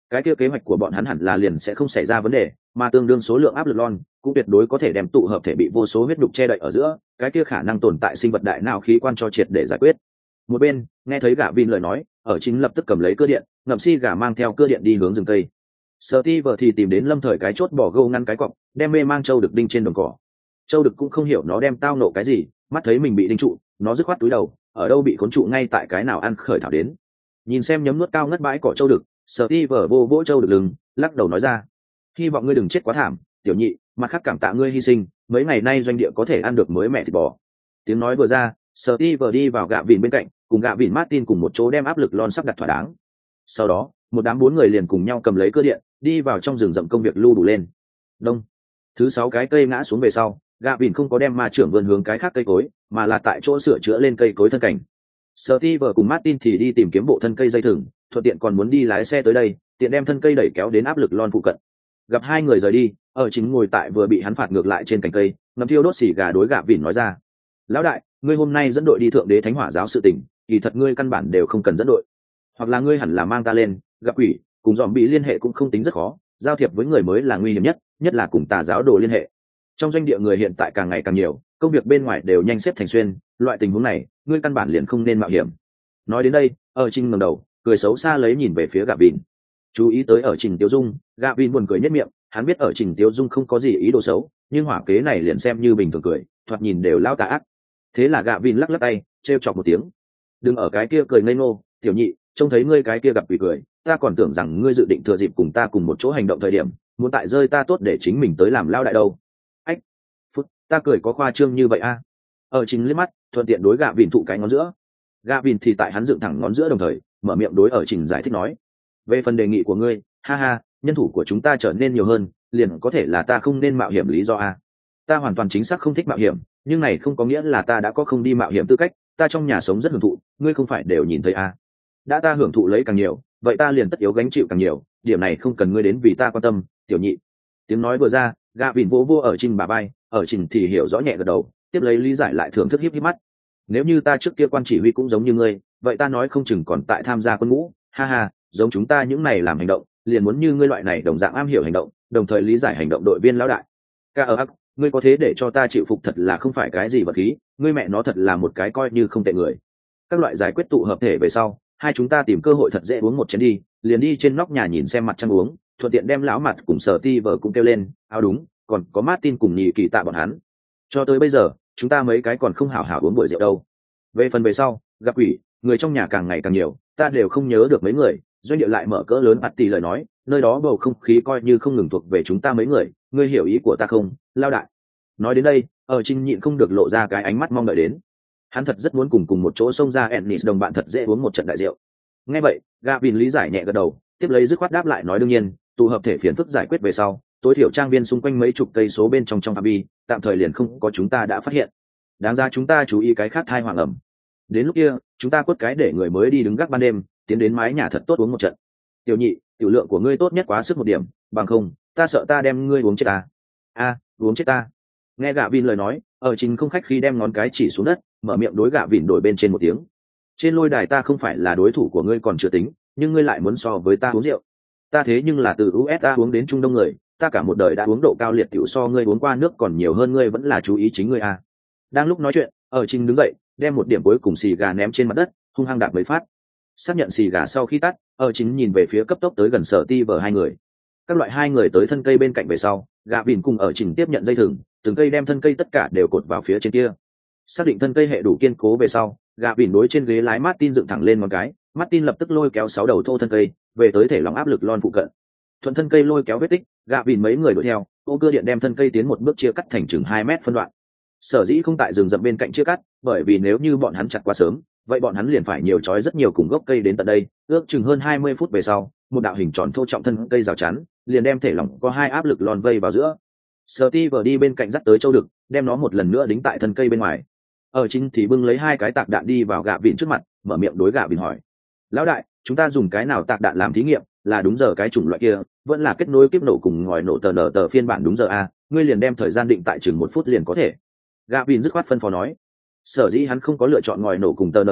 cái kia kế hoạch của bọn hắn hẳn là liền sẽ không xảy ra vấn đề, mà tương đương số lượng áp lực lon cũng tuyệt đối có thể đem tụ hợp thể bị vô số huyết đục che đậy ở giữa, cái kia khả năng tồn tại sinh vật đại não khí quan cho triệt để giải quyết. Một bên nghe thấy gã Vin lời nói, ở chính lập tức cầm lấy cưa điện, ngậm si gà mang theo cưa điện đi hướng rừng cây. Steve thì tìm đến lâm thời cái chốt bỏ gâu ngăn cái cọc, đem mê mang châu được đinh trên đồng cỏ. Châu được cũng không hiểu nó đem tao nộ cái gì, mắt thấy mình bị đinh trụ, nó dứt khoát túi đầu, ở đâu bị khốn trụ ngay tại cái nào ăn khởi thảo đến. Nhìn xem nhấm nuốt cao ngất bãi cỏ châu được, Steve vô vỗ châu được lưng, lắc đầu nói ra: hy vọng ngươi đừng chết quá thảm, tiểu nhị, mặt khác cảm tạ ngươi hy sinh, mấy ngày nay doanh địa có thể ăn được mới mẹ thịt bò. Tiếng nói vừa ra, Steve đi vào gạ vịn bên cạnh, cùng gạ vịn Martin cùng một chỗ đem áp lực lon sắp đặt thỏa đáng. Sau đó, một đám bốn người liền cùng nhau cầm lấy cơ điện, đi vào trong rừng rậm công việc lưu đủ lên. Đông. Thứ sáu cái cây ngã xuống về sau, gạ vịn không có đem ma trưởng vươn hướng cái khác cây cối, mà là tại chỗ sửa chữa lên cây cối thân cảnh. Steve cùng Martin thì đi tìm kiếm bộ thân cây dây thừng, thuận tiện còn muốn đi lái xe tới đây, tiện đem thân cây đẩy kéo đến áp lực lon phụ cận. Gặp hai người rời đi, ở chính ngồi tại vừa bị hắn phạt ngược lại trên cành cây, ngầm thiêu đốt xì gà đối gạ vịn nói ra: lão đại, ngươi hôm nay dẫn đội đi thượng đế thánh hỏa giáo sự tình, kỳ thật ngươi căn bản đều không cần dẫn đội, hoặc là ngươi hẳn là mang ta lên, gặp quỷ cùng dòm bị liên hệ cũng không tính rất khó, giao thiệp với người mới là nguy hiểm nhất, nhất là cùng tà giáo đồ liên hệ. Trong doanh địa người hiện tại càng ngày càng nhiều, công việc bên ngoài đều nhanh xếp thành xuyên, loại tình huống này ngươi căn bản liền không nên mạo hiểm. Nói đến đây, ở trình ngẩng đầu cười xấu xa lấy nhìn về phía gạ vịn. Chú ý tới ở trình tiêu dung, gạ vịn buồn cười nhất miệng, hắn biết ở trình tiêu dung không có gì ý đồ xấu, nhưng hỏa kế này liền xem như bình thường cười, thoạt nhìn đều lao tà ác. Thế là gạ vịn lắc lắc tay, trêu chọc một tiếng: đừng ở cái kia cười ngây ngô, tiểu nhị, trông thấy ngươi cái kia gặp quỷ cười, ta còn tưởng rằng ngươi dự định thừa dịp cùng ta cùng một chỗ hành động thời điểm, muốn tại rơi ta tốt để chính mình tới làm lao đại đâu. Ách, phút, ta cười có khoa trương như vậy a? À? Ở trình liếc mắt, thuận tiện đối gạ vịn thụ cái ngón giữa. Gạ vịn thì tại hắn dựng thẳng ngón giữa đồng thời mở miệng đối ở trình giải thích nói: về phần đề nghị của ngươi, ha ha, nhân thủ của chúng ta trở nên nhiều hơn, liền có thể là ta không nên mạo hiểm lý do a. Ta hoàn toàn chính xác không thích mạo hiểm, nhưng này không có nghĩa là ta đã có không đi mạo hiểm tư cách, ta trong nhà sống rất hưởng thụ, ngươi không phải đều nhìn thấy a. Đã ta hưởng thụ lấy càng nhiều, vậy ta liền tất yếu gánh chịu càng nhiều, điểm này không cần ngươi đến vì ta quan tâm, tiểu nhị. Tiếng nói vừa ra, gạ vịn vỗ vô ở trình bà bay, ở trình thì hiểu rõ nhẹ gật đầu, tiếp lấy lý giải lại thưởng thức híp híp mắt. Nếu như ta trước kia quan chỉ huy cũng giống như ngươi, vậy ta nói không chừng còn tại tham gia quân ngũ, ha ha, giống chúng ta những này làm hành động, liền muốn như ngươi loại này đồng dạng am hiểu hành động, đồng thời lý giải hành động đội viên lão đại. Ca ở ác, ngươi có thế để cho ta chịu phục thật là không phải cái gì vật khí, ngươi mẹ nó thật là một cái coi như không tệ người. Các loại giải quyết tụ hợp thể về sau, hai chúng ta tìm cơ hội thật dễ uống một chén đi, liền đi trên nóc nhà nhìn xem mặt trăng uống, thuận tiện đem lão mặt cùng sở ti vợ cũng kêu lên, áo đúng, còn có Martin cùng nhị kỳ tạ bọn hắn. Cho tới bây giờ, chúng ta mấy cái còn không hảo hảo uống buổi rượu đâu. Về phần về sau, gặp quỷ, người trong nhà càng ngày càng nhiều, ta đều không nhớ được mấy người, doanh địa lại mở cỡ lớn bạt tỷ lời nói, nơi đó bầu không khí coi như không ngừng thuộc về chúng ta mấy người, ngươi hiểu ý của ta không, lao đại. Nói đến đây, ở Trinh nhịn không được lộ ra cái ánh mắt mong đợi đến. Hắn thật rất muốn cùng cùng một chỗ xông ra Ennis đồng bạn thật dễ uống một trận đại rượu. Nghe vậy, Gavin lý giải nhẹ gật đầu, tiếp lấy dứt khoát đáp lại nói đương nhiên, tụ hợp thể phiền phức giải quyết về sau, tối thiểu trang viên xung quanh mấy chục cây số bên trong trong phạm vi, tạm thời liền không có chúng ta đã phát hiện. Đáng ra chúng ta chú ý cái khác thai hoàng ẩm. Đến lúc kia, chúng ta quất cái để người mới đi đứng gác ban đêm, tiến đến mái nhà thật tốt uống một trận. Tiểu nhị, tiểu lượng của ngươi tốt nhất quá sức một điểm, bằng không, ta sợ ta đem ngươi uống chết ta. A, uống chết ta. Nghe Gavin lời nói, ở Trình không khách khi đem ngón cái chỉ xuống đất, mở miệng đối Gavin đổi bên trên một tiếng. Trên lôi đài ta không phải là đối thủ của ngươi còn chưa tính, nhưng ngươi lại muốn so với ta uống rượu. Ta thế nhưng là từ u ét a uống đến Trung Đông người, ta cả một đời đã uống độ cao liệt tiểu so ngươi uống qua nước còn nhiều hơn ngươi vẫn là chú ý chính ngươi a. Đang lúc nói chuyện, ở Trình đứng dậy, đem một điểm cuối cùng xì gà ném trên mặt đất, hung hăng đạp mấy phát. Xác nhận xì gà sau khi tắt, ở Trình nhìn về phía cấp tốc tới gần Sở Ti vờ hai người. Các loại hai người tới thân cây bên cạnh về sau, Gavin cùng ở Trình tiếp nhận dây thừng, từng cây đem thân cây tất cả đều cột vào phía trên kia. Xác định thân cây hệ đủ kiên cố về sau, Gavin đối trên ghế lái Martin dựng thẳng lên một cái, Martin lập tức lôi kéo sáu đầu thô thân cây về tới thể lòng áp lực lon phụ cận. Thuận thân cây lôi kéo vết tích, Gavin mấy người đuổi theo, ô cơ điện đem thân cây tiến một bước chia cắt thành chừng hai mét phân đoạn. Sở dĩ không tại rừng rậm bên cạnh chia cắt, bởi vì nếu như bọn hắn chặt quá sớm, vậy bọn hắn liền phải nhiều chói rất nhiều cùng gốc cây đến tận đây, ước chừng hơn hai mươi phút về sau, một đạo hình tròn thô trọng thân cây rào chắn, liền đem thể lỏng có hai áp lực lon vây vào giữa. Steve đi bên cạnh dắt tới châu đực, đem nó một lần nữa đính tại thân cây bên ngoài. Ở chính thì bưng lấy hai cái tạc đạn đi vào Gavin trước mặt, mở miệng đối Gavin hỏi: "Lão đại, chúng ta dùng cái nào tạc đạn làm thí nghiệm, là đúng giờ cái chủng loại kia, vẫn là kết nối kiếp nổ cùng ngòi nổ tờ nở tờ phiên bản đúng giờ a, ngươi liền đem thời gian định tại chừng một phút liền có thể." Gavin dứt khoát phân phó nói. Sở dĩ hắn không có lựa chọn ngòi nổ cùng tờ nở tờ,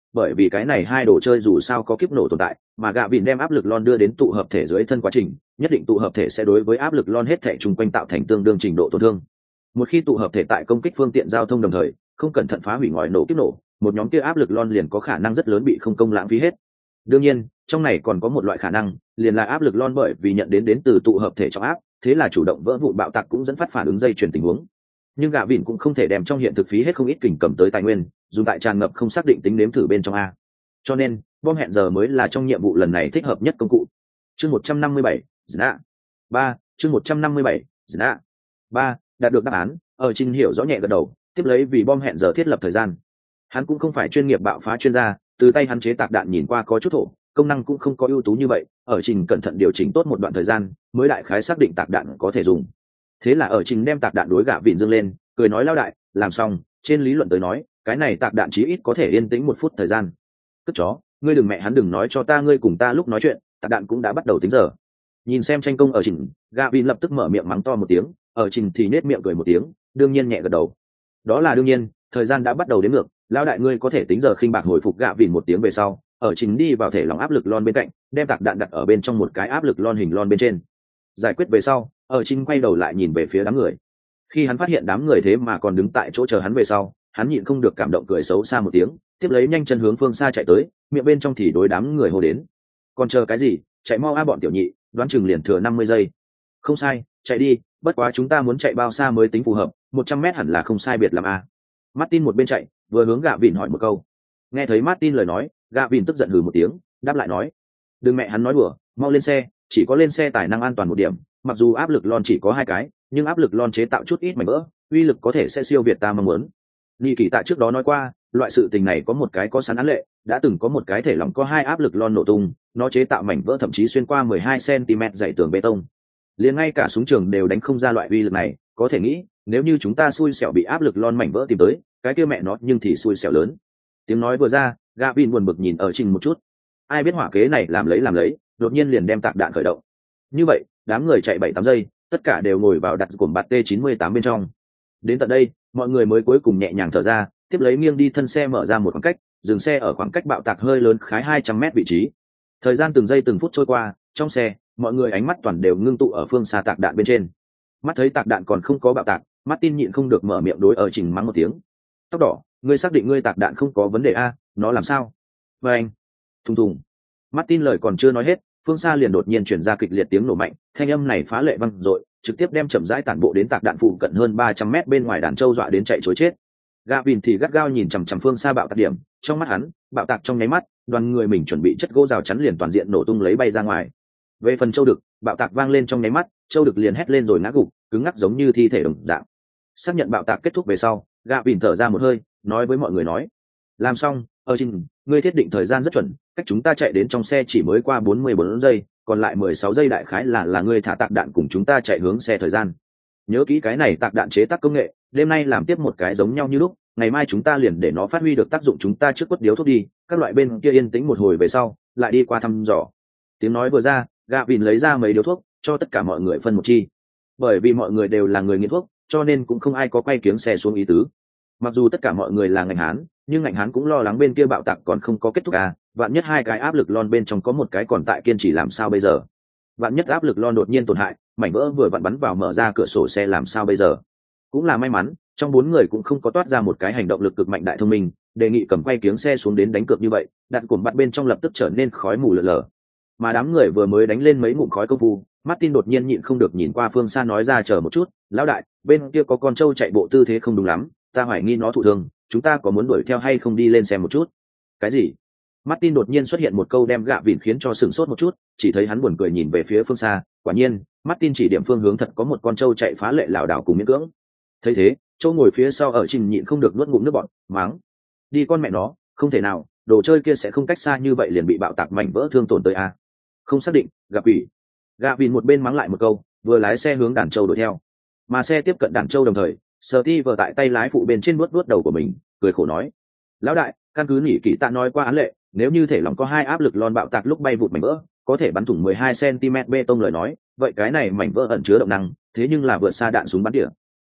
bởi vì cái này hai đồ chơi dù sao có kiếp nổ tồn tại, mà gạ vịn đem áp lực lon đưa đến tụ hợp thể dưới thân quá trình, nhất định tụ hợp thể sẽ đối với áp lực lon hết thể chung quanh tạo thành tương đương trình độ tổn thương. Một khi tụ hợp thể tại công kích phương tiện giao thông đồng thời không cẩn thận phá hủy ngòi nổ kiếp nổ, một nhóm kia áp lực lon liền có khả năng rất lớn bị không công lãng phí hết. Đương nhiên trong này còn có một loại khả năng, liền là áp lực lon bởi vì nhận đến đến từ tụ hợp thể trọng áp, thế là chủ động vỡ vụn bạo tạc cũng dẫn phát phản ứng dây chuyển tình huống. Nhưng gạ vịn cũng không thể đem trong hiện thực phí hết không ít kình cầm tới tài nguyên dùng tại tràn ngập không xác định tính nếm thử bên trong a, cho nên bom hẹn giờ mới là trong nhiệm vụ lần này thích hợp nhất công cụ. Chương một trăm năm mươi bảy, Zna. ba, chương một trăm năm mươi bảy, Zna. ba, đạt được đáp án, ở Trình hiểu rõ nhẹ gật đầu, tiếp lấy vì bom hẹn giờ thiết lập thời gian. Hắn cũng không phải chuyên nghiệp bạo phá chuyên gia, từ tay hắn chế tạc đạn nhìn qua có chút thổ, công năng cũng không có ưu tú như vậy, ở Trình cẩn thận điều chỉnh tốt một đoạn thời gian, mới đại khái xác định tạc đạn có thể dùng. Thế là ở Trình đem tạc đạn đối gạ vịn dương lên, cười nói lao đại, làm xong, trên lý luận tới nói, cái này tạc đạn chí ít có thể yên tĩnh một phút thời gian. Cất chó, ngươi đừng mẹ hắn đừng nói cho ta ngươi cùng ta lúc nói chuyện, tạc đạn cũng đã bắt đầu tính giờ. Nhìn xem tranh công ở Trình, gạ vịn lập tức mở miệng mắng to một tiếng, ở Trình thì nết miệng cười một tiếng, đương nhiên nhẹ gật đầu. Đó là đương nhiên, thời gian đã bắt đầu đếm ngược, lao đại ngươi có thể tính giờ khinh bạc hồi phục. Gạ vịn một tiếng về sau, ở Trình đi vào thể lỏng áp lực lon bên cạnh, đem tạc đạn đặt ở bên trong một cái áp lực lon hình lon bên trên. Giải quyết về sau, ở Trình quay đầu lại nhìn về phía đám người. Khi hắn phát hiện đám người thế mà còn đứng tại chỗ chờ hắn về sau, hắn nhịn không được cảm động cười xấu xa một tiếng, tiếp lấy nhanh chân hướng phương xa chạy tới, miệng bên trong thì đối đám người hô đến. Còn chờ cái gì, chạy mau a bọn tiểu nhị, đoán chừng liền thừa năm mươi giây. Không sai, chạy đi, bất quá chúng ta muốn chạy bao xa mới tính phù hợp, một trăm mét hẳn là không sai biệt lắm a. Martin một bên chạy, vừa hướng Gạ Vịn hỏi một câu. Nghe thấy Martin lời nói, Gạ Vịn tức giận hừ một tiếng, đáp lại nói: "Đừng mẹ hắn nói đùa, mau lên xe, chỉ có lên xe tài năng an toàn một điểm, mặc dù áp lực lon chỉ có hai cái, nhưng áp lực lon chế tạo chút ít mảnh vỡ, uy lực có thể sẽ siêu việt ta mong muốn." Nị Kỳ Tạ trước đó nói qua, loại sự tình này có một cái có sẵn án lệ, đã từng có một cái thể lỏng có hai áp lực lon nổ tung, nó chế tạo mảnh vỡ thậm chí xuyên qua mười hai xăng ti mét dày tường bê tông. Liền ngay cả súng trường đều đánh không ra loại uy lực này, có thể nghĩ, nếu như chúng ta xui xẻo bị áp lực lon mảnh vỡ tìm tới, cái kia mẹ nó nhưng thì xui xẻo lớn. Tiếng nói vừa ra, Gạ Vịn buồn bực nhìn ở Trình một chút. Ai biết hỏa kế này làm lấy làm lấy, đột nhiên liền đem tạc đạn khởi động. Như vậy, đám người chạy bảy tám giây, tất cả đều ngồi vào đặt cổm bạt T chín mươi tám bên trong. Đến tận đây, mọi người mới cuối cùng nhẹ nhàng thở ra, tiếp lấy nghiêng đi thân xe mở ra một khoảng cách, dừng xe ở khoảng cách bạo tạc hơi lớn khái hai trăm mét vị trí. Thời gian từng giây từng phút trôi qua, trong xe, mọi người ánh mắt toàn đều ngưng tụ ở phương xa tạc đạn bên trên. Mắt thấy tạc đạn còn không có bạo tạc, Martin nhịn không được mở miệng đối ở Trình mắng một tiếng. Tóc đỏ, ngươi xác định ngươi tạc đạn không có vấn đề a? Nó làm sao? Và anh, thùng thùng. Martin lời còn chưa nói hết, phương xa liền đột nhiên chuyển ra kịch liệt tiếng nổ mạnh, thanh âm này phá lệ vang dội, trực tiếp đem chậm rãi tản bộ đến tạc đạn phụ cận hơn ba trăm mét bên ngoài đàn châu dọa đến chạy trối chết. Gạ Vịn thì gắt gao nhìn chằm chằm phương xa bạo tạc điểm, trong mắt hắn, bạo tạc trong nháy mắt, đoàn người mình chuẩn bị chất gỗ rào chắn liền toàn diện nổ tung lấy bay ra ngoài. Về phần châu đực, bạo tạc vang lên trong nháy mắt, châu đực liền hét lên rồi ngã gục, cứng ngắc giống như thi thể đồng dạng. Xác nhận bạo tạc kết thúc về sau, Gạ Vịn thở ra một hơi, nói với mọi người nói: làm xong, ở Trình, ngươi thiết định thời gian rất chuẩn, cách chúng ta chạy đến trong xe chỉ mới qua bốn mươi bốn giây, còn lại mười sáu giây đại khái là là ngươi thả tạc đạn cùng chúng ta chạy hướng xe thời gian. Nhớ kỹ cái này tạc đạn chế tác công nghệ, đêm nay làm tiếp một cái giống nhau như lúc, ngày mai chúng ta liền để nó phát huy được tác dụng chúng ta trước quất điếu thuốc đi, các loại bên kia yên tĩnh một hồi về sau, lại đi qua thăm dò. Tiếng nói vừa ra, Gạ Vịn lấy ra mấy điếu thuốc, cho tất cả mọi người phân một chi. Bởi vì mọi người đều là người nghiện thuốc, cho nên cũng không ai có quay kiếng xe xuống ý tứ. Mặc dù tất cả mọi người là ngành Hán, nhưng ngành Hán cũng lo lắng bên kia bạo tạc còn không có kết thúc à, vạn nhất hai cái áp lực lon bên trong có một cái còn tại kiên trì làm sao bây giờ? Vạn nhất áp lực lon đột nhiên tổn hại, mảnh vỡ vừa vặn bắn vào mở ra cửa sổ xe làm sao bây giờ? Cũng là may mắn, trong bốn người cũng không có toát ra một cái hành động lực cực mạnh đại thông minh, đề nghị cầm quay kiếng xe xuống đến đánh cược như vậy, đạn cuộn bạt bên trong lập tức trở nên khói mù lờ lờ. Mà đám người vừa mới đánh lên mấy ngụm khói công phu, Martin đột nhiên nhịn không được nhìn qua phương xa nói ra chờ một chút, lão đại, bên kia có con trâu chạy bộ tư thế không đúng lắm, ta hoài nghi nó thụ thương, chúng ta có muốn đuổi theo hay không đi lên xem một chút? Cái gì? Martin đột nhiên xuất hiện một câu đem Gạ Vịn khiến cho sửng sốt một chút, chỉ thấy hắn buồn cười nhìn về phía phương xa, quả nhiên, Martin chỉ điểm phương hướng thật có một con trâu chạy phá lệ lảo đảo cùng miễn cưỡng. Thấy thế, Châu ngồi phía sau ở Trình nhịn không được nuốt ngụm nước bọt, mắng: đi con mẹ nó, không thể nào, đồ chơi kia sẽ không cách xa như vậy liền bị bạo tạc mảnh vỡ thương tổn tới à? Không xác định, gặp ủy. Gạ Vịn một bên mắng lại một câu, vừa lái xe hướng đàn châu đuổi theo. Mà xe tiếp cận đàn châu đồng thời, Steve tại tay lái phụ bên trên vuốt vuốt đầu của mình, cười khổ nói: lão đại, căn cứ Nị Kỳ Tạ nói qua án lệ, nếu như thể lỏng có hai áp lực lon bạo tạc lúc bay vụt mảnh vỡ, có thể bắn thủng mười hai xăng ti mét bê tông lời nói, vậy cái này mảnh vỡ ẩn chứa động năng, thế nhưng là vượt xa đạn súng bắn tỉa.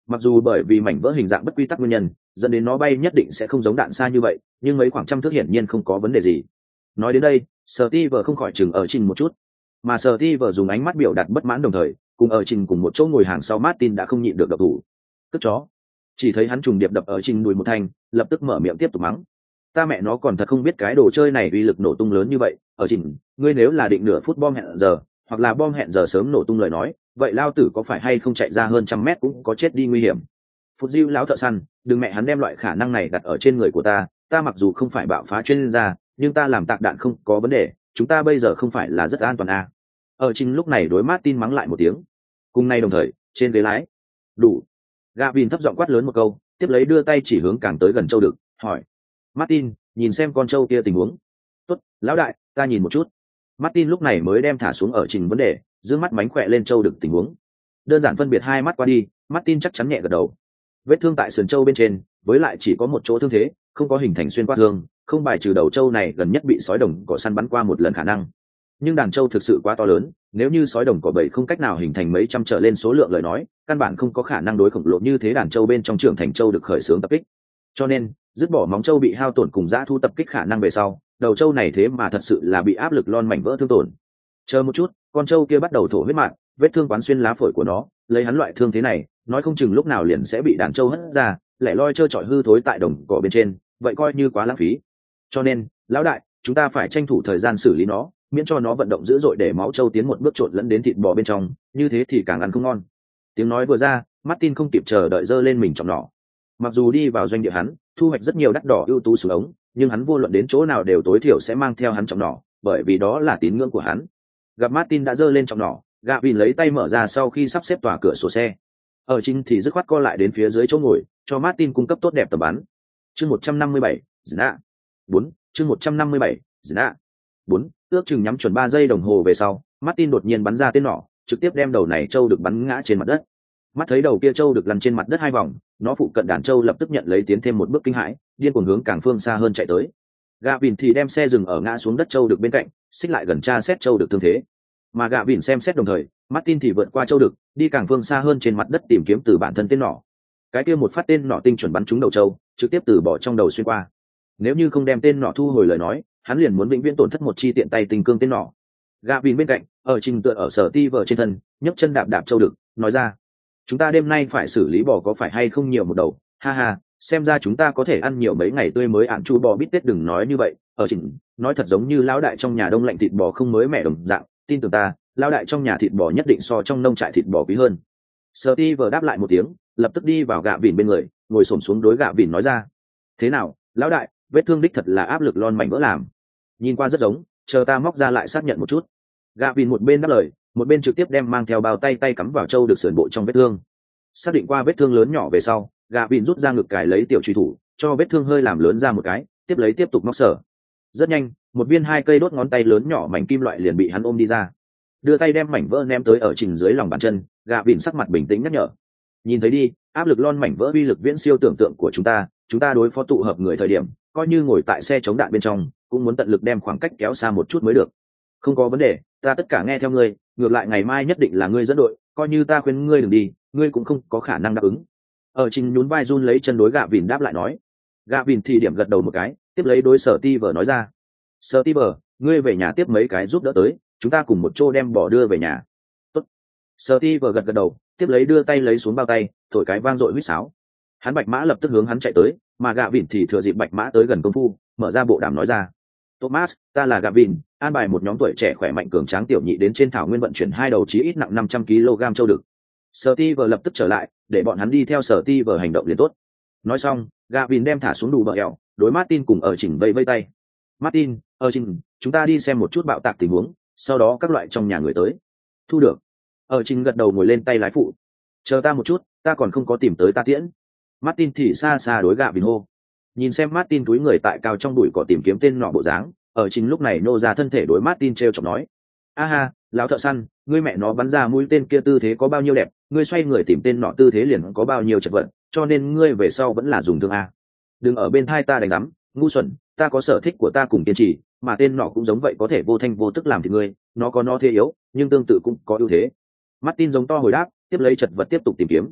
Mặc dù bởi vì mảnh vỡ hình dạng bất quy tắc nguyên nhân dẫn đến nó bay nhất định sẽ không giống đạn xa như vậy, nhưng mấy khoảng trăm thước hiển nhiên không có vấn đề gì. Nói đến đây, Steve không khỏi chừng ở trình một chút, mà Steve dùng ánh mắt biểu đạt bất mãn, đồng thời cùng ở trình cùng một chỗ ngồi hàng sau Martin đã không nhịn được độc thủ. Cất chó. Chỉ thấy hắn trùng điệp đập ở trình đùi một thanh, lập tức mở miệng tiếp tục mắng. Ta mẹ nó còn thật không biết cái đồ chơi này uy lực nổ tung lớn như vậy, ở trình, ngươi nếu là định nửa phút bom hẹn giờ, hoặc là bom hẹn giờ sớm nổ tung lời nói, vậy lao tử có phải hay không chạy ra hơn trăm mét cũng có chết đi nguy hiểm. Phút diêu láo thợ săn, đừng mẹ hắn đem loại khả năng này đặt ở trên người của ta, ta mặc dù không phải bạo phá chuyên gia, nhưng ta làm tạc đạn không có vấn đề, chúng ta bây giờ không phải là rất an toàn à. Ở trình lúc này đối Martin mắng lại một tiếng. Cùng nay đồng thời, trên ghế lái. Đủ. Gavin thấp giọng quát lớn một câu, tiếp lấy đưa tay chỉ hướng càng tới gần châu đực, hỏi. Martin, nhìn xem con trâu kia tình huống. Tốt, lão đại, ta nhìn một chút. Martin lúc này mới đem thả xuống ở trình vấn đề, giữ mắt mánh khỏe lên trâu đực tình huống. Đơn giản phân biệt hai mắt qua đi, Martin chắc chắn nhẹ gật đầu. Vết thương tại sườn trâu bên trên, với lại chỉ có một chỗ thương thế, không có hình thành xuyên qua thương, không bài trừ đầu trâu này gần nhất bị sói đồng cỏ săn bắn qua một lần khả năng. Nhưng đàn trâu thực sự quá to lớn, nếu như sói đồng cỏ bầy không cách nào hình thành mấy trăm trở lên số lượng lời nói, căn bản không có khả năng đối khổng lồ như thế đàn trâu bên trong trưởng thành trâu được khởi xướng tập kích. Cho nên, dứt bỏ móng trâu bị hao tổn cùng dã thu tập kích khả năng về sau, đầu trâu này thế mà thật sự là bị áp lực lon mảnh vỡ thương tổn. Chờ một chút, con trâu kia bắt đầu thổ huyết mạn, vết thương quán xuyên lá phổi của nó, lấy hắn loại thương thế này, nói không chừng lúc nào liền sẽ bị đàn trâu hất ra, lẻ loi trơ trọi hư thối tại đồng cỏ bên trên, vậy coi như quá lãng phí. Cho nên, lão đại, chúng ta phải tranh thủ thời gian xử lý nó, miễn cho nó vận động dữ dội để máu trâu tiến một bước trộn lẫn đến thịt bò bên trong, như thế thì càng ăn không ngon. Tiếng nói vừa ra, Martin không kịp chờ đợi giơ lên mình trọng nỏ. Mặc dù đi vào doanh địa hắn, thu hoạch rất nhiều đắt đỏ ưu tú súng ống, nhưng hắn vô luận đến chỗ nào đều tối thiểu sẽ mang theo hắn trọng nỏ, bởi vì đó là tín ngưỡng của hắn. Gặp Martin đã giơ lên trọng nỏ, Gavin lấy tay mở ra sau khi sắp xếp tòa cửa sổ xe. Ở chính thì dứt khoát co lại đến phía dưới chỗ ngồi, cho Martin cung cấp tốt đẹp tầm bắn. Chương một trăm năm mươi bảy, Zna. bốn, chương một trăm năm mươi bảy, Zna. bốn, ước chừng nhắm chuẩn ba giây đồng hồ về sau, Martin đột nhiên bắn ra tên nỏ, trực tiếp đem đầu này trâu được bắn ngã trên mặt đất. Mắt thấy đầu kia trâu được lăn trên mặt đất hai vòng, nó phụ cận đàn trâu lập tức nhận lấy tiến thêm một bước kinh hãi, điên cuồng hướng càng phương xa hơn chạy tới. Gavin thì đem xe dừng ở ngã xuống đất trâu được bên cạnh, xích lại gần tra xét trâu được thương thế. Mà Gavin xem xét đồng thời, Martin thì vượt qua trâu được, đi càng phương xa hơn trên mặt đất tìm kiếm từ bản thân tên nỏ. Cái kia một phát tên nỏ tinh chuẩn bắn trúng đầu trâu, trực tiếp từ bỏ trong đầu xuyên qua. Nếu như không đem tên nỏ thu hồi lời nói, hắn liền muốn vĩnh viễn tổn thất một chi tiện tay tình cương tên nỏ. Gavin bên cạnh, ở trình tựa ở sở ti vở trên thân, nhấc chân đạp đạp trâu được, nói ra: chúng ta đêm nay phải xử lý bò có phải hay không nhiều một đầu, ha ha, xem ra chúng ta có thể ăn nhiều mấy ngày tươi mới ạn chu bò bít tết. Đừng nói như vậy, ở trình nói thật giống như lão đại trong nhà đông lạnh thịt bò không mới mẻ đồng dạng, tin tưởng ta, lão đại trong nhà thịt bò nhất định so trong nông trại thịt bò quý hơn. Steve đáp lại một tiếng, lập tức đi vào gạ vỉn bên người, ngồi xổm xuống đối gạ vỉn nói ra: thế nào, lão đại, vết thương đích thật là áp lực lon mảnh vỡ làm? Nhìn qua rất giống, chờ ta móc ra lại xác nhận một chút. Gạ vỉn một bên đáp lời, một bên trực tiếp đem mang theo bao tay tay cắm vào trâu được sườn bộ trong vết thương. Xác định qua vết thương lớn nhỏ về sau, gạ vỉn rút ra ngực cài lấy tiểu truy thủ, cho vết thương hơi làm lớn ra một cái, tiếp lấy tiếp tục móc sở. Rất nhanh, một viên hai cây đốt ngón tay lớn nhỏ mảnh kim loại liền bị hắn ôm đi ra, đưa tay đem mảnh vỡ ném tới ở trình dưới lòng bàn chân. Gạ vỉn sắc mặt bình tĩnh nhắc nhở: nhìn thấy đi, áp lực lon mảnh vỡ uy lực viễn siêu tưởng tượng của chúng ta, chúng ta đối phó tụ hợp người thời điểm, coi như ngồi tại xe chống đạn bên trong, cũng muốn tận lực đem khoảng cách kéo xa một chút mới được. Không có vấn đề, ta tất cả nghe theo ngươi, ngược lại ngày mai nhất định là ngươi dẫn đội, coi như ta khuyên ngươi đừng đi, ngươi cũng không có khả năng đáp ứng. Ở trình nhún vai run lấy chân đối gạ vỉn đáp lại nói. Gạ vỉn thì điểm gật đầu một cái, tiếp lấy đối sở ti vờ nói ra: sở ti vờ, ngươi về nhà tiếp mấy cái giúp đỡ tới, chúng ta cùng một chỗ đem bỏ đưa về nhà. Tốt. Sở ti vờ gật gật đầu, tiếp lấy đưa tay lấy xuống bao tay, thổi cái vang dội huýt sáo. Hắn bạch mã lập tức hướng hắn chạy tới, mà gạ vỉn thì thừa dịp bạch mã tới gần công phu, mở ra bộ đàm nói ra: Thomas, ta là Gavin, an bài một nhóm tuổi trẻ khỏe mạnh cường tráng tiểu nhị đến trên thảo nguyên vận chuyển hai đầu chí ít nặng năm trăm ki lô gam châu đực. Steve lập tức trở lại, để bọn hắn đi theo Steve hành động liền tốt. Nói xong, Gavin đem thả xuống đủ bờ eo, đối Martin cùng ở chỉnh vây vây tay. Martin, ở chỉnh, chúng ta đi xem một chút bạo tạc tình huống, sau đó các loại trong nhà người tới. Thu được. Ở chỉnh gật đầu ngồi lên tay lái phụ. Chờ ta một chút, ta còn không có tìm tới ta tiễn. Martin thì xa xa đối Gavin hô. Nhìn xem Martin túi người tại cao trong bụi cỏ tìm kiếm tên nọ bộ dáng, ở chính lúc này nô ra thân thể đối Martin treo chọc nói: a ha, lão thợ săn, ngươi mẹ nó bắn ra mũi tên kia tư thế có bao nhiêu đẹp, ngươi xoay người tìm tên nọ tư thế liền có bao nhiêu chật vật, cho nên ngươi về sau vẫn là dùng thương a. Đừng ở bên thai ta đánh rắm, ngu xuẩn, ta có sở thích của ta cùng kiên trì, mà tên nọ cũng giống vậy, có thể vô thanh vô tức làm thì ngươi, nó có nó thế yếu, nhưng tương tự cũng có ưu thế. Martin giống to hồi đáp, tiếp lấy chật vật tiếp tục tìm kiếm.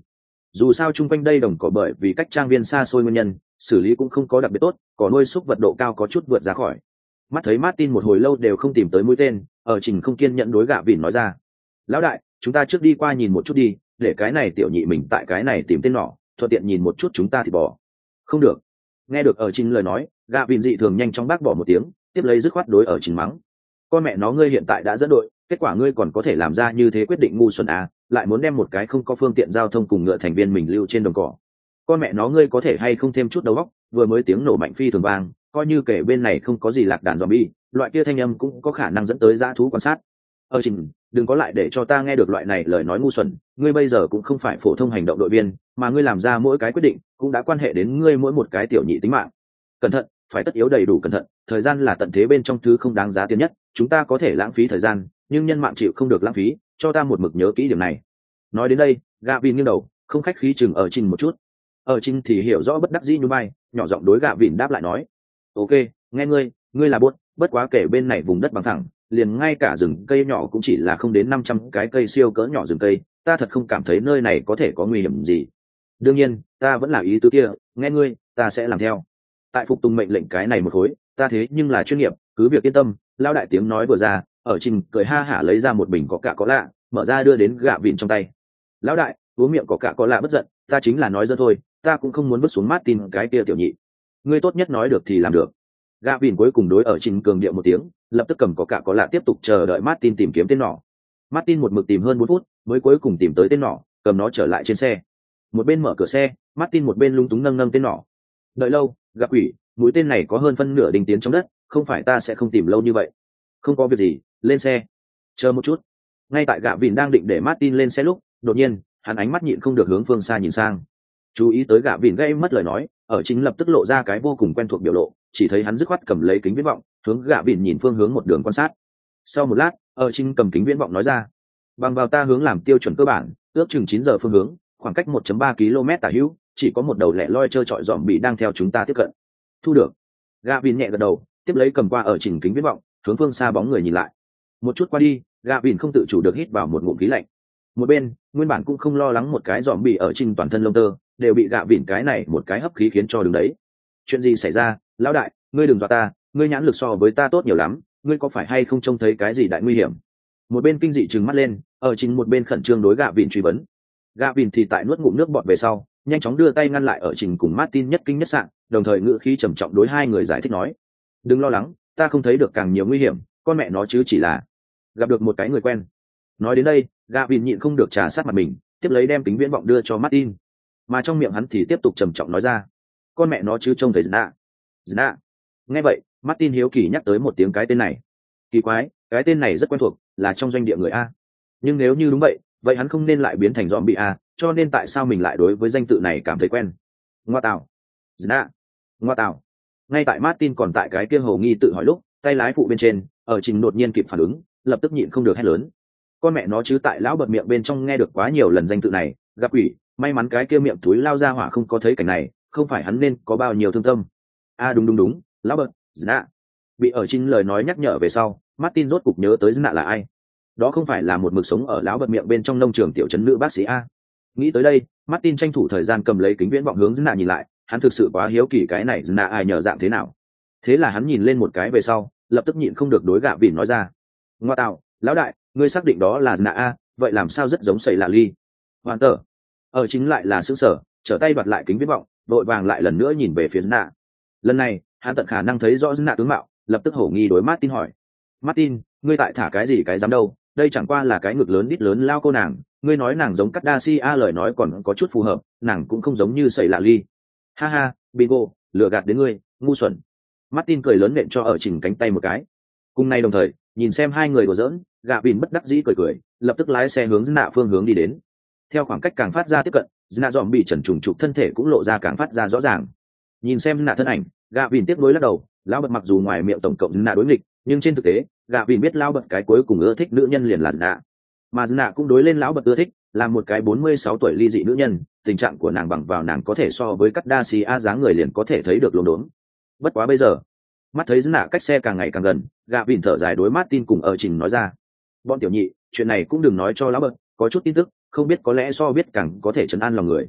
Dù sao chung quanh đây đồng cỏ bởi vì cách trang viên xa xôi nguyên nhân, xử lý cũng không có đặc biệt tốt, cỏ nuôi súc vật độ cao có chút vượt ra khỏi. Mắt thấy Martin một hồi lâu đều không tìm tới mũi tên, ở Trình không kiên nhẫn đối gạ vỉn nói ra: "Lão đại, chúng ta trước đi qua nhìn một chút đi, để cái này tiểu nhị mình tại cái này tìm tên nỏ, thuận tiện nhìn một chút chúng ta thì bỏ." "Không được." Nghe được ở Trình lời nói, gạ vỉn dị thường nhanh chóng bác bỏ một tiếng, tiếp lấy dứt khoát đối ở Trình mắng: "Con mẹ nó, ngươi hiện tại đã dẫn đội, kết quả ngươi còn có thể làm ra như thế quyết định ngu xuẩn à, lại muốn đem một cái không có phương tiện giao thông cùng ngựa thành viên mình lưu trên đồng cỏ. Con mẹ nó, ngươi có thể hay không thêm chút đầu óc, vừa mới tiếng nổ mạnh phi thường vang, coi như kể bên này không có gì lạc đàn zombie, loại kia thanh âm cũng có khả năng dẫn tới dã thú quan sát. Ở Trình, đừng có lại để cho ta nghe được loại này lời nói ngu xuẩn, ngươi bây giờ cũng không phải phổ thông hành động đội viên, mà ngươi làm ra mỗi cái quyết định cũng đã quan hệ đến ngươi mỗi một cái tiểu nhị tính mạng. Cẩn thận, phải tất yếu đầy đủ cẩn thận, thời gian là tận thế bên trong thứ không đáng giá tiền nhất, chúng ta có thể lãng phí thời gian, nhưng nhân mạng chịu không được lãng phí, cho ta một mực nhớ kỹ điểm này." Nói đến đây, Gavin nghiêng đầu, không khách khí chừng ở Trình một chút. Ở Trình thì hiểu rõ bất đắc dĩ như bay, nhỏ giọng đối Gavin đáp lại nói: "Ok, nghe ngươi, ngươi là bốt, bất quá kể bên này vùng đất bằng thẳng, liền ngay cả rừng cây nhỏ cũng chỉ là không đến năm trăm cái cây siêu cỡ nhỏ rừng cây, ta thật không cảm thấy nơi này có thể có nguy hiểm gì. Đương nhiên, ta vẫn là ý tứ kia, nghe ngươi, ta sẽ làm theo. Tại phục tùng mệnh lệnh cái này một khối, ta thế nhưng là chuyên nghiệp, cứ việc yên tâm." Lao đại tiếng nói vừa ra, ở Trình cười ha hả lấy ra một bình có cả có lạ, mở ra đưa đến gạ vịn trong tay. "Lão đại, uống miệng có cả có lạ bất giận, ta chính là nói dơ thôi, ta cũng không muốn vứt xuống Martin cái kia tiểu nhị. Ngươi tốt nhất nói được thì làm được." Gạ vịn cuối cùng đối ở Trình cường điệu một tiếng, lập tức cầm có cả có lạ tiếp tục chờ đợi Martin tìm kiếm tên nỏ. Martin một mực tìm hơn bốn phút, mới cuối cùng tìm tới tên nỏ, cầm nó trở lại trên xe. Một bên mở cửa xe, Martin một bên lung túng nâng nâng tên nỏ. "Đợi lâu, gặp quỷ, mũi tên này có hơn phân nửa đinh tiến trong đất, không phải ta sẽ không tìm lâu như vậy." "Không có việc gì, lên xe." "Chờ một chút." Ngay tại gạ vịn đang định để Martin lên xe lúc, đột nhiên hắn ánh mắt nhịn không được hướng phương xa nhìn sang. Chú ý tới gạ vịn gây mất lời nói, ở Chính lập tức lộ ra cái vô cùng quen thuộc biểu lộ, chỉ thấy hắn dứt khoát cầm lấy kính viễn vọng, hướng gạ vịn nhìn phương hướng một đường quan sát. Sau một lát, ở Chính cầm kính viễn vọng nói ra: "Bằng vào ta hướng làm tiêu chuẩn cơ bản, ước chừng chín giờ phương hướng, khoảng cách một phẩy ba ki lô mét tả hữu, chỉ có một đầu lẻ loi trơ trọi dòm bị đang theo chúng ta tiếp cận." "Thu được." Gạ vịn nhẹ gật đầu, tiếp lấy cầm qua ở Trình kính viễn vọng, hướng phương xa bóng người nhìn lại. Một chút qua đi, gạ vịn không tự chủ được hít vào một ngụm khí lạnh. Một bên, nguyên bản cũng không lo lắng một cái dòm bị ở Trình toàn thân lông tơ, đều bị gạ vịn cái này một cái hấp khí khiến cho đứng đấy. "Chuyện gì xảy ra, lão đại, ngươi đừng dọa ta, ngươi nhãn lực so với ta tốt nhiều lắm, ngươi có phải hay không trông thấy cái gì đại nguy hiểm?" Một bên kinh dị trừng mắt lên, ở Trình một bên khẩn trương đối gạ vịn truy vấn. Gạ vịn thì tại nuốt ngụm nước bọt về sau, nhanh chóng đưa tay ngăn lại ở Trình cùng Martin nhất kinh nhất sạn, đồng thời ngữ khí trầm trọng đối hai người giải thích nói: "Đừng lo lắng, ta không thấy được càng nhiều nguy hiểm, con mẹ nó chứ chỉ là gặp được một cái người quen." Nói đến đây, gạ vịn nhịn không được trà sát mặt mình, tiếp lấy đem kính viễn vọng đưa cho Martin, mà trong miệng hắn thì tiếp tục trầm trọng nói ra: "Con mẹ nó chứ trông thấy Zna." "Zna?" Nghe vậy, Martin hiếu kỳ nhắc tới một tiếng cái tên này. Kỳ quái, cái tên này rất quen thuộc, là trong doanh địa người a. Nhưng nếu như đúng vậy, vậy hắn không nên lại biến thành zombie a, cho nên tại sao mình lại đối với danh tự này cảm thấy quen? Ngoa tào. Zna. Ngoa tào. Ngay tại Martin còn tại cái kia hồ nghi tự hỏi lúc, tay lái phụ bên trên, ở Trình đột nhiên kịp phản ứng, lập tức nhịn không được hét lớn: "Con mẹ nó chứ, tại lão bật miệng bên trong nghe được quá nhiều lần danh tự này, gặp quỷ, may mắn cái kia miệng túi lao ra hỏa không có thấy cảnh này, không phải hắn nên có bao nhiêu thương tâm." "A đúng đúng đúng, lão bật, Zna." Bị ở Trình lời nói nhắc nhở về sau, Martin rốt cục nhớ tới Zna là ai. Đó không phải là một mực sống ở lão bật miệng bên trong nông trường tiểu trấn nữ bác sĩ a. Nghĩ tới đây, Martin tranh thủ thời gian cầm lấy kính viễn vọng hướng Zna nhìn lại, hắn thực sự quá hiếu kỳ cái này Zna ai nhờ dạng thế nào. Thế là hắn nhìn lên một cái về sau, lập tức nhịn không được đối gạ vịn nói ra: "Ngoa tạo, lão đại, ngươi xác định đó là Zna a, vậy làm sao rất giống sẩy lạ ly." Hoàn tờ. Ở Chính lại là sững sở, trở tay bật lại kính viễn vọng, vội vàng lại lần nữa nhìn về phía Zna. Lần này, hắn tận khả năng thấy rõ Zna tướng mạo, lập tức hổ nghi đối Martin hỏi: "Martin, ngươi tại thả cái gì cái dám đâu, đây chẳng qua là cái ngực lớn đít lớn lao cô nàng, ngươi nói nàng giống cắt đa si a, lời nói còn có chút phù hợp, nàng cũng không giống như sẩy lạ ly." "Ha ha, bingo, lừa gạt đến ngươi, ngu xuẩn." Martin cười lớn nện cho ở Trình cánh tay một cái. Cùng nay đồng thời, nhìn xem hai người đùa giỡn, gạ vịn bất đắc dĩ cười cười, lập tức lái xe hướng Zna phương hướng đi đến. Theo khoảng cách càng phát ra tiếp cận, Zna dòm bị trần trùng trục thân thể cũng lộ ra càng phát ra rõ ràng. Nhìn xem Zna thân ảnh, gạ vịn tiếc nuối lắc đầu, lão bật mặc dù ngoài miệng tổng cộng Zna đối nghịch, nhưng trên thực tế, gạ vịn biết lão bật cái cuối cùng ưa thích nữ nhân liền là Zna. Mà Zna cũng đối lên lão bật ưa thích, là một cái bốn mươi sáu tuổi ly dị nữ nhân, tình trạng của nàng bằng vào nàng có thể so với cắt đa si a dáng người liền có thể thấy được luống đốn. Bất quá bây giờ, mắt thấy Zna cách xe càng ngày càng gần, gạ vịn thở dài đối Martin cùng ở Trình nói ra: "Bọn tiểu nhị, chuyện này cũng đừng nói cho lão bật, có chút tin tức, không biết có lẽ so biết càng có thể trấn an lòng người.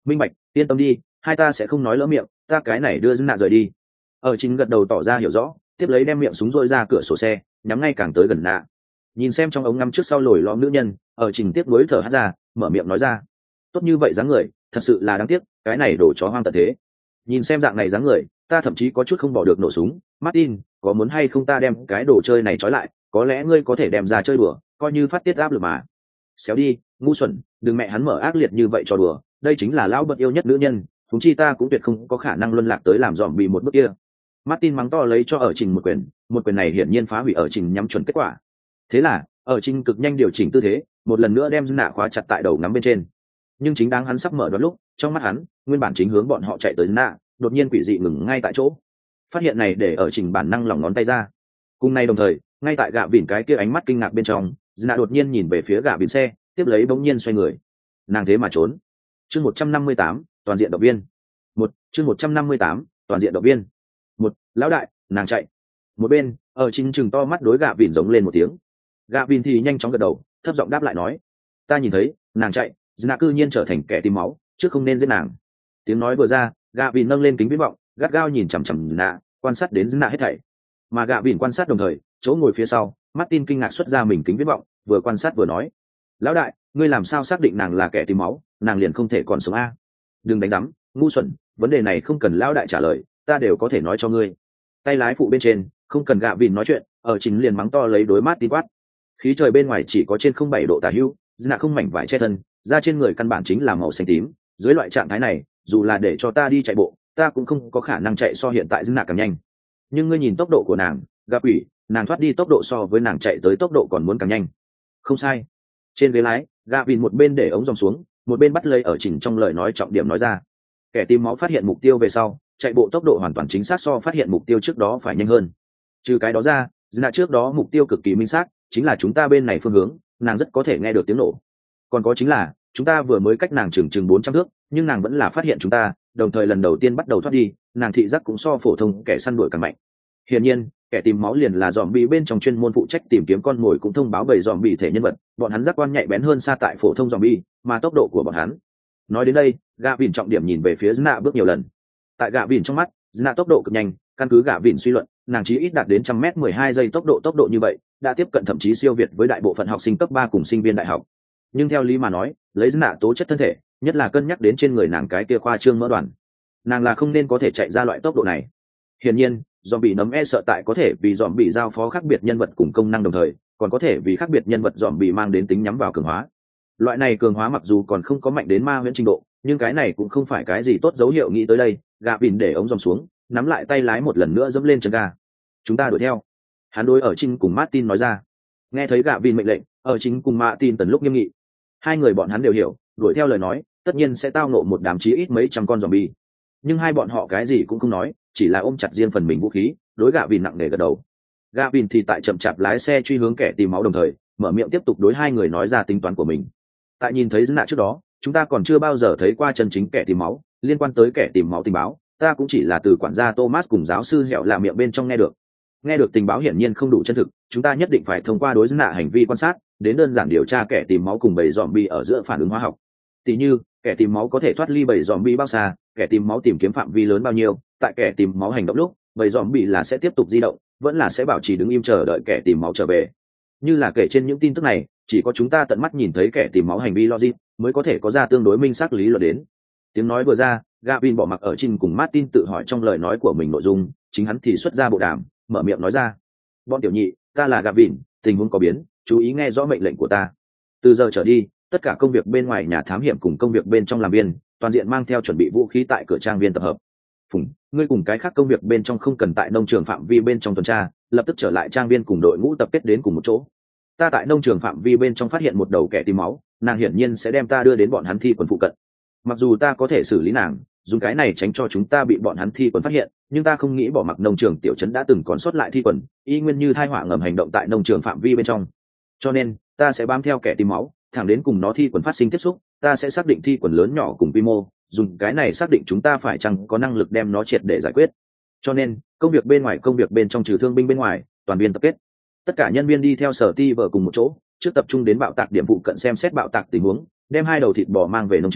minh bạch, yên tâm đi, hai ta sẽ không nói lỡ miệng, ta cái này đưa dân nạ rời đi. Ở chính gật đầu tỏ ra hiểu rõ, tiếp lấy đem miệng súng rôi ra cửa sổ xe, nhắm ngay càng tới gần nạ. Nhìn xem trong ống ngắm trước sau lồi lõm nữ nhân, ở trình tiếp nối thở hắt ra, mở miệng nói ra, tốt như vậy dáng người, thật sự là đáng tiếc, cái này đổ chó hoang tận thế. Nhìn xem dạng này dáng người, ta thậm chí có chút không bỏ được nổ súng. Martin, có muốn hay không ta đem cái đồ chơi này trói lại, có lẽ ngươi có thể đem ra chơi đùa, coi như phát tiết áp lực mà. Xéo đi, ngu xuẩn, đừng mẹ hắn mở ác liệt như vậy cho đùa, đây chính là lão bận yêu nhất nữ nhân, chúng chi ta cũng tuyệt không có khả năng luân lạc tới làm dòm bị một bước kia. Martin mắng to lấy cho ở trình một quyền, một quyền này hiển nhiên phá hủy ở trình nhắm chuẩn kết quả. Thế là, ở trình cực nhanh điều chỉnh tư thế, một lần nữa đem nạ khóa chặt tại đầu ngắm bên trên. Nhưng chính đáng hắn sắp mở đoán lúc, trong mắt hắn, nguyên bản chính hướng bọn họ chạy tới nạ, đột nhiên quỷ dị ngừng ngay tại chỗ. Phát hiện này để ở trình bản năng lỏng ngón tay ra. Cùng nay đồng thời, ngay tại gạ vỉn cái kia ánh mắt kinh ngạc bên trong, nạ đột nhiên nhìn về phía gạ vỉn xe, tiếp lấy bỗng nhiên xoay người. Nàng thế mà trốn. Chương một trăm năm mươi tám, toàn diện động viên. Một, chương một trăm năm mươi tám, toàn diện động viên. Một, lão đại, nàng chạy. Một bên, ở trình chừng to mắt đối gạ vỉn giống lên một tiếng. Gạ vỉn thì nhanh chóng gật đầu, thấp giọng đáp lại nói, ta nhìn thấy, nàng chạy, nạ cư nhiên trở thành kẻ tìm máu, trước không nên giết nàng. Tiếng nói vừa ra, gạ vỉn nâng lên kính viễn vọng, gắt gao nhìn chằm chằm nạ, quan sát đến nạ hết thảy. Mà gạ vỉn quan sát đồng thời, chỗ ngồi phía sau, Martin kinh ngạc xuất ra mình kính viễn vọng, vừa quan sát vừa nói, lão đại, ngươi làm sao xác định nàng là kẻ tìm máu, nàng liền không thể còn sống a? Đừng đánh rắm, ngu xuẩn, vấn đề này không cần lão đại trả lời, ta đều có thể nói cho ngươi. Tay lái phụ bên trên, không cần gạ vỉn nói chuyện, ở chính liền mắng to lấy đối Martin quát. Khí trời bên ngoài chỉ có trên không bảy độ tả hữu, nạ không mảnh vải che thân, da trên người căn bản chính là màu xanh tím, dưới loại trạng thái này, dù là để cho ta đi chạy bộ, ta cũng không có khả năng chạy so hiện tại nạ càng nhanh. Nhưng ngươi nhìn tốc độ của nàng, gặp ủy, nàng thoát đi tốc độ so với nàng chạy tới tốc độ còn muốn càng nhanh. Không sai. Trên ghế lái, gạ vỉn một bên để ống dòng xuống, một bên bắt lấy ở chỉnh trong lời nói trọng điểm nói ra. Kẻ tìm máu phát hiện mục tiêu về sau, chạy bộ tốc độ hoàn toàn chính xác so phát hiện mục tiêu trước đó phải nhanh hơn. Trừ cái đó ra, nạ trước đó mục tiêu cực kỳ minh xác, chính là chúng ta bên này phương hướng, nàng rất có thể nghe được tiếng nổ. Còn có chính là, chúng ta vừa mới cách nàng chừng chừng bốn trăm thước, nhưng nàng vẫn là phát hiện chúng ta, đồng thời lần đầu tiên bắt đầu thoát đi, nàng thị giác cũng so phổ thông kẻ săn đuổi càng mạnh. Hiển nhiên, kẻ tìm máu liền là dòm bị bên trong chuyên môn phụ trách tìm kiếm con mồi cũng thông báo bầy dòm bị thể nhân vật, bọn hắn giác quan nhạy bén hơn xa tại phổ thông dòm bị, mà tốc độ của bọn hắn. Nói đến đây, gạ vỉn trọng điểm nhìn về phía Nạ bước nhiều lần. Tại gạ vỉn trong mắt, Nạ tốc độ cực nhanh, căn cứ gạ vỉn suy luận, nàng chí ít đạt đến trăm mét mười hai giây tốc độ tốc độ như vậy, đã tiếp cận thậm chí siêu việt với đại bộ phận học sinh cấp ba cùng sinh viên đại học. Nhưng theo lý mà nói, lấy Nạ tố chất thân thể, nhất là cân nhắc đến trên người nàng cái kia khoa trương mỡ đoàn, nàng là không nên có thể chạy ra loại tốc độ này. Hiển nhiên, dòm bị nấm e sợ tại có thể vì dòm bị giao phó khác biệt nhân vật cùng công năng đồng thời, còn có thể vì khác biệt nhân vật dòm bị mang đến tính nhắm vào cường hóa. Loại này cường hóa mặc dù còn không có mạnh đến ma huyễn trình độ, nhưng cái này cũng không phải cái gì tốt dấu hiệu. Nghĩ tới đây, gạ vỉn để ống dòng xuống, nắm lại tay lái một lần nữa dẫm lên chân ga. Chúng ta đuổi theo. Hắn đối ở Trinh cùng Martin nói ra. Nghe thấy gạ vỉn mệnh lệnh, ở Trinh cùng Martin tần lúc nghiêm nghị. Hai người bọn hắn đều hiểu, đuổi theo lời nói, tất nhiên sẽ tao nộ một đám chí ít mấy trăm con zombie. Nhưng hai bọn họ cái gì cũng không nói, chỉ là ôm chặt riêng phần mình vũ khí, đối gạ vỉn nặng nề gật đầu. Gạ vỉn thì tại chậm chạp lái xe truy hướng kẻ tìm máu đồng thời, mở miệng tiếp tục đối hai người nói ra tính toán của mình. Tại nhìn thấy dân nạ trước đó, chúng ta còn chưa bao giờ thấy qua chân chính kẻ tìm máu, liên quan tới kẻ tìm máu tình báo, ta cũng chỉ là từ quản gia Thomas cùng giáo sư Hẹo là miệng bên trong nghe được. Nghe được tình báo hiển nhiên không đủ chân thực, chúng ta nhất định phải thông qua đối dân nạ hành vi quan sát, đến đơn giản điều tra kẻ tìm máu cùng bầy zombie ở giữa phản ứng hóa học. Tỷ như, kẻ tìm máu có thể thoát ly bầy zombie bao xa, kẻ tìm máu tìm kiếm phạm vi lớn bao nhiêu, tại kẻ tìm máu hành động lúc, bầy zombie là sẽ tiếp tục di động, vẫn là sẽ bảo trì đứng im chờ đợi kẻ tìm máu trở về. Như là kể trên những tin tức này, chỉ có chúng ta tận mắt nhìn thấy kẻ tìm máu hành vi logic, mới có thể có ra tương đối minh xác lý luận đến. Tiếng nói vừa ra, Gavin bỏ mặc ở Trinh cùng Martin tự hỏi trong lời nói của mình nội dung, chính hắn thì xuất ra bộ đàm, mở miệng nói ra: "Bọn tiểu nhị, ta là Gavin, tình huống có biến, chú ý nghe rõ mệnh lệnh của ta. Từ giờ trở đi, tất cả công việc bên ngoài nhà thám hiểm cùng công việc bên trong làm viên, toàn diện mang theo chuẩn bị vũ khí tại cửa trang viên tập hợp. Phùng, ngươi cùng cái khác công việc bên trong không cần tại nông trường phạm vi bên trong tuần tra, lập tức trở lại trang viên cùng đội ngũ tập kết đến cùng một chỗ. Ta tại nông trường phạm vi bên trong phát hiện một đầu kẻ tìm máu, nàng hiển nhiên sẽ đem ta đưa đến bọn hắn thi quần phụ cận. Mặc dù ta có thể xử lý nàng, dùng cái này tránh cho chúng ta bị bọn hắn thi quần phát hiện, nhưng ta không nghĩ bỏ mặc nông trường tiểu trấn đã từng còn sót lại thi quần, y nguyên như thai họa ngầm hành động tại nông trường phạm vi bên trong. Cho nên, ta sẽ bám theo kẻ tìm máu, thẳng đến cùng nó thi quần phát sinh tiếp xúc, ta sẽ xác định thi quần lớn nhỏ cùng quy mô, dùng cái này xác định chúng ta phải chăng có năng lực đem nó triệt để giải quyết. Cho nên, công việc bên ngoài công việc bên trong trừ thương binh bên ngoài, toàn viên tập kết. Tất cả nhân viên đi theo sở ti vợ cùng một chỗ, trước tập trung đến bạo tạc điểm vụ cận xem xét bạo tạc tình huống, đem hai đầu thịt bò mang về nông trường,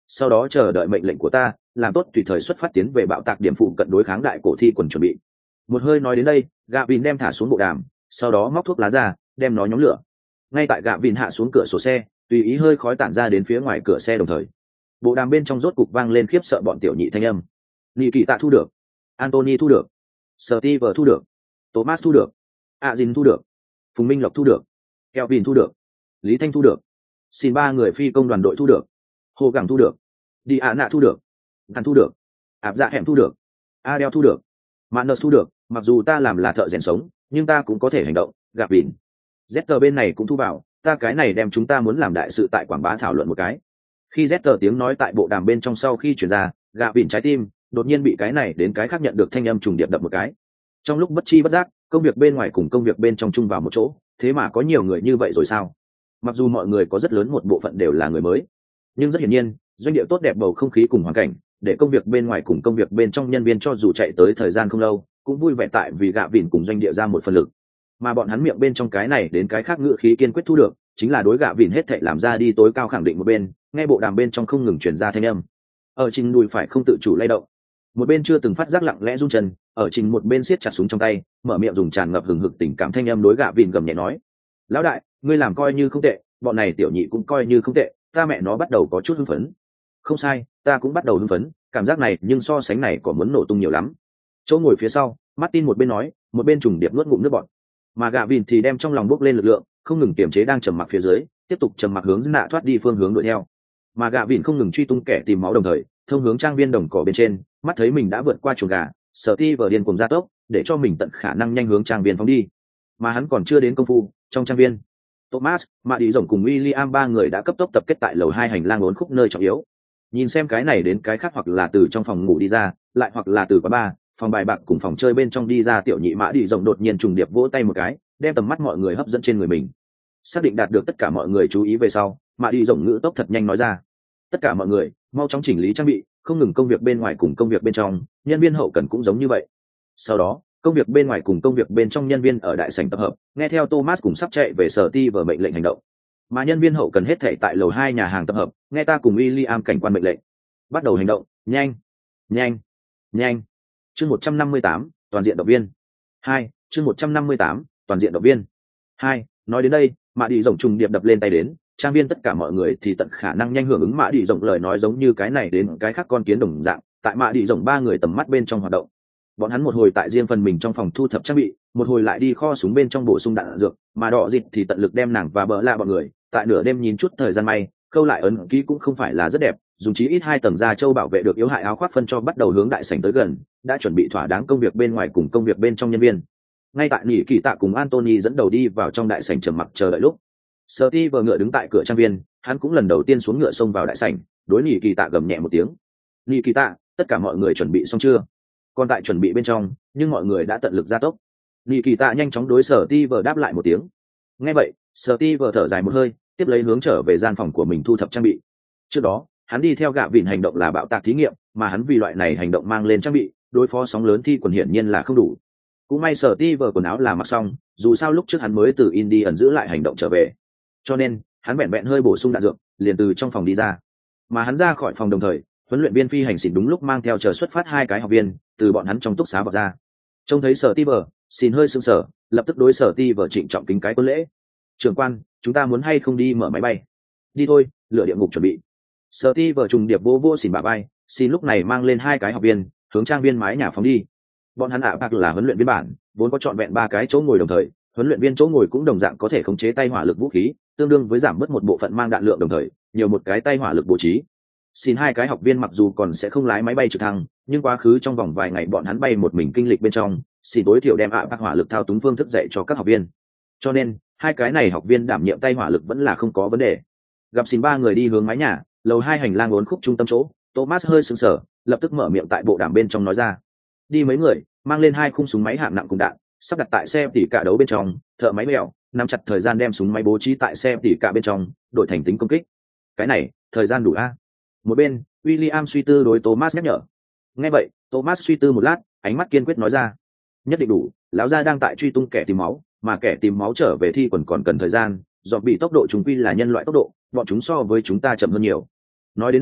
sau đó chờ đợi mệnh lệnh của ta, làm tốt tùy thời xuất phát tiến về bạo tạc điểm phụ cận đối kháng đại cổ thi quần chuẩn bị. Một hơi nói đến đây, gạ vìn đem thả xuống bộ đàm, sau đó móc thuốc lá ra, đem nó nhóm lửa. Ngay tại gạ vìn hạ xuống cửa sổ xe, tùy ý hơi khói tản ra đến phía ngoài cửa xe đồng thời, bộ đàm bên trong rốt cục vang lên khiếp sợ bọn tiểu nhị thanh âm. Nị Kỳ Tạ thu được, Anthony thu được, Steve thu được, Thomas thu được, Azin thu được, Phùng Minh Lộc thu được, Kelvin thu được, Lý Thanh thu được, xin ba người phi công đoàn đội thu được, Hồ Gẳng thu được, Đi Ạ Nạ thu được, Hàn thu được, Áp Dạ Hẻm thu được, Adele thu được, Manus thu được. Mặc dù ta làm là thợ rèn sống, nhưng ta cũng có thể hành động. Gặp Vịn, Zetter bên này cũng thu vào, ta cái này đem chúng ta muốn làm đại sự tại quảng bá thảo luận một cái. Khi Zetter tiếng nói tại bộ đàm bên trong sau khi chuyển ra, Gạ Vịn trái tim đột nhiên bị cái này đến cái khác nhận được thanh âm trùng điệp đập một cái. Trong lúc bất chi bất giác, công việc bên ngoài cùng công việc bên trong chung vào một chỗ, thế mà có nhiều người như vậy rồi sao? Mặc dù mọi người có rất lớn một bộ phận đều là người mới, nhưng rất hiển nhiên, doanh địa tốt đẹp bầu không khí cùng hoàn cảnh, để công việc bên ngoài cùng công việc bên trong nhân viên cho dù chạy tới thời gian không lâu, cũng vui vẻ tại vì Gạ Vịn cùng doanh địa ra một phần lực. Mà bọn hắn miệng bên trong cái này đến cái khác ngữ khí kiên quyết thu được, chính là đối Gạ Vịn hết thảy làm ra đi tối cao khẳng định một bên, nghe bộ đàm bên trong không ngừng truyền ra thanh âm. Ở trình đùi phải không tự chủ lay động. Một bên chưa từng phát giác lặng lẽ run chân, ở trình một bên siết chặt súng trong tay, mở miệng dùng tràn ngập hừng hực tình cảm thanh âm đối Gạ Vịn gầm nhẹ nói: "Lão đại, ngươi làm coi như không tệ, bọn này tiểu nhị cũng coi như không tệ, ta mẹ nó bắt đầu có chút hưng phấn." Không sai, ta cũng bắt đầu hưng phấn, cảm giác này nhưng so sánh này còn muốn nổ tung nhiều lắm. Chỗ ngồi phía sau, Martin một bên nói, một bên trùng điệp nuốt ngụm nước bọt. Mà Gạ Vịn thì đem trong lòng bốc lên lực lượng, không ngừng kiềm chế đang trầm mặc phía dưới, tiếp tục trầm mặc hướng nạ thoát đi phương hướng đuổi theo. Mà Gạ Vịn không ngừng truy tung kẻ tìm máu đồng thời, thông hướng trang viên đồng cỏ bên trên, mắt thấy mình đã vượt qua chuồng gà, Steve điên cuồng gia tốc, để cho mình tận khả năng nhanh hướng trang viên phóng đi. Mà hắn còn chưa đến công phu, trong trang viên, Thomas, Mạ Đi Rồng cùng William ba người đã cấp tốc tập kết tại lầu hai hành lang uốn khúc nơi trọng yếu. Nhìn xem cái này đến cái khác, hoặc là từ trong phòng ngủ đi ra, lại hoặc là từ quán bar, phòng bài bạc cùng phòng chơi bên trong đi ra, tiểu nhị Mã Đi Rồng đột nhiên trùng điệp vỗ tay một cái, đem tầm mắt mọi người hấp dẫn trên người mình. Xác định đạt được tất cả mọi người chú ý về sau, Mã Đi Rồng ngữ tốc thật nhanh nói ra: "Tất cả mọi người, mau chóng chỉnh lý trang bị, không ngừng công việc bên ngoài cùng công việc bên trong, nhân viên hậu cần cũng giống như vậy." Sau đó, công việc bên ngoài cùng công việc bên trong nhân viên ở đại sảnh tập hợp, nghe theo Thomas cùng sắp chạy về sở ti vở mệnh lệnh hành động. Mà nhân viên hậu cần hết thảy tại lầu hai nhà hàng tập hợp, nghe ta cùng William cảnh quan mệnh lệnh. Bắt đầu hành động, nhanh, nhanh, nhanh. Chương một trăm năm mươi tám, toàn diện động viên. hai, chương một trăm năm mươi tám, toàn diện động viên. hai, nói đến đây, Mã Đi Rồng trùng điệp đập lên tay đến, trang viên tất cả mọi người thì tận khả năng nhanh hưởng ứng Mã Đi Rồng lời nói, giống như cái này đến cái khác con kiến đồng dạng, tại Mã Đi Rồng ba người tầm mắt bên trong hoạt động. Bọn hắn một hồi tại riêng phần mình trong phòng thu thập trang bị, một hồi lại đi kho súng bên trong bổ sung đạn dược, mà Đỏ Dịch thì tận lực đem nàng và Bỡ Lạ bọn người, tại nửa đêm nhìn chút thời gian may, khâu lại ấn ký cũng không phải là rất đẹp, dùng chí ít hai tầng da châu bảo vệ được yếu hại áo khoác phân cho bắt đầu hướng đại sảnh tới gần, đã chuẩn bị thỏa đáng công việc bên ngoài cùng công việc bên trong nhân viên. Ngay tại Nỉ Kỳ Tạ cùng Anthony dẫn đầu đi vào trong đại sảnh trầm mặc chờ đợi lúc, Steve vừa ngựa đứng tại cửa trang viên, hắn cũng lần đầu tiên xuống ngựa xông vào đại sảnh, đối Nỉ Kỳ Tạ gầm nhẹ một tiếng: "Nỉ Kỳ Tạ, tất cả mọi người chuẩn bị xong chưa?" Còn tại chuẩn bị bên trong, nhưng mọi người đã tận lực gia tốc. Nỉ Kỳ Tạ nhanh chóng đối Steve đáp lại một tiếng. Nghe vậy, Steve thở dài một hơi, tiếp lấy hướng trở về gian phòng của mình thu thập trang bị. Trước đó, hắn đi theo Gạ Vịn hành động là bạo tạc thí nghiệm, mà hắn vì loại này hành động mang lên trang bị, đối phó sóng lớn thi quần hiển nhiên là không đủ. Cũng may Steve quần áo là mặc xong, dù sao lúc trước hắn mới từ Indy ẩn giữ lại hành động trở về, cho nên hắn vẹn vẹn hơi bổ sung đạn dược, liền từ trong phòng đi ra. Mà hắn ra khỏi phòng đồng thời, huấn luyện viên phi hành xỉn đúng lúc mang theo chờ xuất phát hai cái học viên từ bọn hắn trong túc xá vào ra. Trông thấy Steve, xin hơi sững sờ, lập tức đối Steve trịnh trọng kính cái quân lễ: "Trưởng quan, chúng ta muốn hay không đi mở máy bay?" "Đi thôi, lựa địa ngục chuẩn bị." Steve trùng điệp vô vô xỉn bả vai, xin lúc này mang lên hai cái học viên hướng trang viên mái nhà phóng đi. Bọn hắn ạ bạc là huấn luyện viên bản, vốn có trọn vẹn ba cái chỗ ngồi đồng thời, huấn luyện viên chỗ ngồi cũng đồng dạng có thể khống chế tay hỏa lực vũ khí, tương đương với giảm bớt một bộ phận mang đạn lượng đồng thời, nhiều một cái tay hỏa lực bố trí. Xin hai cái học viên mặc dù còn sẽ không lái máy bay trực thăng, nhưng quá khứ trong vòng vài ngày bọn hắn bay một mình kinh lịch bên trong, xin tối thiểu đem ạ bạc hỏa lực thao túng phương thức dạy cho các học viên. Cho nên, hai cái này học viên đảm nhiệm tay hỏa lực vẫn là không có vấn đề. Gặp xin ba người đi hướng mái nhà, lầu hai hành lang uốn khúc trung tâm chỗ, Thomas hơi sững sờ, lập tức mở miệng tại bộ đàm bên trong nói ra: "Đi mấy người, mang lên hai khung súng máy hạng nặng cùng đạn, sắp đặt tại xe tỉ cả đấu bên trong, thợ máy mèo, nắm chặt thời gian đem súng máy bố trí tại xe tỉ cả bên trong, đổi thành tính công kích." "Cái này, thời gian đủ a?" Một bên, William suy tư đối Thomas nhắc nhở. Nghe vậy, Thomas suy tư một lát, ánh mắt kiên quyết nói ra: "Nhất định đủ, lão gia đang tại truy tung kẻ tìm máu, mà kẻ tìm máu trở về thi quần còn cần thời gian, do bị tốc độ chúng quy là nhân loại tốc độ, bọn chúng so với chúng ta chậm hơn nhiều." Nói đến đây,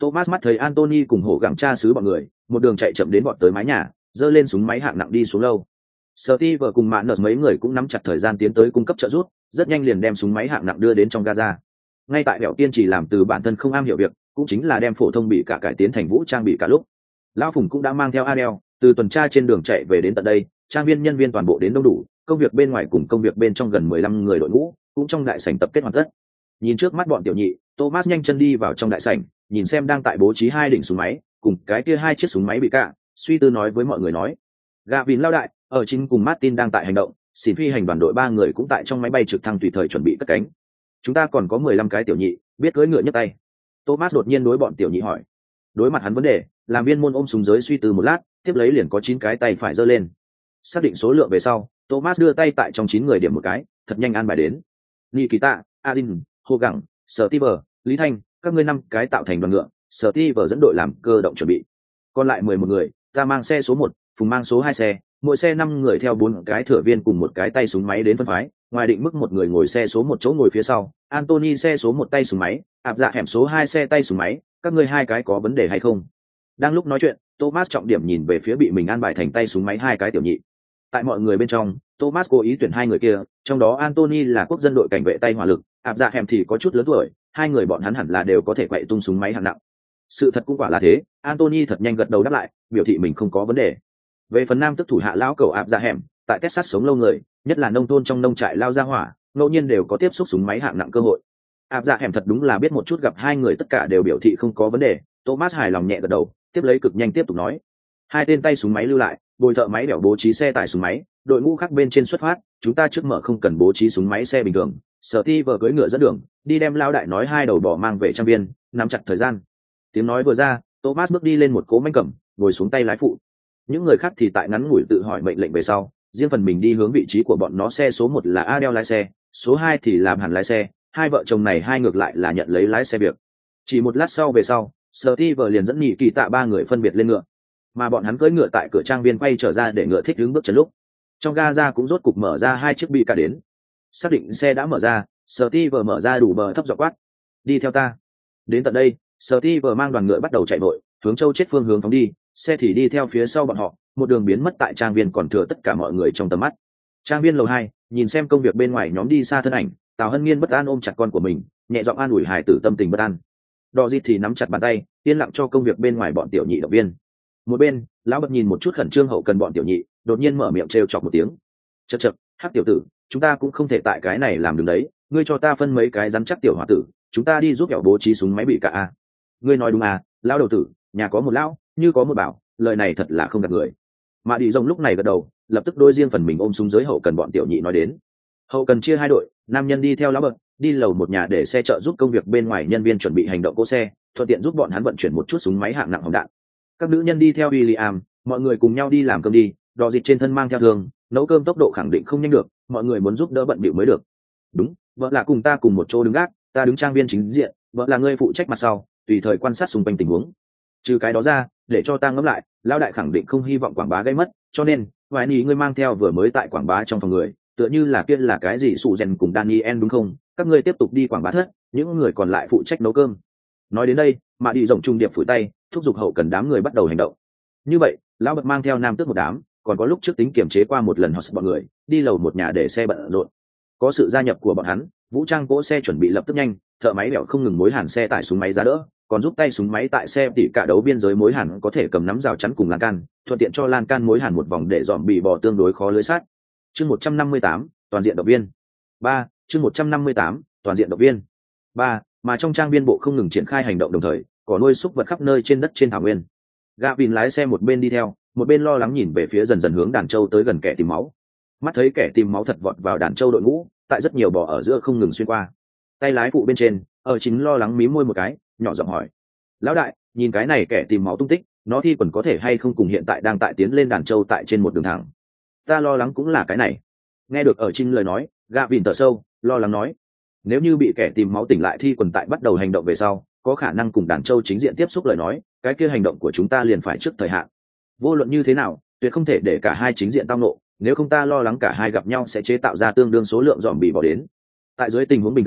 Thomas mắt thấy Anthony cùng hổ gặng cha xứ bọn người một đường chạy chậm đến bọn tới mái nhà, giơ lên súng máy hạng nặng đi xuống lâu. Steve cùng Mạn Nợ mấy người cũng nắm chặt thời gian tiến tới cung cấp trợ giúp, rất nhanh liền đem súng máy hạng nặng đưa đến trong Gaza. Ngay tại Bẹo Tiên chỉ làm từ bản thân không am hiểu việc, cũng chính là đem phổ thông bị cả cải tiến thành vũ trang bị cả lúc. Lão Phùng cũng đã mang theo Adele từ tuần tra trên đường chạy về đến tận đây, trang viên nhân viên toàn bộ đến đông đủ, công việc bên ngoài cùng công việc bên trong gần mười lăm người đội ngũ, cũng trong đại sảnh tập kết hoàn tất. Nhìn trước mắt bọn tiểu nhị, Thomas nhanh chân đi vào trong đại sảnh, nhìn xem đang tại bố trí hai đỉnh súng máy, cùng cái kia hai chiếc súng máy bị cả, suy tư nói với mọi người nói: Gavin lao đại, ở chính cùng Martin đang tại hành động, xin phi hành đoàn đội ba người cũng tại trong máy bay trực thăng tùy thời chuẩn bị cất cánh. Chúng ta còn có mười lăm cái tiểu nhị, biết cưỡi ngựa nhấc tay. Thomas đột nhiên đối bọn tiểu nhị hỏi. Đối mặt hắn vấn đề, làm viên môn ôm súng giới suy tư một lát, tiếp lấy liền có chín cái tay phải giơ lên. Xác định số lượng về sau, Thomas đưa tay tại trong chín người điểm một cái, thật nhanh an bài đến. Nikita, Adin, Hồ Gẳng, Steve, Lý Thanh, các ngươi năm cái tạo thành đoàn ngựa, Steve dẫn đội làm cơ động chuẩn bị. Còn lại mười một người, ta mang xe số một, Phùng mang số hai xe, mỗi xe năm người theo bốn cái thửa viên cùng một cái tay súng máy đến phân phái, ngoài định mức một người ngồi xe số một chỗ ngồi phía sau, Anthony xe số một tay súng máy, áp dạ hẻm số hai xe tay súng máy, các ngươi hai cái có vấn đề hay không? Đang lúc nói chuyện, Thomas trọng điểm nhìn về phía bị mình an bài thành tay súng máy hai cái tiểu nhị. Tại mọi người bên trong, Thomas cố ý tuyển hai người kia, trong đó Anthony là quốc dân đội cảnh vệ tay hỏa lực, áp dạ hẻm thì có chút lớn tuổi, hai người bọn hắn hẳn là đều có thể quậy tung súng máy hạng nặng. Sự thật cũng quả là thế, Anthony thật nhanh gật đầu đáp lại, biểu thị mình không có vấn đề. Về phần nam tức thủ hạ lão cầu áp dạ hẻm, tại Texas sống lâu người, nhất là nông thôn trong nông trại lao ra hỏa, ngẫu nhiên đều có tiếp xúc súng máy hạng nặng cơ hội. Áp dạ hẻm thật đúng là biết một chút, gặp hai người tất cả đều biểu thị không có vấn đề. Thomas hài lòng nhẹ gật đầu, tiếp lấy cực nhanh tiếp tục nói: hai tên tay súng máy lưu lại, bồi thợ máy đẻo bố trí xe tải súng máy, đội ngũ khác bên trên xuất phát, chúng ta trước mở không cần bố trí súng máy xe bình thường. Steve cưỡi ngựa dẫn đường, đi đem lao đại nói hai đầu bò mang về trang viên, nắm chặt thời gian. Tiếng nói vừa ra, Thomas bước đi lên một cố manh cầm, ngồi xuống tay lái phụ. Những người khác thì tại ngắn ngủi tự hỏi mệnh lệnh về sau, riêng phần mình đi hướng vị trí của bọn nó. Xe số một là Adele lái xe, số hai thì làm hẳn lái xe, hai vợ chồng này hai ngược lại là nhận lấy lái xe việc. Chỉ một lát sau về sau, Steve liền dẫn nhị kỳ tạ ba người phân biệt lên ngựa, mà bọn hắn cưỡi ngựa tại cửa trang viên quay trở ra để ngựa thích đứng bước chân lúc. Trong Gaza cũng rốt cục mở ra hai chiếc bị cả đến. Xác định xe đã mở ra, Steve mở ra đủ bờ thấp giọng quát: đi theo ta. Đến tận đây, Steve mang đoàn ngựa bắt đầu chạy vội, hướng châu chết phương hướng phóng đi, xe thì đi theo phía sau bọn họ, một đường biến mất tại trang viên, còn thừa tất cả mọi người trong tầm mắt. Trang viên lầu hai, nhìn xem công việc bên ngoài nhóm đi xa thân ảnh, Tào Hân Nghiên bất an ôm chặt con của mình, nhẹ giọng an ủi hài tử tâm tình bất an. Đò Dịt thì nắm chặt bàn tay, yên lặng cho công việc bên ngoài bọn tiểu nhị động viên. Một bên, lão bật nhìn một chút khẩn trương hậu cần bọn tiểu nhị, đột nhiên mở miệng trêu chọc một tiếng: chật chật, hắc tiểu tử, chúng ta cũng không thể tại cái này làm đứng đấy, ngươi cho ta phân mấy cái rắn chắc tiểu hòa tử, chúng ta đi giúp kẻo bố trí súng máy bị cả a. Ngươi nói đúng à, lão đầu tử, nhà có một lão, như có một bảo, lời này thật là không gạt người. Mà đi rồng lúc này gật đầu, lập tức đôi riêng phần mình ôm súng giới hậu cần bọn tiểu nhị nói đến. Hậu cần chia hai đội, nam nhân đi theo lão bật, đi lầu một nhà để xe trợ giúp công việc bên ngoài nhân viên chuẩn bị hành động cỗ xe, thuận tiện giúp bọn hắn vận chuyển một chút súng máy hạng nặng hỏng đạn. Các nữ nhân đi theo William, mọi người cùng nhau đi làm cơm đi, Đò Dịt trên thân mang theo thường, nấu cơm tốc độ khẳng định không nhanh được, mọi người muốn giúp đỡ bận bịu mới được. Đúng, vợ là cùng ta cùng một chỗ đứng gác, ta đứng trang viên chính diện, vợ là ngươi phụ trách mặt sau, tùy thời quan sát xung quanh tình huống. Trừ cái đó ra, để cho ta ngẫm lại, lão đại khẳng định không hy vọng quảng bá gây mất, cho nên vài ní ngươi mang theo vừa mới tại quảng bá trong phòng người, tựa như là kia là cái gì sụ rèn cùng Daniel đúng không? Các ngươi tiếp tục đi quảng bá thất, những người còn lại phụ trách nấu cơm. Nói đến đây, mà đi rộng trung điệp phủi tay, thúc giục hậu cần đám người bắt đầu hành động. Như vậy, lão bật mang theo nam tước một đám, còn có lúc trước tính kiểm chế qua một lần họ bọn người, đi lầu một nhà để xe bận rộn. Có sự gia nhập của bọn hắn, vũ trang cỗ xe chuẩn bị lập tức nhanh, thợ máy bẹo không ngừng mối hàn xe tải súng máy giá đỡ, còn giúp tay súng máy tại xe tỉ cả đấu biên giới mối hàn có thể cầm nắm rào chắn cùng lan can, thuận tiện cho lan can mối hàn một vòng để dòm bị bò tương đối khó lưới sát. Chương một trăm năm mươi tám, toàn diện động viên. ba, chương một trăm năm mươi tám, toàn diện động viên. ba, mà trong trang viên bộ không ngừng triển khai hành động đồng thời, có nuôi súc vật khắp nơi trên đất trên thảo nguyên. Gavin lái xe một bên đi theo, một bên lo lắng nhìn về phía dần dần hướng đàn trâu tới gần kẻ tìm máu. Mắt thấy kẻ tìm máu thật vọt vào đàn trâu đội ngũ, tại rất nhiều bò ở giữa không ngừng xuyên qua. Tay lái phụ bên trên, ở chính lo lắng mím môi một cái, nhỏ giọng hỏi: lão đại, nhìn cái này kẻ tìm máu tung tích, nó thi quần có thể hay không cùng hiện tại đang tại tiến lên đàn trâu tại trên một đường thẳng? Ta lo lắng cũng là cái này. Nghe được ở chính lời nói, Gavin thở sâu, lo lắng nói: nếu như bị kẻ tìm máu tỉnh lại thi quần tại bắt đầu hành động về sau, có khả năng cùng đàn trâu chính diện tiếp xúc lời nói, cái kia hành động của chúng ta liền phải trước thời hạn. Vô luận như thế nào, tuyệt không thể để cả hai chính diện tao nộ, nếu không ta lo lắng cả hai gặp nhau sẽ chế tạo ra tương đương số lượng dòm bị bỏ đến. Tại dưới tình huống bình thường,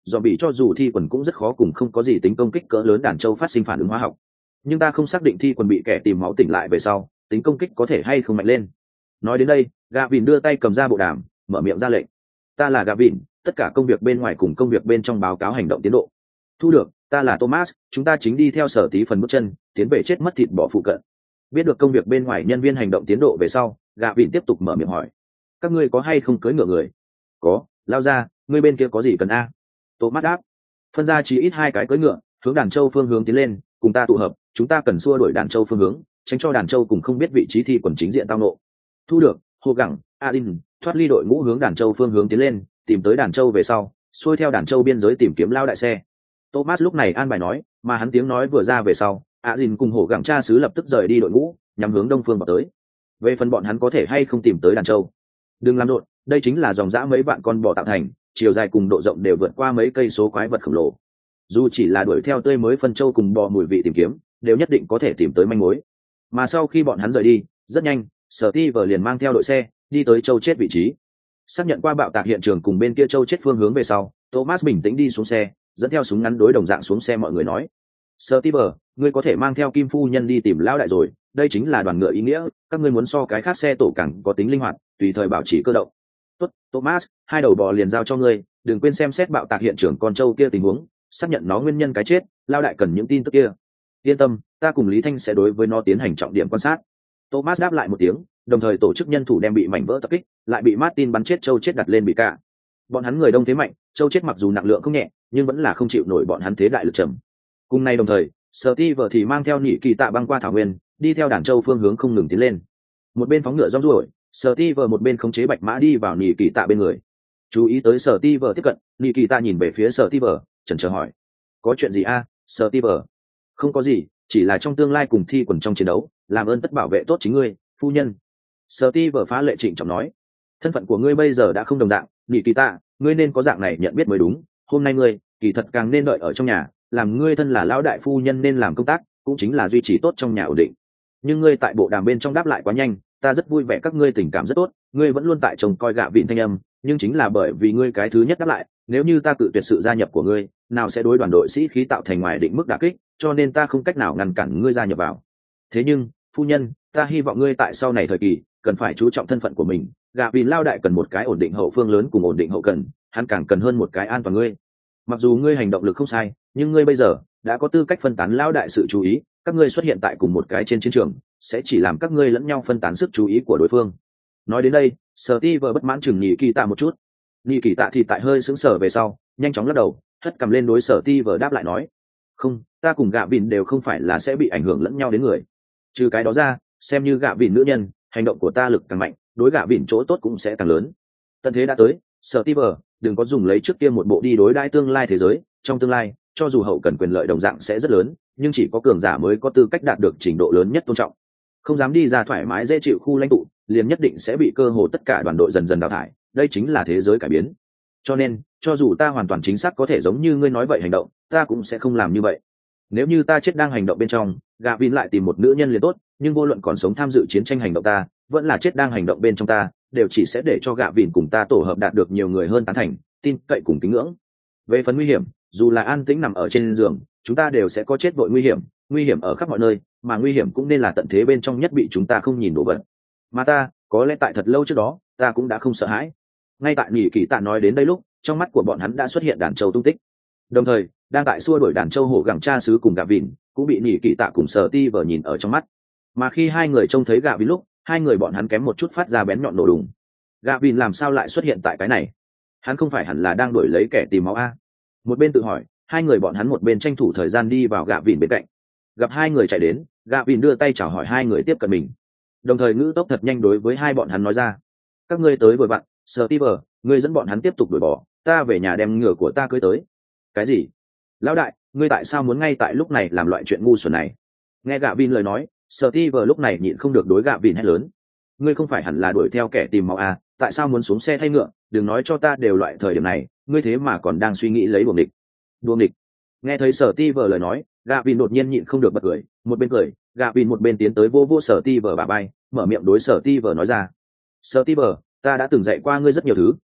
dòm bị cho dù thi quần cũng rất khó cùng không có gì tính công kích cỡ lớn đàn châu phát sinh phản ứng hóa học, nhưng ta không xác định thi quần bị kẻ tìm máu tỉnh lại về sau tính công kích có thể hay không mạnh lên. Nói đến đây, gạ vìn đưa tay cầm ra bộ đàm, mở miệng ra lệnh. Ta là gạ vìn, tất cả công việc bên ngoài cùng công việc bên trong báo cáo hành động tiến độ. Thu được, ta là Thomas, chúng ta chính đi theo Sở Tí phần bước chân tiến về chết mất thịt bỏ phụ cận. Biết được công việc bên ngoài nhân viên hành động tiến độ về sau, gạ vìn tiếp tục mở miệng hỏi, các ngươi có hay không cưới ngựa người? Có, lao ra, ngươi bên kia có gì cần a? Thomas đáp. Phân ra chỉ ít hai cái cưỡi ngựa, hướng đàn châu phương hướng tiến lên, cùng ta tụ hợp, chúng ta cần xua đuổi đàn châu phương hướng, tránh cho đàn châu cùng không biết vị trí thi quần chính diện tao nộ. Thu được, Hồ Gẳng, Adin, thoát ly đội ngũ hướng đàn châu phương hướng tiến lên, tìm tới đàn châu về sau, xuôi theo đàn châu biên giới tìm kiếm lao đại xe. Thomas lúc này an bài nói, mà hắn tiếng nói vừa ra về sau, Adin cùng Hồ Gẳng cha xứ lập tức rời đi đội ngũ, nhắm hướng đông phương vào tới. Về phần bọn hắn có thể hay không tìm tới đàn châu, đừng làm rộn, đây chính là dòng dã mấy vạn con bò tạo thành, chiều dài cùng độ rộng đều vượt qua mấy cây số quái vật khổng lồ. Dù chỉ là đuổi theo tươi mới phân châu cùng bò mùi vị tìm kiếm, đều nhất định có thể tìm tới manh mối. Mà sau khi bọn hắn rời đi, rất nhanh, Sở Ti vờ liền mang theo đội xe đi tới châu chết vị trí. Xác nhận qua bạo tạc hiện trường cùng bên kia châu chết phương hướng về sau, Thomas bình tĩnh đi xuống xe, dẫn theo súng ngắn đối đồng dạng xuống xe mọi người nói: Sở Ti vờ, ngươi có thể mang theo Kim phu nhân đi tìm lão đại rồi, đây chính là đoàn ngựa ý nghĩa, các ngươi muốn so cái khác xe tổ càng có tính linh hoạt, tùy thời bảo trì cơ động. Tốt, Thomas, hai đầu bò liền giao cho ngươi, đừng quên xem xét bạo tạc hiện trường con trâu kia tình huống, xác nhận nó nguyên nhân cái chết, lão đại cần những tin tức kia. Yên tâm, ta cùng Lý Thanh sẽ đối với nó tiến hành trọng điểm quan sát. Thomas đáp lại một tiếng, đồng thời tổ chức nhân thủ đem bị mảnh vỡ tập kích, lại bị Martin bắn chết châu chết đặt lên bị cả. Bọn hắn người đông thế mạnh, châu chết mặc dù nặng lượng không nhẹ, nhưng vẫn là không chịu nổi bọn hắn thế đại lực trầm. Cùng nay đồng thời, Steve thì mang theo nhị kỳ tạ băng qua thảo nguyên, đi theo đàn châu phương hướng không ngừng tiến lên. Một bên phóng ngựa rong ruổi, Steve một bên khống chế bạch mã đi vào nhị kỳ tạ bên người. Chú ý tới Steve tiếp cận, nhị kỳ tạ nhìn về phía Steve, chần chờ hỏi: "Có chuyện gì a, à, Steve?" "Không có gì, chỉ là trong tương lai cùng thi quần trong chiến đấu, làm ơn tất bảo vệ tốt chính ngươi, phu nhân." Steve phá lệ trịnh trọng nói: "Thân phận của ngươi bây giờ đã không đồng dạng, nhị kỳ tạ, ngươi nên có dạng này nhận biết mới đúng. Hôm nay ngươi, kỳ thật càng nên đợi ở trong nhà, làm ngươi thân là lão đại phu nhân nên làm công tác, cũng chính là duy trì tốt trong nhà ổn định. Nhưng ngươi tại bộ đàm bên trong đáp lại quá nhanh, ta rất vui vẻ các ngươi tình cảm rất tốt, ngươi vẫn luôn tại chồng coi gạ vịn thanh âm, nhưng chính là bởi vì ngươi cái thứ nhất đáp lại, nếu như ta cự tuyệt sự gia nhập của ngươi, nào sẽ đối đoàn đội sĩ khí tạo thành ngoài định mức đả kích, cho nên ta không cách nào ngăn cản ngươi gia nhập vào. Thế nhưng, phu nhân, ta hy vọng ngươi tại sau này thời kỳ, cần phải chú trọng thân phận của mình, gạ vịn lao đại cần một cái ổn định hậu phương lớn cùng ổn định hậu cần, hắn càng cần hơn một cái an toàn ngươi. Mặc dù ngươi hành động lực không sai, nhưng ngươi bây giờ đã có tư cách phân tán lao đại sự chú ý, các ngươi xuất hiện tại cùng một cái trên chiến trường sẽ chỉ làm các ngươi lẫn nhau phân tán sức chú ý của đối phương." Nói đến đây, Steve bất mãn chừng nhị kỳ tạ một chút. Nhị kỳ tạ thì tại hơi sững sờ về sau, nhanh chóng lắc đầu, hất cầm lên đối Steve đáp lại nói: "Không, ta cùng gạ vịn đều không phải là sẽ bị ảnh hưởng lẫn nhau đến người. Trừ cái đó ra, xem như gạ vịn nữ nhân, hành động của ta lực càng mạnh, đối gạ vịn chỗ tốt cũng sẽ càng lớn. Tận thế đã tới, Steve, đừng có dùng lấy trước kia một bộ đi đối đãi tương lai thế giới, trong tương lai, cho dù hậu cần quyền lợi đồng dạng sẽ rất lớn, nhưng chỉ có cường giả mới có tư cách đạt được trình độ lớn nhất tôn trọng. Không dám đi ra thoải mái dễ chịu khu lãnh tụ, liền nhất định sẽ bị cơ hồ tất cả đoàn đội dần dần đào thải, đây chính là thế giới cải biến. Cho nên, cho dù ta hoàn toàn chính xác có thể giống như ngươi nói vậy hành động, ta cũng sẽ không làm như vậy. Nếu như ta chết đang hành động bên trong, gạ vin lại tìm một nữ nhân liền tốt, nhưng vô luận còn sống tham dự chiến tranh hành động ta, vẫn là chết đang hành động bên trong ta, đều chỉ sẽ để cho gạ vin cùng ta tổ hợp đạt được nhiều người hơn tán thành, tin cậy cùng kính ngưỡng. Về phần nguy hiểm, dù là an tĩnh nằm ở trên giường, chúng ta đều sẽ có chết vội nguy hiểm, nguy hiểm ở khắp mọi nơi, mà nguy hiểm cũng nên là tận thế bên trong nhất bị chúng ta không nhìn đổ vật. Mà ta, có lẽ tại thật lâu trước đó, ta cũng đã không sợ hãi." Ngay tại nhị kỳ tạ nói đến đây lúc, trong mắt của bọn hắn đã xuất hiện đàn châu tung tích. Đồng thời, đang tại xua đuổi đàn châu hổ gẳng cha xứ cùng gạ vịn, cũng bị nhị kỳ tạ cùng Sở Ti vờ nhìn ở trong mắt. Mà khi hai người trông thấy gạ vịn lúc, hai người bọn hắn kém một chút phát ra bén nhọn nổ đùng. Gạ vịn làm sao lại xuất hiện tại cái này? Hắn không phải hẳn là đang đuổi lấy kẻ tìm máu a? Một bên tự hỏi, hai người bọn hắn một bên tranh thủ thời gian đi vào gạ vịn bên cạnh. Gặp hai người chạy đến, gạ vịn đưa tay chào hỏi hai người tiếp cận mình, đồng thời ngữ tốc thật nhanh đối với hai bọn hắn nói ra: "Các ngươi tới vội vặn, Steve, ngươi dẫn bọn hắn tiếp tục đuổi bỏ, ta về nhà đem ngựa của ta cưới tới." "Cái gì? Lão đại, ngươi tại sao muốn ngay tại lúc này làm loại chuyện ngu xuẩn này?" Nghe gạ vin lời nói, Steve lúc này nhịn không được đối gạ vin hét lớn: "Ngươi không phải hẳn là đuổi theo kẻ tìm máu à, tại sao muốn xuống xe thay ngựa? Đừng nói cho ta đều loại thời điểm này, ngươi thế mà còn đang suy nghĩ lấy đuổi địch." "Đuổi địch?" Nghe thấy Steve lời nói, gạ vin đột nhiên nhịn không được bật cười, một bên cười, gạ vin một bên tiến tới vô vô Steve bà bay, mở miệng đối Steve nói ra: "Steve, ta đã từng dạy qua ngươi rất nhiều thứ,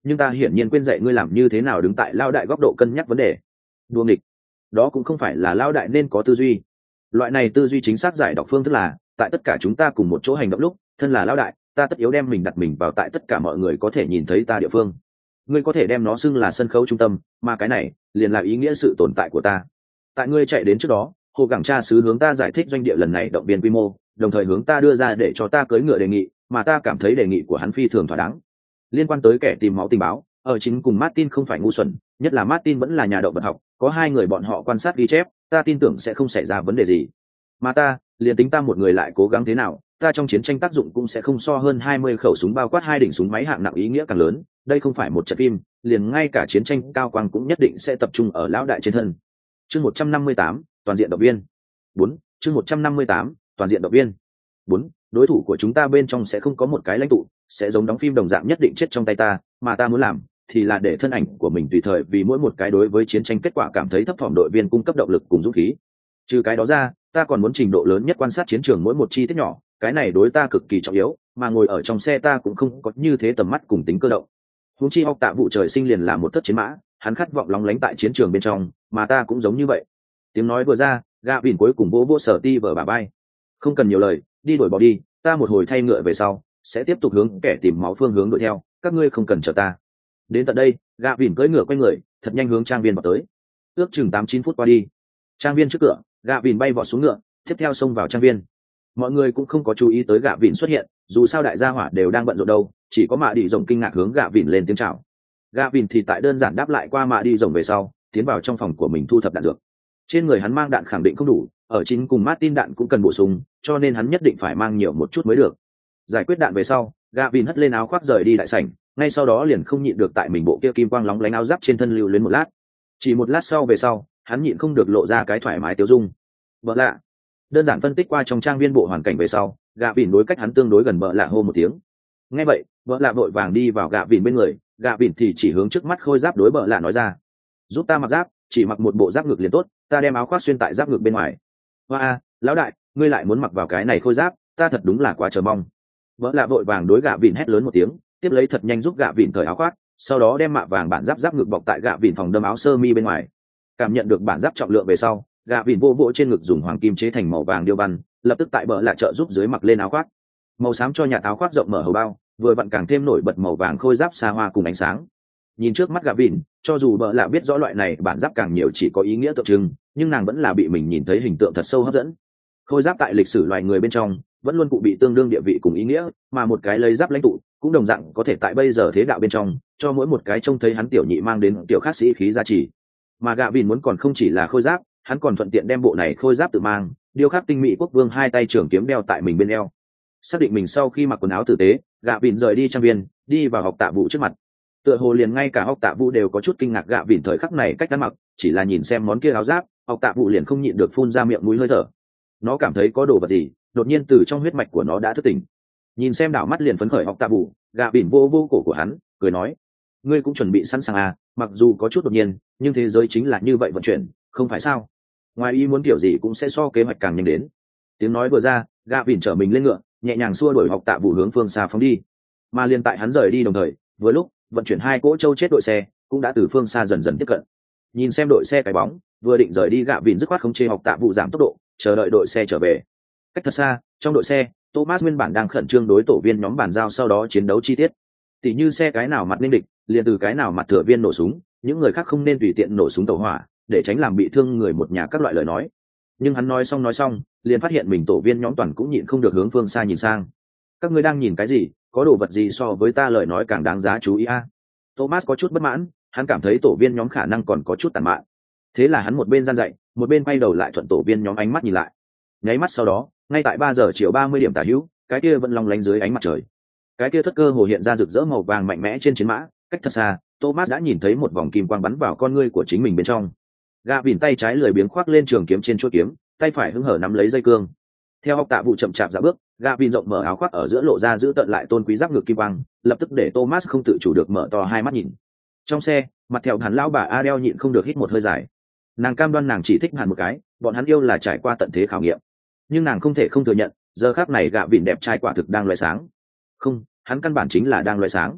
nhưng ta hiển nhiên quên dạy ngươi làm như thế nào đứng tại lao đại góc độ cân nhắc vấn đề. Đua nghịch, đó cũng không phải là lao đại nên có tư duy. Loại này tư duy chính xác giải đọc phương thức là tại tất cả chúng ta cùng một chỗ hành động lúc, thân là lao đại, ta tất yếu đem mình đặt mình vào tại tất cả mọi người có thể nhìn thấy ta địa phương. Ngươi có thể đem nó xưng là sân khấu trung tâm, mà cái này liền là ý nghĩa sự tồn tại của ta. Tại ngươi chạy đến trước đó, hồ gẳng cha sứ hướng ta giải thích doanh địa lần này động viên quy mô, đồng thời hướng ta đưa ra để cho ta cưỡi ngựa đề nghị, mà ta cảm thấy đề nghị của hắn phi thường thỏa đáng. Liên quan tới kẻ tìm máu tình báo, ở chính cùng Martin không phải ngu xuẩn, nhất là Martin vẫn là nhà động vật học, có hai người bọn họ quan sát ghi chép, ta tin tưởng sẽ không xảy ra vấn đề gì. Mà ta, liền tính ta một người lại cố gắng thế nào, ta trong chiến tranh tác dụng cũng sẽ không so hơn hai mươi khẩu súng bao quát hai đỉnh súng máy hạng nặng ý nghĩa càng lớn, đây không phải một trận phim, liền ngay cả chiến tranh cao quang cũng nhất định sẽ tập trung ở lão đại trên thân. Chương một trăm năm mươi tám, toàn diện động viên. bốn, chương một trăm năm mươi tám, toàn diện động viên. bốn, đối thủ của chúng ta bên trong sẽ không có một cái lãnh tụ, sẽ giống đóng phim đồng dạng nhất định chết trong tay ta, mà ta muốn làm thì là để thân ảnh của mình tùy thời vì mỗi một cái đối với chiến tranh kết quả cảm thấy thấp thỏm đội viên cung cấp động lực cùng dũng khí. Trừ cái đó ra, ta còn muốn trình độ lớn nhất quan sát chiến trường mỗi một chi tiết nhỏ, cái này đối ta cực kỳ trọng yếu, mà ngồi ở trong xe ta cũng không có như thế tầm mắt cùng tính cơ động. Huống chi học tạ vụ trời sinh liền là một thất chiến mã, hắn khát vọng lóng lánh tại chiến trường bên trong, mà ta cũng giống như vậy. Tiếng nói vừa ra, gạ vỉn cuối cùng vỗ vỗ Sở Ti vở bà bay. Không cần nhiều lời, đi đuổi bỏ đi, ta một hồi thay ngựa về sau, sẽ tiếp tục hướng kẻ tìm máu phương hướng đuổi theo, các ngươi không cần chờ ta. Đến tận đây, gạ vỉn cưỡi ngựa quay người, thật nhanh hướng trang viên vào tới. Ước chừng tám chín phút qua đi, trang viên trước cửa, gạ vỉn bay vọt xuống ngựa, tiếp theo xông vào trang viên. Mọi người cũng không có chú ý tới gạ vỉn xuất hiện, dù sao đại gia hỏa đều đang bận rộn đâu, chỉ có mạ đi rồng kinh ngạc hướng gạ vỉn lên tiếng chào. Gạ vỉn thì tại đơn giản đáp lại qua mạ đi rồng về sau, tiến vào trong phòng của mình thu thập đạn dược. Trên người hắn mang đạn khẳng định không đủ, ở chính cùng Martin đạn cũng cần bổ sung, cho nên hắn nhất định phải mang nhiều một chút mới được. Giải quyết đạn về sau, gạ vỉn hất lên áo khoác rời đi đại sảnh, ngay sau đó liền không nhịn được tại mình bộ kia kim quang lóng lánh áo giáp trên thân lưu luyến một lát. Chỉ một lát sau về sau, hắn nhịn không được lộ ra cái thoải mái tiêu dung. Bợ lạ. Đơn giản phân tích qua trong trang viên bộ hoàn cảnh về sau, gạ vỉn đối cách hắn tương đối gần bợ lạ hô một tiếng. Nghe vậy, bợ lạ vội vàng đi vào gạ vỉn bên người, gạ vỉn thì chỉ hướng trước mắt khôi giáp đối bợ lạ nói ra: giúp ta mặc giáp, chỉ mặc một bộ giáp ngực liền tốt, ta đem áo khoác xuyên tại giáp ngực bên ngoài. Hoa a, lão đại, ngươi lại muốn mặc vào cái này khôi giáp, ta thật đúng là quá chờ mong. Bợ lạ vội vàng đối gạ vỉn hét lớn một tiếng, tiếp lấy thật nhanh giúp gạ vỉn cởi áo khoác, sau đó đem mạ vàng bản giáp giáp ngực bọc tại gạ vỉn phòng đâm áo sơ mi bên ngoài. Cảm nhận được bản giáp trọng lượng về sau, gạ vỉn vô vỗ trên ngực dùng hoàng kim chế thành màu vàng điêu văn, lập tức tại bờ lạ trợ giúp dưới mặc lên áo khoác. Màu xám cho nhạt áo khoác rộng mở hầu bao, vừa vặn càng thêm nổi bật màu vàng khôi giáp xa hoa cùng ánh sáng. Nhìn trước mắt gạ vỉn, cho dù bờ lạ biết rõ loại này bản giáp càng nhiều chỉ có ý nghĩa tượng trưng, nhưng nàng vẫn là bị mình nhìn thấy hình tượng thật sâu hấp dẫn. Khôi giáp tại lịch sử loài người bên trong vẫn luôn cụ bị tương đương địa vị cùng ý nghĩa, mà một cái lấy giáp lãnh tụ cũng đồng dạng có thể tại bây giờ thế đạo bên trong cho mỗi một cái trông thấy hắn tiểu nhị mang đến tiểu khác sĩ khí giá trị. Mà gạ vỉn muốn còn không chỉ là khôi giáp, hắn còn thuận tiện đem bộ này khôi giáp tự mang, điêu khắc tinh mỹ quốc vương hai tay trường kiếm đeo tại mình bên eo. Xác định mình sau khi mặc quần áo tử tế, gạ vỉn rời đi trang viên, đi vào học tạ vụ trước mặt. Tựa hồ liền ngay cả học tạ vụ đều có chút kinh ngạc gạ vỉn thời khắc này cách ăn mặc, chỉ là nhìn xem món kia áo giáp, học tạ vụ liền không nhịn được phun ra miệng mũi hơi thở. Nó cảm thấy có đồ vật gì đột nhiên từ trong huyết mạch của nó đã thức tỉnh. Nhìn xem đảo mắt liền phấn khởi học tạ vụ, gạ vỉn vô vô cổ của hắn, cười nói: ngươi cũng chuẩn bị sẵn sàng à, mặc dù có chút đột nhiên, nhưng thế giới chính là như vậy vận chuyển, không phải sao? Ngoài ý muốn kiểu gì cũng sẽ so kế hoạch càng nhanh đến. Tiếng nói vừa ra, gạ vỉn trở mình lên ngựa, nhẹ nhàng xua đuổi học tạ vụ hướng phương xa phóng đi. Mà liền tại hắn rời đi đồng thời, vừa lúc vận chuyển hai cỗ châu chết đội xe cũng đã từ phương xa dần dần tiếp cận. Nhìn xem đội xe cái bóng, vừa định rời đi gạ vỉn dứt khoát không chê học tạ vụ giảm tốc độ, chờ đợi đội xe trở về. Cách thật xa, trong đội xe, Thomas nguyên bản đang khẩn trương đối tổ viên nhóm bàn giao sau đó chiến đấu chi tiết. Tỉ như xe cái nào mặt nên địch, liền từ cái nào mặt thừa viên nổ súng, những người khác không nên tùy tiện nổ súng tàu hỏa, để tránh làm bị thương người một nhà các loại lời nói. Nhưng hắn nói xong nói xong, liền phát hiện mình tổ viên nhóm toàn cũng nhịn không được hướng phương xa nhìn sang. Các ngươi đang nhìn cái gì, có đồ vật gì so với ta lời nói càng đáng giá chú ý a? À? Thomas có chút bất mãn, hắn cảm thấy tổ viên nhóm khả năng còn có chút tàn mạn. Thế là hắn một bên gian dạy, một bên quay đầu lại thuận tổ viên nhóm ánh mắt nhìn lại. Nháy mắt sau đó, ngay tại ba giờ chiều ba mươi điểm tả hữu, cái kia vẫn long lánh dưới ánh mặt trời. Cái kia thất cơ hồ hiện ra rực rỡ màu vàng mạnh mẽ trên chiến mã, cách thật xa, Thomas đã nhìn thấy một vòng kim quang bắn vào con ngươi của chính mình bên trong. Gạ vỉn tay trái lười biếng khoác lên trường kiếm trên chuôi kiếm, tay phải hứng hở nắm lấy dây cương. Theo học tạ vụ chậm chạp dạo bước, gạ vỉn rộng mở áo khoác ở giữa lộ ra giữ tận lại tôn quý giáp ngực kim quang, lập tức để Thomas không tự chủ được mở to hai mắt nhìn. Trong xe, mặt theo hắn lão bà Adele nhịn không được hít một hơi dài. Nàng cam đoan nàng chỉ thích hẳn một cái, bọn hắn yêu là trải qua tận thế khảo nghiệm. Nhưng nàng không thể không thừa nhận, giờ khắc này gạ vỉn đẹp trai quả thực đang lóe sáng. Không, hắn căn bản chính là đang lóe sáng.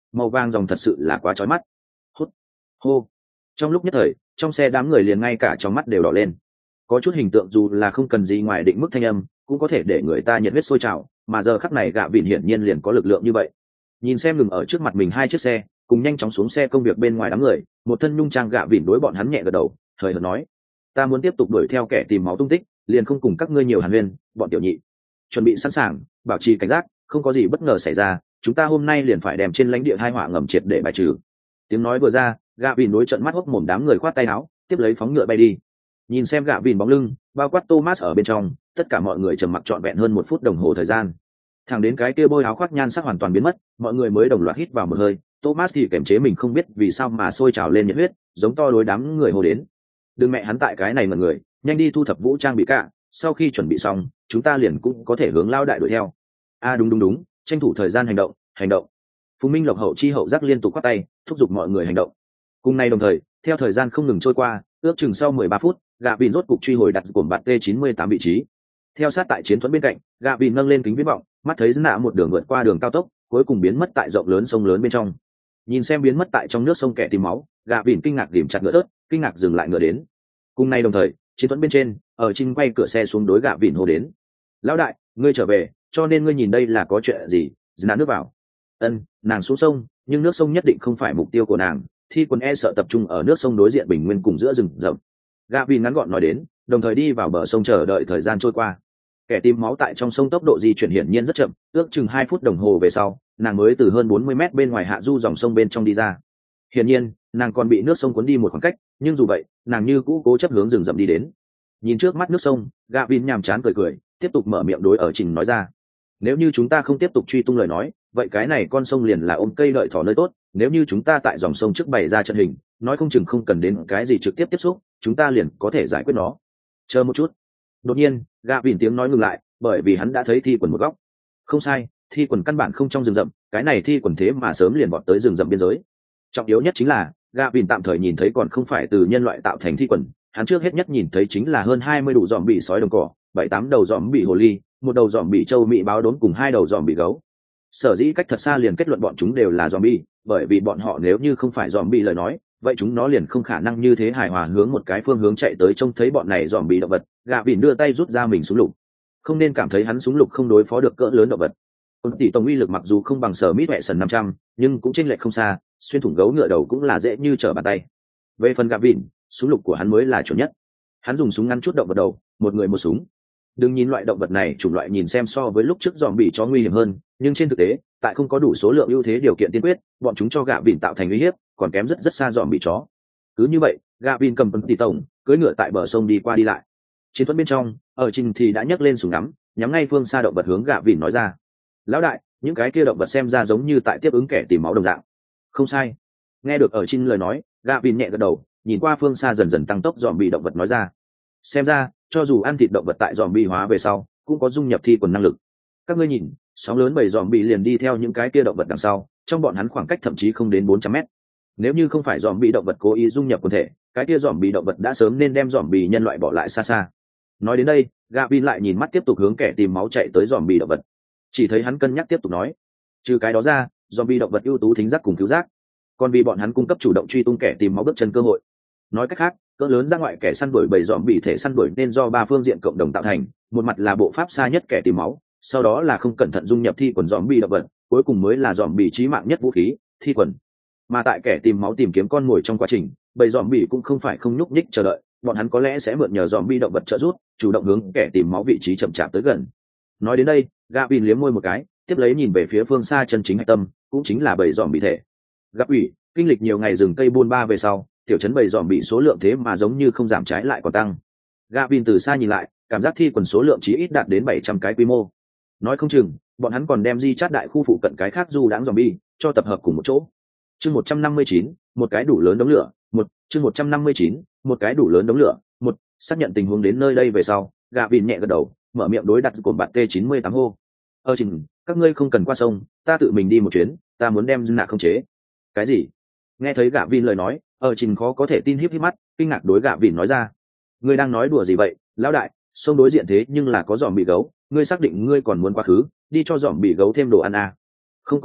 màu vàng dòng thật sự là quá chói mắt. Hút, hô. Trong lúc nhất thời, trong xe đám người liền ngay cả trong mắt đều đỏ lên. Có chút hình tượng dù là không cần gì ngoài định mức thanh âm, cũng có thể để người ta nhiệt huyết sôi trào, mà giờ khắc này gạ vịn hiển nhiên liền có lực lượng như vậy. Nhìn xem ngừng ở trước mặt mình hai chiếc xe, cùng nhanh chóng xuống xe công việc bên ngoài đám người, một thân nhung trang gạ vịn đối bọn hắn nhẹ gật đầu, hời hợt nói: ta muốn tiếp tục đuổi theo kẻ tìm máu tung tích, liền không cùng các ngươi nhiều hàn huyên, bọn tiểu nhị chuẩn bị sẵn sàng, bảo trì cảnh giác, không có gì bất ngờ xảy ra, chúng ta hôm nay liền phải đem trên lãnh địa hai họa ngầm triệt để bài trừ. Tiếng nói vừa ra, gạ vịn đối trận mắt hốc mồm đám người khoát tay áo, tiếp lấy phóng ngựa bay đi. Nhìn xem gạ vịn bóng lưng, bao quát Thomas ở bên trong, tất cả mọi người trầm mặc trọn vẹn hơn một phút đồng hồ thời gian. Thẳng đến cái kia bôi áo khoác nhan sắc hoàn toàn biến mất, mọi người mới đồng loạt hít vào một hơi. Thomas thì kiềm chế mình không biết vì sao mà sôi trào lên nhiệt huyết, giống to đối đám người hô đến: đừng mẹ hắn tại cái này mọi người, nhanh đi thu thập vũ trang bị cả, sau khi chuẩn bị xong, chúng ta liền cũng có thể hướng lao đại đuổi theo. A à, đúng đúng đúng, tranh thủ thời gian hành động, hành động. Phú Minh Lộc hậu chi hậu giác liên tục quát tay, thúc giục mọi người hành động. Cùng nay đồng thời, theo thời gian không ngừng trôi qua, ước chừng sau mười ba phút, gạ vịn rốt cục truy hồi đặt cổm bạt T chín mươi tám vị trí. Theo sát tại chiến thuẫn bên cạnh, gạ vịn nâng lên kính viễn vọng, mắt thấy dân nạ một đường vượt qua đường cao tốc, cuối cùng biến mất tại rộng lớn sông lớn bên trong. Nhìn xem biến mất tại trong nước sông kẻ tìm máu, gạ vịn kinh ngạc điểm chặt ngựa tớt, kinh ngạc dừng lại ngựa đến. Cùng nay đồng thời, chiến thuẫn bên trên, ở Trinh quay cửa xe xuống đối gạ vịn hô đến: lão đại, ngươi trở về, cho nên ngươi nhìn đây là có chuyện gì? Dân nạ nước vào. Ân, nàng xuống sông, nhưng nước sông nhất định không phải mục tiêu của nàng. Thi quân e sợ tập trung ở nước sông đối diện bình nguyên cùng giữa rừng rậm. Gạ vịn ngắn gọn nói đến, đồng thời đi vào bờ sông chờ đợi thời gian trôi qua. Kẻ tìm máu tại trong sông tốc độ di chuyển hiển nhiên rất chậm, ước chừng hai phút đồng hồ về sau, nàng mới từ hơn bốn mươi mét bên ngoài hạ du dòng sông bên trong đi ra. Hiển nhiên, nàng còn bị nước sông cuốn đi một khoảng cách, nhưng dù vậy, nàng như cũ cố chấp hướng rừng rậm đi đến. Nhìn trước mắt nước sông, Gạ vịn nhàm chán cười cười, tiếp tục mở miệng đối ở Trình nói ra: nếu như chúng ta không tiếp tục truy tung lời nói, vậy cái này con sông liền là ôm cây đợi thỏ nơi tốt. Nếu như chúng ta tại dòng sông trước bày ra trận hình, nói không chừng không cần đến cái gì trực tiếp tiếp xúc, chúng ta liền có thể giải quyết nó. Chờ một chút. Đột nhiên, gạ vịn tiếng nói ngừng lại, bởi vì hắn đã thấy thi quần một góc. Không sai, thi quần căn bản không trong rừng rậm, cái này thi quần thế mà sớm liền vọt tới rừng rậm biên giới. Trọng yếu nhất chính là, gạ vịn tạm thời nhìn thấy còn không phải từ nhân loại tạo thành thi quần, hắn trước hết nhất nhìn thấy chính là hơn hai mươi đủ dòm bị sói đồng cỏ, bảy tám đầu dòm bị hồ ly, một đầu dòm bị trâu mị báo đốn cùng hai đầu dòm bị gấu. Sở dĩ cách thật xa liền kết luận bọn chúng đều là zombie, bởi vì bọn họ nếu như không phải zombie lời nói, vậy chúng nó liền không khả năng như thế hài hòa hướng một cái phương hướng chạy tới. Trông thấy bọn này zombie động vật, gạ vịn đưa tay rút ra mình súng lục. Không nên cảm thấy hắn súng lục không đối phó được cỡ lớn động vật. Ôn tỷ tổng uy lực mặc dù không bằng sở mít mẹ sần năm trăm, nhưng cũng chênh lệch không xa, xuyên thủng gấu ngựa đầu cũng là dễ như trở bàn tay. Về phần gạ vịn, súng lục của hắn mới là chuẩn nhất. Hắn dùng súng ngắn chút động vật đầu, một người một súng. Đừng nhìn loại động vật này chủng loại nhìn xem so với lúc trước dòm bị chó nguy hiểm hơn, nhưng trên thực tế, tại không có đủ số lượng ưu thế điều kiện tiên quyết, bọn chúng cho gạ vịn tạo thành uy hiếp, còn kém rất rất xa dòm bị chó. Cứ như vậy, gạ vịn cầm tỉ tổng, cưỡi ngựa tại bờ sông đi qua đi lại. Chiến thuật bên trong, ở Trình thì đã nhấc lên súng ngắm, nhắm ngay phương xa động vật hướng gạ vịn nói ra: lão đại, những cái kia động vật xem ra giống như tại tiếp ứng kẻ tìm máu đồng dạng. Không sai. Nghe được ở Trình lời nói, gạ vịn nhẹ gật đầu, nhìn qua phương xa dần dần tăng tốc dòm bị động vật nói ra: xem ra, cho dù ăn thịt động vật tại dòm bị hóa về sau, cũng có dung nhập thi quần năng lực. Các ngươi nhìn, sóng lớn bầy dòm bị liền đi theo những cái kia động vật đằng sau, trong bọn hắn khoảng cách thậm chí không đến bốn trăm mét. Nếu như không phải dòm bị động vật cố ý dung nhập quần thể, cái kia dòm bị động vật đã sớm nên đem dòm bị nhân loại bỏ lại xa xa. Nói đến đây, Gavin lại nhìn mắt tiếp tục hướng kẻ tìm máu chạy tới dòm bị động vật. Chỉ thấy hắn cân nhắc tiếp tục nói: trừ cái đó ra, dòm bị động vật ưu tú thính giác cùng cứu giác, còn vì bọn hắn cung cấp chủ động truy tung kẻ tìm máu bước chân cơ hội. Nói cách khác, cỡ lớn ra ngoại kẻ săn đuổi bầy dòm bị thể săn đuổi nên do ba phương diện cộng đồng tạo thành, một mặt là bộ pháp xa nhất kẻ tìm máu, sau đó là không cẩn thận dung nhập thi quần dòm bị động vật, cuối cùng mới là dòm bị chí mạng nhất vũ khí, thi quần. Mà tại kẻ tìm máu tìm kiếm con mồi trong quá trình, bầy dòm bị cũng không phải không nhúc nhích chờ đợi, bọn hắn có lẽ sẽ mượn nhờ dòm bị động vật trợ giúp, chủ động hướng kẻ tìm máu vị trí chậm chạp tới gần. Nói đến đây, Gavin liếm môi một cái, tiếp lấy nhìn về phía phương xa chân chính hạch tâm, cũng chính là bầy dòm bị thể. Gặp ủy, kinh lịch nhiều ngày rừng cây buôn ba về sau, tiểu trấn bầy dòm bị số lượng thế mà giống như không giảm trái lại còn tăng. Gavin từ xa nhìn lại, cảm giác thi quần số lượng chí ít đạt đến bảy trăm cái quy mô. Nói không chừng, bọn hắn còn đem di chát đại khu phụ cận cái khác du đãng zombie cho tập hợp cùng một chỗ. Chương một trăm năm mươi chín, một cái đủ lớn đống lửa, một, chương một trăm năm mươi chín, một cái đủ lớn đống lửa, một, xác nhận tình huống đến nơi đây về sau, Gavin nhẹ gật đầu, mở miệng đối đặt cồn bạt T chín mươi tám hô. Ơ trình, các ngươi không cần qua sông, ta tự mình đi một chuyến, ta muốn đem nạ không chế. Cái gì? Nghe thấy Gavin lời nói, Ơ trình khó có thể tin híp híp mắt, kinh ngạc đối Gavin nói ra: ngươi đang nói đùa gì vậy, lão đại, sông đối diện thế nhưng là có dòm bị gấu, ngươi xác định ngươi còn muốn quá khứ, đi cho dòm bị gấu thêm đồ ăn à? Không có cách,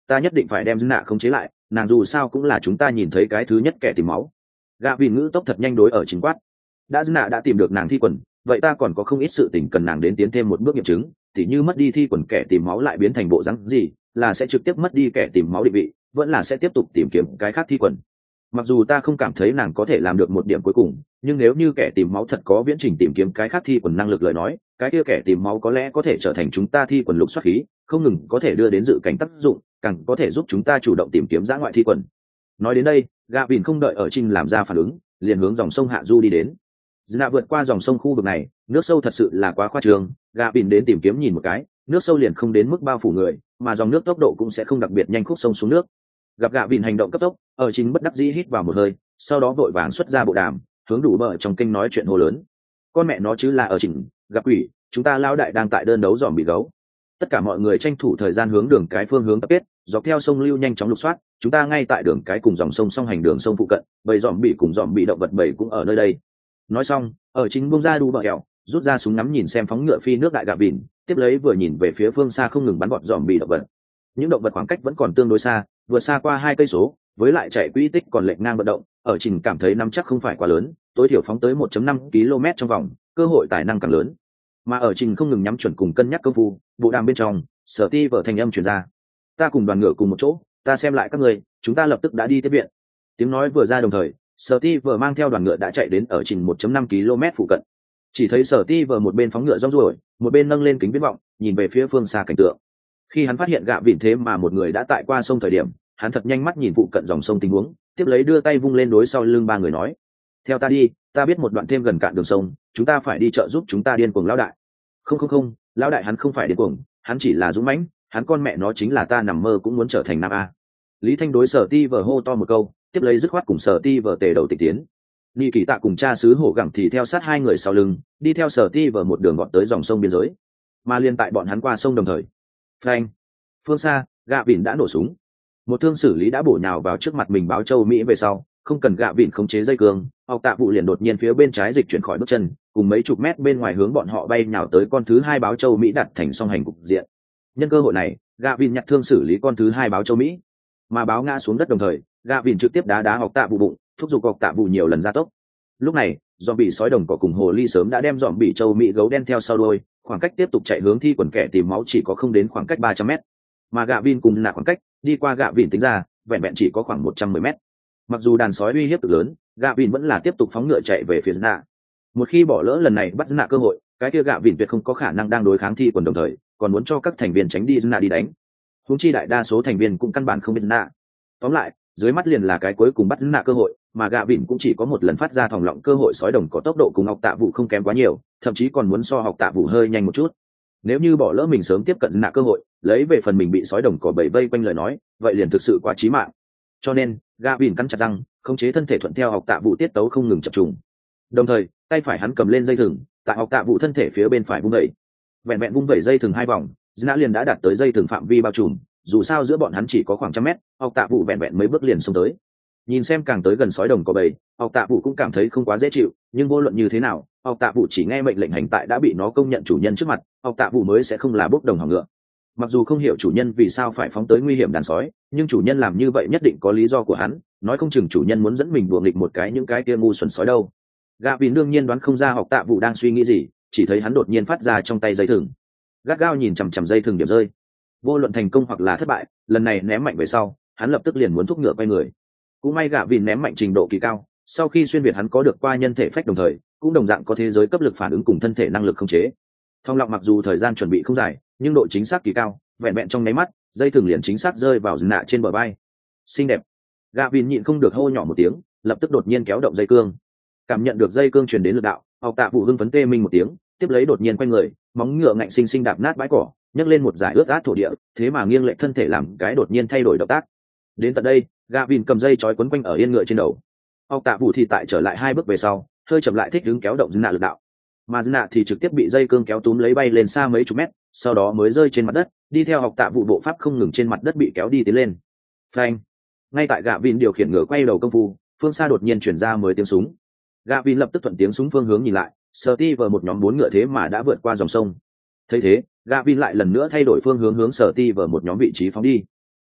ta nhất định phải đem dư nạ khống chế lại, nàng dù sao cũng là chúng ta nhìn thấy cái thứ nhất kẻ tìm máu. Gạ vìn ngữ tốc thật nhanh đối ở chính quát. Đã dư nạ đã tìm được nàng thi quần, vậy ta còn có không ít sự tình cần nàng đến tiến thêm một bước nghiệm chứng, tỉ như mất đi thi quần kẻ tìm máu lại biến thành bộ rắn gì, là sẽ trực tiếp mất đi kẻ tìm máu định vị, vẫn là sẽ tiếp tục tìm kiếm cái khác thi quần. Mặc dù ta không cảm thấy nàng có thể làm được một điểm cuối cùng, nhưng nếu như kẻ tìm máu thật có viễn trình tìm kiếm cái khác thi quần năng lực lời nói, cái kia kẻ tìm máu có lẽ có thể trở thành chúng ta thi quần lục soát khí, không ngừng có thể đưa đến dự cảnh tác dụng, càng có thể giúp chúng ta chủ động tìm kiếm dã ngoại thi quần. Nói đến đây, gạ vìn không đợi ở Trinh làm ra phản ứng, liền hướng dòng sông hạ du đi đến. Dna vượt qua dòng sông khu vực này, nước sâu thật sự là quá khoa trương, gạ vìn đến tìm kiếm nhìn một cái, nước sâu liền không đến mức bao phủ người, mà dòng nước tốc độ cũng sẽ không đặc biệt nhanh khúc sông xuống nước. Gặp gạ vìn hành động cấp tốc, ở Trinh bất đắc dĩ hít vào một hơi, sau đó vội vàng xuất ra bộ đàm, hướng đủ bờ trong kênh nói chuyện hô lớn. Con mẹ nó chứ là ở Trinh, gặp quỷ, chúng ta lao đại đang tại đơn đấu dòm bị gấu. Tất cả mọi người tranh thủ thời gian hướng đường cái phương hướng tập kết, dọc theo sông lưu nhanh chóng lục soát, chúng ta ngay tại đường cái cùng dòng sông song hành đường sông phụ cận, bầy dòm bị cùng dòm bị động vật bầy cũng ở nơi đây. Nói xong, ở Chính bung ra đu bờ kẹo, rút ra súng ngắm nhìn xem phóng ngựa phi nước đại gạ vìn, tiếp lấy vừa nhìn về phía phương xa không ngừng bắn bọt dòm bị động vật. Những động vật khoảng cách vẫn còn tương đối xa, vừa xa qua hai cây số, với lại chạy quỹ tích còn lệch ngang vận động, ở Trình cảm thấy nắm chắc không phải quá lớn, tối thiểu phóng tới một phẩy năm ki lô mét trong vòng, cơ hội tài năng càng lớn. Mà ở Trình không ngừng nhắm chuẩn cùng cân nhắc công phu, bộ đàm bên trong, Sở Ti vở thành âm truyền ra. Ta cùng đoàn ngựa cùng một chỗ, ta xem lại các người, chúng ta lập tức đã đi tiếp viện. Tiếng nói vừa ra đồng thời, Sở Ti vở mang theo đoàn ngựa đã chạy đến ở Trình một phẩy năm ki lô mét phụ cận. Chỉ thấy Sở Ti vở một bên phóng ngựa rong ruổi, một bên nâng lên kính viễn vọng, nhìn về phía phương xa cảnh tượng. Khi hắn phát hiện gạ vịn thế mà một người đã tại qua sông thời điểm, hắn thật nhanh mắt nhìn phụ cận dòng sông tình huống, tiếp lấy đưa tay vung lên đối sau lưng ba người nói: theo ta đi, ta biết một đoạn thêm gần cạn đường sông, chúng ta phải đi trợ giúp chúng ta điên cuồng lão đại. Không không không, lão đại hắn không phải điên cuồng, hắn chỉ là dũng mãnh, hắn con mẹ nó chính là ta nằm mơ cũng muốn trở thành nam a. Lý Thanh đối Sở Ti vở hô to một câu, tiếp lấy dứt khoát cùng Sở Ti vở tề đầu tịch tiến. Ni Kỳ Tạ cùng cha xứ hổ gẳng thì theo sát hai người sau lưng, đi theo Sở Ti vở một đường gọn tới dòng sông biên giới. Mà liên tại bọn hắn qua sông đồng thời, phanh, phương xa, gạ vịn đã nổ súng. Một thương xử lý đã bổ nhào vào trước mặt mình báo châu Mỹ về sau, không cần gạ vịn khống chế dây cương, học tạ vụ liền đột nhiên phía bên trái dịch chuyển khỏi bước chân, cùng mấy chục mét bên ngoài hướng bọn họ bay nhào tới con thứ hai báo châu Mỹ đặt thành song hành cục diện. Nhân cơ hội này, gạ vịn nhặt thương xử lý con thứ hai báo châu Mỹ, mà báo ngã xuống đất đồng thời, gạ vịn trực tiếp đá đá học tạ vụ bụng, thúc giục học tạ vụ nhiều lần gia tốc. Lúc này, dòm bị sói đồng cỏ cùng hồ ly sớm đã đem dòm bị châu Mỹ gấu đen theo sau đuôi, khoảng cách tiếp tục chạy hướng thi quần kẻ tìm máu chỉ có không đến khoảng cách ba trăm mét, mà gạ vin cùng nạ khoảng cách đi qua gạ vin tính ra vẹn vẹn chỉ có khoảng một trăm mười mét. Mặc dù đàn sói uy hiếp cực lớn, gạ vin vẫn là tiếp tục phóng ngựa chạy về phía nạ. Một khi bỏ lỡ lần này bắt nạ cơ hội, cái kia gạ vin tuyệt không có khả năng đang đối kháng thi quần đồng thời còn muốn cho các thành viên tránh đi nạ đi đánh. Húng chi đại đa số thành viên cũng căn bản không biết nạ. Tóm lại, dưới mắt liền là cái cuối cùng bắt nạ cơ hội, mà gạ vịn cũng chỉ có một lần phát ra thòng lọng cơ hội. Sói đồng có tốc độ cùng học tạ vụ không kém quá nhiều, thậm chí còn muốn so học tạ vụ hơi nhanh một chút. Nếu như bỏ lỡ mình sớm tiếp cận nạ cơ hội, lấy về phần mình bị sói đồng cỏ bầy vây quanh lời nói, vậy liền thực sự quá chí mạng. Cho nên gạ vịn cắn chặt răng, khống chế thân thể thuận theo học tạ vụ tiết tấu không ngừng chập trùng. Đồng thời tay phải hắn cầm lên dây thừng, tại học tạ vụ thân thể phía bên phải vung vẩy. Vẹn vẹn vung vẩy dây thừng hai vòng, Dna liền đã đạt tới dây thừng phạm vi bao trùm. Dù sao giữa bọn hắn chỉ có khoảng trăm mét, học tạ vụ vẹn vẹn mấy bước liền xông tới. Nhìn xem càng tới gần sói đồng có bầy, học tạ vụ cũng cảm thấy không quá dễ chịu, nhưng vô luận như thế nào, học tạ vụ chỉ nghe mệnh lệnh hành tại đã bị nó công nhận chủ nhân trước mặt, học tạ vụ mới sẽ không là bốc đồng hỏng ngựa. Mặc dù không hiểu chủ nhân vì sao phải phóng tới nguy hiểm đàn sói, nhưng chủ nhân làm như vậy nhất định có lý do của hắn, nói không chừng chủ nhân muốn dẫn mình đùa nghịch một cái những cái kia ngu xuẩn sói đâu. Gạ Vin đương nhiên đoán không ra học tạ vụ đang suy nghĩ gì, chỉ thấy hắn đột nhiên phát ra trong tay dây thừng, gắt gao nhìn chằm chằm dây thừng điểm rơi. Vô luận thành công hoặc là thất bại, lần này ném mạnh về sau, hắn lập tức liền muốn thúc ngựa quay người. Cũng may Gạ Vin ném mạnh trình độ kỳ cao, sau khi xuyên việt hắn có được qua nhân thể phách đồng thời cũng đồng dạng có thế giới cấp lực phản ứng cùng thân thể năng lực khống chế. Thông lọng mặc dù thời gian chuẩn bị không dài, nhưng độ chính xác kỳ cao, vẹn vẹn trong nháy mắt, dây thừng liền chính xác rơi vào nạ trên bờ vai. Xinh đẹp. Gạ Vin nhịn không được hô nhỏ một tiếng, lập tức đột nhiên kéo động dây cương. Cảm nhận được dây cương truyền đến lực đạo, học tạ vụ hưng phấn tê minh một tiếng, tiếp lấy đột nhiên quay người, móng ngựa ngạnh sinh sinh đạp nát bãi cỏ, nhấc lên một dải ướt át thổ địa, thế mà nghiêng lệch thân thể làm cái đột nhiên thay đổi động tác. Đến tận đây, Gạ Vin cầm dây trói quấn quanh ở yên ngựa trên đầu. Học tạ vụ thì tại trở lại hai bước về sau, hơi chậm lại thích đứng kéo động nạ lực đạo, mà nạ thì trực tiếp bị dây cương kéo túm lấy bay lên xa mấy chục mét, sau đó mới rơi trên mặt đất, đi theo học tạ vụ bộ pháp không ngừng trên mặt đất bị kéo đi tiến lên. Phanh! Ngay tại Gạ Vin điều khiển ngựa quay đầu công phu, phương xa đột nhiên chuyển ra mới tiếng súng. Gạ Vin lập tức thuận tiếng súng phương hướng nhìn lại, Sở Ti vờ một nhóm bốn ngựa thế mà đã vượt qua dòng sông. Thấy thế, Gạ Vin lại lần nữa thay đổi phương hướng hướng Sở Ti vờ một nhóm vị trí phóng đi.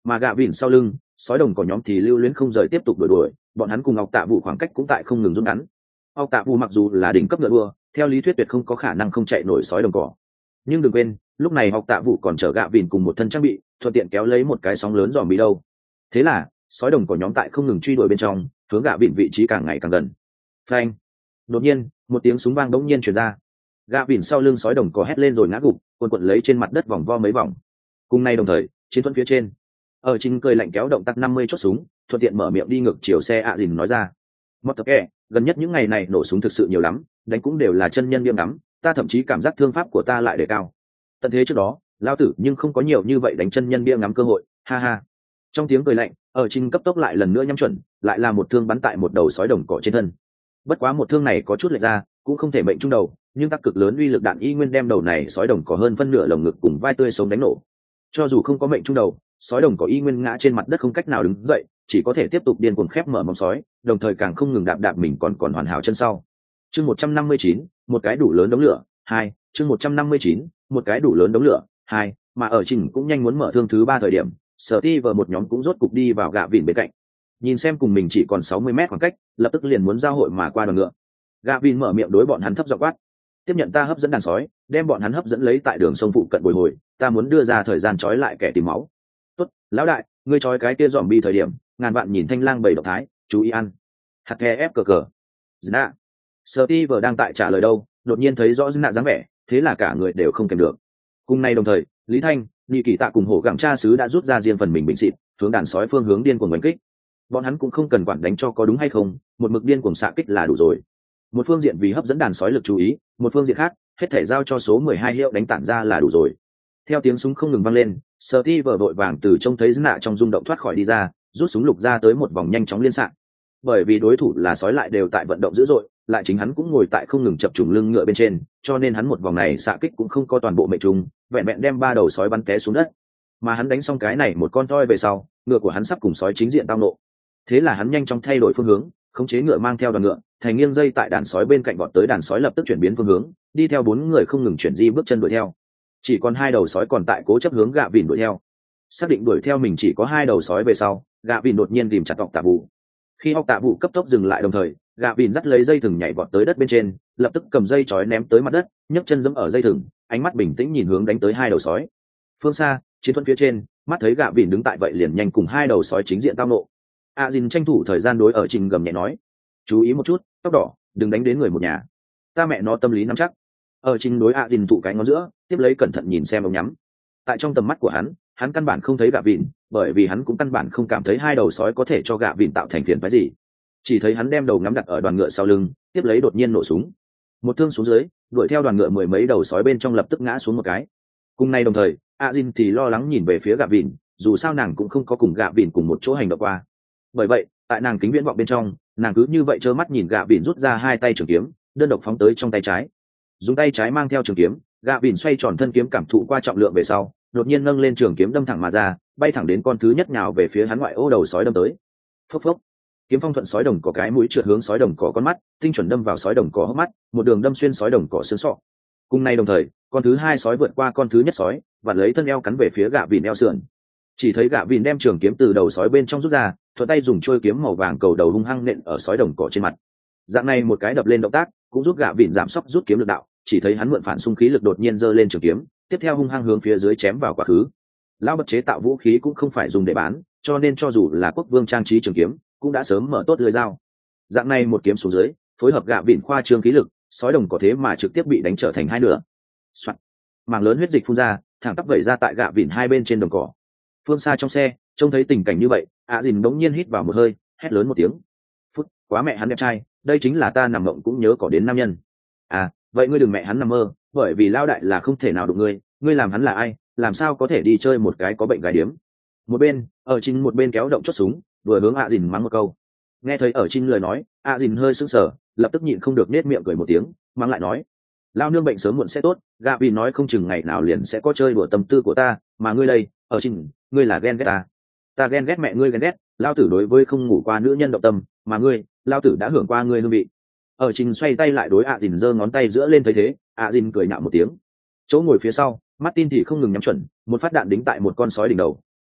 mà gạ vịn sau lưng sói đồng cỏ nhóm thì lưu luyến không rời tiếp tục đuổi đuổi, bọn hắn cùng Ngọc Tạ Vũ khoảng cách cũng tại không ngừng rút ngắn. Ngọc Tạ Vũ mặc dù là đỉnh cấp ngựa đua, theo lý thuyết tuyệt không có khả năng không chạy nổi sói đồng cỏ, nhưng đừng quên lúc này Ngọc Tạ Vũ còn chở gạ vịn cùng một thân trang bị, thuận tiện kéo lấy một cái sóng lớn dòm bị đâu. Thế là sói đồng cỏ nhóm tại không ngừng truy đuổi bên trong, hướng gạ vịn vị trí càng ngày càng gần. Phanh! Đột nhiên một tiếng súng vang đống nhiên truyền ra, gạ vịn sau lưng sói đồng cỏ hét lên rồi ngã gục, quần quật lấy trên mặt đất vòng vo mấy vòng. Cùng nay đồng thời chiến thuẫn phía trên, ở chính cười lạnh kéo động tác năm mươi chốt súng, thuận tiện mở miệng đi ngược chiều xe ạ dìn nói ra. Mất tập kệ, gần nhất những ngày này nổ súng thực sự nhiều lắm, đánh cũng đều là chân nhân nghiêm lắm, ta thậm chí cảm giác thương pháp của ta lại đề cao. Tận thế trước đó lao tử nhưng không có nhiều như vậy đánh chân nhân bia ngắm cơ hội, ha ha. Trong tiếng cười lạnh, ở chính cấp tốc lại lần nữa nhắm chuẩn, lại là một thương bắn tại một đầu sói đồng cỏ trên thân. Bất quá một thương này có chút lệch ra, cũng không thể mệnh trung đầu, nhưng tác cực lớn uy lực đạn y nguyên đem đầu này sói đồng cỏ hơn phân nửa lồng ngực cùng vai tươi sống đánh nổ. Cho dù không có mệnh trung đầu, sói đồng cỏ y nguyên ngã trên mặt đất không cách nào đứng dậy, chỉ có thể tiếp tục điên cuồng khép mở móng sói, đồng thời càng không ngừng đạp đạp mình còn còn hoàn hảo chân sau. Chương một trăm năm mươi chín, một cái đủ lớn đống lửa, hai, chương một trăm năm mươi chín, một cái đủ lớn đống lửa, hai, mà ở trình cũng nhanh muốn mở thương thứ ba thời điểm, Sở Ti vờ một nhóm cũng rốt cục đi vào gạ vịn bên cạnh. Nhìn xem cùng mình chỉ còn sáu mươi mét khoảng cách, lập tức liền muốn giao hội mà qua đoàn ngựa. Gạ vịn mở miệng đối bọn hắn thấp giọng quát: "Tiếp nhận ta hấp dẫn đàn sói, đem bọn hắn hấp dẫn lấy tại đường sông phụ cận bồi hồi, ta muốn đưa ra thời gian trói lại kẻ tìm máu." "Tốt, lão đại, ngươi trói cái kia dòm bi thời điểm, ngàn vạn nhìn thanh lang bầy động thái, chú ý ăn." Hạt the ép cờ cờ. Zna. Sở Ti vờ đang tại trả lời đâu, đột nhiên thấy rõ Zna dáng vẻ, thế là cả người đều không kèm được. Cùng nay đồng thời, Lý Thanh, Nhị Kỳ Tạ cùng Hổ Gặng Cha sứ đã rút ra riêng phần mình bình xịt, hướng đàn sói phương hướng điên cuồng đánh kích. Bọn hắn cũng không cần quản đánh cho có đúng hay không, một mực điên cuồng xạ kích là đủ rồi. Một phương diện vì hấp dẫn đàn sói lực chú ý, một phương diện khác, hết thể giao cho số mười hai hiệu đánh tản ra là đủ rồi. Theo tiếng súng không ngừng vang lên, Steve vội vàng từ trông thấy Zna trong rung động thoát khỏi đi ra, rút súng lục ra tới một vòng nhanh chóng liên xạ. Bởi vì đối thủ là sói lại đều tại vận động dữ dội, lại chính hắn cũng ngồi tại không ngừng chập trùng lưng ngựa bên trên, cho nên hắn một vòng này xạ kích cũng không có toàn bộ mệnh trùng, vẹn vẹn đem ba đầu sói bắn té xuống đất. Mà hắn đánh xong cái này một con toi về sau, ngựa của hắn sắp cùng sói chính diện tao nộ. Thế là hắn nhanh chóng thay đổi phương hướng, khống chế ngựa mang theo đoàn ngựa, thành nghiêng dây tại đàn sói bên cạnh vọt tới, đàn sói lập tức chuyển biến phương hướng, đi theo bốn người không ngừng chuyển di bước chân đuổi theo. Chỉ còn hai đầu sói còn tại cố chấp hướng gạ vịn đuổi theo. Xác định đuổi theo mình chỉ có hai đầu sói về sau, gạ vịn đột nhiên tìm chặt Ngọc Tạ Vũ. Khi Ngọc Tạ Vũ cấp tốc dừng lại đồng thời, gạ vịn dắt lấy dây thừng nhảy vọt tới đất bên trên, lập tức cầm dây chói ném tới mặt đất, nhấc chân giẫm ở dây thừng, ánh mắt bình tĩnh nhìn hướng đánh tới hai đầu sói. Phương xa, chiến thuẫn phía trên, mắt thấy gạ vịn đứng tại vậy liền nhanh cùng hai đầu sói chính diện tao nộ. A Jin tranh thủ thời gian đối ở trình gầm nhẹ nói: "Chú ý một chút, tóc đỏ, đừng đánh đến người một nhà." Ta mẹ nó tâm lý nắm chắc. Ở trình đối A Jin tụ cái ngón giữa, tiếp lấy cẩn thận nhìn xem ống nhắm. Tại trong tầm mắt của hắn, hắn căn bản không thấy gạ vịn, bởi vì hắn cũng căn bản không cảm thấy hai đầu sói có thể cho gạ vịn tạo thành phiền phức gì. Chỉ thấy hắn đem đầu ngắm đặt ở đoàn ngựa sau lưng, tiếp lấy đột nhiên nổ súng. Một thương xuống dưới, đuổi theo đoàn ngựa mười mấy đầu sói bên trong lập tức ngã xuống một cái. Cùng nay đồng thời, A Jin thì lo lắng nhìn về phía gạ vịn, dù sao nàng cũng không có cùng gạ vịn cùng một chỗ hành động qua. Bởi vậy, tại nàng kính viễn vọng bên trong, nàng cứ như vậy trơ mắt nhìn gạ vịn rút ra hai tay trường kiếm, đơn độc phóng tới trong tay trái. Dùng tay trái mang theo trường kiếm, gạ vịn xoay tròn thân kiếm cảm thụ qua trọng lượng về sau, đột nhiên nâng lên trường kiếm đâm thẳng mà ra, bay thẳng đến con thứ nhất nhào về phía hắn ngoại ô đầu sói đâm tới. Phốc phốc. Kiếm phong thuận sói đồng có cái mũi trượt hướng sói đồng cỏ con mắt, tinh chuẩn đâm vào sói đồng cỏ hốc mắt, một đường đâm xuyên sói đồng cỏ xương sọ. Cùng nay đồng thời, con thứ hai sói vượt qua con thứ nhất sói, và lấy thân eo cắn về phía gạ vịn eo sườn. Chỉ thấy gạ vịn đem trường kiếm từ đầu sói bên trong rút ra, thuận tay dùng chuôi kiếm màu vàng cầu đầu hung hăng nện ở sói đồng cỏ trên mặt. Dạng này một cái đập lên động tác, cũng giúp gạ vịn giảm sốc rút kiếm lực đạo, chỉ thấy hắn mượn phản xung khí lực đột nhiên giơ lên trường kiếm, tiếp theo hung hăng hướng phía dưới chém vào quá khứ. Lão bật chế tạo vũ khí cũng không phải dùng để bán, cho nên cho dù là quốc vương trang trí trường kiếm, cũng đã sớm mở tốt lưỡi dao. Dạng này một kiếm xuống dưới, phối hợp gạ vịn khoa trương khí lực, sói đồng cỏ thế mà trực tiếp bị đánh trở thành hai nửa. Soạn. Mảng lớn huyết dịch phun ra, thẳng tắp vẩy ra tại gạ vịn hai bên trên đồng cỏ. Phương xa trong xe, trông thấy tình cảnh như vậy, A Jin đống nhiên hít vào một hơi, hét lớn một tiếng: "Phút, quá mẹ hắn đẹp trai, đây chính là ta nằm mộng cũng nhớ cỏ đến nam nhân." "À, vậy ngươi đừng mẹ hắn nằm mơ, bởi vì lao đại là không thể nào đụng ngươi, ngươi làm hắn là ai, làm sao có thể đi chơi một cái có bệnh gái điếm." Một bên, ở chính một bên kéo động chốt súng, vừa hướng A Jin mắng một câu. Nghe thấy ở chính lời nói, A Jin hơi sững sờ, lập tức nhịn không được nết miệng cười một tiếng, mắng lại nói: "Lao nương bệnh sớm muộn sẽ tốt, gạ vì nói không chừng ngày nào liền sẽ có chơi đùa tâm tư của ta, mà ngươi đây, ở chính, ngươi là ghen ghét ta. Ta ghen ghét mẹ ngươi ghen ghét, lao tử đối với không ngủ qua nữ nhân động tâm, mà ngươi, lao tử đã hưởng qua ngươi hương vị." Ở chính xoay tay lại đối A Jin giơ ngón tay giữa lên thấy thế, A Jin cười nhạo một tiếng. Chỗ ngồi phía sau, Martin thì không ngừng nhắm chuẩn, một phát đạn đính tại một con sói đỉnh đầu,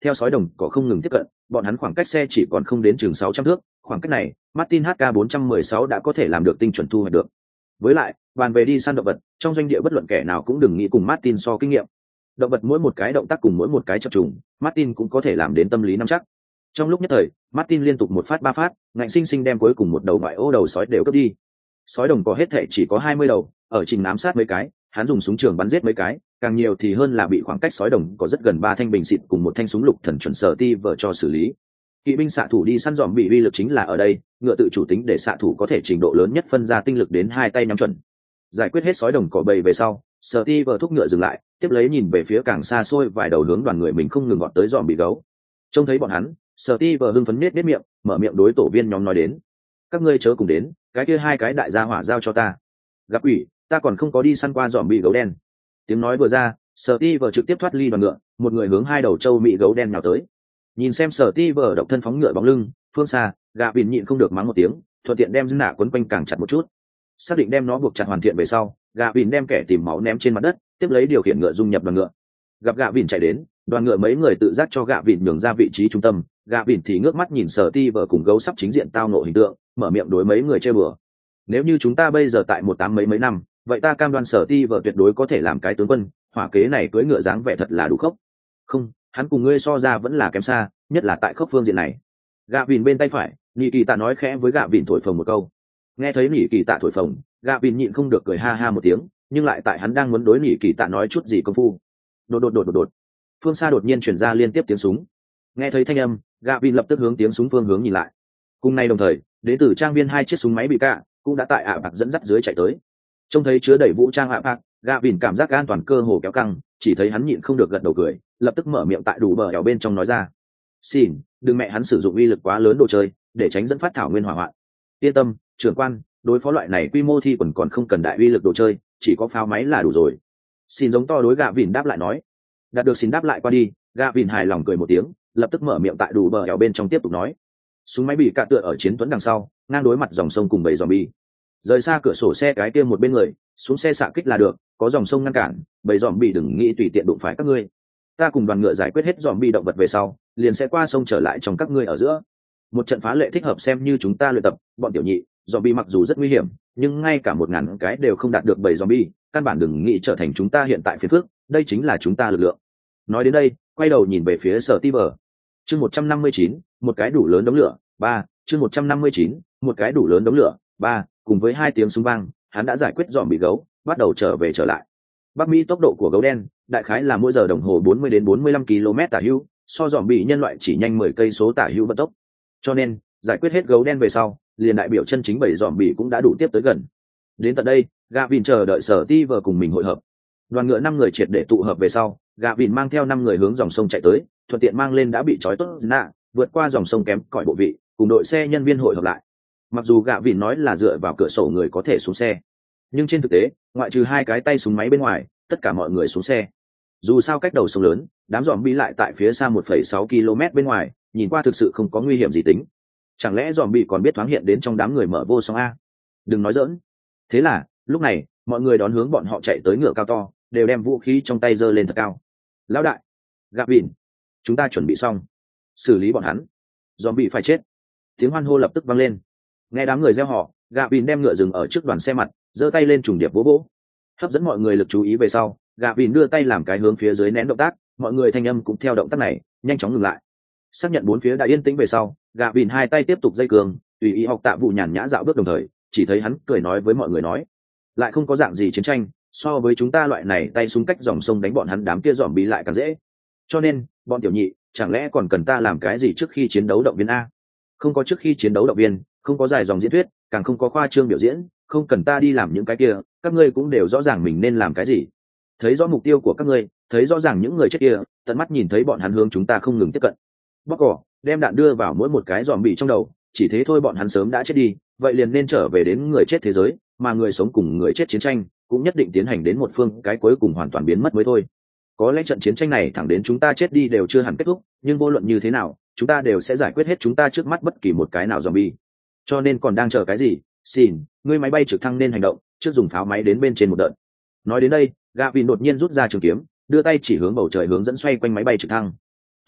Theo sói đồng cỏ không ngừng tiếp cận, bọn hắn khoảng cách xe chỉ còn không đến chừng sáu trăm thước, khoảng cách này, Martin hát ca bốn trăm mười sáu đã có thể làm được tinh chuẩn thu hoạch được. Với lại, bàn về đi săn động vật, trong doanh địa bất luận kẻ nào cũng đừng nghĩ cùng Martin so kinh nghiệm. Động vật mỗi một cái động tác cùng mỗi một cái chập trùng, Martin cũng có thể làm đến tâm lý nắm chắc. Trong lúc nhất thời, Martin liên tục một phát ba phát, ngạnh sinh sinh đem cuối cùng một đầu ngoại ô đầu sói đều cướp đi. Sói đồng cỏ hết thảy chỉ có hai mươi đầu, ở trình ám sát mấy cái, hắn dùng súng trường bắn giết mấy cái, càng nhiều thì hơn là bị khoảng cách sói đồng có rất gần ba thanh bình xịt cùng một thanh súng lục thần chuẩn sở ti vợ cho xử lý. Kỵ binh xạ thủ đi săn dòm bị uy lực chính là ở đây, ngựa tự chủ tính để xạ thủ có thể trình độ lớn nhất phân ra tinh lực đến hai tay nhắm chuẩn. Giải quyết hết sói đồng cỏ bầy về sau, sở ti vợ thúc ngựa dừng lại, tiếp lấy nhìn về phía càng xa xôi vài đầu hướng đoàn người mình không ngừng gọn tới dòm bị gấu. Trông thấy bọn hắn, sở ti vợ hưng phấn nết nết miệng, mở miệng đối tổ viên nhóm nói đến: các ngươi chớ cùng đến, cái kia hai cái đại gia hỏa giao cho ta. Gặp ủy, ta còn không có đi săn qua dòm bị gấu đen. Tiếng nói vừa ra, sở ti vợ trực tiếp thoát ly đoàn ngựa, một người hướng hai đầu châu mỹ gấu đen nhào tới. Nhìn xem sở ti vợ độc thân phóng ngựa bóng lưng, phương xa, gà vịn nhịn không được mắng một tiếng, thuận tiện đem dưng nạ quấn quanh càng chặt một chút. Xác định đem nó buộc chặt hoàn thiện về sau, gà vịn đem kẻ tìm máu ném trên mặt đất, tiếp lấy điều khiển ngựa dung nhập đoàn ngựa. Gặp gà vịn chạy đến, đoàn ngựa mấy người tự giác cho gà vịn nhường ra vị trí trung tâm, gà vịn thì ngước mắt nhìn sở ti vợ cùng gấu sắp chính diện tao nộ hình tượng, mở miệng đối mấy người chơi bừa: nếu như chúng ta bây giờ tại một tám mấy mấy năm, vậy ta cam đoan sở ti vợ tuyệt đối có thể làm cái tướng quân, hỏa kế này cưỡi ngựa dáng vẻ thật là đủ khốc. Không, hắn cùng ngươi so ra vẫn là kém xa, nhất là tại khốc phương diện này. Gạ vìn bên tay phải, nhị kỳ tạ nói khẽ với gạ vìn thổi phồng một câu. Nghe thấy nhị kỳ tạ thổi phồng, gạ vìn nhịn không được cười ha ha một tiếng, nhưng lại tại hắn đang muốn đối nhị kỳ tạ nói chút gì công phu. Đột đột đột đột đột. Phương xa đột nhiên truyền ra liên tiếp tiếng súng. Nghe thấy thanh âm, gạ vìn lập tức hướng tiếng súng phương hướng nhìn lại. Cùng nay đồng thời, đến từ trang viên hai chiếc súng máy bị cạ cũng đã tại ạ bạc dẫn dắt dưới chạy tới. Trông thấy chứa đầy vũ trang ạ bạc, gạ vìn cảm giác an toàn cơ hồ kéo căng, chỉ thấy hắn nhịn không được gật đầu cười, lập tức mở miệng tại đủ bờ hẻo bên trong nói ra: xin đừng mẹ hắn sử dụng uy lực quá lớn đồ chơi, để tránh dẫn phát thảo nguyên hỏa hoạn. Yên tâm, trưởng quan, đối phó loại này quy mô thi quần còn không cần đại uy lực đồ chơi, chỉ có pháo máy là đủ rồi. Xin giống to đối gạ vìn đáp lại nói. Đạt được xin đáp lại qua đi, gạ vìn hài lòng cười một tiếng, lập tức mở miệng tại đủ bờ hẻo bên trong tiếp tục nói: súng máy bị cạ tựa ở chiến tuấn đằng sau, ngang đối mặt dòng sông cùng bầy zombie. Rời xa cửa sổ xe cái kia một bên người, xuống xe xạ kích là được, có dòng sông ngăn cản, bầy zombie đừng nghĩ tùy tiện đụng phải các ngươi. Ta cùng đoàn ngựa giải quyết hết zombie động vật về sau, liền sẽ qua sông trở lại trong các ngươi ở giữa. Một trận phá lệ thích hợp xem như chúng ta luyện tập, bọn tiểu nhị, zombie mặc dù rất nguy hiểm, nhưng ngay cả một ngàn cái đều không đạt được bầy zombie, căn bản đừng nghĩ trở thành chúng ta hiện tại phiền phước, đây chính là chúng ta lực lượng. Nói đến đây, quay đầu nhìn về phía Sở Ti Bờ. Chương một trăm năm mươi chín, một cái đủ lớn đống lửa, ba, chương một trăm năm mươi chín, một cái đủ lớn đống lửa, ba, cùng với hai tiếng súng vang, hắn đã giải quyết dòm bị gấu, bắt đầu trở về trở lại. Bắc Mỹ tốc độ của gấu đen, đại khái là mỗi giờ đồng hồ bốn mươi đến bốn mươi lăm ki lô mét tả hữu, so dòm bị nhân loại chỉ nhanh mười cây số tả hữu vận tốc. Cho nên, giải quyết hết gấu đen về sau, liền đại biểu chân chính bảy dòm bị cũng đã đủ tiếp tới gần. Đến tận đây, Gavin chờ đợi Sở Ti Vờ cùng mình hội hợp. Đoàn ngựa năm người triệt để tụ hợp về sau, Gavin mang theo năm người hướng dòng sông chạy tới, thuận tiện mang lên đã bị trói tốt nạ, vượt qua dòng sông kém cỏi bộ vị, cùng đội xe nhân viên hội hợp lại. Mặc dù Gavin nói là dựa vào cửa sổ người có thể xuống xe, nhưng trên thực tế, ngoại trừ hai cái tay súng máy bên ngoài, tất cả mọi người xuống xe. Dù sao cách đầu sông lớn, đám dòm bi lại tại phía xa một phẩy sáu ki lô mét bên ngoài, nhìn qua thực sự không có nguy hiểm gì tính. Chẳng lẽ dòm bi còn biết thoáng hiện đến trong đám người mở vô song a? Đừng nói giỡn. Thế là, lúc này, mọi người đón hướng bọn họ chạy tới ngựa cao to, đều đem vũ khí trong tay giơ lên thật cao. Lão đại, Gavin, chúng ta chuẩn bị xong, xử lý bọn hắn. Dòm bị phải chết. Tiếng hoan hô lập tức vang lên. Nghe đám người reo hò, Gavin đem ngựa dừng ở trước đoàn xe mặt, giơ tay lên trùng điệp vỗ vỗ, hấp dẫn mọi người lực chú ý về sau. Gavin đưa tay làm cái hướng phía dưới nén động tác, mọi người thanh âm cũng theo động tác này nhanh chóng ngừng lại. Xác nhận bốn phía đã yên tĩnh về sau, Gavin hai tay tiếp tục dây cường, tùy ý học tạ vụ nhàn nhã dạo bước đồng thời, chỉ thấy hắn cười nói với mọi người nói: lại không có dạng gì chiến tranh, so với chúng ta loại này tay súng cách dòng sông đánh bọn hắn đám kia dòm bí lại càng dễ. Cho nên, bọn tiểu nhị, chẳng lẽ còn cần ta làm cái gì trước khi chiến đấu động viên a? Không có trước khi chiến đấu động viên, không có dài dòng diễn thuyết, càng không có khoa trương biểu diễn, không cần ta đi làm những cái kia, các ngươi cũng đều rõ ràng mình nên làm cái gì. Thấy rõ mục tiêu của các ngươi, thấy rõ ràng những người chết kia, tận mắt nhìn thấy bọn hắn hướng chúng ta không ngừng tiếp cận. Bóc cỏ, đem đạn đưa vào mỗi một cái dòm bị trong đầu, chỉ thế thôi bọn hắn sớm đã chết đi, vậy liền nên trở về đến người chết thế giới, mà người sống cùng người chết chiến tranh cũng nhất định tiến hành đến một phương cái cuối cùng hoàn toàn biến mất mới thôi. Có lẽ trận chiến tranh này thẳng đến chúng ta chết đi đều chưa hẳn kết thúc, nhưng vô luận như thế nào, chúng ta đều sẽ giải quyết hết chúng ta trước mắt bất kỳ một cái nào zombie. Cho nên còn đang chờ cái gì? Xin, ngươi máy bay trực thăng nên hành động, trước dùng pháo máy đến bên trên một đợt. Nói đến đây, Gavin đột nhiên rút ra trường kiếm, đưa tay chỉ hướng bầu trời hướng dẫn xoay quanh máy bay trực thăng. Thu được,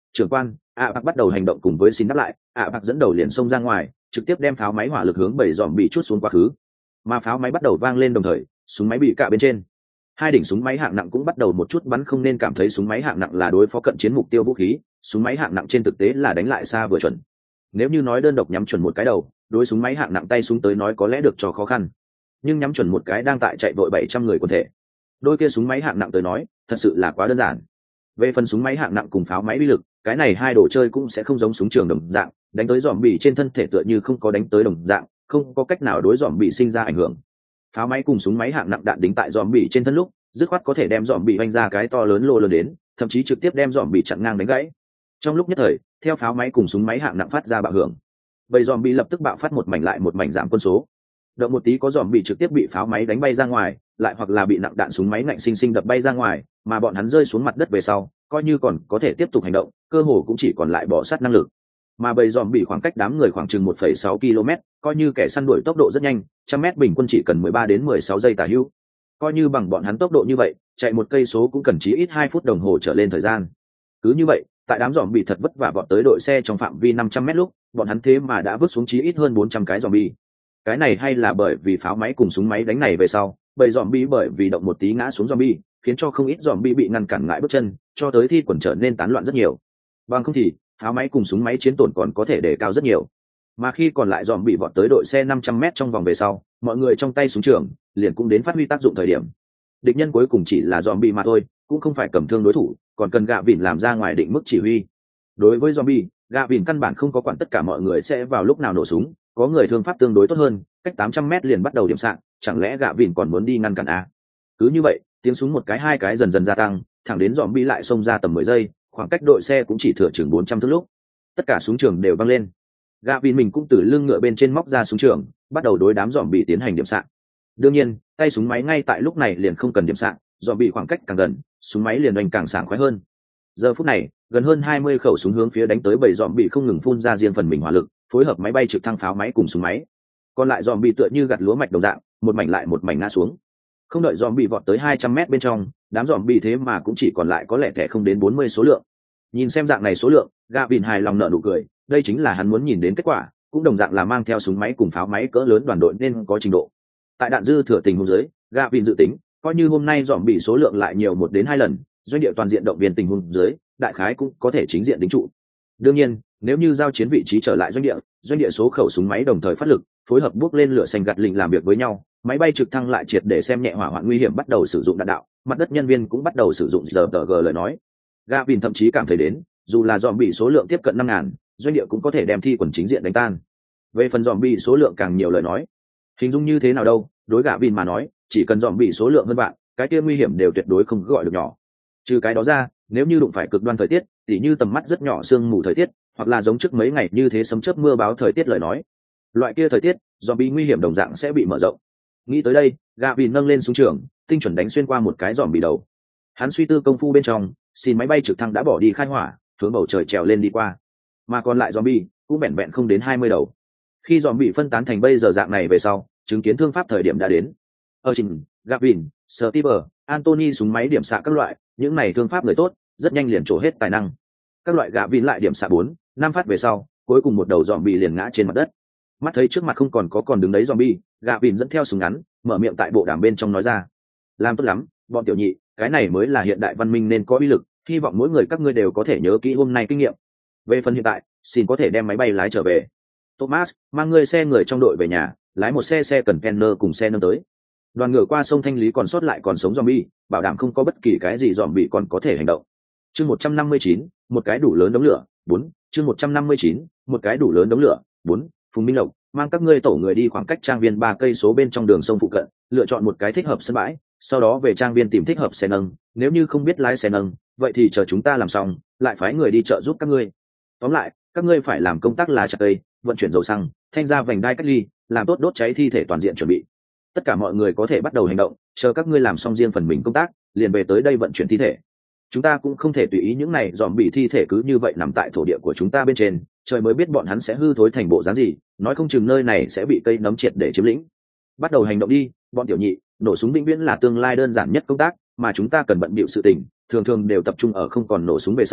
Trưởng quan, ạ bạc bắt đầu hành động cùng với xin đáp lại, ạ bạc dẫn đầu liền xông ra ngoài, trực tiếp đem pháo máy hỏa lực hướng bảy dòm bị chút xuống quá khứ. Mà pháo máy bắt đầu vang lên đồng thời, súng máy bị cạ bên trên. Hai đỉnh súng máy hạng nặng cũng bắt đầu một chút bắn, không nên cảm thấy súng máy hạng nặng là đối phó cận chiến mục tiêu vũ khí, súng máy hạng nặng trên thực tế là đánh lại xa vừa chuẩn. Nếu như nói đơn độc nhắm chuẩn một cái đầu, đối súng máy hạng nặng tay súng tới nói có lẽ được cho khó khăn. Nhưng nhắm chuẩn một cái đang tại chạy vội bảy trăm người quần thể, đôi kia súng máy hạng nặng tới nói, thật sự là quá đơn giản. Về phần súng máy hạng nặng cùng pháo máy uy lực, cái này hai đồ chơi cũng sẽ không giống súng trường đồng dạng, đánh tới dòm bị trên thân thể tựa như không có đánh tới đồng dạng, không có cách nào đối dòm bị sinh ra ảnh hưởng. Pháo máy cùng súng máy hạng nặng đạn đính tại dòm bị trên thân lúc, dứt khoát có thể đem dòm bị vanh ra cái to lớn lô lớn đến, thậm chí trực tiếp đem dòm bị chặn ngang đánh gãy. Trong lúc nhất thời, theo pháo máy cùng súng máy hạng nặng phát ra bạo hưởng, bầy dòm bị lập tức bạo phát một mảnh lại một mảnh giảm quân số. Động một tí có dòm bị trực tiếp bị pháo máy đánh bay ra ngoài, lại hoặc là bị nặng đạn súng máy ngạnh sinh sinh đập bay ra ngoài, mà bọn hắn rơi xuống mặt đất về sau, coi như còn có thể tiếp tục hành động, cơ hồ cũng chỉ còn lại bỏ sát năng lực. Mà bầy dòm bị khoảng cách đám người khoảng chừng một phẩy sáu ki lô mét, coi như kẻ săn đuổi tốc độ rất nhanh, trăm mét bình quân chỉ cần mười ba đến mười sáu giây tả hữu. Coi như bằng bọn hắn tốc độ như vậy, chạy một cây số cũng cần chí ít hai phút đồng hồ trở lên thời gian. Cứ như vậy, tại đám dòm bị thật vất vả vọt tới đội xe trong phạm vi năm trăm mét lúc, bọn hắn thế mà đã vứt xuống chí ít hơn bốn trăm cái dòm bị. Cái này hay là bởi vì pháo máy cùng súng máy đánh này về sau, bầy dòm bi bởi vì động một tí ngã xuống dòm bi, khiến cho không ít dòm bi bị ngăn cản ngại bước chân, cho tới thi quần trở nên tán loạn rất nhiều. Bằng không thì, pháo máy cùng súng máy chiến tổn còn có thể đề cao rất nhiều. Mà khi còn lại dòm bị vọt tới đội xe năm trăm mét trong vòng về sau, mọi người trong tay súng trường liền cũng đến phát huy tác dụng thời điểm. Địch nhân cuối cùng chỉ là dòm bị mà thôi, cũng không phải cầm thương đối thủ, còn cần gạ vỉn làm ra ngoài định mức chỉ huy. Đối với dòm bị, gạ vỉn căn bản không có quản tất cả mọi người sẽ vào lúc nào nổ súng, có người thương pháp tương đối tốt hơn, cách tám trăm mét liền bắt đầu điểm sạng, chẳng lẽ gạ vỉn còn muốn đi ngăn cản à? Cứ như vậy, tiếng súng một cái hai cái dần dần gia tăng, thẳng đến dòm bi lại xông ra tầm mười giây, khoảng cách đội xe cũng chỉ thừa chừng bốn trăm thước lúc. Tất cả súng trường đều văng lên. Gạ vỉn mình cũng từ lưng ngựa bên trên móc ra súng trường, bắt đầu đối đám dòm bị tiến hành điểm sạng. Đương nhiên, tay súng máy ngay tại lúc này liền không cần điểm sạng, dòm bị khoảng cách càng gần, súng máy liền đánh càng sảng khoái hơn. Giờ phút này, gần hơn hai mươi khẩu súng hướng phía đánh tới bảy dòm bị không ngừng phun ra riêng phần mình hỏa lực, phối hợp máy bay trực thăng pháo máy cùng súng máy. Còn lại dòm bị tựa như gặt lúa mạch đồng dạng, một mảnh lại một mảnh ngã xuống. Không đợi dòm bị vọt tới hai trăm mét bên trong, đám dòm bị thế mà cũng chỉ còn lại có lẽ thẻ không đến bốn mươi số lượng. Nhìn xem dạng này số lượng, gạ vỉn hài lòng nở nụ cười, đây chính là hắn muốn nhìn đến kết quả, cũng đồng dạng là mang theo súng máy cùng pháo máy cỡ lớn đoàn đội nên có trình độ. Tại đạn dư thừa tình huống dưới, gạ vỉn dự tính, coi như hôm nay dòm bị số lượng lại nhiều một đến hai lần, doanh địa toàn diện động viên tình huống dưới, đại khái cũng có thể chính diện đính trụ. Đương nhiên, nếu như giao chiến vị trí trở lại doanh địa, doanh địa số khẩu súng máy đồng thời phát lực, phối hợp bước lên lửa xanh gạt lình làm việc với nhau, máy bay trực thăng lại triệt để xem nhẹ hỏa hoạn nguy hiểm bắt đầu sử dụng đạn đạo, mặt đất nhân viên cũng bắt đầu sử dụng giờ tờ gờ lời nói. Gavin thậm chí cảm thấy đến, dù là dòm bị số lượng tiếp cận năm ngàn, doanh địa cũng có thể đem thi quần chính diện đánh tan. Về phần dòm bị số lượng càng nhiều lời nói, hình dung như thế nào đâu, đối Gavin mà nói, chỉ cần dòm bị số lượng hơn bạn, cái kia nguy hiểm đều tuyệt đối không gọi được nhỏ. Trừ cái đó ra, nếu như đụng phải cực đoan thời tiết, tỉ như tầm mắt rất nhỏ sương mù thời tiết, hoặc là giống trước mấy ngày như thế sấm chớp mưa báo thời tiết lời nói, loại kia thời tiết, zombie nguy hiểm đồng dạng sẽ bị mở rộng. Nghĩ tới đây, Gavin nâng lên súng trường, tinh chuẩn đánh xuyên qua một cái zombie đầu. Hắn suy tư công phu bên trong, xin máy bay trực thăng đã bỏ đi khai hỏa, hướng bầu trời trèo lên đi qua. Mà còn lại zombie cũng bèn bèn không đến hai mươi đầu. Khi zombie phân tán thành bây giờ dạng này về sau, chứng kiến thương pháp thời điểm đã đến. Ở trình, Gavin, Steve, Anthony súng máy điểm xạ các loại, những này thương pháp người tốt, rất nhanh liền trổ hết tài năng. Các loại Gavin lại điểm xạ bốn, năm phát về sau, cuối cùng một đầu zombie liền ngã trên mặt đất. Mắt thấy trước mặt không còn có còn đứng đấy zombie, Gavin dẫn theo súng ngắn, mở miệng tại bộ đàm bên trong nói ra: "Làm tốt lắm, bọn tiểu nhị, cái này mới là hiện đại văn minh nên có uy lực, hy vọng mỗi người các ngươi đều có thể nhớ kỹ hôm nay kinh nghiệm. Về phần hiện tại, xin có thể đem máy bay lái trở về. Thomas, mang ngươi xe người trong đội về nhà, lái một xe xe cần container cùng xe nâng tới." Đoàn ngựa qua sông thanh lý còn sót lại còn sống zombie, bảo đảm không có bất kỳ cái gì zombie còn có thể hành động. Chương một trăm năm mươi chín, một cái đủ lớn đống lửa, bốn. Chương một trăm năm mươi chín, một cái đủ lớn đống lửa, bốn. Phùng Minh Lộc mang các ngươi tổ người đi khoảng cách trang viên ba cây số bên trong đường sông phụ cận, lựa chọn một cái thích hợp sân bãi, sau đó về trang viên tìm thích hợp xe nâng, nếu như không biết lái xe nâng, vậy thì chờ chúng ta làm xong, lại phái người đi trợ giúp các ngươi. Tóm lại, các ngươi phải làm công tác là chặt cây, vận chuyển dầu xăng, thanh ra vành đai cách ly, làm tốt đốt cháy thi thể toàn diện chuẩn bị. Tất cả mọi người có thể bắt đầu hành động, chờ các ngươi làm xong riêng phần mình công tác, liền về tới đây vận chuyển thi thể. Chúng ta cũng không thể tùy ý những này dòm bị thi thể cứ như vậy nằm tại thổ địa của chúng ta bên trên, trời mới biết bọn hắn sẽ hư thối thành bộ dáng gì, nói không chừng nơi này sẽ bị cây nấm triệt để chiếm lĩnh. Bắt đầu hành động đi, bọn tiểu nhị, nổ súng vĩnh viễn là tương lai đơn giản nhất công tác, mà chúng ta cần bận bịu sự tình, thường thường đều tập trung ở không còn nổ súng về sau,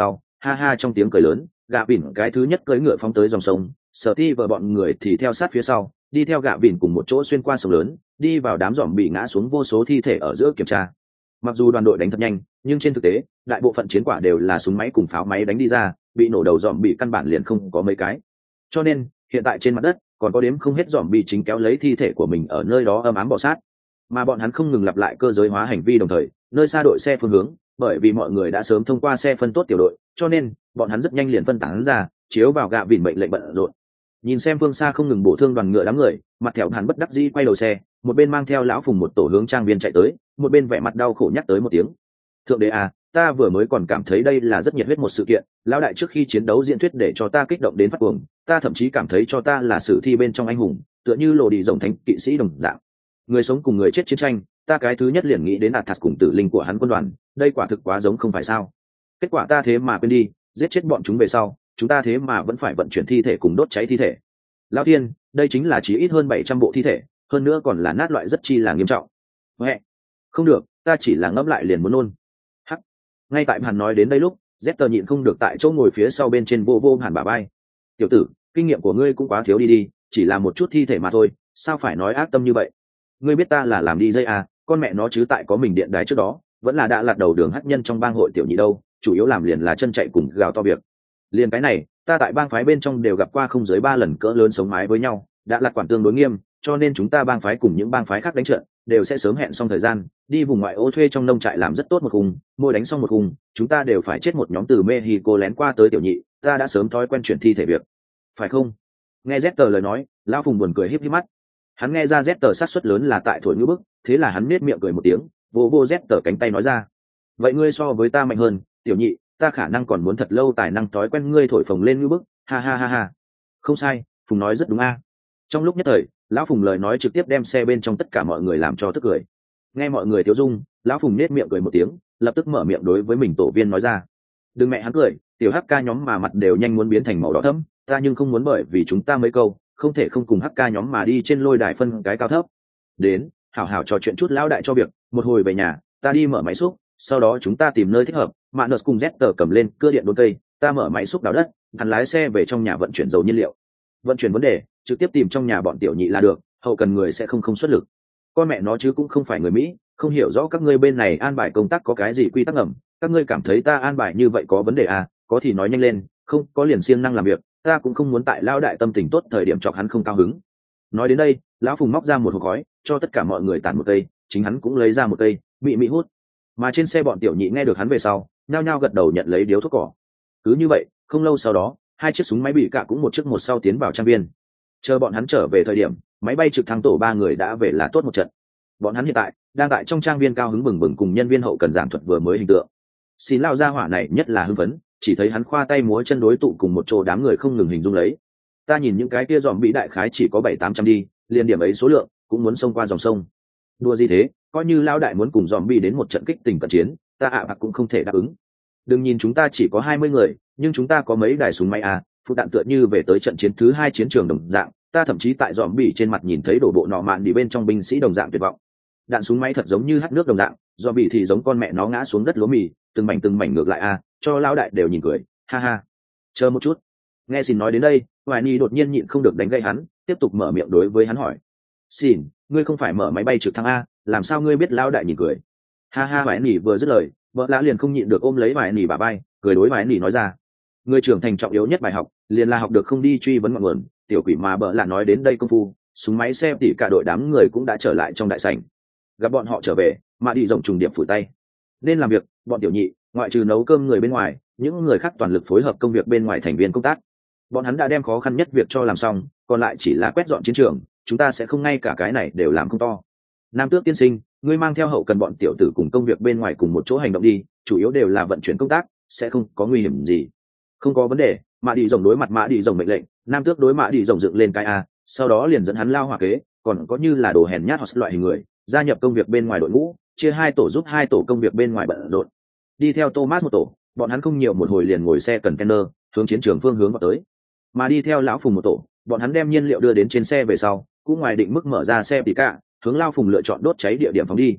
ha ha trong tiếng cười lớn, gạ bỉn cái thứ nhất cưỡi ngựa phóng tới dòng sông, sở ti vợ bọn người thì theo sát phía sau, đi theo gạ bỉn cùng một chỗ xuyên qua sông lớn, đi vào đám dòm bị ngã xuống vô số thi thể ở giữa kiểm tra. Mặc dù đoàn đội đánh thật nhanh, nhưng trên thực tế đại bộ phận chiến quả đều là súng máy cùng pháo máy đánh đi ra, bị nổ đầu dòm bị căn bản liền không có mấy cái. Cho nên hiện tại trên mặt đất còn có đếm không hết dòm bị chính kéo lấy thi thể của mình ở nơi đó ầm ám bò sát, mà bọn hắn không ngừng lặp lại cơ giới hóa hành vi, đồng thời nơi xa đội xe phương hướng, bởi vì mọi người đã sớm thông qua xe phân tốt tiểu đội, cho nên bọn hắn rất nhanh liền phân tán ra, chiếu vào gạ vỉn mệnh lệnh bận rộn. Nhìn xem phương xa không ngừng bổ thương đoàn ngựa đám người, mặt thẹo hàn bất đắc dĩ quay đầu xe, một bên mang theo lão phùng một tổ hướng trang viên chạy tới, một bên vẻ mặt đau khổ nhắc tới một tiếng: thượng đế à, ta vừa mới còn cảm thấy đây là rất nhiệt huyết một sự kiện, lão đại trước khi chiến đấu diễn thuyết để cho ta kích động đến phát cuồng, ta thậm chí cảm thấy cho ta là sử thi bên trong anh hùng, tựa như lộ đi rồng thánh kỵ sĩ đồng dạng. Người sống cùng người chết chiến tranh, ta cái thứ nhất liền nghĩ đến Athas cùng tử linh của hắn quân đoàn, đây quả thực quá giống không phải sao? Kết quả ta thế mà quên đi, giết chết bọn chúng về sau, chúng ta thế mà vẫn phải vận chuyển thi thể cùng đốt cháy thi thể. Lão tiên, đây chính là chỉ ít hơn bảy trăm bộ thi thể, hơn nữa còn là nát loại rất chi là nghiêm trọng. Mẹ, không được, ta chỉ là ngẫm lại liền muốn nôn. Hắc. Ngay tại hắn nói đến đây lúc, Zester nhịn không được tại chỗ ngồi phía sau bên trên vô vô hàn bả vai. Tiểu tử, kinh nghiệm của ngươi cũng quá thiếu đi đi, chỉ là một chút thi thể mà thôi, sao phải nói ác tâm như vậy? Ngươi biết ta là làm đi dây à, con mẹ nó chứ tại có mình điện đái trước đó, vẫn là đã lạt đầu đường hắc nhân trong bang hội tiểu nhị đâu, chủ yếu làm liền là chân chạy cùng gào to việc. Liền cái này, ta tại bang phái bên trong đều gặp qua không dưới ba lần cỡ lớn sống mái với nhau, đã lạt quản tương đối nghiêm, cho nên chúng ta bang phái cùng những bang phái khác đánh trận, đều sẽ sớm hẹn xong thời gian, đi vùng ngoại ô thuê trong nông trại làm rất tốt một khung, mỗi đánh xong một khung, chúng ta đều phải chết một nhóm từ Mexico lén qua tới tiểu nhị, ta đã sớm thói quen chuyển thi thể việc. Phải không? Nghe Zester lời nói, lão Phùng buồn cười híp híp mắt. Hắn nghe ra Zester sát suất lớn là tại thổi ngữ bức, thế là hắn nết miệng cười một tiếng, vô vô Zester cánh tay nói ra: vậy ngươi so với ta mạnh hơn, tiểu nhị, ta khả năng còn muốn thật lâu tài năng thói quen ngươi thổi phồng lên ngữ bức, ha ha ha ha. Không sai, Phùng nói rất đúng a. Trong lúc nhất thời, lão Phùng lời nói trực tiếp đem xe bên trong tất cả mọi người làm cho tức cười. Nghe mọi người tiêu dung, lão Phùng nết miệng cười một tiếng, lập tức mở miệng đối với mình tổ viên nói ra: đừng mẹ hắn cười, tiểu hắc ca nhóm mà mặt đều nhanh muốn biến thành màu đỏ thẫm, ta nhưng không muốn bởi vì chúng ta mấy câu không thể không cùng hắc ca nhóm mà đi trên lôi đài phân cái cao thấp. Đến, hảo hảo trò chuyện chút lão đại cho việc, một hồi về nhà ta đi mở máy xúc, sau đó chúng ta tìm nơi thích hợp, mạn nợ cùng Zester cầm lên cưa điện đốn cây, ta mở máy xúc đào đất, hắn lái xe về trong nhà vận chuyển dầu nhiên liệu. Vận chuyển vấn đề trực tiếp tìm trong nhà bọn tiểu nhị là được, hậu cần người sẽ không không xuất lực. Con mẹ nó chứ cũng không phải người Mỹ, không hiểu rõ các ngươi bên này an bài công tác có cái gì quy tắc ngầm, các ngươi cảm thấy ta an bài như vậy có vấn đề à, có thì nói nhanh lên, không có liền siêng năng làm việc, ta cũng không muốn tại lão đại tâm tình tốt thời điểm chọc hắn không cao hứng. Nói đến đây, lão Phùng móc ra một hộp khói, cho tất cả mọi người tản một cây, chính hắn cũng lấy ra một cây, bị mị hút. Mà trên xe bọn tiểu nhị nghe được hắn về sau, nhao nhao gật đầu nhận lấy điếu thuốc cỏ. Cứ như vậy, không lâu sau đó, hai chiếc súng máy bị cả cũng một chiếc một sau tiến vào trang viên. Chờ bọn hắn trở về thời điểm, máy bay trực thăng tổ ba người đã về là tốt một trận. Bọn hắn hiện tại đang tại trong trang viên cao hứng bừng bừng cùng nhân viên hậu cần giảng thuật vừa mới hình tượng. Xin lao ra hỏa này nhất là hưng phấn, chỉ thấy hắn khoa tay múa chân đối tụ cùng một chỗ đám người không ngừng hình dung lấy. Ta nhìn những cái kia dòm bị đại khái chỉ có bảy tám trăm đi, liền điểm ấy số lượng cũng muốn xông qua dòng sông. Đua gì thế, coi như lao đại muốn cùng dòm bị đến một trận kích tình cận chiến, ta ạ à cũng không thể đáp ứng. Đừng nhìn chúng ta chỉ có hai mươi người, nhưng chúng ta có mấy đài súng máy à, phụ đạn tựa như về tới trận chiến thứ hai chiến trường đồng dạng, ta thậm chí tại dòm bị trên mặt nhìn thấy đổ bộ nọ mạn đi bên trong binh sĩ đồng dạng tuyệt vọng. Đạn súng máy thật giống như hắt nước đồng dạng, dòm bị thì giống con mẹ nó ngã xuống đất lúa mì, từng mảnh từng mảnh ngược lại à, cho lao đại đều nhìn cười, ha ha. Chờ một chút. Nghe xin nói đến đây, Hoài Nhi đột nhiên nhịn không được đánh gây hắn, tiếp tục mở miệng đối với hắn hỏi: xin, ngươi không phải mở máy bay trực thăng a, làm sao ngươi biết lao đại nhìn cười? Ha ha. Hoài Nhi vừa dứt lời, vợ lã liền không nhịn được ôm lấy Hoài Nhi bả vai, cười đối Hoài Nhi nói ra: người trưởng thành trọng yếu nhất bài học liền là học được không đi truy vấn ngọn nguồn. Tiểu quỷ mà bợ lã nói đến đây công phu, súng máy xe tỉ cả đội đám người cũng đã trở lại trong đại sảnh. Gặp bọn họ trở về, mà đi rộng trùng điệp phủi tay. Nên làm việc, bọn tiểu nhị, ngoại trừ nấu cơm người bên ngoài, những người khác toàn lực phối hợp công việc bên ngoài thành viên công tác. Bọn hắn đã đem khó khăn nhất việc cho làm xong, còn lại chỉ là quét dọn chiến trường, chúng ta sẽ không ngay cả cái này đều làm không to. Nam Tước tiên sinh, ngươi mang theo hậu cần bọn tiểu tử cùng công việc bên ngoài cùng một chỗ hành động đi, chủ yếu đều là vận chuyển công tác, sẽ không có nguy hiểm gì. Không có vấn đề. Mã đi rồng đối mặt Mã đi rồng mệnh lệnh, Nam Tước đối Mã đi rồng dựng lên cái a, sau đó liền dẫn hắn lao hỏa kế, còn có như là đồ hèn nhát hoặc loại hình người gia nhập công việc bên ngoài đội ngũ, chia hai tổ giúp hai tổ công việc bên ngoài bận rộn. Đi theo Thomas một tổ, bọn hắn không nhiều một hồi liền ngồi xe container hướng chiến trường phương hướng vào tới. Mà đi theo lão Phùng một tổ, bọn hắn đem nhiên liệu đưa đến trên xe về sau, cũng ngoài định mức mở ra xe tỉ cả, hướng lao Phùng lựa chọn đốt cháy địa điểm phóng đi.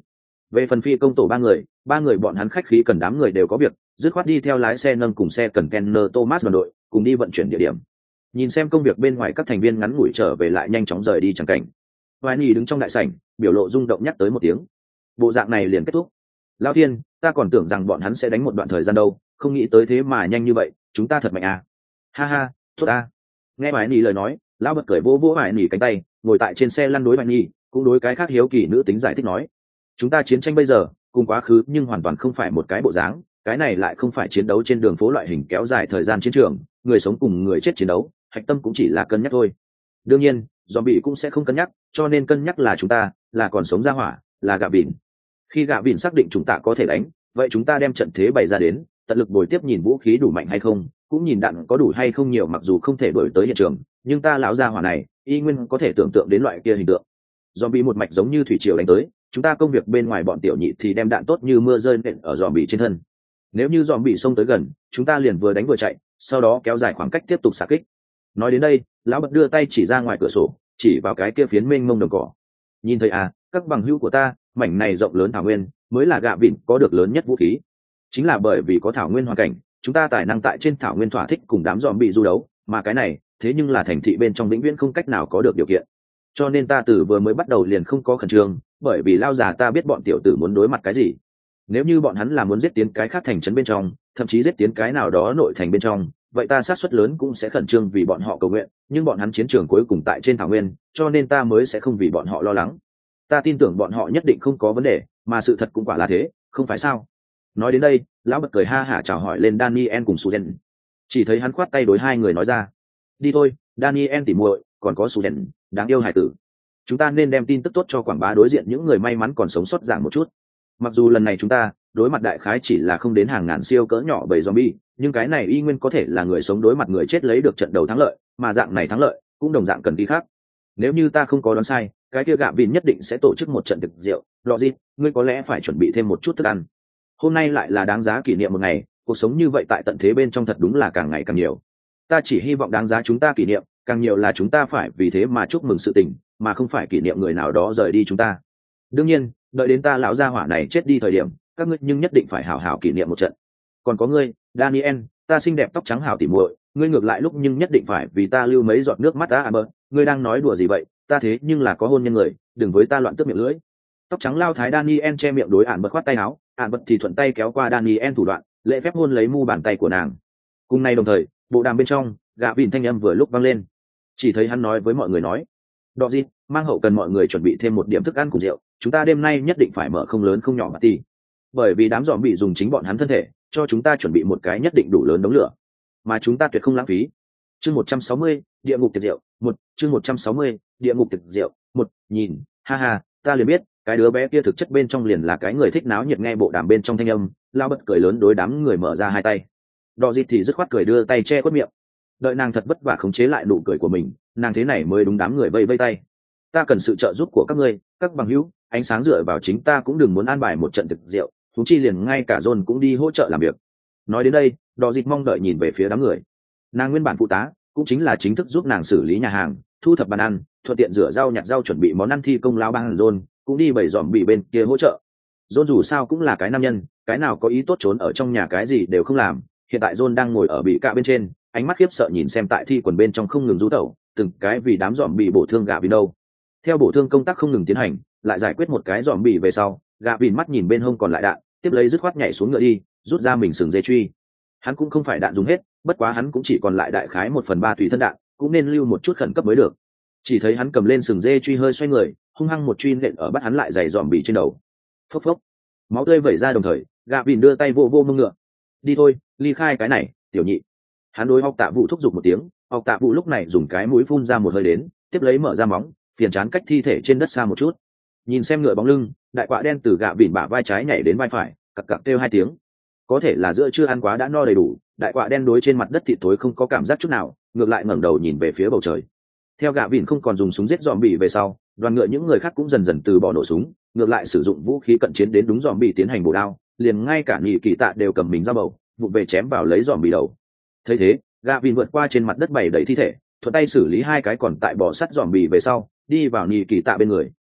Về phần phi công tổ ba người, ba người bọn hắn khách khí cần đám người đều có việc, dứt khoát đi theo lái xe nâng cùng xe cần Kenner Thomas đoàn đội, cùng đi vận chuyển địa điểm. Nhìn xem công việc bên ngoài các thành viên ngắn ngủi trở về lại nhanh chóng rời đi chẳng cảnh. Hoài Nhi đứng trong đại sảnh, biểu lộ rung động nhắc tới một tiếng. Bộ dạng này liền kết thúc. Lão Thiên, ta còn tưởng rằng bọn hắn sẽ đánh một đoạn thời gian đâu, không nghĩ tới thế mà nhanh như vậy, chúng ta thật mạnh à. Ha ha, tốt a. Nghe Hoài Nhi lời nói, lão bật cười vỗ vỗ Hoài Nhi cánh tay, ngồi tại trên xe lăn đối Hoài Nhi, cũng đối cái khác hiếu kỳ nữ tính giải thích nói. Chúng ta chiến tranh bây giờ, cùng quá khứ nhưng hoàn toàn không phải một cái bộ dáng, cái này lại không phải chiến đấu trên đường phố loại hình kéo dài thời gian chiến trường, người sống cùng người chết chiến đấu, hạch tâm cũng chỉ là cân nhắc thôi. Đương nhiên, zombie cũng sẽ không cân nhắc, cho nên cân nhắc là chúng ta, là còn sống ra hỏa, là gạ bỉn. Khi gạ bỉn xác định chúng ta có thể đánh, vậy chúng ta đem trận thế bày ra đến, tận lực bồi tiếp nhìn vũ khí đủ mạnh hay không, cũng nhìn đạn có đủ hay không nhiều, mặc dù không thể đuổi tới hiện trường, nhưng ta lão gia hỏa này, y nguyên có thể tưởng tượng đến loại kia hình tượng. Zombie một mạch giống như thủy triều đánh tới, chúng ta công việc bên ngoài bọn tiểu nhị thì đem đạn tốt như mưa rơi nện ở zombie trên thân. Nếu như zombie xông tới gần, chúng ta liền vừa đánh vừa chạy, sau đó kéo dài khoảng cách tiếp tục xạ kích. Nói đến đây, lão bật đưa tay chỉ ra ngoài cửa sổ, chỉ vào cái kia phiến mênh mông đồng cỏ. Nhìn thấy à, các bằng hữu của ta, mảnh này rộng lớn thảo nguyên, mới là gạ vịn có được lớn nhất vũ khí. Chính là bởi vì có thảo nguyên hoàn cảnh, chúng ta tài năng tại trên thảo nguyên thỏa thích cùng đám zombie du đấu, mà cái này, thế nhưng là thành thị bên trong vĩnh viễn không cách nào có được điều kiện. Cho nên ta từ vừa mới bắt đầu liền không có khẩn trương, bởi vì lao già ta biết bọn tiểu tử muốn đối mặt cái gì. Nếu như bọn hắn là muốn giết tiến cái khác thành trấn bên trong, thậm chí giết tiến cái nào đó nội thành bên trong, vậy ta sát suất lớn cũng sẽ khẩn trương vì bọn họ cầu nguyện, nhưng bọn hắn chiến trường cuối cùng tại trên thảo nguyên, cho nên ta mới sẽ không vì bọn họ lo lắng. Ta tin tưởng bọn họ nhất định không có vấn đề, mà sự thật cũng quả là thế, không phải sao? Nói đến đây, lão bật cười ha hả chào hỏi lên Daniel cùng Suzen. Chỉ thấy hắn khoát tay đối hai người nói ra: "Đi thôi, Daniel tỉ muội, còn có Suzen, đáng yêu hải tử. Chúng ta nên đem tin tức tốt cho quảng bá đối diện những người may mắn còn sống sót giảng một chút. Mặc dù lần này chúng ta đối mặt đại khái chỉ là không đến hàng ngàn siêu cỡ nhỏ bầy zombie, nhưng cái này y nguyên có thể là người sống đối mặt người chết lấy được trận đầu thắng lợi, mà dạng này thắng lợi cũng đồng dạng cần đi khác. Nếu như ta không có đoán sai, cái kia gạ vịn nhất định sẽ tổ chức một trận thực rượu. Logic, ngươi có lẽ phải chuẩn bị thêm một chút thức ăn. Hôm nay lại là đáng giá kỷ niệm một ngày, cuộc sống như vậy tại tận thế bên trong thật đúng là càng ngày càng nhiều. Ta chỉ hy vọng đáng giá chúng ta kỷ niệm, càng nhiều là chúng ta phải vì thế mà chúc mừng sự tình, mà không phải kỷ niệm người nào đó rời đi chúng ta. Đương nhiên, đợi đến ta lão gia hỏa này chết đi thời điểm, các ngươi nhưng nhất định phải hảo hảo kỷ niệm một trận. Còn có ngươi, Daniel, ta xinh đẹp tóc trắng hảo tỉ muội, ngươi ngược lại lúc nhưng nhất định phải vì ta lưu mấy giọt nước mắt ta Amber, ngươi đang nói đùa gì vậy, ta thế nhưng là có hôn nhân người, đừng với ta loạn tước miệng lưỡi. Tóc trắng lao thái Daniel che miệng đối ản bật khoát tay áo, ản bật thì thuận tay kéo qua Daniel thủ đoạn, lễ phép hôn lấy mu bàn tay của nàng. Cùng nay đồng thời, bộ đàm bên trong, gạ vịn thanh âm vừa lúc vang lên. Chỉ thấy hắn nói với mọi người nói: "Đọ gì, mang hậu cần mọi người chuẩn bị thêm một điểm thức ăn cùng rượu, chúng ta đêm nay nhất định phải mở không lớn không nhỏ party. Bởi vì đám dòm bị dùng chính bọn hắn thân thể, cho chúng ta chuẩn bị một cái nhất định đủ lớn đống lửa, mà chúng ta tuyệt không lãng phí." Chương một trăm sáu mươi, địa ngục tiệc rượu, một, chương một trăm sáu mươi, địa ngục tiệc rượu, một, nhìn, ha ha, ta liền biết, cái đứa bé kia thực chất bên trong liền là cái người thích náo nhiệt. Nghe bộ đàm bên trong thanh âm, lao bật cười lớn đối đám người mở ra hai tay. Đọ dịt thì dứt khoát cười đưa tay che khuất miệng. Đợi nàng thật vất vả khống chế lại nụ cười của mình, nàng thế này mới đúng đám người vây vây tay. Ta cần sự trợ giúp của các ngươi, các bằng hữu, ánh sáng dựa vào chính ta cũng đừng muốn an bài một trận thực rượu, thúng chi liền ngay cả John cũng đi hỗ trợ làm việc. Nói đến đây, Đọ dịt mong đợi nhìn về phía đám người. Nàng nguyên bản phụ tá, cũng chính là chính thức giúp nàng xử lý nhà hàng, thu thập bàn ăn, thuận tiện rửa rau nhặt rau chuẩn bị món ăn thi công lao bang John, cũng đi bày dòm bị bên kia hỗ trợ. John dù sao cũng là cái nam nhân, cái nào có ý tốt trốn ở trong nhà cái gì đều không làm. Hiện tại John đang ngồi ở bị cạ bên trên, ánh mắt khiếp sợ nhìn xem tại thi quần bên trong không ngừng rú tẩu, từng cái vì đám dòm bị bổ thương gạ vì đâu. Theo bổ thương công tác không ngừng tiến hành, lại giải quyết một cái dòm bị về sau, gạ vìn mắt nhìn bên hông còn lại đạn, tiếp lấy dứt khoát nhảy xuống ngựa đi, rút ra mình sừng dây truy. Hắn cũng không phải đạn dùng hết, bất quá hắn cũng chỉ còn lại đại khái một phần ba tùy thân đạn, cũng nên lưu một chút khẩn cấp mới được. Chỉ thấy hắn cầm lên sừng dây truy hơi xoay người, hung hăng một truy nện ở bắt hắn lại giày dòm bị trên đầu. Phốc phốc, máu tươi vẩy ra đồng thời, gạ vìn đưa tay vô vô mông ngựa. Đi thôi, ly khai cái này, tiểu nhị. Hắn đối học tạ vụ thúc giục một tiếng, học tạ vụ lúc này dùng cái mũi phun ra một hơi đến, tiếp lấy mở ra móng, phiền chán cách thi thể trên đất xa một chút. Nhìn xem ngựa bóng lưng, đại quạ đen từ gạ vịn bả vai trái nhảy đến vai phải, cặc cặc kêu hai tiếng. Có thể là giữa chưa ăn quá đã no đầy đủ, đại quạ đen đối trên mặt đất thịt tối không có cảm giác chút nào, ngược lại ngẩng đầu nhìn về phía bầu trời. Theo gạ vịn không còn dùng súng giết dòm bì về sau, đoàn ngựa những người khác cũng dần dần từ bỏ nổ súng, ngược lại sử dụng vũ khí cận chiến đến đúng dòm bì tiến hành bổ đao, liền ngay cả nhị kỳ tạ đều cầm mình ra bầu, vụng về chém vào lấy dòm bì đầu. Thấy thế, gạ vịn vượt qua trên mặt đất bày đầy thi thể, thuận tay xử lý hai cái còn tại bỏ sắt dòm bì về sau, đi vào nhị kỳ tạ bên người.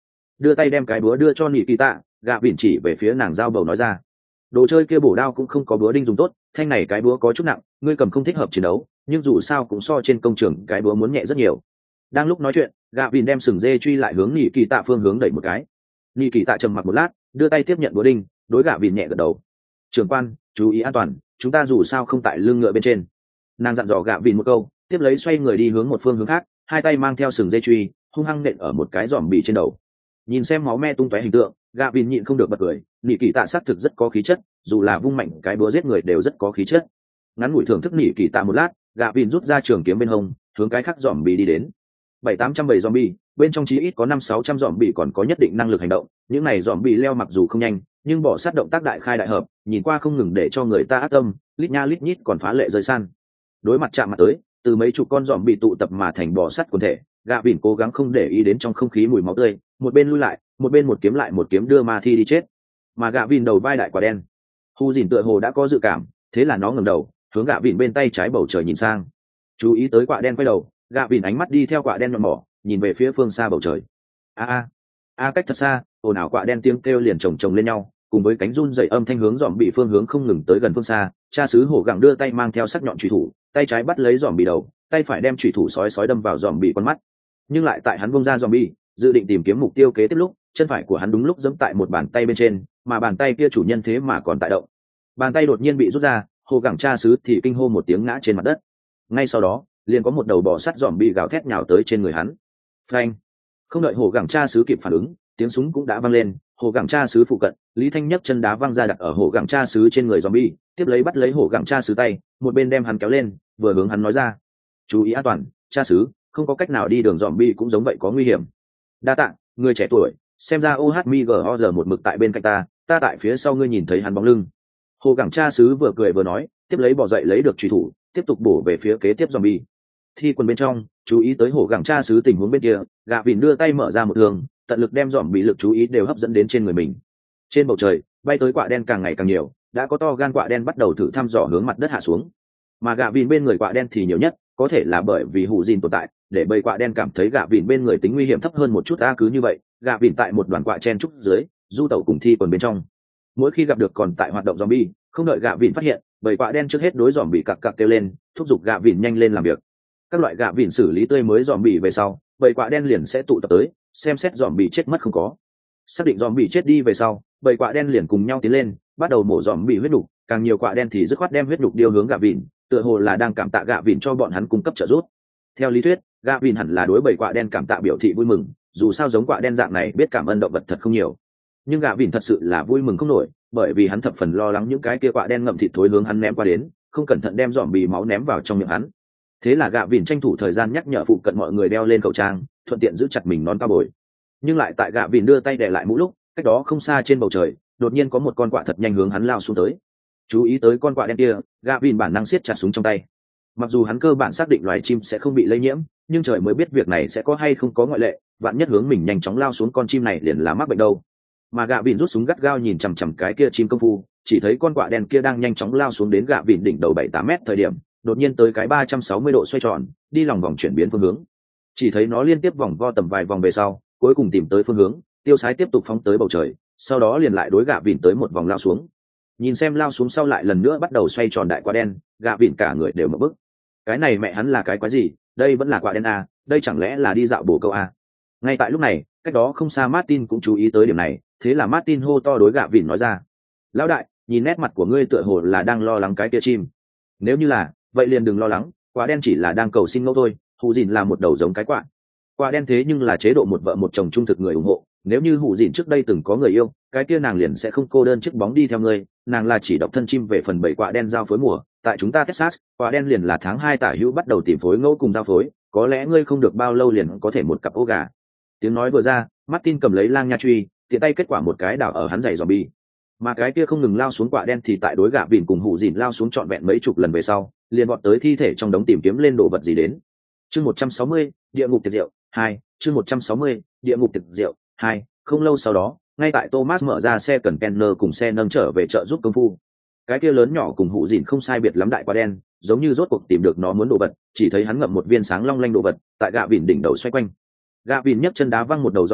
đưa tay đem cái búa đưa cho nị kỳ tạ. Gạ vịn chỉ về phía nàng dao bầu nói ra, đồ chơi kia bổ đao cũng không có búa đinh dùng tốt, thanh này cái búa có chút nặng, ngươi cầm không thích hợp chiến đấu, nhưng dù sao cũng so trên công trường cái búa muốn nhẹ rất nhiều. Đang lúc nói chuyện, Gạ vịn đem sừng dê truy lại hướng nị kỳ tạ phương hướng đẩy một cái. Nị kỳ tạ trầm mặc một lát, đưa tay tiếp nhận búa đinh, đối Gạ vịn nhẹ gật đầu. Trưởng quan, chú ý an toàn, chúng ta dù sao không tại lưng ngựa bên trên. Nàng dặn dò Gạ vịn một câu, tiếp lấy xoay người đi hướng một phương hướng khác, hai tay mang theo sừng dê truy, hung hăng nện ở một cái giòm bì trên đầu. Nhìn xem máu me tung tóe hình tượng, Gạ vịn nhịn không được bật cười. Nị kỳ tạ xác thực rất có khí chất, dù là vung mạnh cái búa giết người đều rất có khí chất. Ngắn ngủi thưởng thức nị kỳ tạ một lát, Gạ vịn rút ra trường kiếm bên hông, hướng cái khác giòm bì đi đến. Bảy tám trăm bảy giòm bì, bên trong chí ít có năm sáu trăm giòm bì còn có nhất định năng lực hành động. Những này giòm bì leo mặc dù không nhanh, nhưng bỏ sát động tác đại khai đại hợp, nhìn qua không ngừng để cho người ta ác tâm, lít nha lít nhít còn phá lệ rơi san. Đối mặt chạm mặt tới, từ mấy chục con giòm bì tụ tập mà thành bò sắt quần thể, Gạ vịn cố gắng không để ý đến trong không khí mùi máu tươi, một bên lui lại, một bên một kiếm lại một kiếm đưa ma thi đi chết. Mà Gạ vịn đầu vai đại quả đen, Hu Dìn tựa hồ đã có dự cảm, thế là nó ngẩng đầu, hướng Gạ vịn bên tay trái bầu trời nhìn sang. Chú ý tới quả đen quay đầu, Gạ vịn ánh mắt đi theo quả đen nhọn mỏ, nhìn về phía phương xa bầu trời. A a, a cách thật xa, ồn ào quả đen tiếng kêu liền chồng chồng lên nhau, cùng với cánh run dậy âm thanh hướng dòm bị phương hướng không ngừng tới gần phương xa. Cha xứ hổ gặng đưa tay mang theo sắc nhọn chủy thủ, tay trái bắt lấy dòm bị đầu, tay phải đem chủy thủ sói sói đâm vào dòm bị con mắt. Nhưng lại tại hắn buông ra dòm bị, dự định tìm kiếm mục tiêu kế tiếp lúc, chân phải của hắn đúng lúc giẫm tại một bàn tay bên trên, mà bàn tay kia chủ nhân thế mà còn tại động. Bàn tay đột nhiên bị rút ra, hổ gặng cha xứ thì kinh hô một tiếng ngã trên mặt đất. Ngay sau đó, liền có một đầu bò sắt dòm bị gào thét nhào tới trên người hắn. Phanh! Không đợi hổ gặng cha xứ kịp phản ứng, tiếng súng cũng đã vang lên. Hổ gặng cha xứ phụ cận, Lý Thanh nhấc chân đá văng ra đặt ở hổ gặng cha xứ trên người zombie, tiếp lấy bắt lấy hổ gặng cha xứ tay, một bên đem hắn kéo lên, vừa hướng hắn nói ra: "Chú ý an toàn, cha xứ, không có cách nào đi đường zombie cũng giống vậy có nguy hiểm." Đa tạ, người trẻ tuổi, xem ra ô hát em i giê o giờ một mực tại bên cạnh ta, ta tại phía sau ngươi nhìn thấy hắn bóng lưng. Hổ gặng cha xứ vừa cười vừa nói, tiếp lấy bỏ dậy lấy được chùy thủ, tiếp tục bổ về phía kế tiếp zombie. Thi quần bên trong, chú ý tới hổ gặng cha xứ tình huống bên kia, Gạ vịn đưa tay mở ra một đường, tận lực đem dòm bị lực chú ý đều hấp dẫn đến trên người mình. Trên bầu trời bay tới quạ đen càng ngày càng nhiều, đã có to gan quạ đen bắt đầu thử thăm dò hướng mặt đất hạ xuống, mà Gạ vịn bên người quạ đen thì nhiều nhất, có thể là bởi vì hủ dìn tồn tại, để bầy quạ đen cảm thấy Gạ vịn bên người tính nguy hiểm thấp hơn một chút. Ta cứ như vậy, Gạ vịn tại một đoàn quạ chen trúc dưới du tẩu cùng thi quần bên trong. Mỗi khi gặp được còn tại hoạt động zombie, không đợi Gạ vịn phát hiện, bầy quạ đen trước hết đối dòm bị cặc cặc kêu lên, thúc giục Gạ vịn nhanh lên làm việc. Các loại Gạ vịn xử lý tươi mới dòm bị về sau, bầy quạ đen liền sẽ tụ tập tới, xem xét dòm bị chết mất không có. Xác định dòm bị chết đi về sau, bầy quạ đen liền cùng nhau tiến lên, bắt đầu mổ dòm bị huyết đục. Càng nhiều quạ đen thì dứt khoát đem huyết đục điêu hướng Gạ vịn, tựa hồ là đang cảm tạ Gạ vịn cho bọn hắn cung cấp trợ giúp. Theo lý thuyết, Gạ vịn hẳn là đối bầy quạ đen cảm tạ biểu thị vui mừng, dù sao giống quạ đen dạng này biết cảm ơn động vật thật không nhiều. Nhưng Gạ vịn thật sự là vui mừng không nổi, bởi vì hắn thập phần lo lắng những cái kia quạ đen ngậm thịt thối hướng hắn ném qua đến, không cẩn thận đem dòm bị máu ném vào trong miệng hắn. Thế là Gạ vịn tranh thủ thời gian nhắc nhở phụ cận mọi người đeo lên khẩu trang, thuận tiện giữ chặt mình nón cao bồi. Nhưng lại tại Gạ vịn đưa tay đè lại mũ lúc, cách đó không xa trên bầu trời đột nhiên có một con quạ thật nhanh hướng hắn lao xuống tới. Chú ý tới con quạ đen kia, Gạ vịn bản năng siết chặt súng trong tay. Mặc dù hắn cơ bản xác định loài chim sẽ không bị lây nhiễm, nhưng trời mới biết việc này sẽ có hay không có ngoại lệ, vạn nhất hướng mình nhanh chóng lao xuống con chim này liền là mắc bệnh đâu. Mà Gạ vịn rút súng gắt gao nhìn chằm chằm cái kia chim công phu, chỉ thấy con quạ đen kia đang nhanh chóng lao xuống đến Gạ vịn đỉnh đầu bảy tám mét thời điểm, đột nhiên tới cái ba trăm sáu mươi độ xoay tròn, đi lòng vòng chuyển biến phương hướng. Chỉ thấy nó liên tiếp vòng vo tầm vài vòng về sau, cuối cùng tìm tới phương hướng, tiêu sái tiếp tục phóng tới bầu trời, sau đó liền lại đối Gạ vịn tới một vòng lao xuống. Nhìn xem lao xuống sau lại lần nữa bắt đầu xoay tròn đại quạ đen, Gạ vịn cả người đều mở bức. Cái này mẹ hắn là cái quái gì? Đây vẫn là quạ đen à? Đây chẳng lẽ là đi dạo bồ câu à? Ngay tại lúc này, cách đó không xa Martin cũng chú ý tới điểm này, thế là Martin hô to đối Gạ vịn nói ra: "Lão đại, nhìn nét mặt của ngươi tựa hồ là đang lo lắng cái kia chim. Nếu như là, vậy liền đừng lo lắng, quạ đen chỉ là đang cầu xin ngẫu thôi, hủ dìn là một đầu giống cái quạ. Quạ đen thế nhưng là chế độ một vợ một chồng trung thực người ủng hộ, nếu như hủ dìn trước đây từng có người yêu, cái kia nàng liền sẽ không cô đơn chiếc bóng đi theo ngươi, nàng là chỉ độc thân chim về phần bảy quạ đen giao phối mùa, tại chúng ta Texas, quạ đen liền là tháng hai tả hữu bắt đầu tìm phối ngẫu cùng giao phối, có lẽ ngươi không được bao lâu liền có thể một cặp ô gà." Tiếng nói vừa ra, Martin cầm lấy lang nha truy, tiện tay kết quả một cái đảo ở hắn giày zombie. Mà cái kia không ngừng lao xuống quạ đen thì tại đối Gạ vịn cùng hủ dìn lao xuống trọn vẹn mấy chục lần về sau, liền vọt tới thi thể trong đống tìm kiếm lên đồ vật gì đến. Chương một trăm sáu mươi, địa ngục tiệc rượu hai, chương một trăm sáu mươi, địa ngục tiệc rượu hai. Không lâu sau đó, ngay tại Thomas mở ra xe cần Kenner cùng xe nâng trở về chợ giúp công phu. Cái kia lớn nhỏ cùng hủ dìn không sai biệt lắm đại quạ đen, giống như rốt cuộc tìm được nó muốn đồ vật, chỉ thấy hắn ngậm một viên sáng long lanh đồ vật, tại Gạ vịn đỉnh đầu xoay quanh. Gạ vịn nhấc chân đá văng một đầu zombie,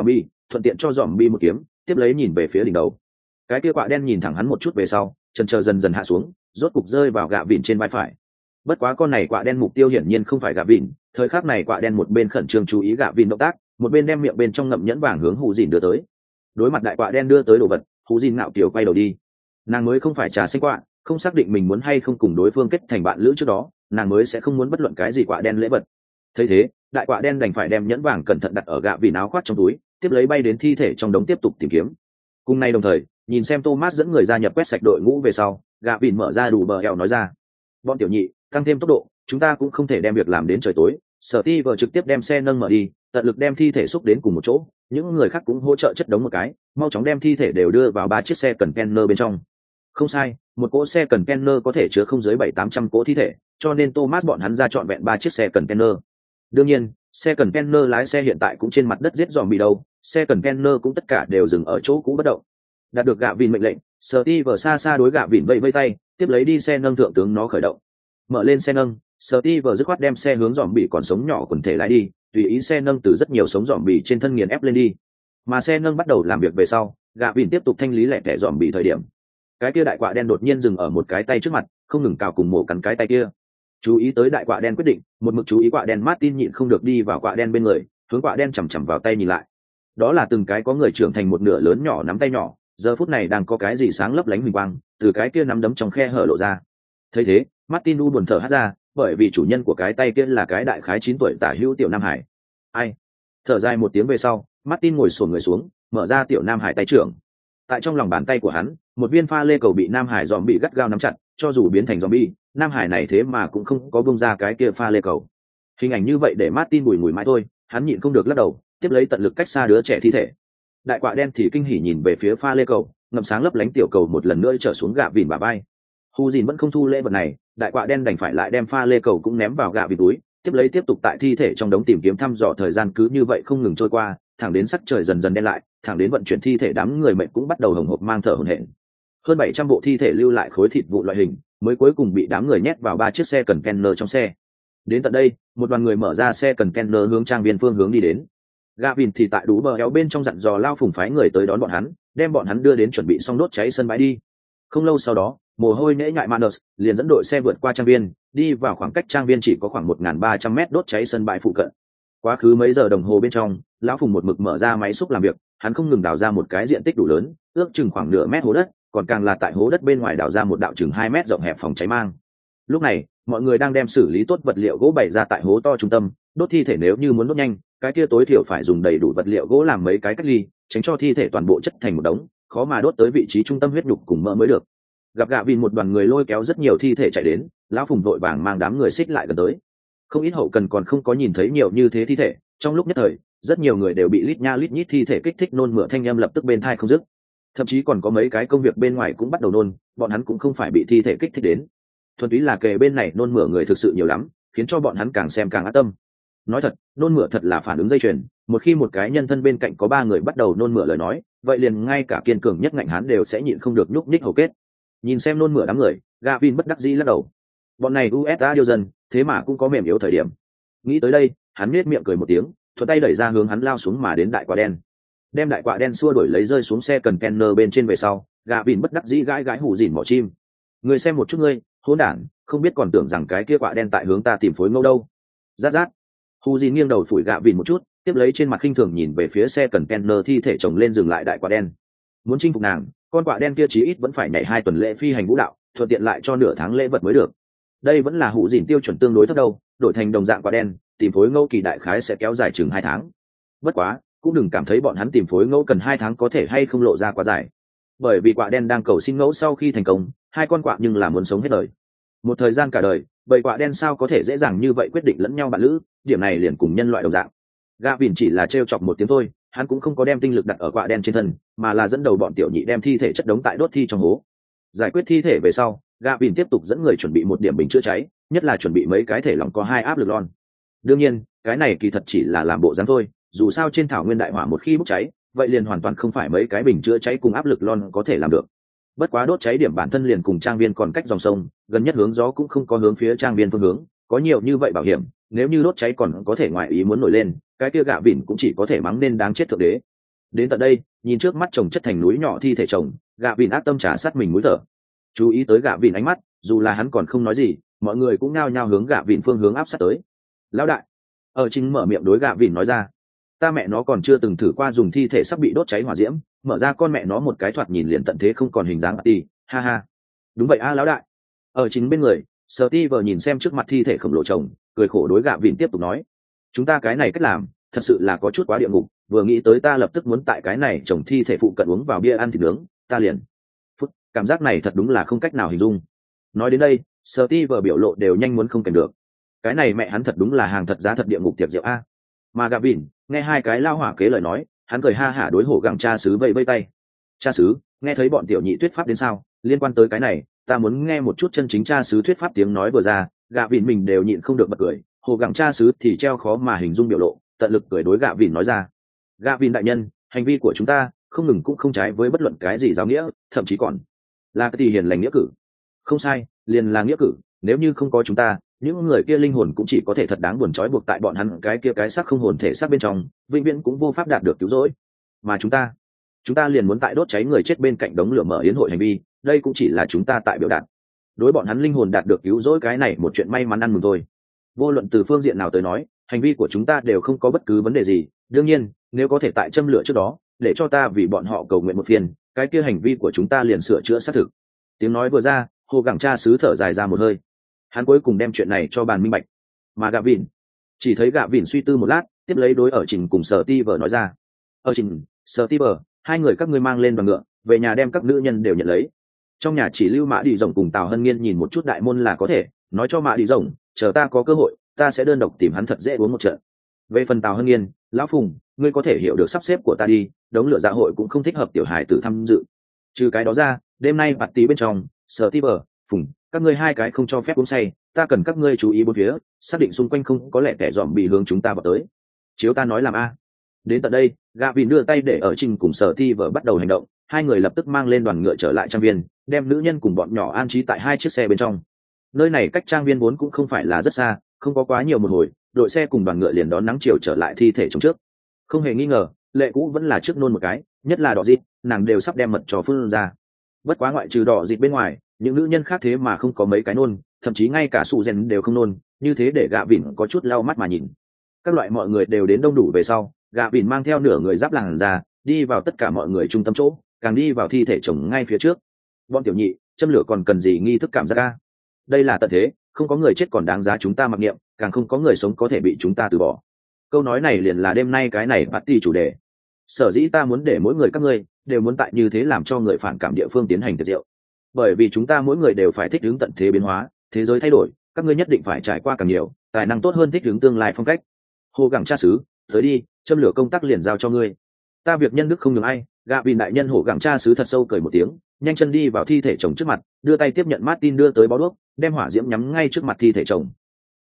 thuận tiện cho dòm bi một kiếm, tiếp lấy nhìn về phía đỉnh đầu. Cái kia quạ đen nhìn thẳng hắn một chút về sau, chân chờ dần dần hạ xuống, rốt cục rơi vào gạ vịn trên vai phải. Bất quá con này quạ đen mục tiêu hiển nhiên không phải gạ vịn, thời khắc này quạ đen một bên khẩn trương chú ý gạ vịn động tác, một bên đem miệng bên trong ngậm nhẫn vàng hướng hù dìn đưa tới. Đối mặt đại quạ đen đưa tới đồ vật, hù dìn ngạo kiều quay đầu đi. Nàng mới không phải trà xanh quạ, không xác định mình muốn hay không cùng đối phương kết thành bạn lữ trước đó, nàng mới sẽ không muốn bất luận cái gì quạ đen lễ vật. Thấy thế, đại quạ đen đành phải đem nhẫn vàng cẩn thận đặt ở gạ vịn áo khoác trong túi, tiếp lấy bay đến thi thể trong đống tiếp tục tìm kiếm. Cùng nay đồng thời, nhìn xem Thomas dẫn người gia nhập quét sạch đội ngũ về sau, gạ vịn mở ra đủ bờ eo nói ra: bọn tiểu nhị, tăng thêm tốc độ, chúng ta cũng không thể đem việc làm đến trời tối. Sở Ti vừa trực tiếp đem xe nâng mở đi, tận lực đem thi thể xúc đến cùng một chỗ, những người khác cũng hỗ trợ chất đống một cái, mau chóng đem thi thể đều đưa vào ba chiếc xe cần container bên trong. Không sai, một cỗ xe cần container có thể chứa không dưới bảy tám trăm cỗ thi thể, cho nên Thomas bọn hắn ra chọn vẹn ba chiếc xe cần container. Đương nhiên, xe cần container lái xe hiện tại cũng trên mặt đất giết dòm bị đâu, xe cần container cũng tất cả đều dừng ở chỗ cũ bất động. Đạt được gạ vịn mệnh lệnh, Sở Ti vừa xa xa đối gạ vịn vẫy vẫy tay, tiếp lấy đi xe nâng thượng tướng nó khởi động. Mở lên xe nâng, Sở Ti vừa dứt khoát đem xe hướng dòm bị còn sống nhỏ quần thể lái đi, tùy ý xe nâng từ rất nhiều sống dòm bị trên thân nghiền ép lên đi. Mà xe nâng bắt đầu làm việc về sau, gạ vịn tiếp tục thanh lý lẻ tẻ dòm bị thời điểm. Cái kia đại quạ đen đột nhiên dừng ở một cái tay trước mặt, không ngừng cào cùng mổ cắn cái tay kia. Chú ý tới đại quạ đen quyết định, một mực chú ý quạ đen Martin nhịn không được đi vào quạ đen bên người, hướng quạ đen chằm chằm vào tay nhìn lại. Đó là từng cái có người trưởng thành một nửa lớn nhỏ nắm tay nhỏ, giờ phút này đang có cái gì sáng lấp lánh huỳnh quang, từ cái kia nắm đấm trong khe hở lộ ra. Thấy thế, Martin u buồn thở hắt ra, bởi vì chủ nhân của cái tay kia là cái đại khái chín tuổi tả hữu tiểu Nam Hải. Ai? Thở dài một tiếng về sau, Martin ngồi xổm người xuống, mở ra tiểu Nam Hải tay trưởng. Tại trong lòng bàn tay của hắn, một viên pha lê cầu bị Nam Hải dòm bị gắt gao nắm chặt, cho dù biến thành zombie, Nam Hải này thế mà cũng không có bung ra cái kia pha lê cầu. Hình ảnh như vậy để Martin bùi ngùi mãi thôi, hắn nhịn không được lắc đầu, tiếp lấy tận lực cách xa đứa trẻ thi thể. Đại quạ đen thì kinh hỉ nhìn về phía pha lê cầu, ngậm sáng lấp lánh tiểu cầu một lần nữa trở xuống gạ vịn bả vai. Hu Dìn vẫn không thu lễ vật này, đại quạ đen đành phải lại đem pha lê cầu cũng ném vào gạ vịn túi, tiếp lấy tiếp tục tại thi thể trong đống tìm kiếm thăm dò. Thời gian cứ như vậy không ngừng trôi qua, thẳng đến sắc trời dần dần đen lại, thẳng đến vận chuyển thi thể đám người mệnh cũng bắt đầu hồng hộc mang thở hổn hển. Hơn bảy trăm bộ thi thể lưu lại khối thịt vụ loại hình, mới cuối cùng bị đám người nhét vào ba chiếc xe cần container trong xe. Đến tận đây, một đoàn người mở ra xe cần container hướng trang viên phương hướng đi đến. Gavin thì tại đủ bờ éo bên trong dặn dò lao phùng phái người tới đón bọn hắn, đem bọn hắn đưa đến chuẩn bị xong đốt cháy sân bãi đi. Không lâu sau đó, mồ hôi nễ nhại Manus liền dẫn đội xe vượt qua trang viên, đi vào khoảng cách trang viên chỉ có khoảng một nghìn ba trăm mét đốt cháy sân bãi phụ cận. Quá khứ mấy giờ đồng hồ bên trong, lão phùng một mực mở ra máy xúc làm việc, hắn không ngừng đào ra một cái diện tích đủ lớn, ước chừng khoảng nửa mét hố đất, còn càng là tại hố đất bên ngoài đào ra một đạo chừng hai mét rộng hẹp phòng cháy mang. Lúc này, mọi người đang đem xử lý tốt vật liệu gỗ bày ra tại hố to trung tâm, đốt thi thể nếu như muốn đốt nhanh, cái kia tối thiểu phải dùng đầy đủ vật liệu gỗ làm mấy cái cách ly, tránh cho thi thể toàn bộ chất thành một đống, khó mà đốt tới vị trí trung tâm huyết nhục cùng mỡ mới được. Gặp gạ Vin một đoàn người lôi kéo rất nhiều thi thể chạy đến, lão phùng vội vàng mang đám người xích lại gần tới. Không ít hậu cần còn không có nhìn thấy nhiều như thế thi thể, trong lúc nhất thời, rất nhiều người đều bị lít nha lít nhít thi thể kích thích nôn mửa thanh âm lập tức bên thai không dứt. Thậm chí còn có mấy cái công việc bên ngoài cũng bắt đầu nôn, bọn hắn cũng không phải bị thi thể kích thích đến, thuần túy là kề bên này nôn mửa người thực sự nhiều lắm, khiến cho bọn hắn càng xem càng ác tâm. Nói thật, nôn mửa thật là phản ứng dây chuyền, một khi một cái nhân thân bên cạnh có ba người bắt đầu nôn mửa lời nói, vậy liền ngay cả kiên cường nhất ngạnh hắn đều sẽ nhịn không được nhúc nhích hầu kết. Nhìn xem nôn mửa đám người, Gavin bất đắc dĩ lắc đầu. Bọn này u ét a điêu dân, thế mà cũng có mềm yếu thời điểm. Nghĩ tới đây, hắn nhếch miệng cười một tiếng, thuận tay đẩy ra hướng hắn lao xuống mà đến đại quả đen. Đem đại quả đen xua đuổi lấy rơi xuống xe cần container bên trên về sau, Gavin bất đắc dĩ gãi gãi hù dìn mỏ chim. Người xem một chút ngươi, hỗn đản, không biết còn tưởng rằng cái kia quả đen tại hướng ta tìm phối ngẫu đâu. Rát rát. Hù dìn nghiêng đầu phủi Gavin một chút, tiếp lấy trên mặt khinh thường nhìn về phía xe cần container thi thể chồng lên dừng lại đại quả đen. Muốn chinh phục nàng, con quạ đen kia chí ít vẫn phải nhảy hai tuần lễ phi hành vũ đạo, thuận tiện lại cho nửa tháng lễ vật mới được. Đây vẫn là hụ dìn tiêu chuẩn tương đối thấp đâu, đổi thành đồng dạng quạ đen, tìm phối ngẫu kỳ đại khái sẽ kéo dài chừng hai tháng. Bất quá, cũng đừng cảm thấy bọn hắn tìm phối ngẫu cần hai tháng có thể hay không lộ ra quá dài. Bởi vì quạ đen đang cầu xin ngẫu sau khi thành công, hai con quạ nhưng là muốn sống hết đời. Một thời gian cả đời, bầy quạ đen sao có thể dễ dàng như vậy quyết định lẫn nhau bạn lữ, điểm này liền cùng nhân loại đồng dạng. Gavin chỉ là trêu chọc một tiếng thôi, hắn cũng không có đem tinh lực đặt ở quạ đen trên thân, mà là dẫn đầu bọn tiểu nhị đem thi thể chất đống tại đốt thi trong hố. Giải quyết thi thể về sau, Gavin tiếp tục dẫn người chuẩn bị một điểm bình chữa cháy, nhất là chuẩn bị mấy cái thể lỏng có hai áp lực lon. Đương nhiên, cái này kỳ thật chỉ là làm bộ dáng thôi, dù sao trên thảo nguyên đại hỏa một khi bốc cháy, vậy liền hoàn toàn không phải mấy cái bình chữa cháy cùng áp lực lon có thể làm được. Bất quá đốt cháy điểm bản thân liền cùng trang viên còn cách dòng sông, gần nhất hướng gió cũng không có hướng phía trang viên phương hướng, có nhiều như vậy bảo hiểm, nếu như đốt cháy còn có thể ngoại ý muốn nổi lên, cái kia Gavin cũng chỉ có thể mắng nên đáng chết thượng đế. Đến tận đây, nhìn trước mắt chồng chất thành núi nhỏ thi thể chồng, gạ vìn ác tâm trả sát mình mũi thở. Chú ý tới gạ vìn ánh mắt, dù là hắn còn không nói gì, mọi người cũng nhao nhao hướng gạ vìn phương hướng áp sát tới. Lão đại, ở chính mở miệng đối gạ vìn nói ra, ta mẹ nó còn chưa từng thử qua dùng thi thể sắp bị đốt cháy hỏa diễm, mở ra con mẹ nó một cái thoạt nhìn liền tận thế không còn hình dáng tì, ha ha. Đúng vậy a lão đại. Ở chính bên người, Steve nhìn xem trước mặt thi thể khổng lồ chồng, cười khổ đối gạ vìn tiếp tục nói, chúng ta cái này cách làm, thật sự là có chút quá địa ngục, vừa nghĩ tới ta lập tức muốn tại cái này chồng thi thể phụ cận uống vào bia ăn thịt nướng, ta liền phút, cảm giác này thật đúng là không cách nào hình dung. Nói đến đây, Steve biểu lộ đều nhanh muốn không kèm được. Cái này mẹ hắn thật đúng là hàng thật giá thật địa ngục tiệc rượu a. Mà Gavin, nghe hai cái lao hỏa kế lời nói, hắn cười ha hả đối hổ gặng cha xứ vẫy vẫy tay. Cha xứ, nghe thấy bọn tiểu nhị thuyết pháp đến sao? Liên quan tới cái này, ta muốn nghe một chút chân chính cha xứ thuyết pháp. Tiếng nói vừa ra, Gavin mình đều nhịn không được bật cười, hổ gặng cha xứ thì treo khó mà hình dung biểu lộ, tận lực cười đối Gavin nói ra. Gavin đại nhân, hành vi của chúng ta không ngừng cũng không trái với bất luận cái gì giáo nghĩa, thậm chí còn là cái tỷ hiền lành nghĩa cử. Không sai, liền là nghĩa cử, nếu như không có chúng ta, những người kia linh hồn cũng chỉ có thể thật đáng buồn trói buộc tại bọn hắn cái kia cái xác không hồn thể xác bên trong, vĩnh viễn cũng vô pháp đạt được cứu rỗi. Mà chúng ta, chúng ta liền muốn tại đốt cháy người chết bên cạnh đống lửa mở yến hội hành vi, đây cũng chỉ là chúng ta tại biểu đạt. Đối bọn hắn linh hồn đạt được cứu rỗi cái này một chuyện may mắn ăn mừng thôi. Vô luận từ phương diện nào tới nói, hành vi của chúng ta đều không có bất cứ vấn đề gì. Đương nhiên, nếu có thể tại châm lửa trước đó, để cho ta vì bọn họ cầu nguyện một phiên, cái kia hành vi của chúng ta liền sửa chữa xác thực. Tiếng nói vừa ra, hồ gẳng cha xứ thở dài ra một hơi. Hắn cuối cùng đem chuyện này cho bàn minh bạch. Mà gạ vìn chỉ thấy gạ vìn suy tư một lát, tiếp lấy đối ở trình cùng sở ti vờ nói ra, ở trình, sở ti vờ, hai người các ngươi mang lên đoàn ngựa về nhà đem các nữ nhân đều nhận lấy. Trong nhà chỉ lưu mã đi rồng cùng tào hân nghiên nhìn một chút đại môn là có thể, nói cho mã đi rồng chờ ta có cơ hội ta sẽ đơn độc tìm hắn thật dễ uống một trận. Về phần tào hân nghiên, lão phùng, ngươi có thể hiểu được sắp xếp của ta đi, đống lửa dạ hội cũng không thích hợp tiểu hải tử tham dự. Trừ cái đó ra, đêm nay bạt tí bên trong, sở ti vờ, phùng, các ngươi hai cái không cho phép uống say, ta cần các ngươi chú ý bốn phía, xác định xung quanh không có lẽ kẻ dòm bị hướng chúng ta vào tới. Chiếu ta nói làm a. Đến tận đây, Gavin đưa tay để ở trình cùng sở ti vờ bắt đầu hành động, hai người lập tức mang lên đoàn ngựa trở lại trang viên, đem nữ nhân cùng bọn nhỏ an trí tại hai chiếc xe bên trong. Nơi này cách trang viên vốn cũng không phải là rất xa, không có quá nhiều một hồi, đội xe cùng đoàn ngựa liền đón nắng chiều trở lại thi thể trong trước. Không hề nghi ngờ, lệ cũ vẫn là trước nôn một cái, nhất là đỏ dịt, nàng đều sắp đem mật trò phun ra. Bất quá ngoại trừ đỏ dịt bên ngoài, những nữ nhân khác thế mà không có mấy cái nôn, thậm chí ngay cả sụ rèn đều không nôn, như thế để gạ vỉn có chút lau mắt mà nhìn. Các loại mọi người đều đến đông đủ về sau, gạ vỉn mang theo nửa người giáp làng ra, đi vào tất cả mọi người trung tâm chỗ, càng đi vào thi thể chồng ngay phía trước. Bọn tiểu nhị, châm lửa còn cần gì nghi thức cảm giác ca? Đây là tận thế, không có người chết còn đáng giá chúng ta mặc niệm, càng không có người sống có thể bị chúng ta từ bỏ. Câu nói này liền là đêm nay cái này party chủ đề. Sở dĩ ta muốn để mỗi người các ngươi đều muốn tại như thế làm cho người phản cảm địa phương tiến hành tiệc rượu, bởi vì chúng ta mỗi người đều phải thích ứng tận thế biến hóa, thế giới thay đổi, các ngươi nhất định phải trải qua càng nhiều, tài năng tốt hơn thích ứng tương lai phong cách. Hồ gẳng cha xứ, tới đi, châm lửa công tác liền giao cho ngươi. Ta việc nhân đức không nhường ai. Gạ vì đại nhân hổ gẳng cha xứ thật sâu cười một tiếng, nhanh chân đi vào thi thể chồng trước mặt, đưa tay tiếp nhận Martin đưa tới bó đuốc, đem hỏa diễm nhắm ngay trước mặt thi thể chồng.